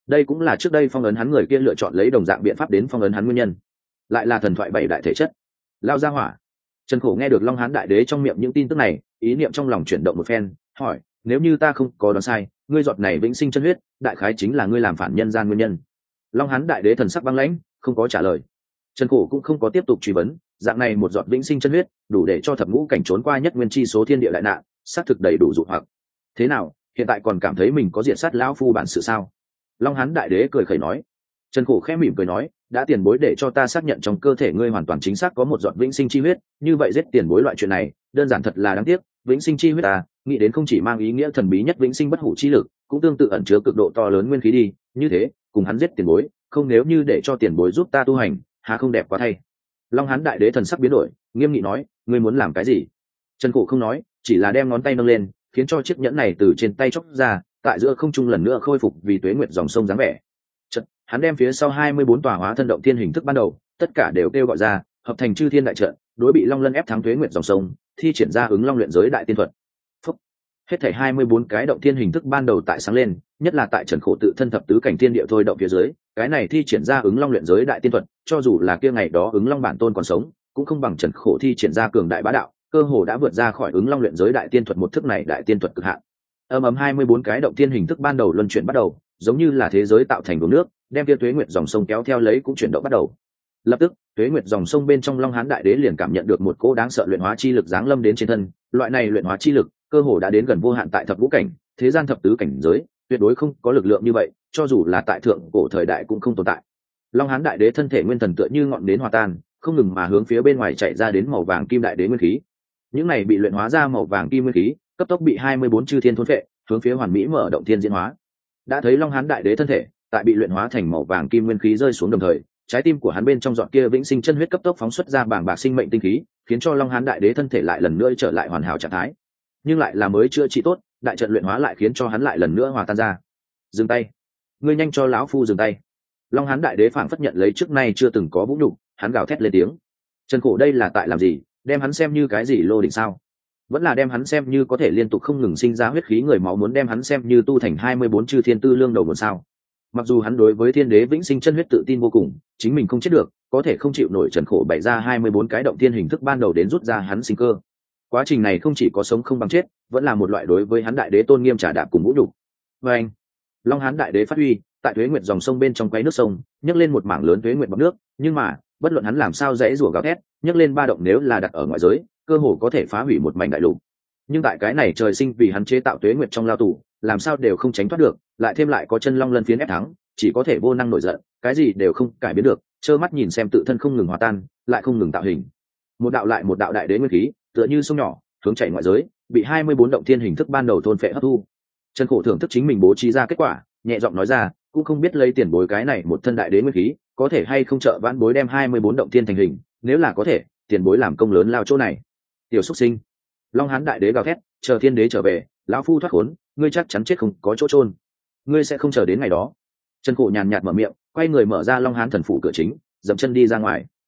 Speaker 1: đây cũng là trước đây phong ấn hắn người kia lựa chọn lấy đồng dạng biện pháp đến phong ấn hắn nguyên nhân. Lại là thần thoại bảy đại thể chất. Lao ra hỏa. Trần Khổ nghe được Long Hán Đại Đế trong miệng những tin tức này, ý niệm trong lòng chuyển động một phen, hỏi: nếu như ta không có đoán sai, ngươi giọt này vĩnh sinh chân huyết, đại khái chính là ngươi làm phản nhân gian nguyên nhân. Long Hán Đại Đế thần sắc băng lãnh, không có trả lời. Trần Khổ cũng không có tiếp tục truy vấn, dạng này một giọt vĩnh sinh chân huyết, đủ để cho thập ngũ cảnh trốn qua nhất nguyên chi số thiên địa đại nạn, xác thực đầy đủ dụ hoặc. Thế nào, hiện tại còn cảm thấy mình có diện sát lão phu bản sự sao? Long Hán Đại Đế cười khẩy nói. Trần Khổ khẽ mỉm cười nói: đã tiền bối để cho ta xác nhận trong cơ thể ngươi hoàn toàn chính xác có một giọt vĩnh sinh chi huyết, như vậy giết tiền bối loại chuyện này đơn giản thật là đáng tiếc. Vĩnh sinh chi huyết à, nghĩ đến không chỉ mang ý nghĩa thần bí nhất vĩnh sinh bất hủ chi lực, cũng tương tự ẩn chứa cực độ to lớn nguyên khí đi. Như thế cùng hắn giết tiền bối, không nếu như để cho tiền bối giúp ta tu hành, hà không đẹp quá thay. Long Hán Đại Đế thần sắc biến đổi, nghiêm nghị nói: ngươi muốn làm cái gì? Trần Khổ không nói, chỉ là đem ngón tay nâng lên, khiến cho chiếc nhẫn này từ trên tay chóc ra, tại giữa không trung lần nữa khôi phục vì tuế nguyệt dòng sông dáng vẻ. Chợt, hắn đem phía sau 24 tòa hóa thân động thiên hình thức ban đầu, tất cả đều kêu gọi ra, hợp thành chư thiên đại trận, đối bị Long Lân ép thắng tuế nguyệt dòng sông, thi triển ra ứng Long luyện giới đại tiên thuật. Phúc. Hết thảy 24 cái động thiên hình thức ban đầu tại sáng lên, nhất là tại Trần Khổ tự thân thập tứ cảnh thiên địa thôi động phía dưới, cái này thi triển ra ứng Long luyện giới đại tiên thuật, cho dù là kia ngày đó ứng Long bản tôn còn sống, cũng không bằng Trần Khổ thi triển ra cường đại bá đạo, cơ hồ đã vượt ra khỏi ứng Long luyện giới đại tiên thuật một thức này đại tiên thuật cực hạn. Ầm 24 cái động thiên hình thức ban đầu luân chuyển bắt đầu, giống như là thế giới tạo thành đống nước, đem kia tuế nguyệt dòng sông kéo theo lấy cũng chuyển động bắt đầu. Lập tức, tuế nguyệt dòng sông bên trong Long Hán Đại Đế liền cảm nhận được một cỗ đáng sợ luyện hóa chi lực giáng lâm đến trên thân, loại này luyện hóa chi lực, cơ hồ đã đến gần vô hạn tại thập ngũ cảnh, thế gian thập tứ cảnh giới, tuyệt đối không có lực lượng như vậy, cho dù là tại thượng cổ thời đại cũng không tồn tại. Long Hán Đại Đế thân thể nguyên thần tựa như ngọn nến hòa tan, không ngừng mà hướng phía bên ngoài chạy ra đến màu vàng kim đại đế nguyên khí. Những này bị luyện hóa ra màu vàng kim nguyên khí, cấp tốc bị 24 chư thiên thôn phệ, hướng phía hoàn mỹ mở động thiên diễn hóa. Đã thấy Long Hán Đại Đế thân thể tại bị luyện hóa thành màu vàng kim nguyên khí rơi xuống đồng thời, trái tim của hắn bên trong giọt kia vĩnh sinh chân huyết cấp tốc phóng xuất ra bảng bạc sinh mệnh tinh khí, khiến cho Long Hán Đại Đế thân thể lại lần nữa trở lại hoàn hảo trạng thái. Nhưng lại là mới chữa trị tốt, đại trận luyện hóa lại khiến cho hắn lại lần nữa hòa tan ra. Dừng tay, ngươi nhanh cho lão phu dừng tay. Long Hán Đại Đế phảng phất nhận lấy trước nay chưa từng có vũ nhục, hắn gào thét lên tiếng. Trần Khổ đây là tại làm gì, đem hắn xem như cái gì lô đỉnh sao? Vẫn là đem hắn xem như có thể liên tục không ngừng sinh ra huyết khí người máu, muốn đem hắn xem như tu thành 24 chư thiên tư lương đầu một sao? Mặc dù hắn đối với thiên đế vĩnh sinh chân huyết tự tin vô cùng, chính mình không chết được, có thể không chịu nổi Trần Khổ bày ra 24 cái động thiên hình thức ban đầu đến rút ra hắn sinh cơ. Quá trình này không chỉ có sống không bằng chết, vẫn là một loại đối với hắn đại đế tôn nghiêm trả đạp cùng vũ nhục. Và anh, Long Hán Đại Đế phát huy, tại tuế nguyệt dòng sông bên trong quấy nước sông, nhấc lên một mảng lớn tuế nguyệt bọt nước, nhưng mà, bất luận hắn làm sao dãy rủa gào thét, nhấc lên ba động nếu là đặt ở ngoại giới, cơ hồ có thể phá hủy một mảnh đại lục. Nhưng tại cái này trời sinh vì hắn chế tạo tuế nguyệt trong lao tù, làm sao đều không tránh thoát được, lại thêm lại có chân long lân phiến ép thắng, chỉ có thể vô năng nổi giận, cái gì đều không cải biến được, trơ mắt nhìn xem tự thân không ngừng hòa tan, lại không ngừng tạo hình. Một đạo lại một đạo đại đế nguyên khí, tựa như sông nhỏ, hướng chảy ngoại giới, bị 24 động thiên hình thức ban đầu thôn phệ hấp thu. Trần Khổ thưởng thức chính mình bố trí ra kết quả, nhẹ giọng nói ra, cũng không biết lấy tiền bối cái này một thân đại đế nguyên khí, có thể hay không trợ vãn bối đem 24 động thiên thành hình, nếu là có thể, tiền bối làm công lớn lao chỗ này. Tiểu xuất sinh. Long Hán Đại Đế gào thét, chờ thiên đế trở về, lão phu thoát khốn, ngươi chắc chắn chết không có chỗ chôn. Ngươi sẽ không chờ đến ngày đó. Trần Khổ nhàn nhạt mở miệng, quay người mở ra Long Hán thần phủ cửa chính, dậm chân đi ra ngoài.